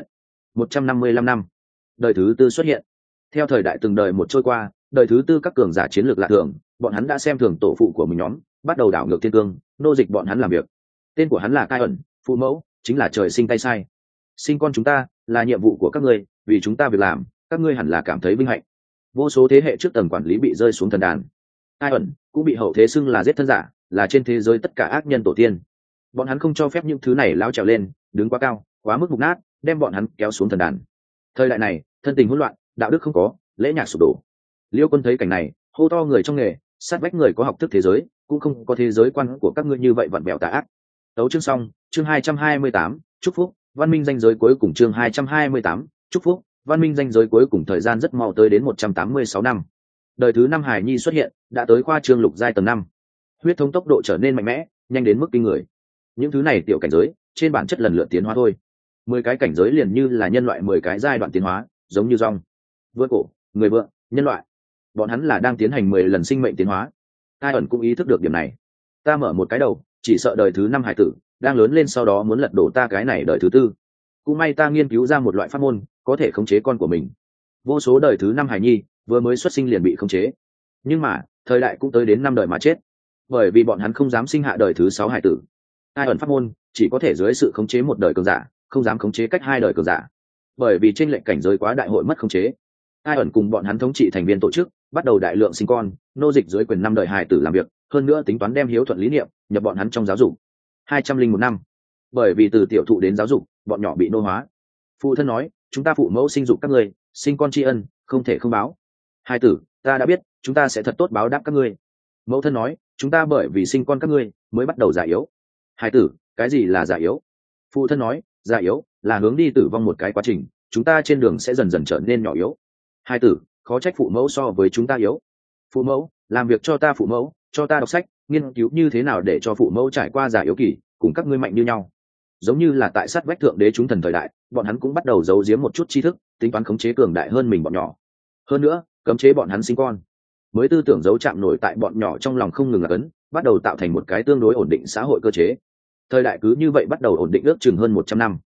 155 năm, đời thứ tư xuất hiện. Theo thời đại từng đời một trôi qua, đời thứ tư các cường giả chiến lược lạ thường, bọn hắn đã xem thường tổ phụ của mình nhóm, bắt đầu đảo ngược thiên cương, nô dịch bọn hắn làm việc. Tên của hắn là Cai ẩn, phụ mẫu chính là trời sinh tay sai. Sinh con chúng ta là nhiệm vụ của các ngươi, vì chúng ta việc làm, các ngươi hẳn là cảm thấy vinh hạnh. Vô số thế hệ trước tầng quản lý bị rơi xuống thần đàn. Cai ẩn cũng bị hậu thế xưng là giết thân giả, là trên thế giới tất cả ác nhân tổ tiên. Bọn hắn không cho phép những thứ này lao trèo lên, đứng quá cao, quá mức mục nát, đem bọn hắn kéo xuống thần đàn. Thời đại này, thân tình hỗn loạn, đạo đức không có, lễ nhạc sụp đổ. Liêu Quân thấy cảnh này, hô to người trong nghề, sát vách người có học thức thế giới, cũng không có thế giới quan của các ngươi như vậy vặn vẹo tà ác. Tấu chương xong, chương 228, chúc phúc, văn minh danh giới cuối cùng chương 228, chúc phúc, văn minh danh giới cuối cùng thời gian rất mau tới đến 186 năm. Đời thứ năm hải nhi xuất hiện, đã tới khoa trương lục giai tầng 5. Huyết thống tốc độ trở nên mạnh mẽ, nhanh đến mức kinh người. Những thứ này tiểu cảnh giới, trên bản chất lần lượt tiến hóa thôi. 10 cái cảnh giới liền như là nhân loại 10 cái giai đoạn tiến hóa, giống như rong, vượt cổ, người vượn, nhân loại. Bọn hắn là đang tiến hành 10 lần sinh mệnh tiến hóa. Ai ẩn cũng ý thức được điểm này. Ta mở một cái đầu, chỉ sợ đời thứ năm hải tử đang lớn lên sau đó muốn lật đổ ta cái này đời thứ tư. Cũng may ta nghiên cứu ra một loại pháp môn có thể khống chế con của mình. Vô số đời thứ năm hải nhi vừa mới xuất sinh liền bị khống chế, nhưng mà thời đại cũng tới đến 5 đời mà chết, bởi vì bọn hắn không dám sinh hạ đời thứ 6 hải tử. Ai ẩn pháp môn chỉ có thể dưới sự khống chế một đời cường giả, không dám khống chế cách 2 đời cường giả, bởi vì trên lệnh cảnh giới quá đại hội mất khống chế. Ai ẩn cùng bọn hắn thống trị thành viên tổ chức, bắt đầu đại lượng sinh con, nô dịch dưới quyền 5 đời hải tử làm việc, hơn nữa tính toán đem hiếu thuận lý niệm nhập bọn hắn trong giáo dục. 201 năm, bởi vì từ tiểu thụ đến giáo dục, bọn nhỏ bị nô hóa. Phụ thân nói, chúng ta phụ mẫu sinh dục các ngươi, sinh con tri ân, không thể không báo. Hai tử, ta đã biết, chúng ta sẽ thật tốt báo đáp các ngươi. Mẫu thân nói, chúng ta bởi vì sinh con các ngươi mới bắt đầu già yếu. Hai tử, cái gì là già yếu? Phụ thân nói, già yếu là hướng đi tử vong một cái quá trình, chúng ta trên đường sẽ dần dần trở nên nhỏ yếu. Hai tử, khó trách phụ mẫu so với chúng ta yếu. Phụ mẫu, làm việc cho ta, phụ mẫu cho ta đọc sách, nghiên cứu như thế nào để cho phụ mẫu trải qua già yếu kỳ, cùng các ngươi mạnh như nhau. Giống như là tại sát vách thượng đế chúng thần thời đại, bọn hắn cũng bắt đầu giấu giếm một chút tri thức, tính toán khống chế cường đại hơn mình bọn nhỏ. Hơn nữa, cấm chế bọn hắn sinh con. Mới tư tưởng giấu chạm nổi tại bọn nhỏ trong lòng không ngừng là cấn, bắt đầu tạo thành một cái tương đối ổn định xã hội cơ chế. Thời đại cứ như vậy bắt đầu ổn định ước chừng hơn 100 năm.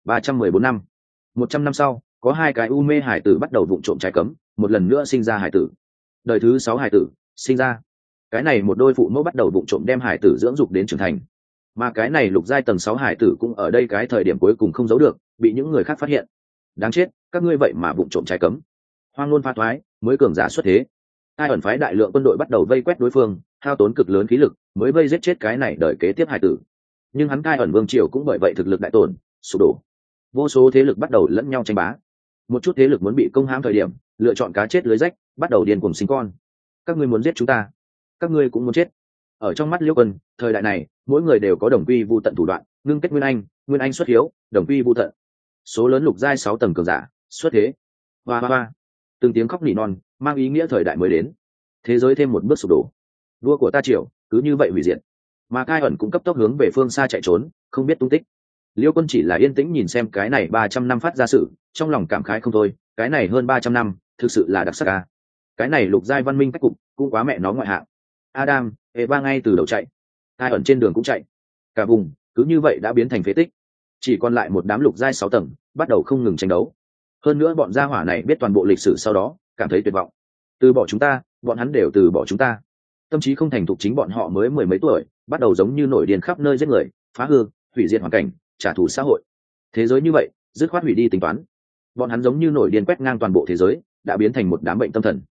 314 năm. 100 năm sau, có 2 cái u mê hải tử bắt đầu vụng trộm trái cấm, một lần nữa sinh ra hải tử. Đời thứ 6 hải tử sinh ra. Cái này một đôi phụ mẫu bắt đầu vụng trộm đem hải tử dưỡng dục đến trưởng thành. Mà cái này lục giai tầng 6 hải tử cũng ở đây cái thời điểm cuối cùng không giấu được, bị những người khác phát hiện. Đáng chết, các ngươi vậy mà vụng trộm trái cấm. Hoang ngôn pha thoái, mới cường giả xuất thế. Ai ẩn phái đại lượng quân đội bắt đầu vây quét đối phương, hao tốn cực lớn khí lực, mới vây giết chết cái này đợi kế tiếp hải tử. Nhưng hắn Cai ẩn vương triều cũng bởi vậy thực lực đại tổn, sụp đổ. Vô số thế lực bắt đầu lẫn nhau tranh bá. Một chút thế lực muốn bị công hãm thời điểm, lựa chọn cá chết lưới rách, bắt đầu điên cuồng sinh con. Các ngươi muốn giết chúng ta, các ngươi cũng muốn chết. Ở trong mắt Liễu Quân, thời đại này, mỗi người đều có đồng quy vu tận thủ đoạn, ngưng kết nguyên anh xuất hiếu, đồng quy vu tận. Số lớn lục giai 6 tầng cường giả xuất thế. Hoa hoa hoa. Từng tiếng khóc nỉ non, mang ý nghĩa thời đại mới đến. Thế giới thêm một bước sụp đổ. Vua của ta triều cứ như vậy hủy diệt. Mà Cai ẩn cũng cấp tốc hướng về phương xa chạy trốn, không biết tung tích. Liễu Quân chỉ là yên tĩnh nhìn xem cái này 300 năm phát ra sự, trong lòng cảm khái không thôi, cái này hơn 300 năm, thực sự là đặc sắc à. Cái này lục giai văn minh cách cục, cũng quá mẹ nó ngoại hạng. Adam, Eva ngay từ đầu chạy, Cai ẩn trên đường cũng chạy. Cả vùng cứ như vậy đã biến thành phế tích, chỉ còn lại một đám lục giai 6 tầng, bắt đầu không ngừng tranh đấu. hơn nữa bọn gia hỏa này biết toàn bộ lịch sử sau đó cảm thấy tuyệt vọng. Từ bỏ chúng ta, bọn hắn đều từ bỏ chúng ta. Tâm trí không thành thục chính bọn họ mới mười mấy tuổi, bắt đầu giống như nổi điên khắp nơi giết người, phá hư, hủy diệt hoàn cảnh, trả thù xã hội. Thế giới như vậy dứt khoát hủy đi tính toán. Bọn hắn giống như nổi điên quét ngang toàn bộ thế giới, đã biến thành một đám bệnh tâm thần.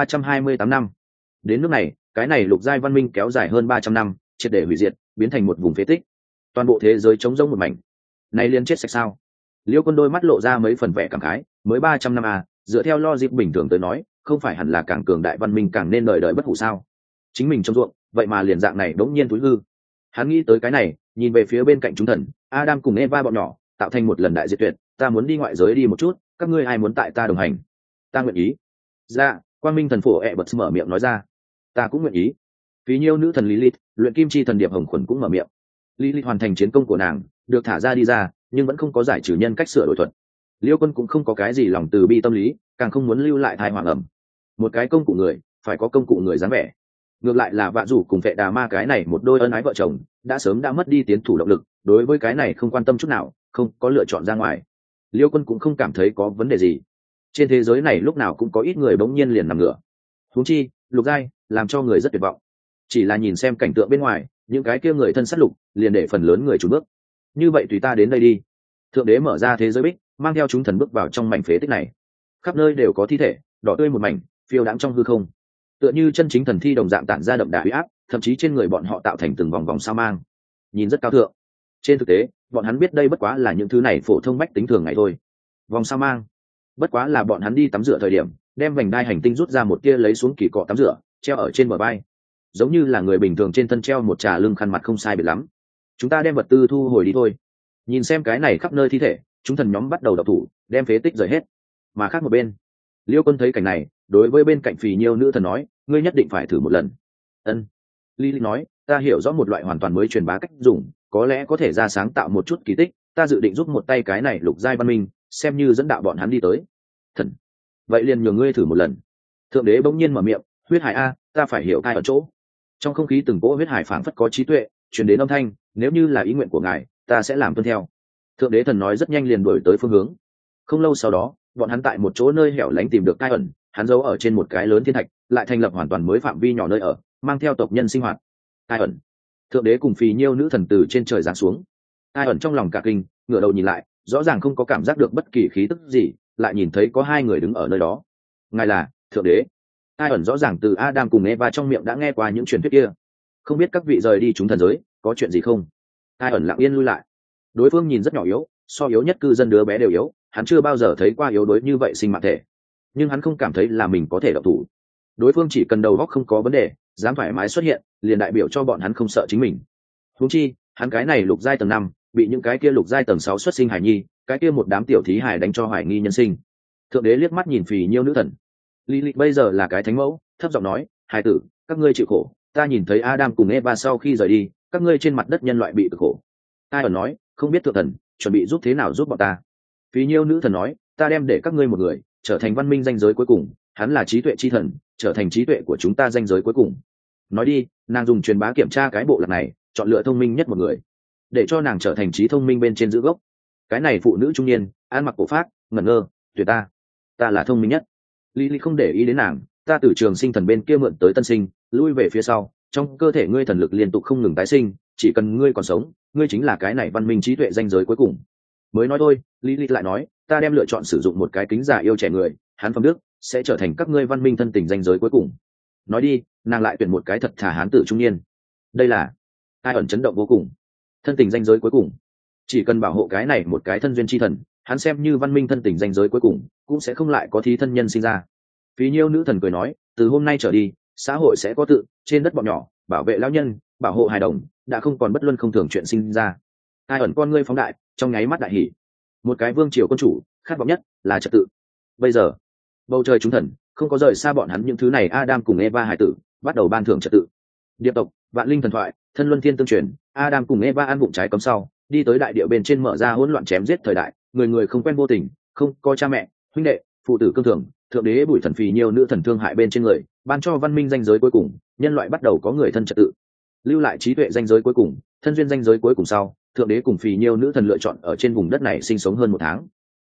328 năm đến nước này, cái này lục giai văn minh kéo dài hơn 300 năm, triệt để hủy diệt, biến thành một vùng phế tích. Toàn bộ thế giới trống rỗng một mảnh. Này liên chết sạch sao? Liêu Quân đôi mắt lộ ra mấy phần vẻ cảm khái, mới 300 năm à, dựa theo logic bình thường tới nói, không phải hẳn là càng cường đại văn minh càng nên đời đời bất hủ sao? Chính mình trong ruộng, vậy mà liền dạng này đống nhiên túi hư. Hắn nghĩ tới cái này, nhìn về phía bên cạnh chúng thần, Adam cùng Eva bọn nhỏ, tạo thành một lần đại diệt tuyệt, ta muốn đi ngoại giới đi một chút, các ngươi ai muốn tại ta đồng hành? Ta nguyện ý. Dạ, Quang Minh thần phổ bật mở miệng nói ra. Ta cũng nguyện ý. Phí nhiêu nữ thần Lilith, luyện kim chi thần điệp hồng khuẩn cũng mở miệng. Lilith hoàn thành chiến công của nàng, được thả ra đi ra, nhưng vẫn không có giải trừ nhân cách sửa đổi thuật. Liêu Quân cũng không có cái gì lòng từ bi tâm lý, càng không muốn lưu lại thai hoàng ẩm. Một cái công cụ người, phải có công cụ người dáng vẻ. Ngược lại là Vạ Rủ cùng Vệ Đà Ma cái này một đôi ân ái vợ chồng, đã sớm đã mất đi tiến thủ động lực, đối với cái này không quan tâm chút nào, không có lựa chọn ra ngoài. Liêu Quân cũng không cảm thấy có vấn đề gì. Trên thế giới này lúc nào cũng có ít người bỗng nhiên liền nằm ngửa. Huống chi, lục giai, làm cho người rất tuyệt vọng. Chỉ là nhìn xem cảnh tượng bên ngoài, những cái kia người thân sát lục, liền để phần lớn người chủ bước. Như vậy tùy ta đến đây đi. Thượng đế mở ra thế giới bích, mang theo chúng thần bước vào trong mảnh phế tích này. Khắp nơi đều có thi thể, đỏ tươi một mảnh, phiêu đãng trong hư không. Tựa như chân chính thần thi đồng dạng tản ra đậm đà uy áp, thậm chí trên người bọn họ tạo thành từng vòng vòng sao mang, nhìn rất cao thượng. Trên thực tế, bọn hắn biết đây bất quá là những thứ này phổ thông bách tính thường ngày thôi. Vòng sao mang, bất quá là bọn hắn đi tắm rửa thời điểm, đem vành đai hành tinh rút ra một tia lấy xuống kỳ cọ tắm rửa, treo ở trên bờ vai, giống như là người bình thường trên thân treo một trà lưng khăn mặt không sai biệt lắm. Chúng ta đem vật tư thu hồi đi thôi. Nhìn xem cái này khắp nơi thi thể, chúng thần nhóm bắt đầu độc thủ, đem phế tích rời hết. Mà khác một bên, Liêu Quân thấy cảnh này, đối với bên cạnh phì nhiêu nữ thần nói, ngươi nhất định phải thử một lần. Ân. Lily nói, ta hiểu rõ một loại hoàn toàn mới truyền bá cách dùng, có lẽ có thể ra sáng tạo một chút kỳ tích, ta dự định giúp một tay cái này lục giai văn minh, xem như dẫn đạo bọn hắn đi tới. Thần. Vậy liền nhường ngươi thử một lần. Thượng đế bỗng nhiên mở miệng, huyết hải a, ta phải hiểu cai ở chỗ. Trong không khí từng cỗ huyết hải phảng phất có trí tuệ, truyền đến âm thanh, nếu như là ý nguyện của ngài, ta sẽ làm tuân theo. Thượng đế thần nói rất nhanh liền đuổi tới phương hướng. Không lâu sau đó, bọn hắn tại một chỗ nơi hẻo lánh tìm được cai ẩn, hắn giấu ở trên một cái lớn thiên thạch, lại thành lập hoàn toàn mới phạm vi nhỏ nơi ở, mang theo tộc nhân sinh hoạt. Cai ẩn. Thượng đế cùng phì nhiêu nữ thần từ trên trời giáng xuống. Cai ẩn trong lòng cả kinh, ngửa đầu nhìn lại, rõ ràng không có cảm giác được bất kỳ khí tức gì, lại nhìn thấy có hai người đứng ở nơi đó. Ngài là thượng đế. Cai ẩn rõ ràng từ Adam cùng Eva trong miệng đã nghe qua những truyền thuyết kia. Không biết các vị rời đi chúng thần giới, có chuyện gì không? Cai ẩn lặng yên lui lại. Đối phương nhìn rất nhỏ yếu, so yếu nhất cư dân đứa bé đều yếu, hắn chưa bao giờ thấy qua yếu đuối như vậy sinh mạng thể, nhưng hắn không cảm thấy là mình có thể động thủ. Đối phương chỉ cần đầu óc không có vấn đề, dám thoải mái xuất hiện, liền đại biểu cho bọn hắn không sợ chính mình. Huống chi, hắn cái này lục giai tầng 5, bị những cái kia lục giai tầng 6 xuất sinh hải nhi, cái kia một đám tiểu thí hải đánh cho hoài nghi nhân sinh. Thượng đế liếc mắt nhìn phì nhiêu nữ thần. Lily bây giờ là cái thánh mẫu, thấp giọng nói, hài tử, các ngươi chịu khổ, ta nhìn thấy Adam cùng Eva sau khi rời đi, các ngươi trên mặt đất nhân loại bị cực khổ. Ai ẩn nói, không biết thượng thần chuẩn bị giúp thế nào giúp bọn ta. Phí nhiêu nữ thần nói, ta đem để các ngươi một người trở thành văn minh danh giới cuối cùng, hắn là trí tuệ chi thần, trở thành trí tuệ của chúng ta danh giới cuối cùng. Nói đi, nàng dùng truyền bá kiểm tra cái bộ lạc này, chọn lựa thông minh nhất một người, để cho nàng trở thành trí thông minh bên trên giữ gốc. Cái này phụ nữ trung niên, ăn mặc cổ phác, ngẩn ngơ, tuyệt ta là thông minh nhất. Lily không để ý đến nàng, ta từ trường sinh thần bên kia mượn tới tân sinh, lui về phía sau, trong cơ thể ngươi thần lực liên tục không ngừng tái sinh, chỉ cần ngươi còn sống, ngươi chính là cái này văn minh trí tuệ danh giới cuối cùng. Mới nói thôi, Lily lại nói, ta đem lựa chọn sử dụng một cái kính giả yêu trẻ người, hắn phẩm đức sẽ trở thành các ngươi văn minh thân tình danh giới cuối cùng. Nói đi, nàng lại tuyển một cái thật thà hán tử trung niên. Đây là ai ẩn chấn động vô cùng. Thân tình danh giới cuối cùng, chỉ cần bảo hộ cái này một cái thân duyên chi thần, hắn xem như văn minh thân tình danh giới cuối cùng, cũng sẽ không lại có thí thân nhân sinh ra. Phí nhiêu nữ thần cười nói, từ hôm nay trở đi, xã hội sẽ có tự, trên đất bọn nhỏ, bảo vệ lão nhân, bảo hộ hài đồng, đã không còn bất luân không thường chuyện sinh ra. Ai ẩn con ngươi phóng đại, trong nháy mắt đại hỉ. Một cái vương triều quân chủ, khát vọng nhất là trật tự. Bây giờ, bầu trời chúng thần không có rời xa bọn hắn những thứ này. Adam cùng Eva hải tử bắt đầu ban thưởng trật tự. Điệp tộc, vạn linh thần thoại, thân luân thiên tương truyền. Adam cùng Eva ăn vụng trái cấm sau, đi tới đại địa bên trên mở ra hỗn loạn chém giết thời đại, người người không quen vô tình, không có cha mẹ, huynh đệ, phụ tử cương thường, thượng đế bùi thần phì nhiều nữ thần thương hại bên trên người, ban cho văn minh danh giới cuối cùng, nhân loại bắt đầu có người thân trật tự, lưu lại trí tuệ danh giới cuối cùng, thân duyên danh giới cuối cùng sau, thượng đế cùng phì nhiều nữ thần lựa chọn ở trên vùng đất này sinh sống hơn 1 tháng.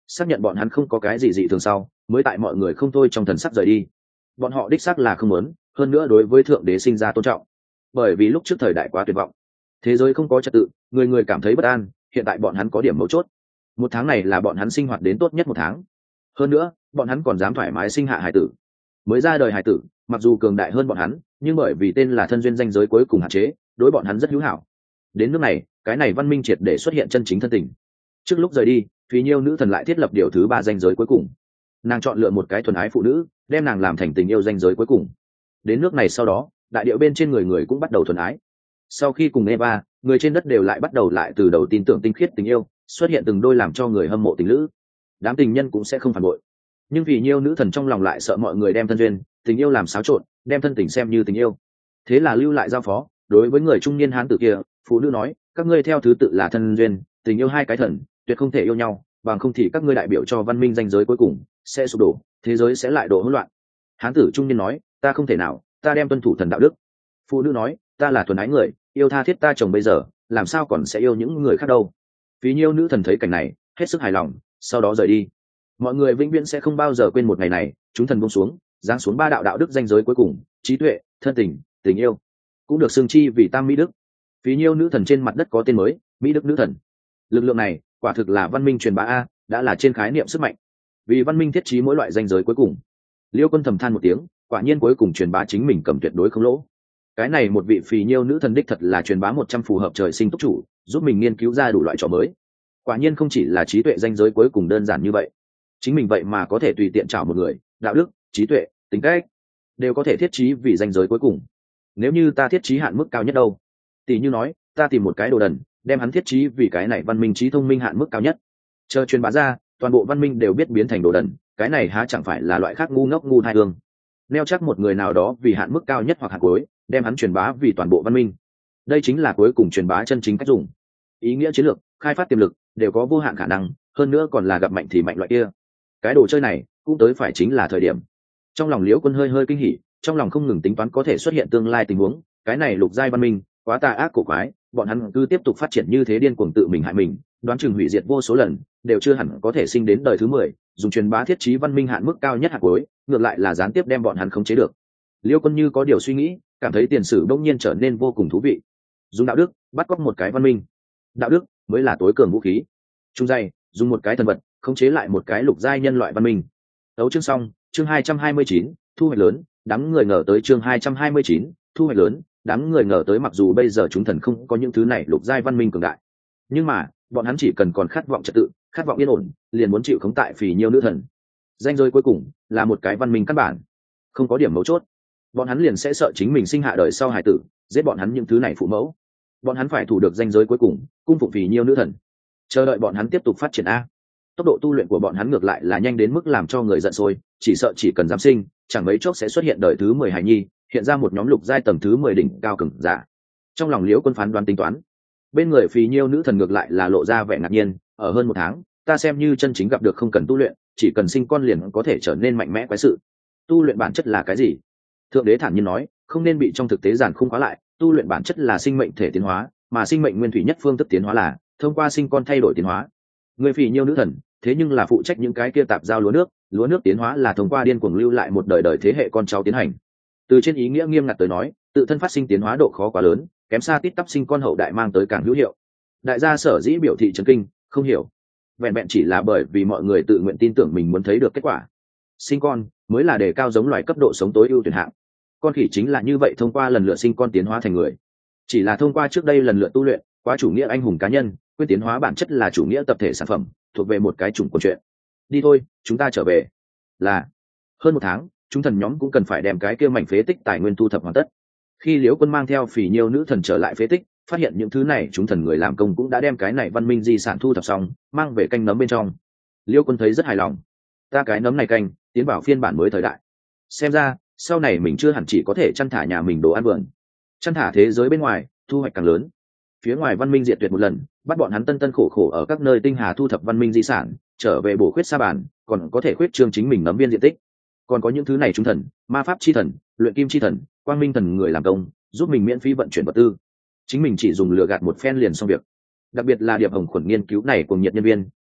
xác nhận bọn hắn không có cái gì dị thường sau mới tại mọi người không thôi trong thần sắc rời đi. Bọn họ đích xác là không muốn, hơn nữa đối với thượng đế sinh ra tôn trọng, bởi vì lúc trước thời đại quá tuyệt vọng, thế giới không có trật tự, người người cảm thấy bất an. Hiện tại bọn hắn có điểm mấu chốt, một tháng này là bọn hắn sinh hoạt đến tốt nhất một tháng. Hơn nữa bọn hắn còn dám thoải mái sinh hạ hải tử. Mới ra đời hải tử mặc dù cường đại hơn bọn hắn, nhưng bởi vì tên là thân duyên danh giới cuối cùng hạn chế, đối bọn hắn rất hữu hảo. Đến nước này, cái này văn minh triệt để xuất hiện chân chính thân tình. Trước lúc rời đi, Phí Nhiêu nữ thần lại thiết lập điều thứ 3 danh giới cuối cùng. Nàng chọn lựa một cái thuần ái phụ nữ, đem nàng làm thành tình yêu danh giới cuối cùng. Đến nước này sau đó, đại điệu bên trên người người cũng bắt đầu thuần ái. Sau khi cùng Eva, người trên đất đều lại bắt đầu lại từ đầu tin tưởng tinh khiết tình yêu, xuất hiện từng đôi làm cho người hâm mộ tình lữ. Đám tình nhân cũng sẽ không phản bội, nhưng vì Nhiêu nữ thần trong lòng lại sợ mọi người đem thân duyên tình yêu làm xáo trộn, đem thân tình xem như tình yêu. Thế là lưu lại giao phó đối với người trung niên hán tử kia, phụ nữ nói: các ngươi theo thứ tự là thân duyên tình yêu hai cái thần, tuyệt không thể yêu nhau, bằng không thì các ngươi đại biểu cho văn minh danh giới cuối cùng sẽ sụp đổ, thế giới sẽ lại đổ hỗn loạn. Hán tử trung niên nói: ta không thể nào, ta đem tuân thủ thần đạo đức. Phụ nữ nói: ta là thuần ái người, yêu tha thiết ta chồng bây giờ, làm sao còn sẽ yêu những người khác đâu. Phí Nhiêu nữ thần thấy cảnh này hết sức hài lòng, sau đó rời đi. Mọi người vĩnh viễn sẽ không bao giờ quên một ngày này, chúng thần buông xuống, giáng xuống 3 đạo đạo đức danh giới cuối cùng: trí tuệ, thân tình, tình yêu, cũng được xưng chi vì tam mỹ đức. Phí Nhiêu nữ thần trên mặt đất có tên mới: mỹ đức nữ thần. Lực lượng này quả thực là văn minh truyền bá a, đã là trên khái niệm sức mạnh. Vì văn minh thiết trí mỗi loại danh giới cuối cùng. Liêu Quân thầm than một tiếng, quả nhiên cuối cùng truyền bá chính mình cầm tuyệt đối không lỗ. Cái này một vị Phí Nhiêu nữ thần đích thật là truyền bá 100 phù hợp trời sinh túc chủ, giúp mình nghiên cứu ra đủ loại trò mới. Quả nhiên không chỉ là trí tuệ danh giới cuối cùng đơn giản như vậy, chính mình vậy mà có thể tùy tiện chảo một người, đạo đức, trí tuệ, tính cách đều có thể thiết trí vì danh giới cuối cùng. Nếu như ta thiết trí hạn mức cao nhất đâu? Tỷ như nói, ta tìm một cái đồ đần, đem hắn thiết trí vì cái này văn minh trí thông minh hạn mức cao nhất. Chờ truyền bá ra, toàn bộ văn minh đều biết biến thành đồ đần, cái này há chẳng phải là loại khác ngu ngốc ngu thai hương. Neo chắc một người nào đó vì hạn mức cao nhất hoặc hạn cuối, đem hắn truyền bá vì toàn bộ văn minh. Đây chính là cuối cùng truyền bá chân chính cách dùng. Ý nghĩa chiến lược, khai phát tiềm lực đều có vô hạn khả năng, hơn nữa còn là gặp mạnh thì mạnh loại kia. Cái đồ chơi này cũng tới phải chính là thời điểm. Trong lòng Liễu Quân hơi hơi kinh hỉ, trong lòng không ngừng tính toán có thể xuất hiện tương lai tình huống. Cái này lục giai văn minh quá tà ác cổ quái, bọn hắn cứ tiếp tục phát triển như thế điên cuồng tự mình hại mình, đoán chừng hủy diệt vô số lần, đều chưa hẳn có thể sinh đến đời thứ 10, dùng truyền bá thiết trí văn minh hạn mức cao nhất hạn cuối, ngược lại là gián tiếp đem bọn hắn khống chế được. Liêu Quân như có điều suy nghĩ, cảm thấy tiền sử đông nhiên trở nên vô cùng thú vị. Dùng đạo đức bắt cóc một cái văn minh, đạo đức mới là tối cường vũ khí. Trung giai dùng một cái thần vật khống chế lại một cái lục giai nhân loại văn minh. Đấu chương xong, chương 229, thu hoạch lớn. Đám người ngờ tới chương 229, thu hoạch lớn. Đám người ngờ tới mặc dù bây giờ chúng thần không có những thứ này lục giai văn minh cường đại, nhưng mà bọn hắn chỉ cần còn khát vọng trật tự, khát vọng yên ổn, liền muốn chịu khống tại Phì Nhiêu nữ thần. Danh giới cuối cùng là một cái văn minh căn bản, không có điểm mấu chốt, bọn hắn liền sẽ sợ chính mình sinh hạ đời sau hải tử giết bọn hắn những thứ này phụ mẫu. Bọn hắn phải thủ được danh giới cuối cùng, cung phụng Phì Nhiêu nữ thần, chờ đợi bọn hắn tiếp tục phát triển a. Tốc độ tu luyện của bọn hắn ngược lại là nhanh đến mức làm cho người giận sôi, chỉ sợ chỉ cần dám sinh, chẳng mấy chốc sẽ xuất hiện đời thứ 10 hài nhi, hiện ra một nhóm lục giai tầng thứ 10 đỉnh cao cường giả. Trong lòng Liễu Quân phán đoán tính toán, bên người Phì Nhiêu nữ thần ngược lại là lộ ra vẻ ngạc nhiên, ở hơn 1 tháng, ta xem như chân chính gặp được không cần tu luyện, chỉ cần sinh con liền có thể trở nên mạnh mẽ quái sự. Tu luyện bản chất là cái gì? Thượng đế thản nhiên nói, không nên bị trong thực tế giàn khung khóa lại, tu luyện bản chất là sinh mệnh thể tiến hóa, mà sinh mệnh nguyên thủy nhất phương thức tiến hóa là thông qua sinh con thay đổi tiến hóa. Người Phì Nhiêu nữ thần thế nhưng là phụ trách những cái kia tạp giao lúa nước tiến hóa là thông qua điên cuồng lưu lại một đời đời thế hệ con cháu tiến hành. Từ trên ý nghĩa nghiêm ngặt tới nói, tự thân phát sinh tiến hóa độ khó quá lớn, kém xa tít tắp sinh con hậu đại mang tới càng hữu hiệu. Đại gia sở dĩ biểu thị chấn kinh, không hiểu, vẹn vẹn chỉ là bởi vì mọi người tự nguyện tin tưởng mình muốn thấy được kết quả. Sinh con mới là đề cao giống loài cấp độ sống tối ưu tuyển hạng. Con khỉ chính là như vậy thông qua lần lượt sinh con tiến hóa thành người. Chỉ là thông qua trước đây lần lượt tu luyện, quá chủ nghĩa anh hùng cá nhân, quyết tiến hóa bản chất là chủ nghĩa tập thể sản phẩm, thuộc về một cái chủng của chuyện. Đi thôi, chúng ta trở về. Là hơn 1 tháng, chúng thần nhóm cũng cần phải đem cái kia mảnh phế tích tài nguyên thu thập hoàn tất. Khi Liễu Quân mang theo Phì Nhiêu nữ thần trở lại phế tích, phát hiện những thứ này chúng thần người làm công cũng đã đem cái này văn minh di sản thu thập xong, mang về canh nấm bên trong. Liễu Quân thấy rất hài lòng. Ta cái nấm này canh tiến vào phiên bản mới thời đại, xem ra sau này mình chưa hẳn chỉ có thể chăn thả nhà mình đồ ăn vườn, chăn thả thế giới bên ngoài, thu hoạch càng lớn. Phía ngoài văn minh diệt tuyệt một lần, bắt bọn hắn tân tân khổ khổ ở các nơi tinh hà thu thập văn minh di sản, trở về bổ khuyết sa bàn, còn có thể khuyết trương chính mình nấm viên diện tích. Còn có những thứ này chúng thần, ma pháp chi thần, luyện kim chi thần, quang minh thần người làm công, giúp mình miễn phí vận chuyển vật tư, chính mình chỉ dùng lừa gạt một phen liền xong việc. Đặc biệt là Điệp Hồng Khuẩn nghiên cứu này cùng nhiệt nhân viên,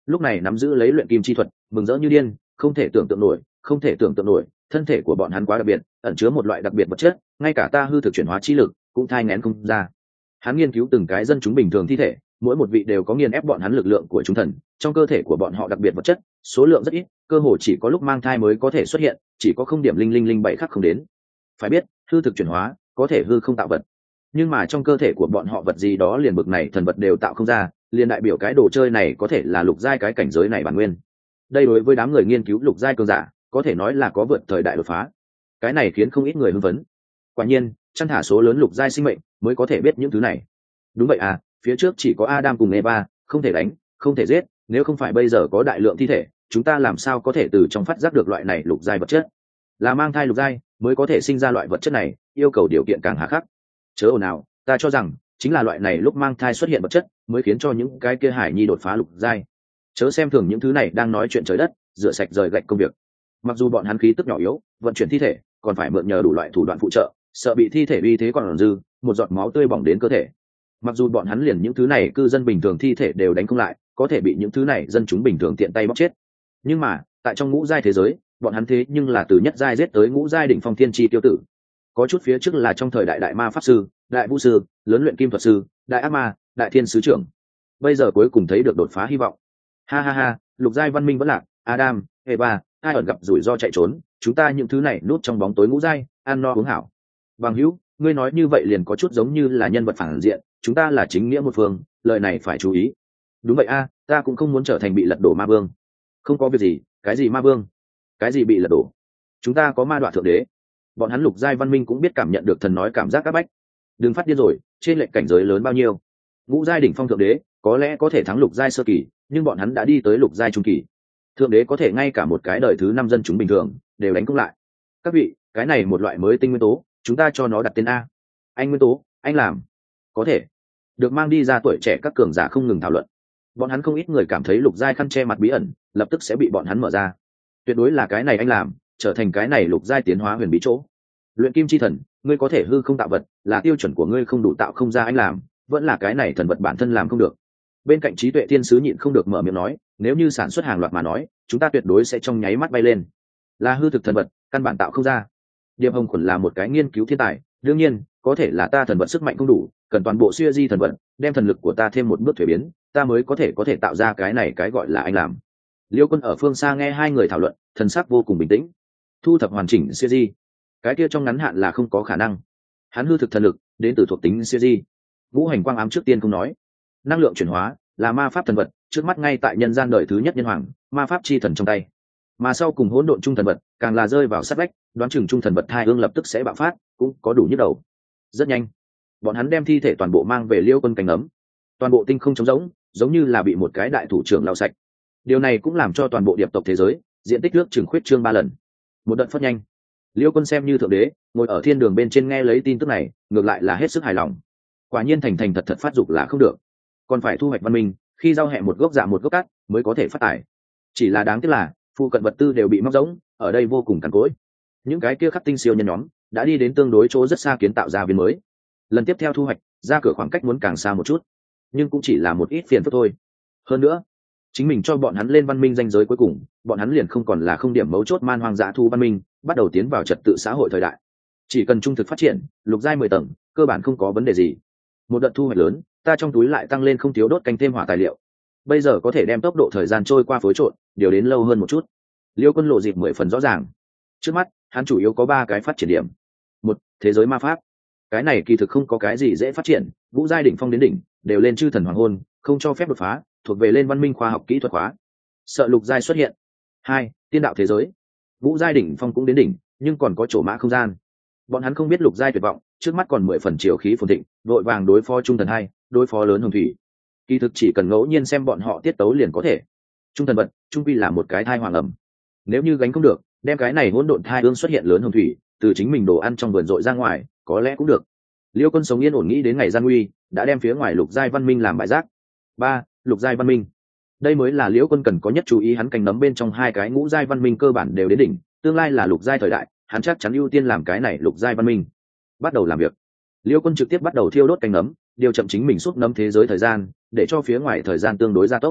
lúc này nắm giữ lấy luyện kim chi thuật, mừng rỡ như điên, không thể tưởng tượng nổi, không thể tưởng tượng nổi, thân thể của bọn hắn quá đặc biệt, ẩn chứa một loại đặc biệt vật chất, ngay cả ta hư thực chuyển hóa chi lực cũng thai nghén không ra. Hắn nghiên cứu từng cái dân chúng bình thường thi thể, mỗi một vị đều có nghiền ép bọn hắn lực lượng của chúng thần, trong cơ thể của bọn họ đặc biệt vật chất, số lượng rất ít, cơ hồ chỉ có lúc mang thai mới có thể xuất hiện, chỉ có không điểm linh linh linh bảy khắc không đến. Phải biết, hư thực chuyển hóa có thể hư không tạo vật, nhưng mà trong cơ thể của bọn họ vật gì đó liền bực này thần vật đều tạo không ra, liền đại biểu cái đồ chơi này có thể là lục giai cái cảnh giới này bản nguyên. Đây đối với đám người nghiên cứu lục giai cường giả có thể nói là có vượt thời đại đột phá, cái này khiến không ít người hưng phấn. Quả nhiên chăn thả số lớn lục giai sinh mệnh mới có thể biết những thứ này. Đúng vậy à, phía trước chỉ có Adam cùng Eva, không thể đánh, không thể giết, nếu không phải bây giờ có đại lượng thi thể, chúng ta làm sao có thể từ trong phát giác được loại này lục giai vật chất. Là mang thai lục giai mới có thể sinh ra loại vật chất này, yêu cầu điều kiện càng hà khắc. Chớ ồn ào, ta cho rằng chính là loại này lúc mang thai xuất hiện vật chất mới khiến cho những cái kia hải nhi đột phá lục giai. Chớ xem thường những thứ này đang nói chuyện trời đất, rửa sạch rời gạch công việc. Mặc dù bọn hắn khí tức nhỏ yếu, vận chuyển thi thể còn phải mượn nhờ đủ loại thủ đoạn phụ trợ, sợ bị thi thể uy thế còn dư, một giọt máu tươi bỏng đến cơ thể. Mặc dù bọn hắn liền những thứ này cư dân bình thường thi thể đều đánh không lại, có thể bị những thứ này dân chúng bình thường tiện tay bóc chết. Nhưng mà tại trong ngũ giai thế giới, bọn hắn thế nhưng là từ nhất giai giết tới ngũ giai đỉnh phong thiên chi tiêu tử. Có chút phía trước là trong thời đại đại ma pháp sư, đại vũ sư, lớn luyện kim thuật sư, đại ác ma, đại thiên sứ trưởng. Bây giờ cuối cùng thấy được đột phá hy vọng. Ha ha ha, lục giai văn minh vẫn lạc, Adam, Eva, ai ẩn gặp rủi ro chạy trốn, chúng ta những thứ này núp trong bóng tối ngũ giai, ăn no uống hảo. Bằng hữu, ngươi nói như vậy liền có chút giống như là nhân vật phản diện, chúng ta là chính nghĩa một phương, lời này phải chú ý. Đúng vậy a, ta cũng không muốn trở thành bị lật đổ ma vương. Không có việc gì, cái gì ma vương, cái gì bị lật đổ, chúng ta có ma đoạ thượng đế. Bọn hắn lục giai văn minh cũng biết cảm nhận được thần nói cảm giác áp bách. Đừng phát điên rồi, trên lệnh cảnh giới lớn bao nhiêu, ngũ giai đỉnh phong thượng đế có lẽ có thể thắng lục giai sơ kỳ, nhưng bọn hắn đã đi tới lục giai trung kỳ. Thượng đế có thể ngay cả một cái đời thứ 5 dân chúng bình thường đều đánh công lại. Các vị, cái này một loại mới tinh nguyên tố, chúng ta cho nó đặt tên A. Anh nguyên tố, anh làm có thể được mang đi ra. Tuổi trẻ các cường giả không ngừng thảo luận. Bọn hắn không ít người cảm thấy lục giai khăn che mặt bí ẩn lập tức sẽ bị bọn hắn mở ra. Tuyệt đối là cái này anh làm, trở thành cái này lục giai tiến hóa huyền bí chỗ. Luyện kim chi thần, ngươi có thể hư không tạo vật, là tiêu chuẩn của ngươi không đủ tạo không ra anh làm, vẫn là cái này thần vật bản thân làm không được. Bên cạnh trí tuệ thiên sứ nhịn không được mở miệng nói, nếu như sản xuất hàng loạt mà nói, chúng ta tuyệt đối sẽ trong nháy mắt bay lên. Là hư thực thần vật, căn bản tạo không ra. Điệp Hồng Khuẩn là một cái nghiên cứu thiên tài, đương nhiên có thể là ta thần vật sức mạnh không đủ, cần toàn bộ siêu di thần vật đem thần lực của ta thêm một bước thuế biến, ta mới có thể tạo ra cái này cái gọi là anh làm. Liêu Quân ở phương xa nghe hai người thảo luận, thần sắc vô cùng bình tĩnh. Thu thập hoàn chỉnh siêu di, cái kia trong ngắn hạn là không có khả năng. Hắn hư thực thần lực đến từ thuộc tính siêu di. Ngũ hành quang ám trước tiên không nói, năng lượng chuyển hóa là ma pháp thần vật, trước mắt ngay tại nhân gian đời thứ nhất nhân hoàng, ma pháp chi thần trong tay. Mà sau cùng hỗn độn trung thần vật càng là rơi vào sát vách, đoán chừng trung thần vật thai ương lập tức sẽ bạo phát, cũng có đủ nhức đầu. Rất nhanh, bọn hắn đem thi thể toàn bộ mang về Liêu Quân cánh ấm. Toàn bộ tinh không trống rỗng, giống như là bị một cái đại thủ trưởng lau sạch. Điều này cũng làm cho toàn bộ điệp tộc thế giới diện tích nước chừng khuyết trương 3 lần. Một đợt phất nhanh, Liêu Quân xem như thượng đế, ngồi ở thiên đường bên trên nghe lấy tin tức này, ngược lại là hết sức hài lòng. Quả nhiên thành thành thật thật phát dục là không được, còn phải thu hoạch văn minh, khi giao hẹ một gốc dạ một gốc cát mới có thể phát tài. Chỉ là đáng tiếc là phụ cận vật tư đều bị móc rỗng, ở đây vô cùng cằn cỗi. Những cái kia khắc tinh siêu nhân nhóm đã đi đến tương đối chỗ rất xa kiến tạo ra viên mới. Lần tiếp theo thu hoạch, ra cửa khoảng cách muốn càng xa một chút, nhưng cũng chỉ là một ít phiền phức thôi. Hơn nữa, chính mình cho bọn hắn lên văn minh danh giới cuối cùng, bọn hắn liền không còn là không điểm mấu chốt man hoang dã thu văn minh, bắt đầu tiến vào trật tự xã hội thời đại. Chỉ cần trung thực phát triển, lục giai 10 tầng, cơ bản không có vấn đề gì. Một đợt thu hoạch lớn, ta trong túi lại tăng lên không thiếu đốt canh thêm hỏa tài liệu. Bây giờ có thể đem tốc độ thời gian trôi qua phối trộn điều đến lâu hơn một chút. Liêu Quân lộ dịp 10 phần rõ ràng. Trước mắt hắn chủ yếu có 3 cái phát triển điểm. Một, thế giới ma pháp. Cái này kỳ thực không có cái gì dễ phát triển, vũ giai đỉnh phong đến đỉnh đều lên chư thần hoàng hôn, không cho phép đột phá, thuộc về lên văn minh khoa học kỹ thuật hóa, sợ lục giai xuất hiện. 2, tiên đạo thế giới. Vũ giai đỉnh phong cũng đến đỉnh, nhưng còn có chỗ mã không gian. Bọn hắn không biết lục giai tuyệt vọng, trước mắt còn 10 phần chiều khí phồn thịnh, vội vàng đối phó trung thần 2, đối phó lớn hồng thủy. Kỳ thực chỉ cần ngẫu nhiên xem bọn họ tiết tấu liền có thể. Trung thần vật trung vi là một cái thai hoàng ẩm, nếu như gánh không được, đem cái này hỗn độn thai ương xuất hiện lớn hồng thủy từ chính mình đồ ăn trong vườn dội ra ngoài, có lẽ cũng được. Liêu Quân sống yên ổn nghĩ đến ngày gian nguy, đã đem phía ngoài lục giai văn minh làm bãi rác. 3, lục giai văn minh. Đây mới là Liễu Quân cần có nhất chú ý, hắn cành nấm bên trong 2 cái ngũ giai văn minh cơ bản đều đến đỉnh, tương lai là lục giai thời đại, hắn chắc chắn ưu tiên làm cái này lục giai văn minh. Bắt đầu làm việc. Liễu Quân trực tiếp bắt đầu thiêu đốt cành nấm, điều chậm chính mình xúc nấm thế giới thời gian, để cho phía ngoài thời gian tương đối gia tốc.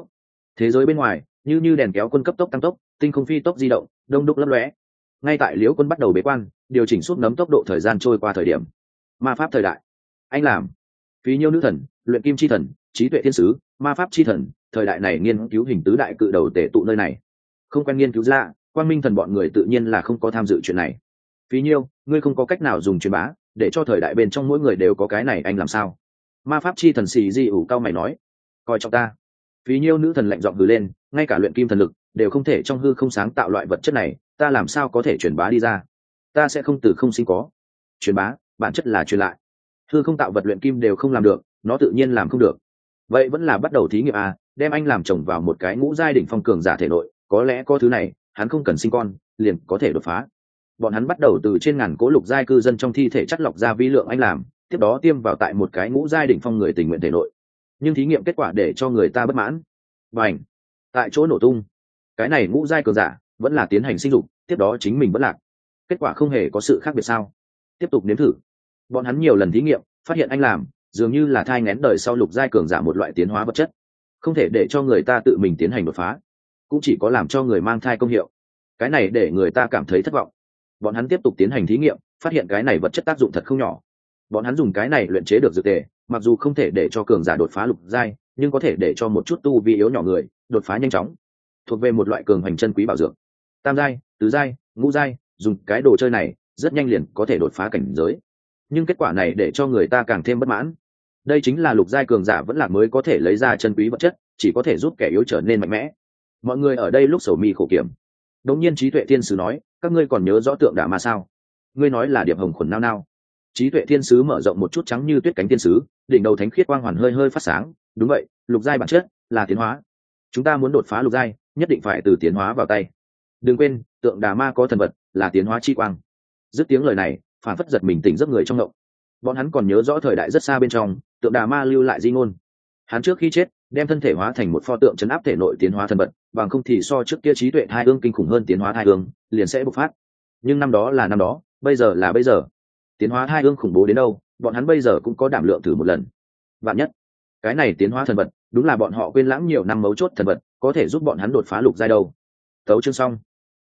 Thế giới bên ngoài như đèn kéo quân cấp tốc tăng tốc, tinh không phi tốc di động, đông đúc lấp lóe. Ngay tại Liễu Quân bắt đầu bế quan, điều chỉnh suốt nấm tốc độ thời gian trôi qua thời điểm. Ma pháp thời đại. Anh làm. Phí Nhiêu nữ thần, luyện kim chi thần, trí tuệ thiên sứ, ma pháp chi thần, thời đại này nghiên cứu hình tứ đại cự đầu tể tụ nơi này. Không quen nghiên cứu ra, Quang Minh thần bọn người tự nhiên là không có tham dự chuyện này. Phí Nhiêu, ngươi không có cách nào dùng truyền bá, để cho thời đại bên trong mỗi người đều có cái này anh làm sao? Ma pháp chi thần xì di ủ cao mày nói. Coi trọng ta. Phí Nhiêu nữ thần lạnh giọng hừ lên, ngay cả luyện kim thần lực đều không thể trong hư không sáng tạo loại vật chất này, ta làm sao có thể truyền bá đi ra? Ta sẽ không từ không sinh có. Truyền bá, bản chất là truyền lại. Hư không tạo vật luyện kim đều không làm được, nó tự nhiên làm không được. Vậy vẫn là bắt đầu thí nghiệm à, đem anh làm chồng vào một cái ngũ giai đỉnh phong cường giả thể nội, có lẽ có thứ này, hắn không cần sinh con, liền có thể đột phá. Bọn hắn bắt đầu từ trên ngàn cỗ lục giai cư dân trong thi thể chắt lọc ra vi lượng anh làm, tiếp đó tiêm vào tại một cái ngũ giai đỉnh phong người tình nguyện thể nội. Nhưng thí nghiệm kết quả để cho người ta bất mãn. Bành! Tại chỗ nổ tung. Cái này ngũ giai cường giả vẫn là tiến hành sinh dục, tiếp đó chính mình bất lạc. Kết quả không hề có sự khác biệt sao? Tiếp tục nếm thử. Bọn hắn nhiều lần thí nghiệm, phát hiện anh làm dường như là thai nghén đời sau lục giai cường giả một loại tiến hóa vật chất, không thể để cho người ta tự mình tiến hành đột phá, cũng chỉ có làm cho người mang thai công hiệu. Cái này để người ta cảm thấy thất vọng. Bọn hắn tiếp tục tiến hành thí nghiệm, phát hiện cái này vật chất tác dụng thật không nhỏ. Bọn hắn dùng cái này luyện chế được dược tề, mặc dù không thể để cho cường giả đột phá lục giai, nhưng có thể để cho một chút tu vi yếu nhỏ người đột phá nhanh chóng, thuộc về một loại cường hành chân quý bảo dược. Tam giai, tứ giai, ngũ giai, dùng cái đồ chơi này rất nhanh liền có thể đột phá cảnh giới. Nhưng kết quả này để cho người ta càng thêm bất mãn. Đây chính là lục giai cường giả vẫn là mới có thể lấy ra chân quý vật chất, chỉ có thể giúp kẻ yếu trở nên mạnh mẽ. Mọi người ở đây lúc sầu mi khổ kiểm. Đống nhiên trí tuệ thiên sứ nói, các ngươi còn nhớ rõ tượng Đà Ma sao? Ngươi nói là điệp hồng khuẩn nao nao. Trí tuệ thiên sứ mở rộng một chút trắng như tuyết cánh thiên sứ, đỉnh đầu thánh khiết quang hoàn hơi hơi phát sáng. Đúng vậy, lục giai bản chất là tiến hóa. Chúng ta muốn đột phá lục giai, nhất định phải từ tiến hóa vào tay. Đừng quên, tượng Đà Ma có thần vật là tiến hóa chi quang. Dứt tiếng lời này, phản phất giật mình tỉnh giấc người trong ngộng. Bọn hắn còn nhớ rõ thời đại rất xa bên trong, tượng Đà Ma lưu lại di ngôn. Hắn trước khi chết, đem thân thể hóa thành một pho tượng chấn áp thể nội tiến hóa thần vật, bằng không thì so trước kia trí tuệ thai ương kinh khủng hơn tiến hóa thai ương, liền sẽ bộc phát. Nhưng năm đó là năm đó, bây giờ là bây giờ. Tiến hóa thai ương khủng bố đến đâu, bọn hắn bây giờ cũng có đảm lượng thử một lần. Vạn nhất, cái này tiến hóa thần vật, đúng là bọn họ quên lãng nhiều năm mấu chốt thần vật, có thể giúp bọn hắn đột phá lục giai đâu. Tấu chương xong.